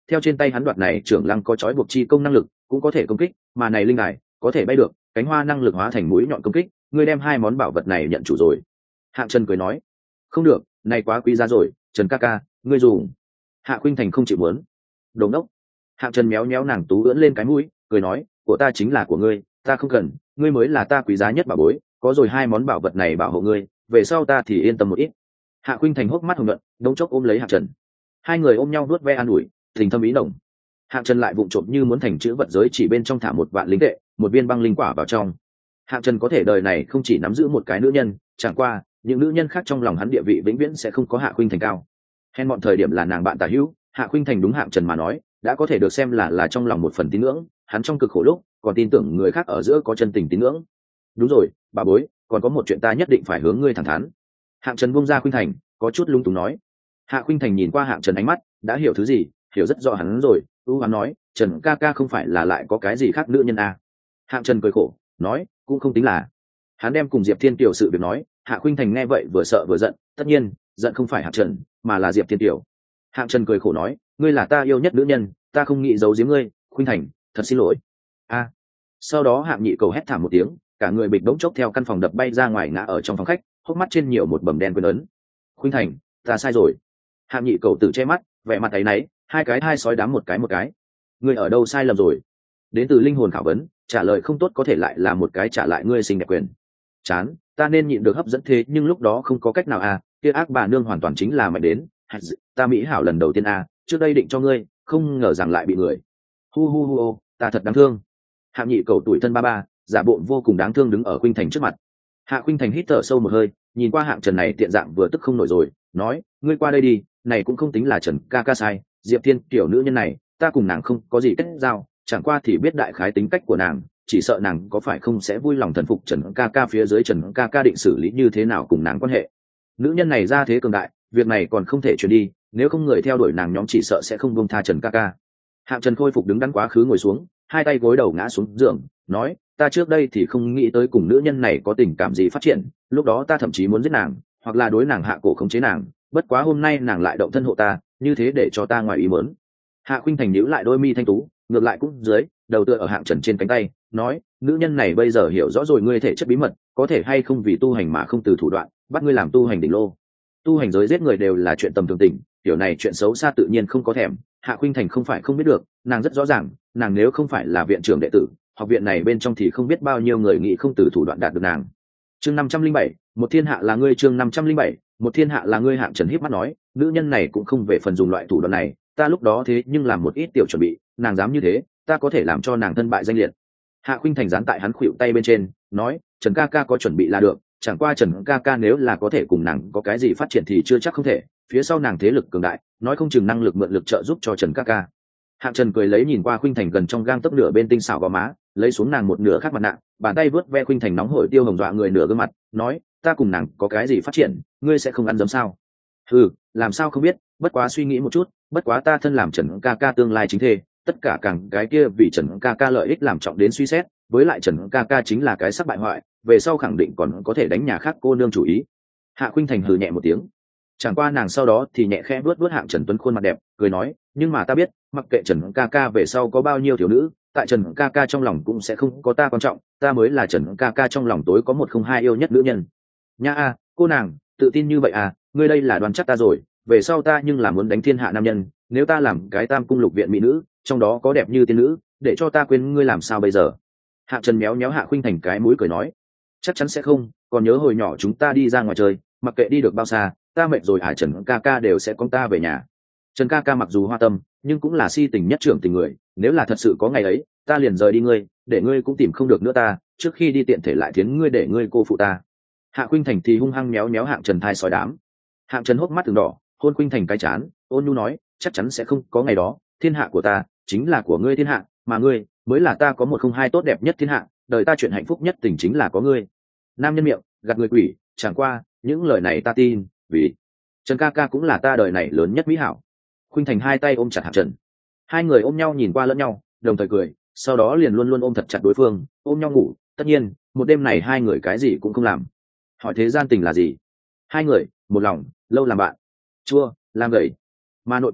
theo trên tay hắn đoạt này trưởng lăng có trói buộc chi công năng lực cũng có thể công kích, mà này linh đài có thể bay được, cánh hoa năng lực hóa thành mũi nhọn công kích, ngươi đem hai món bảo vật này nhận chủ rồi. Hạng Trần cười nói, không được, này quá quý giá rồi, Trần ca ca, ngươi dùng. Hạ Khuynh Thành không chịu muốn. Đồ đốc. Hạng Trần méo méo nàng tú ưỡn lên cái mũi, cười nói, của ta chính là của ngươi, ta không cần, ngươi mới là ta quý giá nhất bảo bối, có rồi hai món bảo vật này bảo hộ ngươi, về sau ta thì yên tâm một ít. Hạ Khuynh Thành hốc mắt hồng nhuận, đống chốc ôm lấy Hạng Trần. Hai người ôm nhau nuốt ve an ủi, tình thâm ý nồng. Hạng Trần lại vụng trộm như muốn thành chữ vật giới chỉ bên trong thả một vạn linh tệ, một viên băng linh quả vào trong. Hạng Trần có thể đời này không chỉ nắm giữ một cái nữ nhân, chẳng qua những nữ nhân khác trong lòng hắn địa vị vĩnh viễn sẽ không có Hạ Khuynh Thành cao. Hèn bọn thời điểm là nàng bạn tả hữu, Hạ Khuynh Thành đúng Hạng Trần mà nói đã có thể được xem là là trong lòng một phần tín ngưỡng, hắn trong cực khổ lúc còn tin tưởng người khác ở giữa có chân tình tín ngưỡng. Đúng rồi, bà bối, còn có một chuyện ta nhất định phải hướng ngươi thẳng thắn. Hạng Trần buông ra Khuynh Thành, có chút lung túng nói. Hạ Khuynh Thành nhìn qua Hạng Trần ánh mắt đã hiểu thứ gì, hiểu rất rõ hắn rồi, ưu hắn nói, Trần ca ca không phải là lại có cái gì khác nữ nhân à. Hạng Trần cười khổ nói, cũng không tính là. Hắn đem cùng Diệp Thiên Tiểu sự việc nói, Hạ Khuynh Thành nghe vậy vừa sợ vừa giận, tất nhiên giận không phải Hạng Trần mà là Diệp Thiên Tiểu. Hạng Trần cười khổ nói, ngươi là ta yêu nhất nữ nhân, ta không nghĩ giấu giếm ngươi, Khuynh Thành, thật xin lỗi. A. À. Sau đó Hạng Nhị Cầu hét thảm một tiếng, cả người bịch bỗng chốc theo căn phòng đập bay ra ngoài ngã ở trong phòng khách, hốc mắt trên nhiều một bầm đen quyền ấn. Khuynh Thành, ta sai rồi. Hạng Nhị Cầu tự che mắt, vẻ mặt áy náy, hai cái hai sói đám một cái một cái. Ngươi ở đâu sai lầm rồi? Đến từ linh hồn khảo vấn, trả lời không tốt có thể lại là một cái trả lại ngươi xinh đẹp quyền. Chán, ta nên nhịn được hấp dẫn thế nhưng lúc đó không có cách nào à, kia ác bà nương hoàn toàn chính là mạnh đến, ta mỹ hảo lần đầu tiên à, trước đây định cho ngươi, không ngờ rằng lại bị người. Hu hu hu ô, ta thật đáng thương. Hạng Nhị Cầu tuổi thân ba ba, giả bộ vô cùng đáng thương đứng ở Khuynh Thành trước mặt. Hạ Khuynh Thành hít thở sâu một hơi, nhìn qua Hạng Trần này tiện dạng vừa tức không nổi rồi, nói, ngươi qua đây đi, này cũng không tính là Trần ca ca sai, Diệp Thiên tiểu nữ nhân này, ta cùng nàng không có gì kết giao, chẳng qua thì biết đại khái tính cách của nàng, chỉ sợ nàng có phải không sẽ vui lòng thần phục Trần ca ca phía dưới Trần ca ca định xử lý như thế nào cùng nàng quan hệ. Nữ nhân này ra thế cường đại, việc này còn không thể chuyển đi, nếu không người theo đuổi nàng nhóm chỉ sợ sẽ không buông tha Trần ca ca. Hạng Trần khôi phục đứng đắn quá khứ ngồi xuống, hai tay gối đầu ngã xuống giường, nói, ta trước đây thì không nghĩ tới cùng nữ nhân này có tình cảm gì phát triển, lúc đó ta thậm chí muốn giết nàng, hoặc là đối nàng hạ cổ khống chế nàng, bất quá hôm nay nàng lại động thân hộ ta, như thế để cho ta ngoài ý muốn. Hạ Khuynh Thành nhíu lại đôi mi thanh tú, ngược lại cũng dưới, đầu tựa ở Hạng Trần trên cánh tay, nói, nữ nhân này bây giờ hiểu rõ rồi ngươi thể chất bí mật, có thể hay không vì tu hành mà không từ thủ đoạn, bắt ngươi làm tu hành đỉnh lô. Tu hành giới giết người đều là chuyện tầm thường tình, kiểu này chuyện xấu xa tự nhiên không có thèm. Hạ Khuynh Thành không phải không biết được, nàng rất rõ ràng, nàng nếu không phải là viện trưởng đệ tử, học viện này bên trong thì không biết bao nhiêu người nghĩ không từ thủ đoạn đạt được nàng. Chương năm trăm linh bảy, một thiên hạ là ngươi. Chương năm trăm linh bảy, một thiên hạ là ngươi. Hạng Trần híp mắt nói, nữ nhân này cũng không về phần dùng loại thủ đoạn này, ta lúc đó thế nhưng làm một ít tiểu chuẩn bị, nàng dám như thế, ta có thể làm cho nàng thân bại danh liệt. Hạ Khuynh Thành dán tại hắn khuỵu tay bên trên, nói, Trần ca ca có chuẩn bị là được, chẳng qua Trần ca ca nếu là có thể cùng nàng có cái gì phát triển thì chưa chắc không thể, phía sau nàng thế lực cường đại, nói không chừng năng lực mượn lực trợ giúp cho Trần ca ca. Hạng Trần cười lấy nhìn qua Khuynh Thành gần trong gang tấc nửa bên tinh xảo gò má, lấy xuống nàng một nửa khác mặt nạ, bàn tay vớt ve Khuynh Thành nóng hổi tiêu hồng dọa người nửa gương mặt, nói, ta cùng nàng có cái gì phát triển, ngươi sẽ không ăn dấm sao? Ừ, làm sao không biết, bất quá suy nghĩ một chút, bất quá ta thân làm Trần ca ca tương lai chính thê, tất cả càng cái kia vì Trần ca ca lợi ích làm trọng đến suy xét, với lại Trần ca ca chính là cái sắc bại hoại, về sau khẳng định còn có thể đánh nhà khác cô nương chủ ý. Hạ Khuynh Thành hừ nhẹ một tiếng, chẳng qua nàng sau đó thì nhẹ khẽ vuốt vuốt Hạng Trần tuấn khuôn mặt đẹp, cười nói, nhưng mà ta biết, mặc kệ Trần ca ca về sau có bao nhiêu thiếu nữ, tại Trần ca ca trong lòng cũng sẽ không có ta quan trọng, ta mới là Trần ca ca trong lòng tối có một không hai yêu nhất nữ nhân. Nha a, cô nàng tự tin như vậy à, ngươi đây là đoán chắc ta rồi, về sau ta nhưng là muốn đánh thiên hạ nam nhân, nếu ta làm cái Tam cung lục viện mỹ nữ, trong đó có đẹp như tiên nữ, để cho ta quên ngươi làm sao bây giờ? Hạng Trần méo méo Hạ Khuynh Thành cái mũi cười nói, chắc chắn sẽ không, còn nhớ hồi nhỏ chúng ta đi ra ngoài chơi, mặc kệ đi được bao xa, ta mệt rồi à, Trần ca ca đều sẽ con ta về nhà. Trần ca ca mặc dù hoa tâm, nhưng cũng là si tình nhất trưởng tình người, nếu là thật sự có ngày ấy, ta liền rời đi ngươi, để ngươi cũng tìm không được nữa ta, trước khi đi tiện thể lại thiến ngươi để ngươi cô phụ ta. Hạ Khuynh Thành thì hung hăng méo méo Hạng Trần thai sói đám. Hạng Trần hốc mắt từng đỏ, hôn Khuynh Thành cái chán, ôn nhu nói, chắc chắn sẽ không có ngày đó, thiên hạ của ta chính là của ngươi thiên hạ, mà ngươi mới là ta có một không hai tốt đẹp nhất thiên hạ, đời ta chuyện hạnh phúc nhất tình chính là có ngươi. Nam nhân miệng gạt người quỷ, chẳng qua những lời này ta tin, vì Trần ca ca cũng là ta đời này lớn nhất mỹ hảo. Khuynh Thành hai tay ôm chặt Hạng Trần, hai người ôm nhau nhìn qua lẫn nhau, đồng thời cười, sau đó liền luôn luôn ôm thật chặt đối phương, ôm nhau ngủ. Tất nhiên một đêm này hai người cái gì cũng không làm. Hỏi thế gian tình là gì? Hai người một lòng lâu làm bạn, chua làm gầy, mà nội cung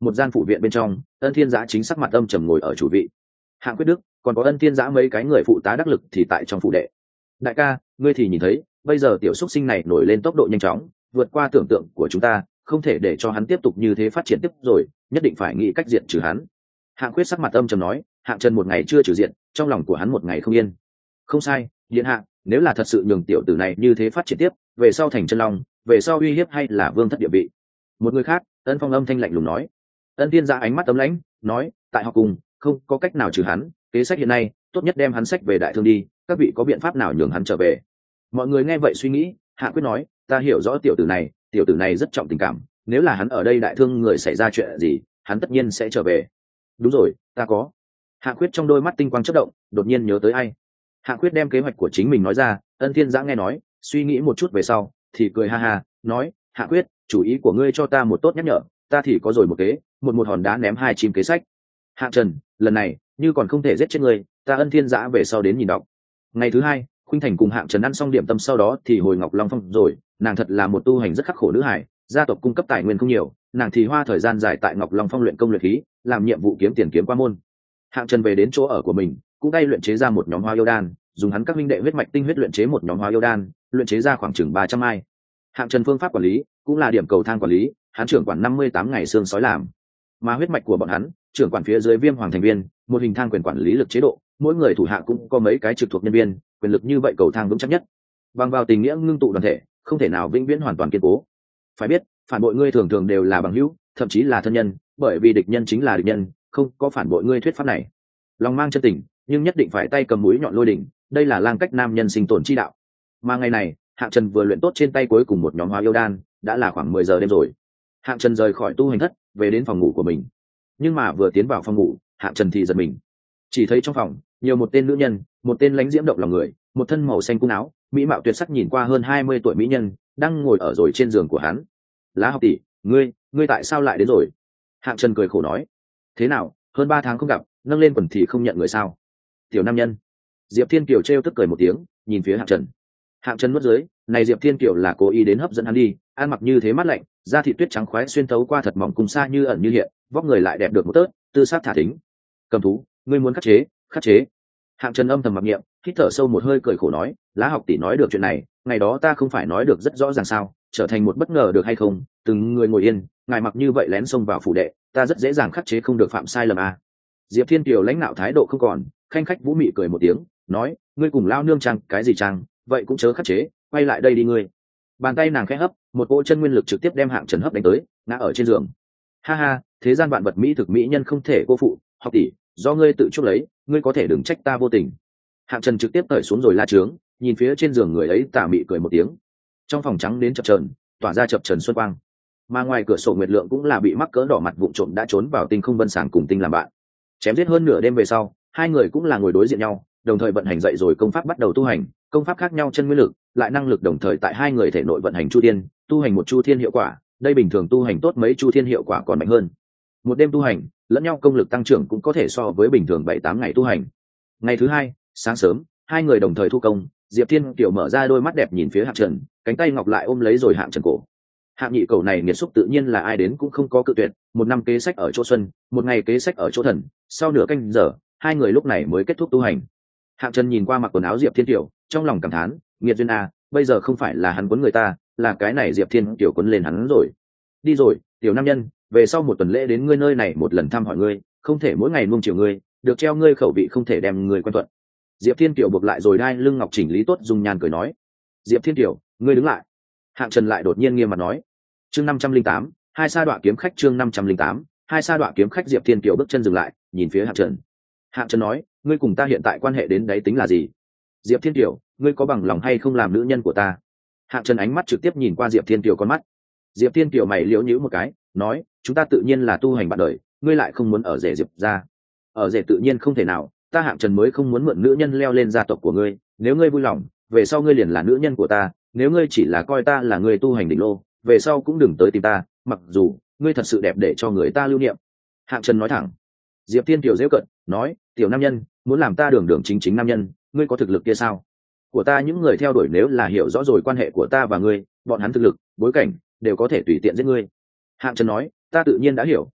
một gian phủ viện bên trong, Ân Thiên Giã chính sắc mặt âm trầm ngồi ở chủ vị. Hạng Quyết Đức, còn có Ân Thiên Giã mấy cái người phụ tá đắc lực thì tại trong phủ đệ. Đại ca, ngươi thì nhìn thấy, bây giờ tiểu xúc sinh này nổi lên tốc độ nhanh chóng, vượt qua tưởng tượng của chúng ta, không thể để cho hắn tiếp tục như thế phát triển tiếp rồi, nhất định phải nghĩ cách diện trừ hắn. Hạng Quyết sắc mặt âm trầm nói, Hạng Trần một ngày chưa trừ diện, trong lòng của hắn một ngày không yên. Không sai, điện hạ, nếu là thật sự nhường tiểu tử này như thế phát triển tiếp, về sau thành chân long, về sau uy hiếp hay là vương thất địa vị. Một người khác, Ân Phong âm thanh lạnh lùng nói. Ân Thiên Giã ánh mắt ấm lãnh, nói, tại học cùng, không có cách nào trừ hắn, kế sách hiện nay, tốt nhất đem hắn sách về đại thương đi, các vị có biện pháp nào nhường hắn trở về? Mọi người nghe vậy suy nghĩ, Hạ Quyết nói, ta hiểu rõ tiểu tử này, tiểu tử này rất trọng tình cảm, nếu là hắn ở đây đại thương người xảy ra chuyện gì, hắn tất nhiên sẽ trở về. Đúng rồi, ta có. Hạ Quyết trong đôi mắt tinh quang chớp động, đột nhiên nhớ tới ai. Hạ Quyết đem kế hoạch của chính mình nói ra, Ân Thiên Giã nghe nói, suy nghĩ một chút về sau, thì cười ha ha, nói, Hạ Quyết, chủ ý của ngươi cho ta một tốt nhắc nhở, ta thì có rồi một kế, một một hòn đá ném hai chim kế sách. Hạng Trần, lần này, như còn không thể giết chết ngươi, ta Ân Thiên Giã về sau đến nhìn đọc. Ngày thứ hai, Khuynh Thành cùng Hạng Trần ăn xong điểm tâm sau đó thì hồi Ngọc Long Phong rồi, nàng thật là một tu hành rất khắc khổ nữ hải, gia tộc cung cấp tài nguyên không nhiều, nàng thì hoa thời gian dài tại Ngọc Long Phong luyện công luyện khí, làm nhiệm vụ kiếm tiền kiếm qua môn. Hạng Trần về đến chỗ ở của mình, cũng tay luyện chế ra một nhóm hoa yêu đan, dùng hắn các minh đệ huyết mạch tinh huyết luyện chế một nhóm hoa yêu đan, luyện chế ra khoảng chừng ba trăm mai. Hạng Trần phương pháp quản lý cũng là điểm cầu thang quản lý, hắn trưởng quản năm mươi tám ngày xương sói làm, mà huyết mạch của bọn hắn trưởng quản phía dưới Viêm Hoàng thành viên, một hình thang quyền quản lý lực chế độ, mỗi người thủ hạ cũng có mấy cái trực thuộc nhân viên, quyền lực như vậy cầu thang vững chắc nhất. Bằng vào tình nghĩa ngưng tụ đoàn thể, không thể nào vĩnh viễn hoàn toàn kiên cố. Phải biết, phản bội ngươi thường thường đều là bằng hữu, thậm chí là thân nhân, bởi vì địch nhân chính là địch nhân, không có phản bội ngươi thuyết pháp này. Lòng mang chân tình, nhưng nhất định phải tay cầm mũi nhọn lôi đỉnh, đây là lang cách nam nhân sinh tồn chi đạo. Mà ngày này, Hạng Trần vừa luyện tốt trên tay cuối cùng một nhóm hoa yêu đan, đã là khoảng mười giờ đêm rồi. Hạng Trần rời khỏi tu hành thất, về đến phòng ngủ của mình. Nhưng mà vừa tiến vào phòng ngủ, Hạng Trần thì giật mình. Chỉ thấy trong phòng, nhiều một tên nữ nhân, một tên lãnh diễm động lòng người, một thân màu xanh cung áo, mỹ mạo tuyệt sắc nhìn qua hơn hai mươi tuổi mỹ nhân, đang ngồi ở rồi trên giường của hắn. Lá Học tỷ, ngươi, ngươi tại sao lại đến rồi? Hạng Trần cười khổ nói. Thế nào, hơn ba tháng không gặp, nâng lên quần thì không nhận người sao? Tiểu nam nhân. Diệp Thiên Kiều trêu tức cười một tiếng, nhìn phía Hạng Trần. Hạng Trần nuốt dưới, này Diệp Thiên Kiều là cố ý đến hấp dẫn hắn đi, ăn mặc như thế mát lạnh, da thịt tuyết trắng khoái xuyên thấu qua thật mỏng cùng xa như ẩn như hiện, vóc người lại đẹp được một tớt, tư sắc thả thính. Cầm thú, ngươi muốn khắc chế, khắc chế. Hạng Trần âm thầm mặc niệm, hít thở sâu một hơi cười khổ nói, Lá Học tỷ nói được chuyện này, ngày đó ta không phải nói được rất rõ ràng sao, trở thành một bất ngờ được hay không? Từng người ngồi yên, ngài mặc như vậy lén xông vào phủ đệ, ta rất dễ dàng khắc chế không được phạm sai lầm à. Diệp Thiên Kiều lãnh nạo thái độ không còn, khanh khách vũ mị cười một tiếng, nói, ngươi cùng lao nương trang cái gì trang, vậy cũng chớ khắc chế, quay lại đây đi ngươi. Bàn tay nàng khẽ hấp, một cỗ chân nguyên lực trực tiếp đem Hạng Trần hấp đánh tới, ngã ở trên giường. Ha ha, thế gian vạn vật mỹ thực mỹ nhân không thể cô phụ, Học tỷ, do ngươi tự chuốc lấy, ngươi có thể đừng trách ta vô tình. Hạng Trần trực tiếp cởi xuống rồi la trướng, nhìn phía trên giường người ấy tà mị cười một tiếng. Trong phòng trắng đến chập chờn, tỏa ra chập chờn xuân quang. Mà ngoài cửa sổ Nguyệt Lượng cũng là bị mắc cỡ đỏ mặt vụng trộm đã trốn vào Tinh Không Vân Sàng cùng Tinh làm bạn. Chém giết hơn nửa đêm về sau, hai người cũng là ngồi đối diện nhau, đồng thời vận hành dậy rồi công pháp bắt đầu tu hành, công pháp khác nhau chân nguyên lực, lại năng lực đồng thời tại hai người thể nội vận hành chu thiên, tu hành một chu thiên hiệu quả, đây bình thường tu hành tốt mấy chu thiên hiệu quả còn mạnh hơn. Một đêm tu hành, lẫn nhau công lực tăng trưởng cũng có thể so với bình thường bảy tám ngày tu hành. Ngày thứ hai, sáng sớm, hai người đồng thời thu công, Diệp Thiên Kiều mở ra đôi mắt đẹp nhìn phía Hạng Trần, cánh tay ngọc lại ôm lấy rồi Hạng Trần cổ. Hạng nhị cầu này nghiệt xúc tự nhiên là ai đến cũng không có cự tuyệt, một năm kế sách ở chỗ xuân, một ngày kế sách ở chỗ thần, sau nửa canh giờ, hai người lúc này mới kết thúc tu hành. Hạng Trần nhìn qua mặc quần áo Diệp Thiên Kiều, trong lòng cảm thán, nghiệt duyên à, bây giờ không phải là hắn quấn người ta, là cái này Diệp Thiên Kiều quấn lên hắn rồi. Đi rồi, tiểu nam nhân, về sau một tuần lễ đến ngươi nơi này một lần thăm hỏi ngươi, không thể mỗi ngày nuông chiều ngươi, được treo ngươi khẩu vị không thể đem ngươi quen thuận. Diệp Thiên Kiều buộc lại rồi đai lưng ngọc chỉnh lý tốt dùng nhàn cười nói. Diệp Thiên Kiều, ngươi đứng lại. Hạng Trần lại đột nhiên nghiêm mặt nói. Chương năm trăm linh tám, hai sa đọa kiếm khách chương năm trăm linh tám, hai sa đọa kiếm khách. Diệp Thiên Kiều bước chân dừng lại, nhìn phía Hạng Trần. Hạng Trần nói, ngươi cùng ta hiện tại quan hệ đến đấy tính là gì? Diệp Thiên Kiều, ngươi có bằng lòng hay không làm nữ nhân của ta? Hạng Trần ánh mắt trực tiếp nhìn qua Diệp Thiên Kiều con mắt. Diệp Thiên Kiều mày liễu nhíu một cái, nói, chúng ta tự nhiên là tu hành bạn đời, ngươi lại không muốn ở rể Diệp ra. Ở rể tự nhiên không thể nào, ta Hạng Trần mới không muốn mượn nữ nhân leo lên gia tộc của ngươi, nếu ngươi vui lòng, về sau ngươi liền là nữ nhân của ta, nếu ngươi chỉ là coi ta là người tu hành đỉnh lô, về sau cũng đừng tới tìm ta, mặc dù ngươi thật sự đẹp để cho người ta lưu niệm. Hạng Trần nói thẳng. Diệp Thiên Kiều giễu cận, nói, tiểu nam nhân, muốn làm ta đường đường chính chính nam nhân, ngươi có thực lực kia sao? Của ta những người theo đuổi nếu là hiểu rõ rồi quan hệ của ta và ngươi, bọn hắn thực lực, bối cảnh đều có thể tùy tiện giết ngươi. Hạng Trần nói, ta tự nhiên đã hiểu,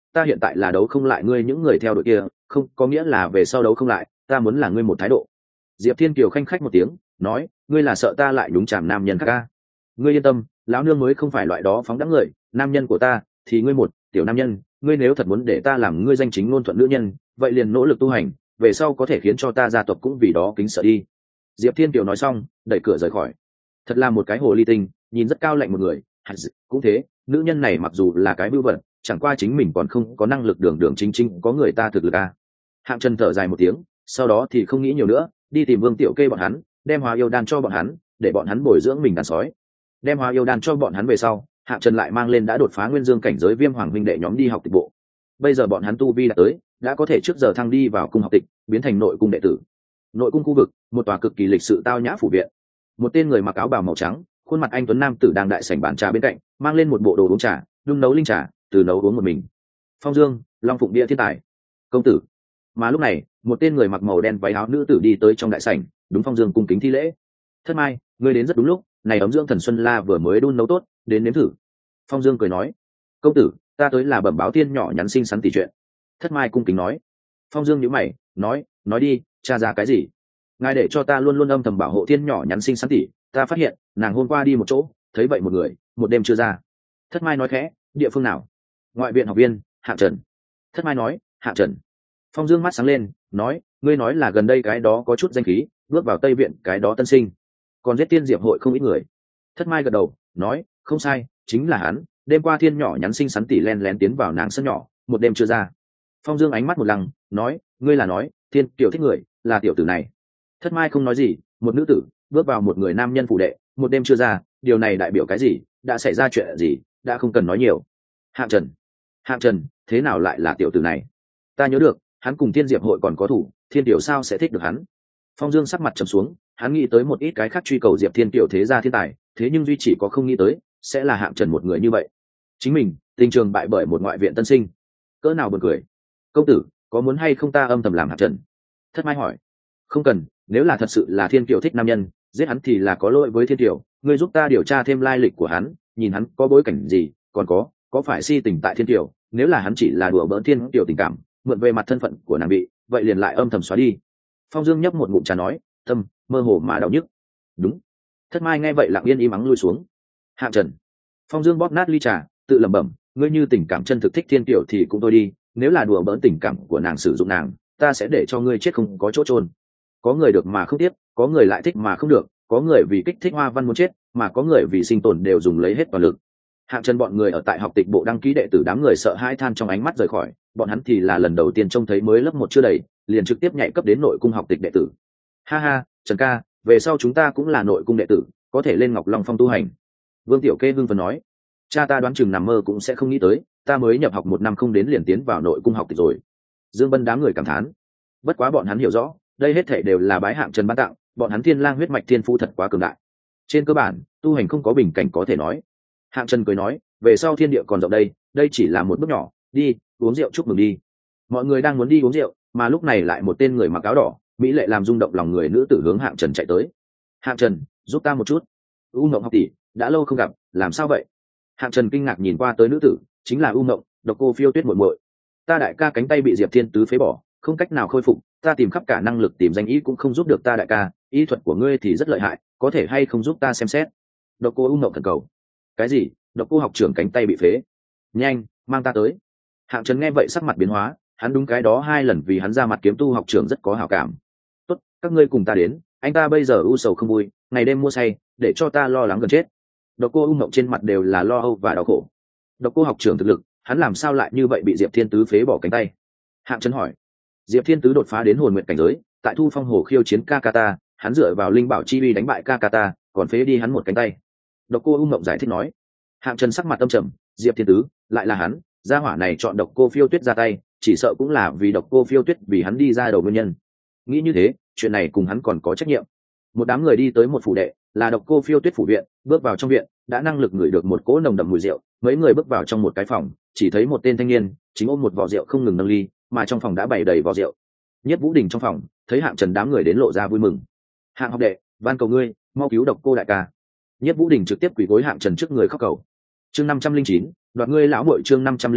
ta hiện tại là đấu không lại ngươi những người theo đội kia, không có nghĩa là về sau đấu không lại, ta muốn là ngươi một thái độ. Diệp Thiên Kiều khanh khách một tiếng nói, ngươi là sợ ta lại đúng chàm nam nhân khác ca? Ngươi yên tâm, lão nương mới không phải loại đó phóng đãng người, nam nhân của ta thì ngươi một tiểu nam nhân, ngươi nếu thật muốn để ta làm ngươi danh chính ngôn thuận nữ nhân, vậy liền nỗ lực tu hành, về sau có thể khiến cho ta gia tộc cũng vì đó kính sợ đi. Diệp Thiên Kiều nói xong đẩy cửa rời khỏi. Thật là một cái hồ ly tinh, nhìn rất cao lạnh một người. Cũng thế, nữ nhân này mặc dù là cái bưu vật, chẳng qua chính mình còn không có năng lực đường đường chính chính có người ta thực lực à. Hạng Trần thở dài một tiếng, sau đó thì không nghĩ nhiều nữa, đi tìm Vương Tiểu Kê bọn hắn, đem hóa yêu đan cho bọn hắn, để bọn hắn bồi dưỡng mình đàn sói. Đem hóa yêu đan cho bọn hắn về sau, Hạng Trần lại mang lên đã đột phá nguyên dương cảnh giới Viêm Hoàng huynh đệ nhóm đi học tịch bộ. Bây giờ bọn hắn tu vi đã tới, đã có thể trước giờ thăng đi vào cung học tịch, biến thành nội cung đệ tử. Nội cung khu vực, một tòa cực kỳ lịch sự tao nhã phủ viện. Một tên người mặc áo bào màu trắng, khuôn mặt anh tuấn nam tử đang đại sảnh bàn trà bên cạnh, mang lên một bộ đồ uống trà, đun nấu linh trà, từ nấu uống một mình. Phong Dương, Long Phụng Địa thiên tài, công tử. Mà lúc này, một tên người mặc màu đen váy áo nữ tử đi tới trong đại sảnh, đúng Phong Dương cung kính thi lễ. Thất Mai, ngươi đến rất đúng lúc, này ấm dưỡng thần xuân la vừa mới đun nấu tốt, đến nếm thử. Phong Dương cười nói, công tử, ta tới là bẩm báo thiên nhỏ nhắn xinh xắn tỷ chuyện. Thất Mai cung kính nói. Phong Dương nhíu mày, nói, nói đi, tra ra cái gì? Ngài để cho ta luôn luôn âm thầm bảo hộ thiên nhỏ nhắn xinh xắn tỷ, ta phát hiện nàng hôm qua đi một chỗ, thấy vậy một người, một đêm chưa ra. Thất Mai nói khẽ, địa phương nào? Ngoại viện học viên, Hạng Trần. Thất Mai nói, Hạng Trần. Phong Dương mắt sáng lên, nói, ngươi nói là gần đây cái đó có chút danh khí, bước vào Tây viện cái đó tân sinh, còn giết tiên diệp hội không ít người. Thất Mai gật đầu, nói, không sai, chính là hắn. Đêm qua thiên nhỏ nhắn xinh xắn tỷ len lén tiến vào nàng sân nhỏ, một đêm chưa ra. Phong Dương ánh mắt một lăng, nói, ngươi là nói thiên kiều thích người là tiểu tử này? Thất Mai không nói gì, một nữ tử bước vào một người nam nhân phủ đệ, một đêm chưa ra, điều này đại biểu cái gì? Đã xảy ra chuyện gì? Đã không cần nói nhiều. Hạng Trần, Hạng Trần, thế nào lại là tiểu tử này? Ta nhớ được, hắn cùng thiên diệp hội còn có thủ, thiên tiểu sao sẽ thích được hắn? Phong Dương sắc mặt trầm xuống, hắn nghĩ tới một ít cái khác truy cầu diệp thiên tiểu thế gia thiên tài, thế nhưng duy chỉ có không nghĩ tới sẽ là Hạng Trần một người như vậy. Chính mình tình trường bại bởi một ngoại viện tân sinh, cỡ nào buồn cười. Công tử, có muốn hay không ta âm thầm làm Hạng Trần? Thất Mai hỏi. Không cần, nếu là thật sự là thiên kiều thích nam nhân, giết hắn thì là có lỗi với thiên kiều. Ngươi giúp ta điều tra thêm lai lịch của hắn, nhìn hắn có bối cảnh gì, còn có có phải si tình tại thiên kiều. Nếu là hắn chỉ là đùa bỡn thiên kiều tình cảm, mượn về mặt thân phận của nàng bị, vậy liền lại âm thầm xóa đi. Phong Dương nhấp một ngụm trà nói, tâm mơ hồ mà đau nhức. Đúng. Thất Mai nghe vậy lặng yên im ắng lui xuống. Hạng Trần. Phong Dương bóp nát ly trà, tự lẩm bẩm, ngươi như tình cảm chân thực thích thiên kiều thì cũng thôi đi, nếu là đùa bỡn tình cảm của nàng sử dụng nàng, ta sẽ để cho ngươi chết không có chỗ chôn. Có người được mà không tiếc, có người lại thích mà không được, có người vì kích thích hoa văn muốn chết, mà có người vì sinh tồn đều dùng lấy hết toàn lực. Hạng Trần bọn người ở tại học tịch bộ đăng ký đệ tử, đám người sợ hãi than trong ánh mắt rời khỏi, bọn hắn thì là lần đầu tiên trông thấy mới lớp một chưa đầy, liền trực tiếp nhảy cấp đến nội cung học tịch đệ tử. Ha ha, Trần ca, về sau chúng ta cũng là nội cung đệ tử, có thể lên Ngọc Long Phong tu hành. Vương Tiểu Kê hưng phấn nói, cha ta đoán chừng nằm mơ cũng sẽ không nghĩ tới, ta mới nhập học một năm không đến liền tiến vào nội cung học tịch rồi. Dương Bân đám người cảm thán. Bất quá bọn hắn hiểu rõ, đây hết thể đều là bái Hạng Trần ban tặng, bọn hắn thiên lang huyết mạch thiên phu thật quá cường đại. Trên cơ bản, tu hành không có bình cảnh có thể nói. Hạng Trần cười nói, về sau thiên địa còn rộng đây, đây chỉ là một bước nhỏ, đi uống rượu chúc mừng đi. Mọi người đang muốn đi uống rượu, mà lúc này lại một tên người mặc áo đỏ, mỹ lệ làm rung động lòng người nữ tử hướng Hạng Trần chạy tới. Hạng Trần, giúp ta một chút. U Ngộng học tỷ, đã lâu không gặp, làm sao vậy? Hạng Trần kinh ngạc nhìn qua tới nữ tử, chính là U Ngộng, Độc Cô Phiêu Tuyết muội muội. Ta đại ca cánh tay bị Diệp Thiên Tứ phế bỏ, không cách nào khôi phục, ta tìm khắp cả năng lực tìm danh ý cũng không giúp được ta đại ca, y thuật của ngươi thì rất lợi hại, có thể hay không giúp ta xem xét? Độc Cô U Ngộng thần cầu. Cái gì? Độc Cô học trưởng cánh tay bị phế? Nhanh, mang ta tới. Hạng Trần nghe vậy sắc mặt biến hóa, hắn đúng cái đó hai lần vì hắn ra mặt kiếm tu học trưởng rất có hảo cảm. Tốt, các ngươi cùng ta đến, anh ta bây giờ u sầu không vui, ngày đêm mua say, để cho ta lo lắng gần chết. Độc Cô U Ngộng trên mặt đều là lo âu và đau khổ. Độc Cô học trưởng thực lực, hắn làm sao lại như vậy bị Diệp Thiên Tứ phế bỏ cánh tay? Hạng Trần hỏi. Diệp Thiên Tứ đột phá đến hồn nguyện cảnh giới, tại Thu Phong Hồ khiêu chiến Kakata, hắn dựa vào linh bảo chi uy đánh bại Kakata, còn phế đi hắn một cánh tay. Độc Cô U Ngộng giải thích nói. Hạng Trần sắc mặt âm trầm, Diệp Thiên Tứ, lại là hắn, gia hỏa này chọn Độc Cô Phiêu Tuyết ra tay, chỉ sợ cũng là vì Độc Cô Phiêu Tuyết vì hắn đi ra đầu nguyên nhân. Nghĩ như thế, chuyện này cùng hắn còn có trách nhiệm. Một đám người đi tới một phủ đệ, là Độc Cô Phiêu Tuyết phủ viện, bước vào trong viện, đã năng lực ngửi được một cỗ nồng đậm mùi rượu, mấy người bước vào trong một cái phòng, chỉ thấy một tên thanh niên chính ôm một vò rượu không ngừng nâng ly, mà trong phòng đã bày đầy vò rượu. Nhất Vũ Đình trong phòng, thấy Hạng Trần đám người đến lộ ra vui mừng. Hạng học đệ, van cầu ngươi, mau cứu Độc Cô đại ca. Nhất Vũ Đình trực tiếp quỳ gối Hạng Trần trước người khóc cầu. Chương năm trăm linh chín, đoạt ngươi lão muội chương năm trăm linh chín,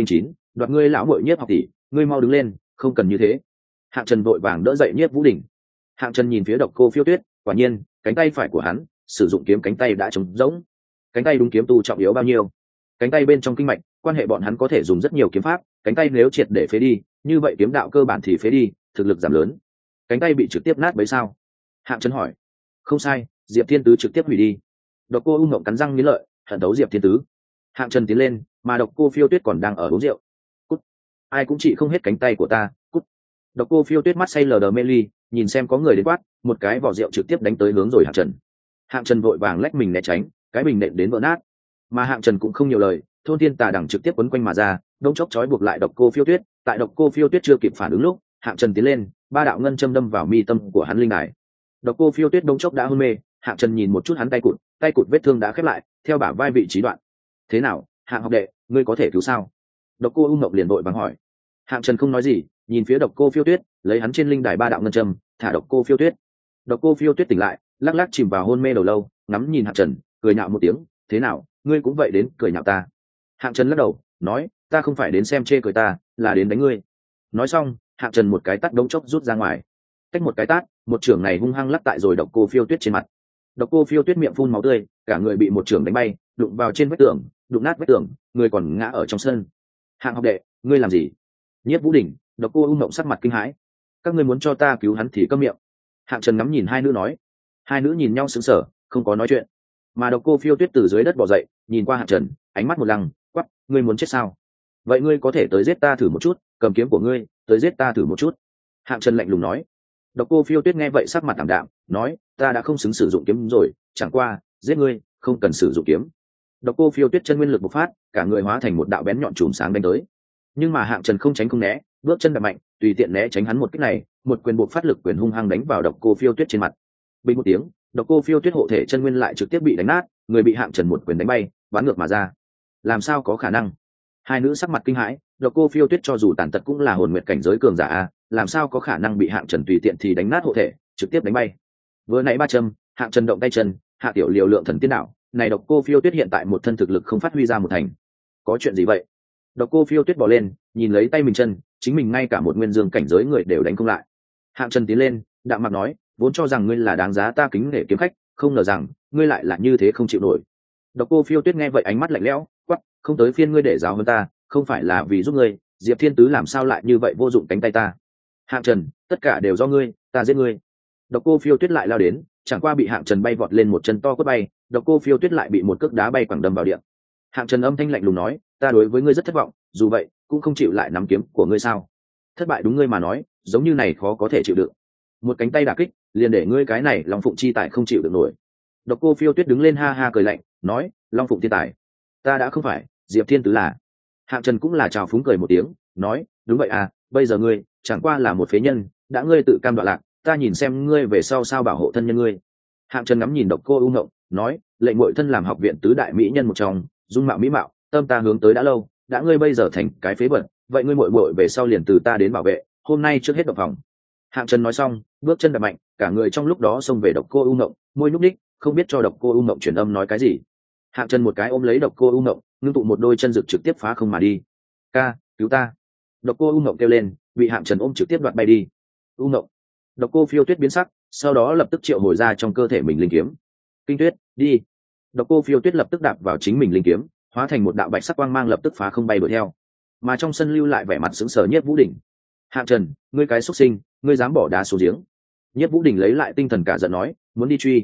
đoạt ngươi lão muội Nhiếp học tỷ, ngươi mau đứng lên, không cần như thế. Hạng Trần vội vàng đỡ dậy Nhiếp Vũ Đình. Hạng Trần nhìn phía Độc Cô Phiêu Tuyết, quả nhiên cánh tay phải của hắn sử dụng kiếm cánh tay đã trống rỗng. Cánh tay đúng kiếm tu trọng yếu bao nhiêu? Cánh tay bên trong kinh mạch, quan hệ bọn hắn có thể dùng rất nhiều kiếm pháp, cánh tay nếu triệt để phế đi, như vậy kiếm đạo cơ bản thì phế đi, thực lực giảm lớn. Cánh tay bị trực tiếp nát bấy sao? Hạng Trần hỏi. Không sai, Diệp Thiên Tứ trực tiếp hủy đi. Độc Cô U Ngộng cắn răng nghiến lợi, hận đấu Diệp Thiên Tứ. Hạng Trần tiến lên, mà Độc Cô Phiêu Tuyết còn đang ở uống rượu. Cút, ai cũng chỉ không hết cánh tay của ta, cút. Độc Cô Phiêu Tuyết mắt say lờ đờ mê ly, nhìn xem có người đến quát, một cái vỏ rượu trực tiếp đánh tới hướng rồi Hạng Trần. Hạng Trần vội vàng lách mình né tránh, cái bình nện đến vỡ nát. Mà Hạng Trần cũng không nhiều lời, thôn thiên tà đằng trực tiếp quấn quanh mà ra, đông chốc chói buộc lại Độc Cô Phiêu Tuyết. Tại Độc Cô Phiêu Tuyết chưa kịp phản ứng lúc, Hạng Trần tiến lên, ba đạo ngân châm đâm vào mi tâm của hắn linh đài. Độc Cô Phiêu Tuyết đông chốc đã hôn mê, Hạng Trần nhìn một chút hắn tay cụt, tay cụt vết thương đã khép lại, theo bả vai vị trí đoạn. Thế nào, Hạng học đệ, ngươi có thể cứu sao? Độc Cô U Ngọc liền vội vàng hỏi. Hạng Trần không nói gì, nhìn phía Độc Cô Phiêu Tuyết, lấy hắn trên linh đài ba đạo ngân châm, thả Độc Cô Phiêu Tuyết. Độc Cô Phiêu Tuyết tỉnh lại, lắc lắc chìm vào hôn mê đầu lâu, ngắm nhìn Hạng Trần, cười nhạo một tiếng, thế nào, ngươi cũng vậy đến cười nhạo ta? Hạng Trần lắc đầu, nói, ta không phải đến xem chê cười ta, là đến đánh ngươi. Nói xong, Hạng Trần một cái tát đống chốc rút ra ngoài. Cách một cái tát, một trưởng này hung hăng lắc tại rồi Độc Cô Phiêu Tuyết trên mặt. Độc Cô Phiêu Tuyết miệng phun máu tươi, cả người bị một trưởng đánh bay, đụng vào trên vách tường, đụng nát vách tường, người còn ngã ở trong sân. Hạng học đệ, ngươi làm gì? Nhiếp Vũ Đình, Độc Cô U Ngộng sắc mặt kinh hãi. Các ngươi muốn cho ta cứu hắn thì câm miệng. Hạng Trần ngắm nhìn hai nữ nói. Hai nữ nhìn nhau sững sờ, không có nói chuyện. Mà Độc Cô Phiêu Tuyết từ dưới đất bò dậy, nhìn qua Hạng Trần, ánh mắt một lăng, quắc, ngươi muốn chết sao? Vậy ngươi có thể tới giết ta thử một chút, cầm kiếm của ngươi, tới giết ta thử một chút. Hạng Trần lạnh lùng nói. Độc Cô Phiêu Tuyết nghe vậy sắc mặt tạm đạm, nói, ta đã không xứng sử dụng kiếm rồi, chẳng qua, giết ngươi, không cần sử dụng kiếm. Độc Cô Phiêu Tuyết chân nguyên lực bộc phát, cả người hóa thành một đạo bén nhọn chùm sáng đánh tới. Nhưng mà Hạng Trần không tránh không né, bước chân đạp mạnh, tùy tiện né tránh hắn một kích này, một quyền bộc phát lực quyền hung hăng đánh vào Độc Cô Phiêu Tuyết trên mặt. Bình một tiếng, Độc Cô Phiêu Tuyết hộ thể chân nguyên lại trực tiếp bị đánh nát, người bị Hạng Trần một quyền đánh bay, bắn ngược mà ra. Làm sao có khả năng? Hai nữ sắc mặt kinh hãi, Độc Cô Phiêu Tuyết cho dù tàn tật cũng là hồn nguyệt cảnh giới cường giả a, làm sao có khả năng bị Hạng Trần tùy tiện thì đánh nát hộ thể, trực tiếp đánh bay. Vừa nãy ba châm, Hạng Trần động tay chân, hạ tiểu liều lượng thần tiên đạo, này Độc Cô Phiêu Tuyết hiện tại một thân thực lực không phát huy ra một thành. Có chuyện gì vậy? Độc Cô Phiêu Tuyết bò lên, nhìn lấy tay mình chân, chính mình ngay cả một nguyên dương cảnh giới người đều đánh không lại. Hạng Trần tiến lên, đạm mặt nói, vốn cho rằng ngươi là đáng giá ta kính nể kiếm khách, không ngờ rằng ngươi lại là như thế không chịu nổi. Độc Cô Phiêu Tuyết nghe vậy ánh mắt lạnh lẽo, quắc, không tới phiên ngươi để giáo hơn ta, không phải là vì giúp ngươi, Diệp Thiên Tứ làm sao lại như vậy vô dụng cánh tay ta? Hạng Trần, tất cả đều do ngươi, ta giết ngươi. Độc Cô Phiêu Tuyết lại lao đến, chẳng qua bị Hạng Trần bay vọt lên một chân to quất bay, Độc Cô Phiêu Tuyết lại bị một cước đá bay quẳng đâm vào địa. Hạng Trần âm thanh lạnh lùng nói, ta đối với ngươi rất thất vọng, dù vậy cũng không chịu lại nắm kiếm của ngươi sao? Thất bại đúng ngươi mà nói, giống như này khó có thể chịu đựng. Một cánh tay đả kích, liền để ngươi cái này Long Phụng chi tài không chịu được nổi. Độc Cô Phiêu Tuyết đứng lên ha ha cười lạnh, nói, Long Phụng thiên tài, ta đã không phải, Diệp Thiên Tứ là. Hạng Trần cũng là chào phúng cười một tiếng, nói, đúng vậy à, bây giờ ngươi chẳng qua là một phế nhân, đã ngươi tự cam đoạn lạc, ta nhìn xem ngươi về sau sao bảo hộ thân nhân ngươi. Hạng Trần ngắm nhìn Độc Cô U Ngộng, nói, lệnh muội thân làm học viện tứ đại mỹ nhân một trong, dung mạo mỹ mạo, tâm ta hướng tới đã lâu, đã ngươi bây giờ thành cái phế vật, vậy ngươi muội muội về sau liền từ ta đến bảo vệ, hôm nay trước hết động phòng. Hạng Trần nói xong, bước chân đạp mạnh, cả người trong lúc đó xông về Độc Cô U Ngộng, môi nhúc nhích, không biết cho Độc Cô U Ngộng truyền âm nói cái gì. Hạng Trần một cái ôm lấy Độc Cô U Ngộng, ngưng tụ một đôi chân rực trực tiếp phá không mà đi. Ca, cứu ta! Độc Cô U Ngộng kêu lên, bị Hạng Trần ôm trực tiếp đoạt bay đi. U Ngộng! Độc Cô Phiêu Tuyết biến sắc, sau đó lập tức triệu hồi ra trong cơ thể mình linh kiếm. Kinh Tuyết, đi! Độc Cô Phiêu Tuyết lập tức đạp vào chính mình linh kiếm, hóa thành một đạo bạch sắc quang mang lập tức phá không bay đuổi theo. Mà trong sân lưu lại vẻ mặt sững sờ Nhiếp Vũ Đình. Hạng Trần, ngươi cái xuất sinh, ngươi dám bỏ đá xuống giếng! Nhiếp Vũ Đình lấy lại tinh thần cả giận nói, muốn đi truy.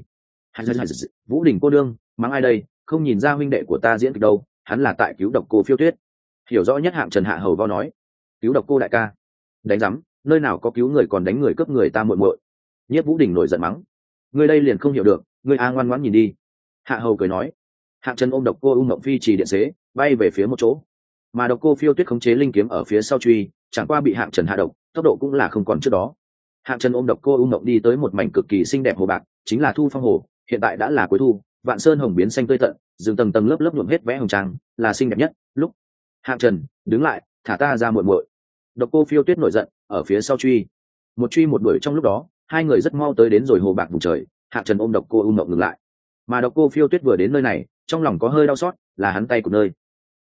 Vũ Đình cô đương, mắng ai đây? Không nhìn ra huynh đệ của ta diễn kịch đâu, hắn là tại cứu Độc Cô Phiêu Tuyết. Hiểu rõ nhất Hạng Trần hạ hầu vo nói, cứu Độc Cô đại ca? Đánh rắm, nơi nào có cứu người còn đánh người cướp người ta muội muội. Nhiếp Vũ Đình nổi giận mắng, ngươi đây liền không hiểu được, ngươi a ngoan ngoãn nhìn đi. Hạ hầu cười nói. Hạng Trần ôm Độc Cô U Ngộng phi trì điện xế, bay về phía một chỗ, mà Độc Cô Phiêu Tuyết khống chế linh kiếm ở phía sau truy, chẳng qua bị Hạng Trần hạ độc, tốc độ cũng là không còn trước đó. Hạng Trần ôm Độc Cô U Ngộng đi tới một mảnh cực kỳ xinh đẹp hồ bạc, chính là Thu Phong hồ, hiện tại đã là cuối thu, vạn sơn hồng biến xanh tươi tận, rừng tầng tầng lớp lớp nhuộm hết vẽ hồng trang, là xinh đẹp nhất. Lúc Hạng Trần đứng lại, thả ta ra muội muội. Độc Cô Phiêu Tuyết nổi giận, ở phía sau truy, một truy một đuổi, trong lúc đó hai người rất mau tới đến rồi hồ bạc vùng trời. Hạng Trần ôm Độc Cô U Ngộng ngừng lại, mà Độc Cô Phiêu Tuyết vừa đến nơi này, trong lòng có hơi đau xót, là hắn tay của nơi.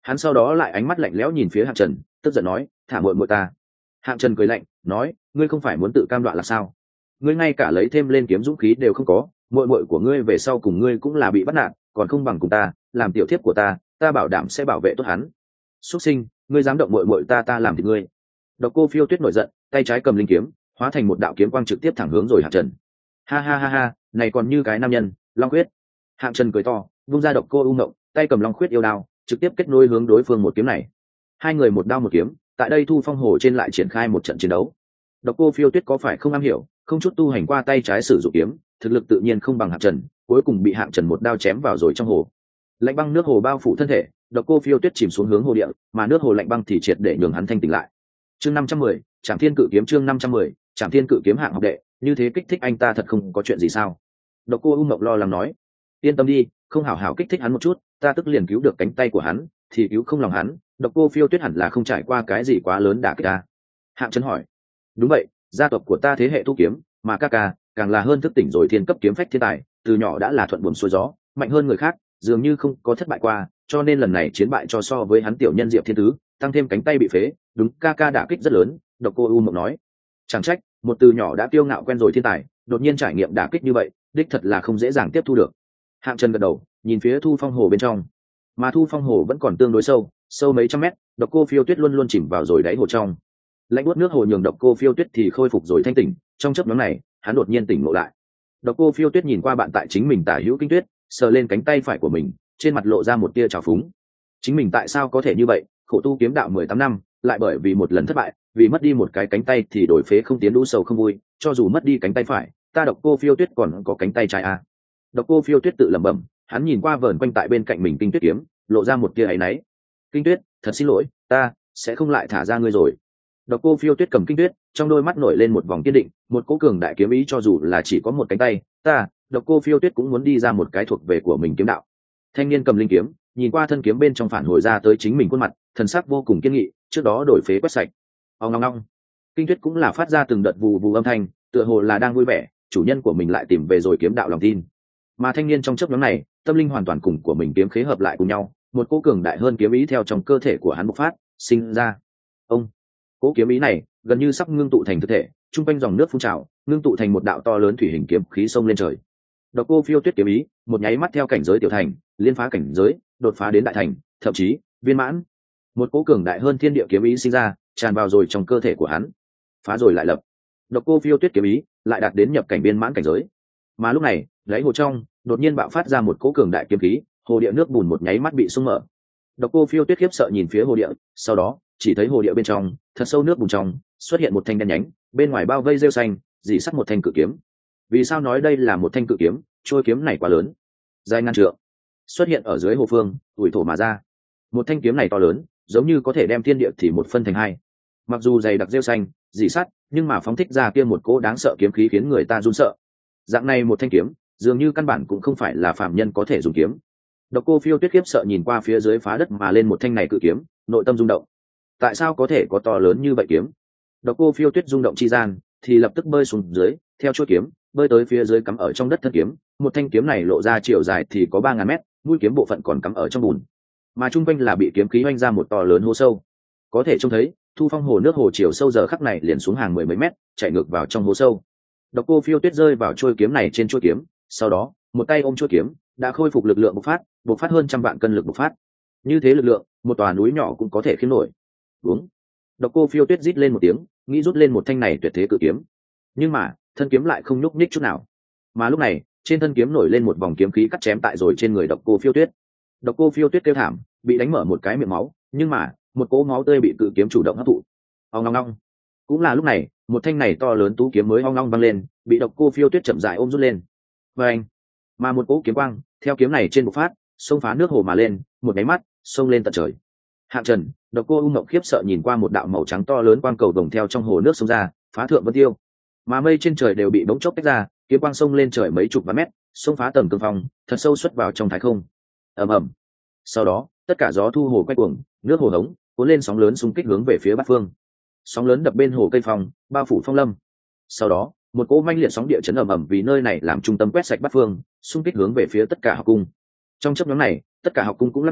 Hắn sau đó lại ánh mắt lạnh lẽo nhìn phía Hạng Trần, tức giận nói, thả muội muội ta. Hạng Trần cười lạnh nói, ngươi không phải muốn tự cam đoan là sao? Ngươi ngay cả lấy thêm lên kiếm dũng khí đều không có, muội muội của ngươi về sau cùng ngươi cũng là bị bắt nạt, còn không bằng cùng ta làm tiểu thiếp của ta, ta bảo đảm sẽ bảo vệ tốt hắn. Xuất sinh, ngươi dám động muội muội ta, ta làm thì ngươi. Độc Cô Phiêu Tuyết nổi giận, tay trái cầm linh kiếm, hóa thành một đạo kiếm quang trực tiếp thẳng hướng rồi Hạng Trần. Ha ha ha ha, này còn như cái nam nhân, Long Khuyết. Hạng Trần cười to, vung ra Độc Cô U Ngộng, tay cầm Long Khuyết yêu đao, trực tiếp kết nối hướng đối phương một kiếm này. Hai người một đao một kiếm, tại đây Thu Phong Hồ trên lại triển khai một trận chiến đấu. Độc Cô Phiêu Tuyết có phải không am hiểu, không chút tu hành qua tay trái sử dụng kiếm, thực lực tự nhiên không bằng Hạng Trần, cuối cùng bị Hạng Trần một đao chém vào rồi trong hồ. Lạnh băng nước hồ bao phủ thân thể, Độc Cô Phiêu Tuyết chìm xuống hướng hồ địa, mà nước hồ lạnh băng thì triệt để nhường hắn thanh tỉnh lại. Chương năm trăm mười, Trảm Thiên Cự Kiếm chương năm trăm mười, Trảm Thiên Cự Kiếm hạng học đệ, như thế kích thích anh ta thật không có chuyện gì sao? Độc Cô U Ngọc lo lắng nói, yên tâm đi, không hảo hảo kích thích hắn một chút, ta tức liền cứu được cánh tay của hắn, thì cứu không lòng hắn. Độc Cô Phiêu Tuyết hẳn là không trải qua cái gì quá lớn đả kích ta. Hạng Trần hỏi, đúng vậy, gia tộc của ta thế hệ tu kiếm, mà ca ca càng là hơn thức tỉnh rồi thiên cấp kiếm phách thiên tài, từ nhỏ đã là thuận buồm xuôi gió, mạnh hơn người khác, dường như không có thất bại qua, cho nên lần này chiến bại cho so với hắn tiểu nhân Diệp Thiên Tứ, tăng thêm cánh tay bị phế, đúng ca ca đả kích rất lớn. Độc Cô U Mộng nói, chẳng trách, một từ nhỏ đã kiêu ngạo quen rồi thiên tài, đột nhiên trải nghiệm đả kích như vậy, đích thật là không dễ dàng tiếp thu được. Hạng Trần gật đầu, nhìn phía Thu Phong Hồ bên trong, mà Thu Phong Hồ vẫn còn tương đối sâu, sâu mấy trăm mét, Độc Cô Phiêu Tuyết luôn luôn chìm vào rồi đáy hồ trong. Lạnh buốt nước hồ nhường Độc Cô Phiêu Tuyết thì khôi phục rồi thanh tỉnh, trong chớp nhoáng này, hắn đột nhiên tỉnh ngộ lại. Độc Cô Phiêu Tuyết nhìn qua bạn tại chính mình tả hữu Kinh Tuyết, sờ lên cánh tay phải của mình, trên mặt lộ ra một tia trào phúng. Chính mình tại sao có thể như vậy, khổ tu kiếm đạo mười tám năm, lại bởi vì một lần thất bại, vì mất đi một cái cánh tay thì đổi phế không tiến lũ sầu không vui, cho dù mất đi cánh tay phải, ta Độc Cô Phiêu Tuyết còn có cánh tay trái à. Độc Cô Phiêu Tuyết tự lẩm bẩm, hắn nhìn qua vờn quanh tại bên cạnh mình Kinh Tuyết kiếm, lộ ra một tia áy náy. Kinh Tuyết, thật xin lỗi, ta sẽ không lại thả ra ngươi rồi. Độc Cô Phiêu Tuyết cầm Kinh Tuyết, trong đôi mắt nổi lên một vòng kiên định, một cỗ cường đại kiếm ý, cho dù là chỉ có một cánh tay, ta Độc Cô Phiêu Tuyết cũng muốn đi ra một cái thuộc về của mình kiếm đạo. Thanh niên cầm linh kiếm, nhìn qua thân kiếm bên trong phản hồi ra tới chính mình khuôn mặt, thần sắc vô cùng kiên nghị, trước đó đổi phế quét sạch. Ong ong ong. Kinh Tuyết cũng là phát ra từng đợt vù vù âm thanh, tựa hồ là đang vui vẻ, chủ nhân của mình lại tìm về rồi kiếm đạo lòng tin. Mà thanh niên trong chớp nhoáng này, tâm linh hoàn toàn cùng của mình kiếm khế hợp lại cùng nhau, một cỗ cường đại hơn kiếm ý theo trong cơ thể của hắn bộc phát, sinh ra. Ông, cỗ kiếm ý này gần như sắp ngưng tụ thành thực thể, trung quanh dòng nước phun trào, ngưng tụ thành một đạo to lớn thủy hình kiếm khí xông lên trời. Độc Cô Phiêu Tuyết kiếm ý, một nháy mắt theo cảnh giới tiểu thành, liên phá cảnh giới, đột phá đến đại thành, thậm chí viên mãn. Một cỗ cường đại hơn thiên địa kiếm ý sinh ra, tràn vào rồi trong cơ thể của hắn, phá rồi lại lập. Độc Cô Phiêu Tuyết kiếm ý lại đạt đến nhập cảnh viên mãn cảnh giới. Mà lúc này, đáy hồ trong đột nhiên bạo phát ra một cỗ cường đại kiếm khí, hồ địa nước bùn một nháy mắt bị sung mở. Độc Cô Phiêu Tuyết khiếp sợ nhìn phía hồ địa, sau đó chỉ thấy hồ địa bên trong, thật sâu nước bùn trong, xuất hiện một thanh đen nhánh, bên ngoài bao vây rêu xanh, dì sắt một thanh cự kiếm. Vì sao nói đây là một thanh cự kiếm? Trôi kiếm này quá lớn, dài ngàn trượng, xuất hiện ở dưới hồ phương, ủi thổ mà ra. Một thanh kiếm này to lớn, giống như có thể đem thiên địa thì một phân thành hai. Mặc dù dày đặc rêu xanh, dì sắt, nhưng mà phóng thích ra kia một cỗ đáng sợ kiếm khí khiến người ta run sợ. Dạng này một thanh kiếm, dường như căn bản cũng không phải là phàm nhân có thể dùng kiếm. Độc Cô Phiêu Tuyết khiếp sợ nhìn qua phía dưới phá đất mà lên một thanh này cự kiếm, nội tâm rung động. Tại sao có thể có to lớn như vậy kiếm? Độc Cô Phiêu Tuyết rung động chi gian, thì lập tức bơi xuống dưới, theo chuôi kiếm, bơi tới phía dưới cắm ở trong đất thân kiếm. Một thanh kiếm này lộ ra chiều dài thì có ba ngàn mét, mũi kiếm bộ phận còn cắm ở trong bùn, mà trung quanh là bị kiếm khí oanh ra một to lớn hố sâu. Có thể trông thấy, Thu Phong hồ nước hồ chiều sâu giờ khắc này liền xuống hàng mười mấy mét, chạy ngược vào trong hố sâu. Độc Cô Phiêu Tuyết rơi vào chuôi kiếm này trên chuôi kiếm, sau đó, một tay ôm chuôi kiếm, đã khôi phục lực lượng bộc phát, bộc phát hơn trăm vạn cân lực bộc phát. Như thế lực lượng, một tòa núi nhỏ cũng có thể khiêng nổi. Đúng. Độc Cô Phiêu Tuyết rít lên một tiếng, nghĩ rút lên một thanh này tuyệt thế cự kiếm. Nhưng mà, thân kiếm lại không nhúc nhích chút nào. Mà lúc này, trên thân kiếm nổi lên một vòng kiếm khí cắt chém tại rồi trên người Độc Cô Phiêu Tuyết. Độc Cô Phiêu Tuyết kêu thảm, bị đánh mở một cái miệng máu, nhưng mà, một cỗ máu tươi bị cự kiếm chủ động hấp thụ. Ong ong ong. Cũng là lúc này, một thanh này to lớn tú kiếm mới ong ong văng lên, bị Độc Cô Phiêu Tuyết chậm rãi ôm rút lên. Và anh, mà một cỗ kiếm quang theo kiếm này trên bộc phát, xông phá nước hồ mà lên, một cái mắt xông lên tận trời. Hạng Trần, Độc Cô U Ngọc khiếp sợ nhìn qua một đạo màu trắng to lớn quang cầu đồng theo trong hồ nước xông ra, phá thượng vân tiêu. Mà mây trên trời đều bị bỗng chốc tách ra, kiếm quang xông lên trời mấy chục vạn mét, xông phá tầng cương phong, thật sâu xuất vào trong thái không. Ầm ầm. Sau đó, tất cả gió thu hồ quay cuồng, nước hồ hống cuốn lên sóng lớn xung kích hướng về phía bát phương. Sóng lớn đập bên hồ cây phong, bao phủ phong lâm. Sau đó, một cỗ manh liệt sóng địa chấn ầm ầm vì nơi này làm trung tâm quét sạch bát phương, xung kích hướng về phía tất cả học cung. Trong chớp nhoáng này, tất cả học cung cũng lắc lư,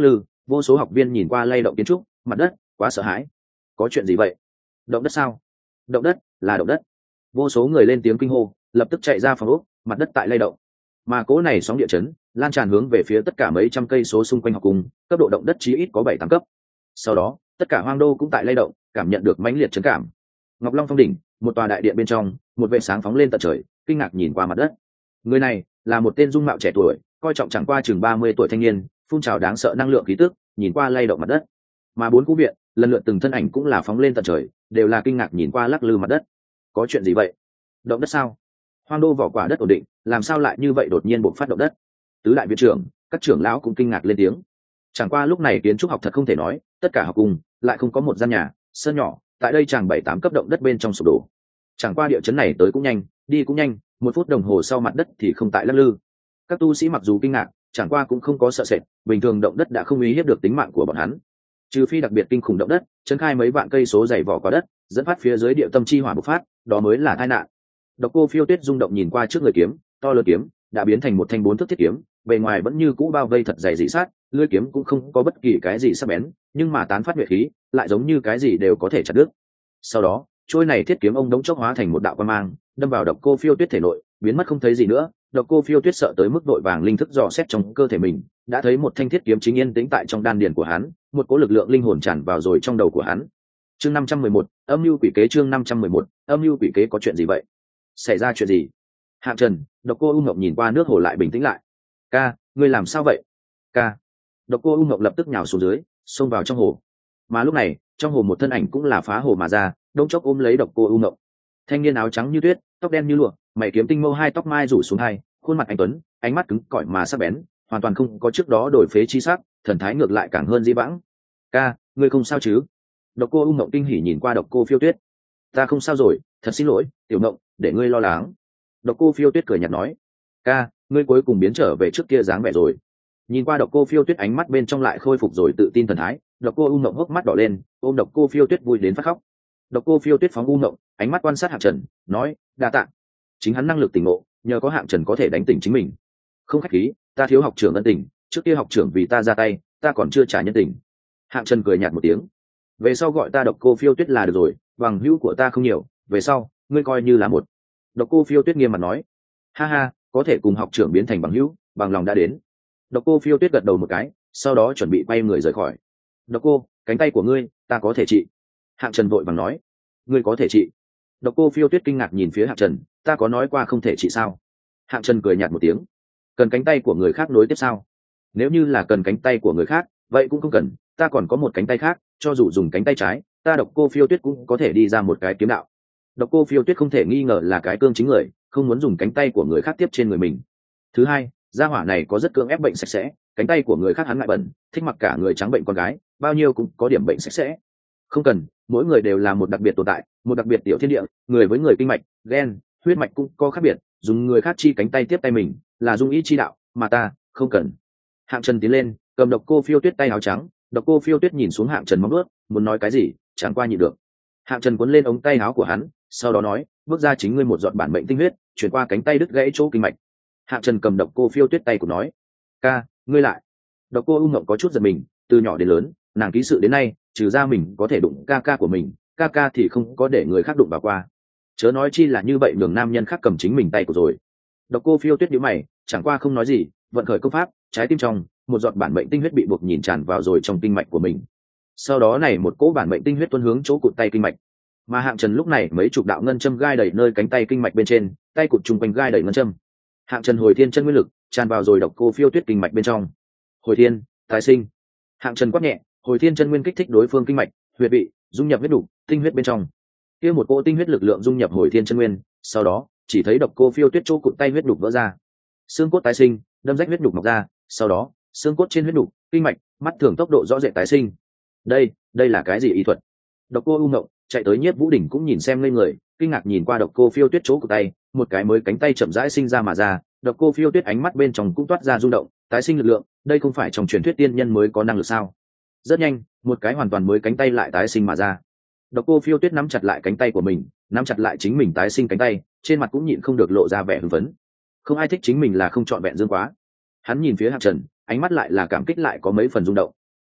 Vô số học viên nhìn qua lay động kiến trúc mặt đất, quá sợ hãi. Có chuyện gì vậy? Động đất sao? Động đất, là động đất. Vô số người lên tiếng kinh hô, lập tức chạy ra phòng ốc, mặt đất tại lay động. Mà cỗ này sóng địa chấn lan tràn hướng về phía tất cả mấy trăm cây số xung quanh học cung, cấp độ động đất chí ít có bảy tám cấp. Sau đó tất cả hoang đô cũng tại lay động, cảm nhận được mãnh liệt chấn cảm. Ngọc Long Phong đỉnh, một tòa đại điện bên trong, một vệ sáng phóng lên tận trời, kinh ngạc nhìn qua mặt đất. Người này là một tên dung mạo trẻ tuổi, coi trọng chẳng qua chừng ba mươi tuổi thanh niên, phun trào đáng sợ năng lượng khí tức, nhìn qua lay động mặt đất. Mà bốn cú viện lần lượt từng thân ảnh cũng là phóng lên tận trời, đều là kinh ngạc nhìn qua lắc lư mặt đất. Có chuyện gì vậy? Động đất sao? Hoang đô vỏ quả đất ổn định, làm sao lại như vậy đột nhiên bộc phát động đất? Tứ đại viện trưởng, các trưởng lão cũng kinh ngạc lên tiếng. Chẳng qua lúc này kiến trúc học thật không thể nói, tất cả học cùng lại không có một gian nhà sân nhỏ, tại đây chẳng bảy tám cấp động đất bên trong sụp đổ. Chẳng qua địa chấn này tới cũng nhanh, đi cũng nhanh, một phút đồng hồ sau mặt đất thì không tại lắc lư. Các tu sĩ mặc dù kinh ngạc, chẳng qua cũng không có sợ sệt, bình thường động đất đã không uy hiếp được tính mạng của bọn hắn. Trừ phi đặc biệt kinh khủng động đất, chấn khai mấy vạn cây số dày vỏ quả đất, dẫn phát phía dưới địa tâm chi hỏa bộc phát, đó mới là tai nạn. Độc Cô Phiêu Tuyết rung động nhìn qua trước người kiếm, to lớn kiếm đã biến thành một thanh bốn thước thiết kiếm, bề ngoài vẫn như cũ bao vây thật dày dị sát, lưỡi kiếm cũng không có bất kỳ cái gì sắc bén, nhưng mà tán phát nhuệ khí, lại giống như cái gì đều có thể chặt đứt. Sau đó, trôi này thiết kiếm ông đống chốc hóa thành một đạo quang mang, đâm vào Độc Cô Phiêu Tuyết thể nội, biến mất không thấy gì nữa. Độc Cô Phiêu Tuyết sợ tới mức đội vàng linh thức dò xét trong cơ thể mình, đã thấy một thanh thiết kiếm chính yên tĩnh tại trong đan điền của hắn, một cỗ lực lượng linh hồn tràn vào rồi trong đầu của hắn. Chương năm trăm mười một, âm mưu quỷ kế. Chương năm trăm mười một, âm mưu quỷ kế. Có chuyện gì vậy? Xảy ra chuyện gì? Hạng Trần, Độc Cô U Ngọc nhìn qua nước hồ lại bình tĩnh lại. Ca, ngươi làm sao vậy? Ca. Độc Cô U Ngọc lập tức nhào xuống dưới, xông vào trong hồ. Mà lúc này, trong hồ một thân ảnh cũng là phá hồ mà ra, đông chốc ôm lấy Độc Cô U Ngọc. Thanh niên áo trắng như tuyết, tóc đen như lụa, mày kiếm tinh mâu hai tóc mai rủ xuống hai, khuôn mặt anh tuấn, ánh mắt cứng cỏi mà sắc bén, hoàn toàn không có trước đó đổi phế chi sắc, thần thái ngược lại càng hơn dĩ vãng. Ca, ngươi không sao chứ? Độc Cô U Ngọc kinh hỉ nhìn qua Độc Cô Phiêu Tuyết. Ta không sao rồi, thật xin lỗi, Tiểu Ngọc, để ngươi lo lắng. Độc Cô Phiêu Tuyết cười nhạt nói. Ca, ngươi cuối cùng biến trở về trước kia dáng vẻ rồi. Nhìn qua Độc Cô Phiêu Tuyết ánh mắt bên trong lại khôi phục rồi tự tin thần thái, Độc Cô U Ngọc hốc mắt đỏ lên, ôm Độc Cô Phiêu Tuyết vui đến phát khóc. Độc Cô Phiêu Tuyết phóng U Ngọc, ánh mắt quan sát Hạng Trần, nói, đa tạ. Chính hắn năng lực tỉnh ngộ, nhờ có Hạng Trần có thể đánh tỉnh chính mình. Không khách khí, ta thiếu học trưởng ân tình, trước kia học trưởng vì ta ra tay, ta còn chưa trả nhân tình. Hạng Trần cười nhạt một tiếng. Về sau gọi ta Độc Cô Phiêu Tuyết là được rồi, bằng hữu của ta không nhiều, về sau ngươi coi như là một. Độc Cô Phiêu Tuyết nghiêm mặt nói. Ha ha, có thể cùng học trưởng biến thành bằng hữu, bằng lòng đã đến. Độc Cô Phiêu Tuyết gật đầu một cái, sau đó chuẩn bị quay người rời khỏi. Độc Cô, cánh tay của ngươi ta có thể trị. Hạng Trần vội vàng nói. Ngươi có thể trị? Độc Cô Phiêu Tuyết kinh ngạc nhìn phía Hạng Trần, ta có nói qua không thể trị sao? Hạng Trần cười nhạt một tiếng. Cần cánh tay của người khác nối tiếp sao? Nếu như là cần cánh tay của người khác, vậy cũng không cần, ta còn có một cánh tay khác, cho dù dùng cánh tay trái, ta Độc Cô Phiêu Tuyết cũng có thể đi ra một cái kiếm đạo. Độc Cô Phiêu Tuyết không thể nghi ngờ là cái cương chính người, không muốn dùng cánh tay của người khác tiếp trên người mình. Thứ hai, gia hỏa này có rất cưỡng ép bệnh sạch sẽ, cánh tay của người khác hắn ngại bẩn, thích mặc cả người trắng bệnh con gái, bao nhiêu cũng có điểm bệnh sạch sẽ. Không cần, mỗi người đều là một đặc biệt tồn tại, một đặc biệt tiểu thiên địa, người với người kinh mạch, gen, huyết mạch cũng có khác biệt, dùng người khác chi cánh tay tiếp tay mình, là dung ý chi đạo, mà ta không cần. Hạng Trần tiến lên, cầm Độc Cô Phiêu Tuyết tay áo trắng, Độc Cô Phiêu Tuyết nhìn xuống Hạng Trần móng vuốt, muốn nói cái gì, chẳng qua nhịn được. Hạng Trần cuốn lên ống tay áo của hắn, sau đó nói, bước ra chính ngươi một giọt bản mệnh tinh huyết, chuyển qua cánh tay đứt gãy chỗ kinh mạch. Hạng Trần cầm Độc Cô Phiêu Tuyết tay của nói, ca, ngươi lại. Độc Cô U Ngọc có chút giật mình, từ nhỏ đến lớn, nàng ký sự đến nay, trừ ra mình có thể đụng ca ca của mình, ca ca thì không có để người khác đụng vào qua. Chớ nói chi là như vậy nhường nam nhân khác cầm chính mình tay của rồi. Độc Cô Phiêu Tuyết nhíu mày, chẳng qua không nói gì, vận khởi công pháp, trái tim trong, một giọt bản mệnh tinh huyết bị buộc nhìn tràn vào rồi trong kinh mạch của mình. Sau đó này một cỗ bản mệnh tinh huyết tuôn hướng chỗ cụt tay kinh mạch. Mà Hạng Trần lúc này mấy chục đạo ngân châm gai đầy nơi cánh tay kinh mạch bên trên, tay cụt trung quanh gai đầy ngân châm. Hạng Trần hồi thiên chân nguyên lực tràn vào rồi Độc Cô Phiêu Tuyết kinh mạch bên trong. Hồi thiên, tái sinh. Hạng Trần quát nhẹ, hồi thiên chân nguyên kích thích đối phương kinh mạch, huyệt vị, dung nhập huyết đủ, tinh huyết bên trong. Kia một cỗ tinh huyết lực lượng dung nhập hồi thiên chân nguyên, sau đó, chỉ thấy Độc Cô Phiêu Tuyết chỗ cụt tay huyết đục vỡ ra. Xương cốt tái sinh, đâm rách huyết đục mọc ra, sau đó, xương cốt trên huyết đục, kinh mạch, mắt thường tốc độ rõ rệt tái sinh. Đây, đây là cái gì y thuật? Độc Cô U Ngọc chạy tới Nhiếp Vũ Đỉnh cũng nhìn xem ngây người, kinh ngạc nhìn qua Độc Cô Phiêu Tuyết chỗ của tay, một cái mới cánh tay chậm rãi sinh ra mà ra. Độc Cô Phiêu Tuyết ánh mắt bên trong cũng toát ra rung động, tái sinh lực lượng, đây không phải trong truyền thuyết tiên nhân mới có năng lực sao? Rất nhanh, một cái hoàn toàn mới cánh tay lại tái sinh mà ra. Độc Cô Phiêu Tuyết nắm chặt lại cánh tay của mình, nắm chặt lại chính mình tái sinh cánh tay, trên mặt cũng nhịn không được lộ ra vẻ hưng phấn. Không ai thích chính mình là không trọn vẹn dương quá. Hắn nhìn phía Hạng Trần, ánh mắt lại là cảm kích lại có mấy phần rung động.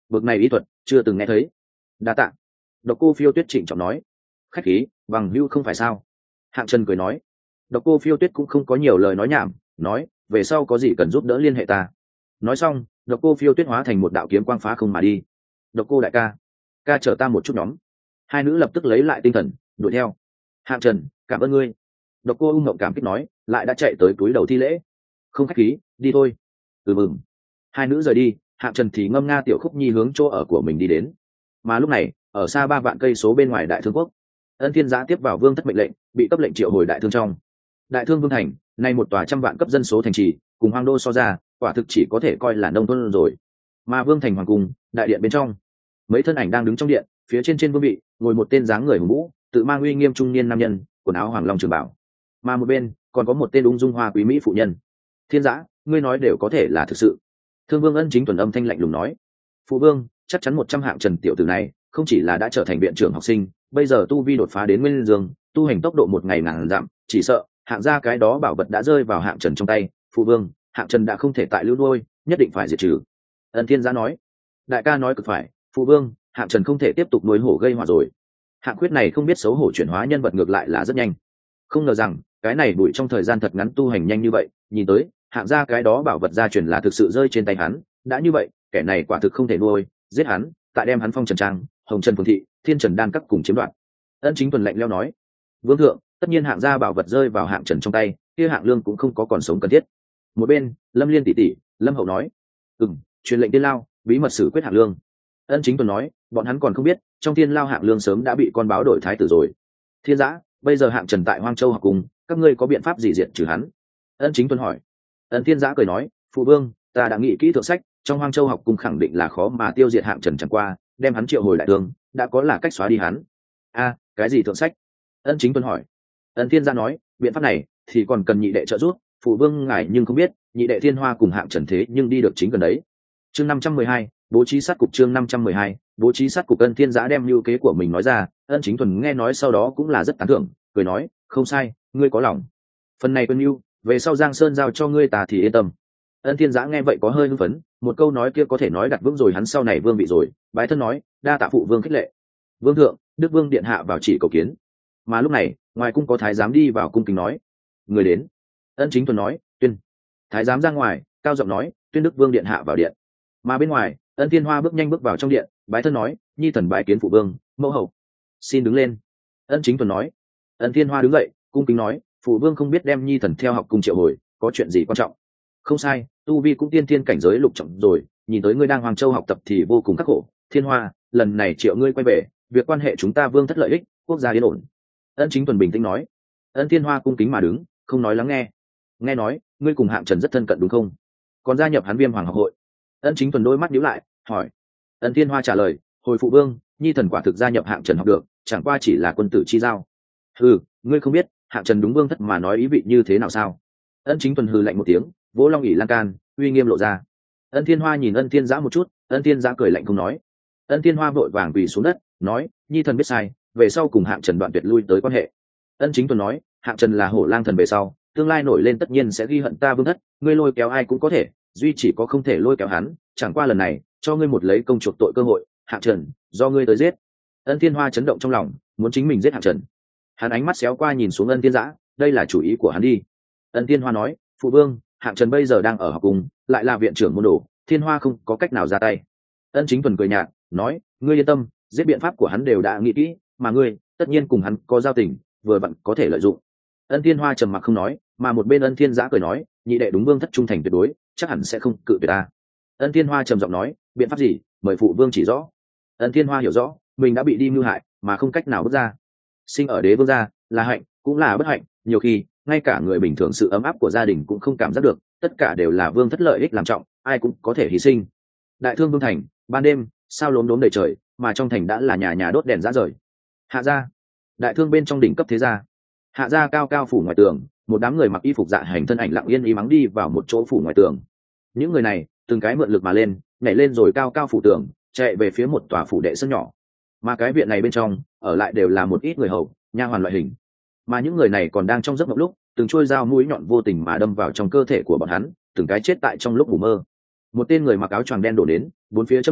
bực này ý thuật chưa từng nghe thấy. Đa tạ. Độc Cô Phiêu Tuyết trịnh trọng nói. Khách khí, bằng hữu không phải sao? Hạng Trần cười nói. Độc Cô Phiêu Tuyết cũng không có nhiều lời nói nhảm, nói về sau có gì cần giúp đỡ liên hệ ta. Nói xong, Độc Cô Phiêu Tuyết hóa thành một đạo kiếm quang phá không mà đi. Độc Cô đại ca, ca chở ta một chút nhóm. Hai nữ lập tức lấy lại tinh thần, đuổi theo. Hạng Trần, cảm ơn ngươi. Độc Cô ung ngộng cảm kích nói, lại đã chạy tới túi đầu thi lễ. Không khách khí, đi thôi. Ừ mừng. Hai nữ rời đi, Hạng Trần thì ngâm nga tiểu khúc nhi hướng chỗ ở của mình đi đến. Mà lúc này, ở xa ba vạn cây số bên ngoài Đại Thương quốc, Ân Thiên Giã tiếp vào vương thất mệnh lệnh, bị cấp lệnh triệu hồi Đại Thương trong. Đại Thương vương thành, nay một tòa trăm vạn cấp dân số thành trì, cùng hoang đô so ra, quả thực chỉ có thể coi là nông thôn rồi. Mà vương thành hoàng cung, đại điện bên trong, mấy thân ảnh đang đứng trong điện, phía trên trên vương vị ngồi một tên dáng người hùng vũ, tự mang uy nghiêm trung niên nam nhân, quần áo hoàng long trường bảo. Mà một bên còn có một tên ung dung hoa quý mỹ phụ nhân. Thiên Giã, ngươi nói đều có thể là thực sự. Thương Vương Ân Chính Tuần âm thanh lạnh lùng nói. Phụ vương, chắc chắn một trăm Hạng Trần tiểu tử này không chỉ là đã trở thành viện trưởng học sinh, bây giờ tu vi đột phá đến nguyên dương, tu hành tốc độ một ngày ngàn dặm, chỉ sợ hạng gia cái đó bảo vật đã rơi vào Hạng Trần trong tay. Phụ vương, Hạng Trần đã không thể tại lưu nuôi, nhất định phải diệt trừ. Ân Thiên Giã nói. Đại ca nói cực phải, phụ vương, Hạng Trần không thể tiếp tục nuôi hổ gây họa rồi. Hạng Khuyết này không biết xấu hổ chuyển hóa nhân vật ngược lại là rất nhanh. Không ngờ rằng cái này bụi trong thời gian thật ngắn tu hành nhanh như vậy, nhìn tới Hạng gia cái đó bảo vật gia truyền là thực sự rơi trên tay hắn. Đã như vậy, kẻ này quả thực không thể nuôi, giết hắn, tại đem hắn phong trần trang, hồng trần phường thị, thiên trần đan các cùng chiếm đoạt. Ân Chính Tuần lạnh leo nói. Vương thượng, tất nhiên Hạng gia bảo vật rơi vào Hạng Trần trong tay, kia Hạng Lương cũng không có còn sống cần thiết. Một bên Lâm Liên tỷ tỷ, Lâm Hậu nói. Ừm, truyền lệnh tiên lao, bí mật xử quyết Hạng Lương. Ân Chính Tuần nói, bọn hắn còn không biết trong thiên lao Hạng Lương sớm đã bị con báo đổi thái tử rồi. Thiên Giã, bây giờ Hạng Trần tại Hoang Châu học cùng, các ngươi có biện pháp gì diệt trừ hắn? Ân Chính Tuần hỏi. Ân Thiên Giã cười nói, phụ vương, ta đã nghĩ kỹ thượng sách, trong Hoang Châu học cung khẳng định là khó mà tiêu diệt Hạng Trần, chẳng qua đem hắn triệu hồi đại thương, đã có là cách xóa đi hắn. A, cái gì thượng sách? Ân Chính Tuần hỏi. Ân Thiên Giã nói, biện pháp này thì còn cần nhị đệ trợ giúp, phụ vương ngài nhưng không biết, nhị đệ Thiên Hoa cùng Hạng Trần thế nhưng đi được chính gần đấy. Chương năm trăm mười hai, bố trí sát cục. Chương năm trăm mười hai, bố trí sát cục. Ân Thiên Giã đem lưu kế của mình nói ra, Ân Chính Tuần nghe nói sau đó cũng là rất tán thưởng, cười nói, không sai, ngươi có lòng. Phần này quân lưu, về sau Giang Sơn giao cho ngươi ta thì yên tâm. Ân Thiên Giã nghe vậy có hơi hưng phấn, một câu nói kia có thể nói đặt vững rồi hắn sau này vương vị rồi, bái thân nói, đa tạ phụ vương khích lệ. Vương thượng, Đức Vương điện hạ vào chỉ cầu kiến. Mà lúc này, ngoài cung có thái giám đi vào cung kính nói, người đến. Ân Chính Tuần nói, tuyên. Thái giám ra ngoài, cao giọng nói, tuyên Đức Vương điện hạ vào điện. Mà bên ngoài, Ân Thiên Hoa bước nhanh bước vào trong điện, bái thân nói, nhi thần bái kiến phụ vương, mẫu hậu. Xin đứng lên. Ân Chính Tuần nói. Ân Thiên Hoa đứng dậy, cung kính nói, phụ vương không biết đem nhi thần theo học cung triệu hồi, có chuyện gì quan trọng? Không sai, tu vi cũng tiên thiên cảnh giới lục trọng rồi, nhìn tới ngươi đang Hoàng Châu học tập thì vô cùng khắc khổ. Thiên Hoa, lần này triệu ngươi quay về, việc quan hệ chúng ta vương thất lợi ích, quốc gia yên ổn. Ân Chính Tuần bình tĩnh nói. Ân Thiên Hoa cung kính mà đứng, không nói lắng nghe. Nghe nói ngươi cùng Hạng Trần rất thân cận đúng không? Còn gia nhập hắn Viêm Hoàng học hội. Ân Chính Tuần đôi mắt nhíu lại, hỏi. Ân Thiên Hoa trả lời, hồi phụ vương, nhi thần quả thực gia nhập Hạng Trần học được, chẳng qua chỉ là quân tử chi giao. Hừ, ngươi không biết Hạng Trần đúng vương thất mà nói ý vị như thế nào sao? Ân Chính Tuần hừ lạnh một tiếng, vỗ long ỷ lan can, uy nghiêm lộ ra. Ân Thiên Hoa nhìn Ân Thiên Giã một chút, Ân Thiên Giã cười lạnh không nói. Ân Thiên Hoa vội vàng quỳ xuống đất, nói, nhi thần biết sai, về sau cùng Hạng Trần đoạn tuyệt lui tới quan hệ. Ân Chính Tuần nói, Hạng Trần là hổ lang thần về sau, tương lai nổi lên tất nhiên sẽ ghi hận ta vương thất, ngươi lôi kéo ai cũng có thể, duy chỉ có không thể lôi kéo hắn, chẳng qua lần này cho ngươi một lấy công chuộc tội cơ hội. Hạng Trần do ngươi tới giết. Ân Thiên Hoa chấn động trong lòng, muốn chính mình giết Hạng Trần. Hắn ánh mắt xéo qua nhìn xuống Ân Thiên Giã, đây là chủ ý của hắn đi. Ân Thiên Hoa nói, phụ vương, Hạng Trần bây giờ đang ở học cùng, lại là viện trưởng môn đồ, Thiên Hoa không có cách nào ra tay. Ân Chính Tuần cười nhạt, nói, ngươi yên tâm, giết biện pháp của hắn đều đã nghĩ kỹ, mà ngươi tất nhiên cùng hắn có giao tình, vừa vặn có thể lợi dụng. Ân Thiên Hoa trầm mặc không nói, mà một bên Ân Thiên Giã cười nói, nhị đệ đúng vương thất trung thành tuyệt đối, chắc hẳn sẽ không cự tuyệt ta. Ân Thiên Hoa trầm giọng nói, biện pháp gì, mời phụ vương chỉ rõ. Ân Thiên Hoa hiểu rõ, mình đã bị đi mưu hại, mà không cách nào bước ra. Sinh ở đế vương gia là hạnh, cũng là bất hạnh, nhiều khi ngay cả người bình thường sự ấm áp của gia đình cũng không cảm giác được, tất cả đều là vương thất lợi ích làm trọng, ai cũng có thể hy sinh. Đại Thương Vương thành, ban đêm, sao lốm đốm đầy trời, mà trong thành đã là nhà nhà đốt đèn rã rời. Hạ gia, Đại Thương bên trong đỉnh cấp thế gia. Hạ gia cao cao phủ ngoài tường, một đám người mặc y phục dạ hành thân ảnh lặng yên ý mắng đi vào một chỗ phủ ngoài tường. Những người này từng cái mượn lực mà lên, nhảy lên rồi cao cao phủ tường, chạy về phía một tòa phủ đệ sân nhỏ. Mà cái viện này bên trong ở lại đều là một ít người hầu, nha hoàn loại hình. Mà những người này còn đang trong giấc mộng lúc, từng trôi dao mũi nhọn vô tình mà đâm vào trong cơ thể của bọn hắn, từng cái chết tại trong lúc ngủ mơ. Một tên người mặc áo choàng đen đổ đến, bốn phía châm lửa,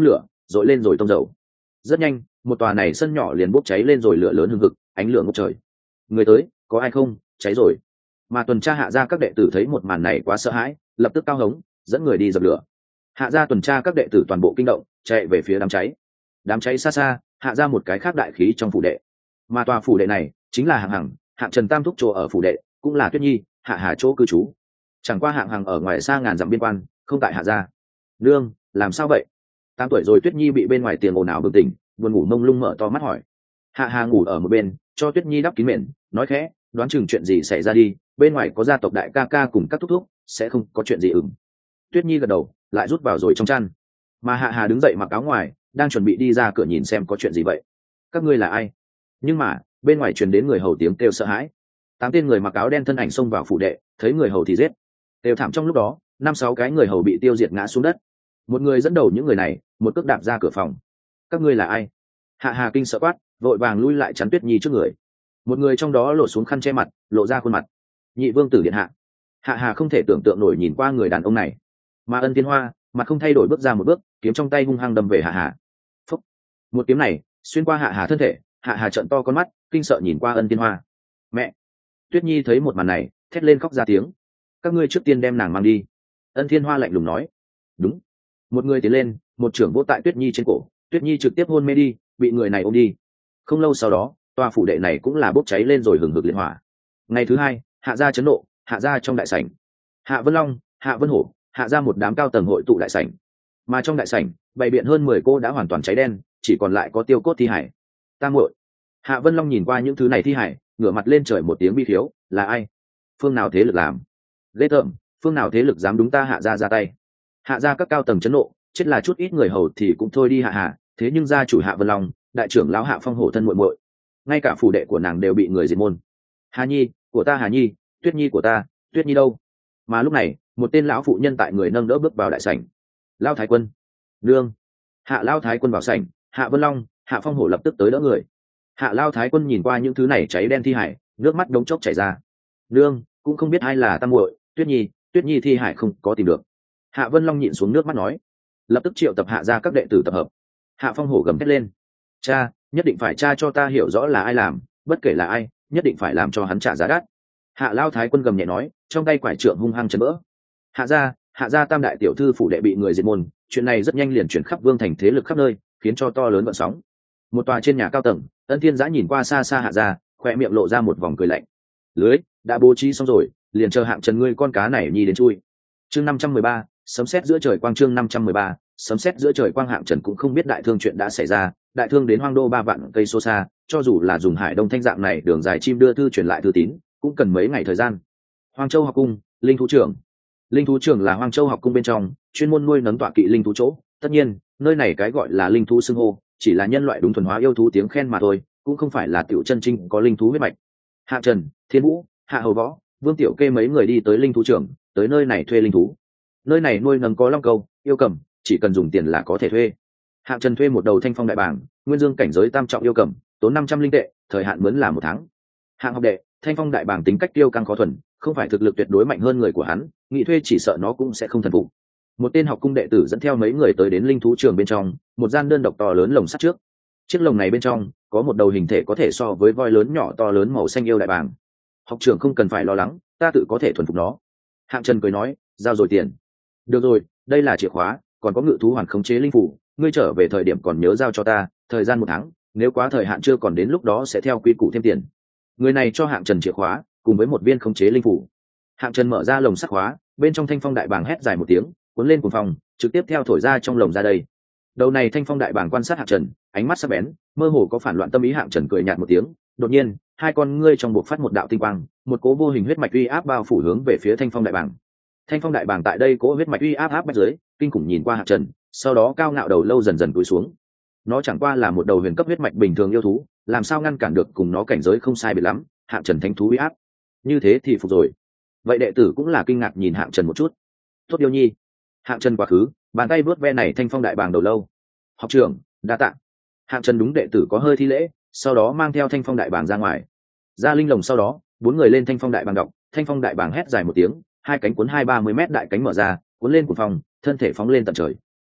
dội lên rồi tông dầu. Rất nhanh, một tòa này sân nhỏ liền bốc cháy lên rồi, lửa lớn hừng hực, ánh lửa ngút trời. Người tới, có ai không? Cháy rồi. Mà tuần tra hạ gia các đệ tử thấy một màn này quá sợ hãi, lập tức cao hống, dẫn người đi dập lửa. Hạ gia tuần tra các đệ tử toàn bộ kinh động, chạy về phía đám cháy. Đám cháy xa xa, hạ ra một cái khác đại khí trong phủ đệ. Mà tòa phủ đệ này chính là Hạng Hằng, Hạng Trần tam thúc chỗ ở phủ đệ, cũng là Tuyết Nhi, Hạ Hà chỗ cư trú. Chẳng qua Hạng Hằng ở ngoài xa ngàn dặm biên quan, không tại Hạ gia. Nương, làm sao vậy? Tám tuổi rồi Tuyết Nhi bị bên ngoài tiền ồn ào bừng tỉnh, buồn ngủ mông lung mở to mắt hỏi. Hạ Hà ngủ ở một bên, cho Tuyết Nhi đắp kín mền, nói khẽ, đoán chừng chuyện gì xảy ra đi, bên ngoài có gia tộc đại ca ca cùng các thúc thúc, sẽ không có chuyện gì ửng. Tuyết Nhi gật đầu, lại rút vào rồi trong chăn. Mà Hạ Hà đứng dậy mặc áo ngoài, đang chuẩn bị đi ra cửa nhìn xem có chuyện gì vậy. Các ngươi là ai? Nhưng mà bên ngoài truyền đến người hầu tiếng kêu sợ hãi. Tám tên người mặc áo đen thân ảnh xông vào phủ đệ, thấy người hầu thì giết. Đều thảm trong lúc đó, năm sáu cái người hầu bị tiêu diệt ngã xuống đất. Một người dẫn đầu những người này, một cước đạp ra cửa phòng. Các ngươi là ai? Hạ Hà kinh sợ quát, vội vàng lui lại chắn Tuyết Nhi trước người. Một người trong đó lột xuống khăn che mặt, lộ ra khuôn mặt. Nhị vương tử điện hạ. Hạ Hà không thể tưởng tượng nổi nhìn qua người đàn ông này. Mà Ân Thiên Hoa mặt không thay đổi bước ra một bước, kiếm trong tay hung hăng đâm về Hạ Hà. Phúc. Một kiếm này xuyên qua Hạ Hà thân thể. Hạ Hà trợn to con mắt, kinh sợ nhìn qua Ân Thiên Hoa. Mẹ! Tuyết Nhi thấy một màn này, thét lên khóc ra tiếng. Các ngươi trước tiên đem nàng mang đi. Ân Thiên Hoa lạnh lùng nói. Đúng. Một người tiến lên, một trưởng vỗ tại Tuyết Nhi trên cổ. Tuyết Nhi trực tiếp hôn mê đi, bị người này ôm đi. Không lâu sau đó, tòa phủ đệ này cũng là bốc cháy lên rồi hừng hực liệt hỏa. Ngày thứ hai, Hạ gia chấn nộ, Hạ gia trong đại sảnh. Hạ Vân Long, Hạ Vân Hổ, Hạ gia một đám cao tầng hội tụ đại sảnh. Mà trong đại sảnh, bày biện hơn mười cô đã hoàn toàn cháy đen, chỉ còn lại có tiêu cốt thi hải. Ta muội. Hạ Vân Long nhìn qua những thứ này thi hải, ngửa mặt lên trời một tiếng bi thiếu, là ai? Phương nào thế lực làm? Ghê tởm, phương nào thế lực dám đúng ta Hạ gia ra tay? Hạ gia các cao tầng chấn nộ, chết là chút ít người hầu thì cũng thôi đi Hạ Hà, thế nhưng gia chủ Hạ Vân Long, đại trưởng lão Hạ Phong Hổ thân muội muội, ngay cả phủ đệ của nàng đều bị người diệt môn. Hà Nhi, của ta Hà Nhi, Tuyết Nhi của ta, Tuyết Nhi đâu? Mà lúc này, một tên lão phụ nhân tại người nâng đỡ bước vào đại sảnh. Lão thái quân, nương. Hạ Lão thái quân vào sảnh, Hạ Vân Long, Hạ Phong Hổ lập tức tới đỡ người. Hạ Lão thái quân nhìn qua những thứ này cháy đen thi hải, nước mắt đống chốc chảy ra. Nương, cũng không biết ai là tam muội, Tuyết Nhi, Tuyết Nhi thi hải không có tìm được. Hạ Vân Long nhịn xuống nước mắt nói, lập tức triệu tập Hạ gia các đệ tử tập hợp. Hạ Phong Hổ gầm thét lên, cha, nhất định phải cha cho ta hiểu rõ là ai làm, bất kể là ai, nhất định phải làm cho hắn trả giá đắt. Hạ Lão thái quân gầm nhẹ nói, trong tay quải trượng hung hăng chấn vỡ. Hạ gia, Hạ gia tam đại tiểu thư phủ đệ bị người diệt môn, chuyện này rất nhanh liền chuyển khắp vương thành thế lực khắp nơi, khiến cho to lớn vận sóng. Một tòa trên nhà cao tầng, Ân Thiên Giã nhìn qua xa xa Hạ gia, khoe miệng lộ ra một vòng cười lạnh. Lưới đã bố trí xong rồi, liền chờ Hạng Trần ngươi con cá này nhi đến chui. Chương năm trăm mười ba, sấm sét giữa trời quang. Chương năm trăm mười ba, sấm sét giữa trời quang. Hạng Trần cũng không biết đại thương chuyện đã xảy ra, đại thương đến hoang đô ba vạn cây số xa, cho dù là dùng hải đông thanh dạng này đường dài chim đưa thư truyền lại thư tín, cũng cần mấy ngày thời gian. Hoang Châu học cung, linh thú trưởng. Linh thú trưởng là Hoang Châu học cung bên trong chuyên môn nuôi nấng tọa kỵ linh thú chỗ. Tất nhiên, nơi này cái gọi là linh thú xưng hô, chỉ là nhân loại đúng thuần hóa yêu thú tiếng khen mà thôi, cũng không phải là tiểu chân trinh có linh thú huyết mạch. Hạ Trần, Thiên Vũ, Hạ Hầu Võ, Vương Tiểu Kê mấy người đi tới linh thú trưởng, tới nơi này thuê linh thú. Nơi này nuôi nấng có long câu, yêu cầm, chỉ cần dùng tiền là có thể thuê. Hạng Trần thuê một đầu thanh phong đại bảng, nguyên dương cảnh giới tam trọng yêu cầm, tốn năm trăm linh tệ, thời hạn mướn là một tháng. Hạng học đệ, thanh phong đại bảng tính cách tiêu căng khó thuần, không phải thực lực tuyệt đối mạnh hơn người của hắn, nghị thuê chỉ sợ nó cũng sẽ không thần phục. Một tên học cung đệ tử dẫn theo mấy người tới đến linh thú trường bên trong, một gian đơn độc to lớn lồng sắt trước. Chiếc lồng này bên trong có một đầu hình thể có thể so với voi lớn nhỏ to lớn màu xanh yêu đại bàng. Học trưởng không cần phải lo lắng, ta tự có thể thuần phục nó. Hạng Trần cười nói, giao rồi tiền. Được rồi, đây là chìa khóa, còn có ngự thú hoàn khống chế linh phủ, ngươi trở về thời điểm còn nhớ giao cho ta, thời gian một tháng, nếu quá thời hạn chưa còn đến lúc đó sẽ theo quy củ thêm tiền. Người này cho Hạng Trần chìa khóa cùng với một viên khống chế linh phủ. Hạng Trần mở ra lồng sắt khóa, bên trong thanh phong đại bàng hét dài một tiếng, cuốn lên cuồng phong, trực tiếp theo thổi ra trong lồng ra đây. Đầu này thanh phong đại bàng quan sát Hạng Trần, ánh mắt sắc bén, mơ hồ có phản loạn tâm ý. Hạng Trần cười nhạt một tiếng, đột nhiên, hai con ngươi trong buộc phát một đạo tinh quang, một cỗ vô hình huyết mạch uy áp bao phủ hướng về phía thanh phong đại bàng. Thanh phong đại bàng tại đây cỗ huyết mạch uy áp áp bách dưới, kinh khủng nhìn qua Hạng Trần, sau đó cao ngạo đầu lâu dần dần cúi xuống. Nó chẳng qua là một đầu huyền cấp huyết mạch bình thường yêu thú, làm sao ngăn cản được cùng nó cảnh giới không sai biệt lắm, Hạng Trần thánh thú uy áp. Như thế thì phục rồi. Vậy đệ tử cũng là kinh ngạc nhìn Hạng Trần một chút. Tốt yêu nhi. Hạng Trần quá khứ, bàn tay vuốt ve này thanh phong đại bàng đầu lâu. Học trưởng, đa tạ. Hạng Trần đúng đệ tử có hơi thi lễ, sau đó mang theo thanh phong đại bàng ra ngoài. Ra linh lồng sau đó, bốn người lên thanh phong đại bàng đọc, thanh phong đại bàng hét dài một tiếng, hai cánh cuốn hai ba mươi mét đại cánh mở ra, cuốn lên cuồng phong, thân thể phóng lên tận trời.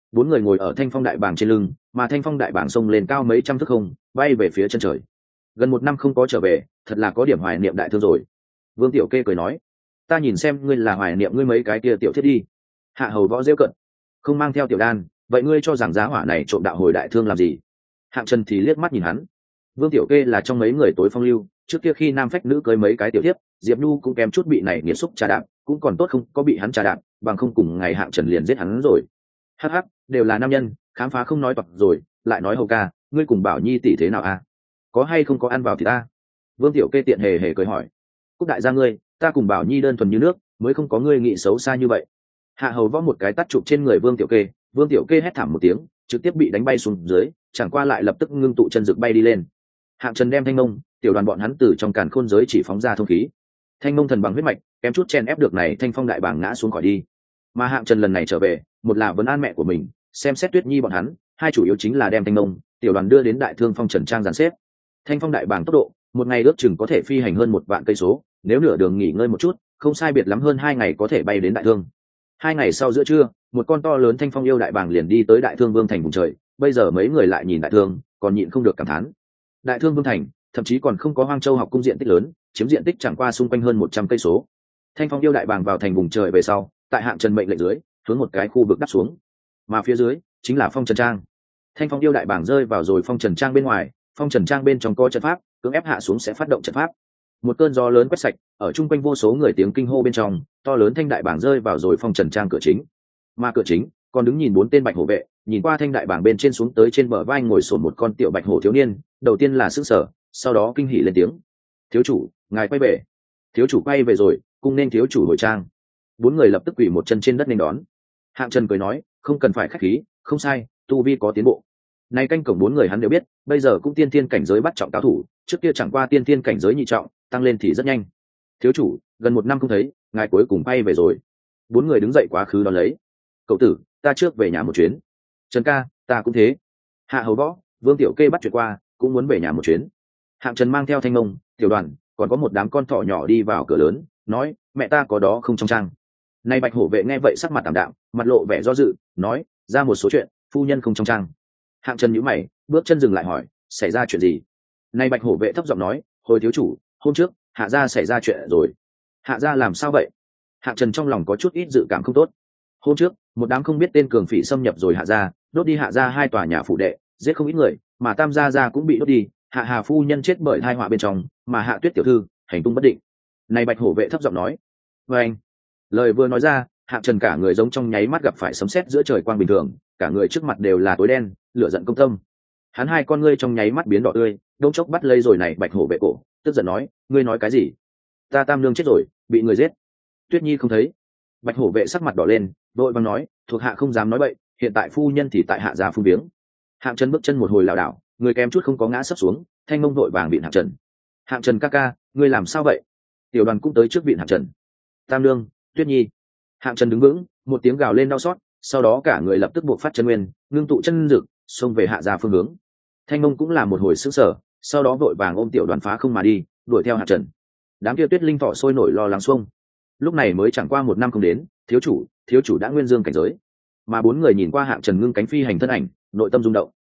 Bốn người ngồi ở thanh phong đại bảng trên lưng, mà thanh phong đại bảng xông lên cao mấy trăm thước không, bay về phía chân trời. Gần một năm không có trở về, thật là có điểm hoài niệm đại thương rồi. Vương Tiểu Kê cười nói, ta nhìn xem ngươi là hoài niệm ngươi mấy cái kia tiểu thiết đi. Hạ Hầu Võ rêu cận, không mang theo tiểu đan, vậy ngươi cho rằng giá hỏa này trộm đạo hồi đại thương làm gì? Hạng Trần thì liếc mắt nhìn hắn. Vương Tiểu Kê là trong mấy người tối phong lưu, trước kia khi nam phách nữ cưới mấy cái tiểu tiếp, Diệp Nhu cũng kém chút bị này nghiệt xúc trà đạp, cũng còn tốt không có bị hắn trà đạp, bằng không cùng ngày Hạng Trần liền giết hắn rồi. Hắc hắc, đều là nam nhân, khám phá không nói toạc rồi, lại nói Hầu ca, ngươi cùng Bảo Nhi tỷ thế nào a? Có hay không có ăn vào thì ta? Vương Tiểu Kê tiện hề hề cười hỏi. Cúc đại gia ngươi, ta cùng Bảo Nhi đơn thuần như nước, mới không có ngươi nghĩ xấu xa như vậy. Hạ Hầu Võ một cái tát chụp trên người Vương Tiểu Kê, Vương Tiểu Kê hét thảm một tiếng, trực tiếp bị đánh bay xuống dưới, chẳng qua lại lập tức ngưng tụ chân rực bay đi lên. Hạng Trần đem Thanh Mông, tiểu đoàn bọn hắn từ trong càn khôn giới chỉ phóng ra thông khí. Thanh Mông thần bằng huyết mạch, kém chút chen ép được này Thanh Phong đại bảng ngã xuống khỏi đi. Mà Hạng Trần lần này trở về, một là vấn an mẹ của mình, xem xét Tuyết Nhi bọn hắn, hai chủ yếu chính là đem Thanh Mông, tiểu đoàn đưa đến Đại Thương Phong Trần Trang dàn xếp. Thanh Phong đại bảng tốc độ, một ngày ước chừng có thể phi hành hơn một vạn cây số, nếu nửa đường nghỉ ngơi một chút, không sai biệt lắm hơn hai ngày có thể bay đến Đại Thương. Hai ngày sau giữa trưa, một con to lớn Thanh Phong yêu đại bàng liền đi tới Đại Thương Vương thành vùng trời. Bây giờ mấy người lại nhìn Đại Thương, còn nhịn không được cảm thán. Đại Thương Vương thành, thậm chí còn không có Hoang Châu học cung diện tích lớn, chiếm diện tích chẳng qua xung quanh hơn một trăm cây số. Thanh Phong yêu đại bàng vào thành vùng trời về sau, tại Hạng Trần mệnh lệnh dưới, hướng một cái khu vực đáp xuống, mà phía dưới chính là Phong Trần Trang. Thanh Phong yêu đại bàng rơi vào rồi Phong Trần Trang bên ngoài, Phong Trần Trang bên trong có trận pháp, cưỡng ép hạ xuống sẽ phát động trận pháp. Một cơn gió lớn quét sạch, ở chung quanh vô số người tiếng kinh hô bên trong, to lớn thanh đại bảng rơi vào rồi Phong Trần Trang cửa chính. Mà cửa chính, còn đứng nhìn bốn tên bạch hổ vệ, nhìn qua thanh đại bảng bên trên xuống tới trên bờ vai ngồi sổn một con tiểu bạch hổ thiếu niên, đầu tiên là sững sờ, sau đó kinh hỉ lên tiếng: "Thiếu chủ, ngài quay về." Thiếu chủ quay về rồi, cung nên thiếu chủ hồi trang. Bốn người lập tức quỳ một chân trên đất nên đón. Hạng Trần cười nói: "Không cần phải khách khí, không sai, tu vi có tiến bộ." Nay canh cổng bốn người hắn đều biết, bây giờ cũng tiên thiên cảnh giới bắt trọng cao thủ, trước kia chẳng qua tiên thiên cảnh giới nhị trọng, tăng lên thì rất nhanh. Thiếu chủ, gần một năm không thấy, ngài cuối cùng bay về rồi. Bốn người đứng dậy quá khứ đón lấy. Cậu tử, ta trước về nhà một chuyến. Trần ca, ta cũng thế. Hạ Hầu Võ, Vương Tiểu Kê bắt chuyện qua, cũng muốn về nhà một chuyến. Hạng Trần mang theo Thanh Mông, tiểu đoàn, còn có một đám con thỏ nhỏ đi vào cửa lớn, nói: "Mẹ ta có đó không trong trang?" Nay bạch hổ vệ nghe vậy sắc mặt tạm đạm, mặt lộ vẻ do dự, nói: "Ra một số chuyện, phu nhân không trong trang." Hạng Trần nhíu mày, bước chân dừng lại hỏi: "Xảy ra chuyện gì?" Nay bạch hổ vệ thấp giọng nói: "Hồi thiếu chủ, hôm trước Hạ gia xảy ra chuyện rồi." Hạ gia làm sao vậy? Hạng Trần trong lòng có chút ít dự cảm không tốt. Hôm trước, một đám không biết tên cường phỉ xâm nhập rồi Hạ gia, đốt đi Hạ gia hai tòa nhà phủ đệ, giết không ít người, mà Tam gia gia cũng bị đốt đi, Hạ Hà phu nhân chết bởi tai họa bên trong, mà Hạ Tuyết tiểu thư hành tung bất định. Nay bạch hổ vệ thấp giọng nói: "Với anh." Lời vừa nói ra, Hạng Trần cả người giống trong nháy mắt gặp phải sấm sét giữa trời quang bình thường, cả người trước mặt đều là tối đen, lửa giận công tâm. Hắn hai con ngươi trong nháy mắt biến đỏ tươi, đống chốc bắt lấy rồi này bạch hổ vệ cổ, tức giận nói: "Ngươi nói cái gì? Ta tam nương chết rồi, bị người giết. Tuyết Nhi không thấy." Bạch hổ vệ sắc mặt đỏ lên, vội vàng nói: "Thuộc hạ không dám nói bậy, hiện tại phu nhân thì tại Hạ gia phung viếng." Hạng Trần bước chân một hồi lảo đảo, người kém chút không có ngã sấp xuống, Thanh Mông vội vàng vịn Hạng Trần. "Hạng Trần ca ca, ngươi làm sao vậy?" Tiểu đoàn cũng tới trước vịn Hạng Trần. "Tam nương, Tuyết Nhi." Hạng Trần đứng vững, một tiếng gào lên đau xót, sau đó cả người lập tức buộc phát chân nguyên, ngưng tụ chân dực, xông về Hạ gia phương hướng. Thanh Mông cũng là một hồi sững sờ, sau đó vội vàng ôm tiểu đoàn phá không mà đi, đuổi theo Hạng Trần. Đám kia Tuyết Linh thọ sôi nổi lo lắng xuông. Lúc này mới chẳng qua một năm không đến, thiếu chủ, thiếu chủ đã nguyên dương cảnh giới. Mà bốn người nhìn qua Hạng Trần ngưng cánh phi hành thân ảnh, nội tâm rung động.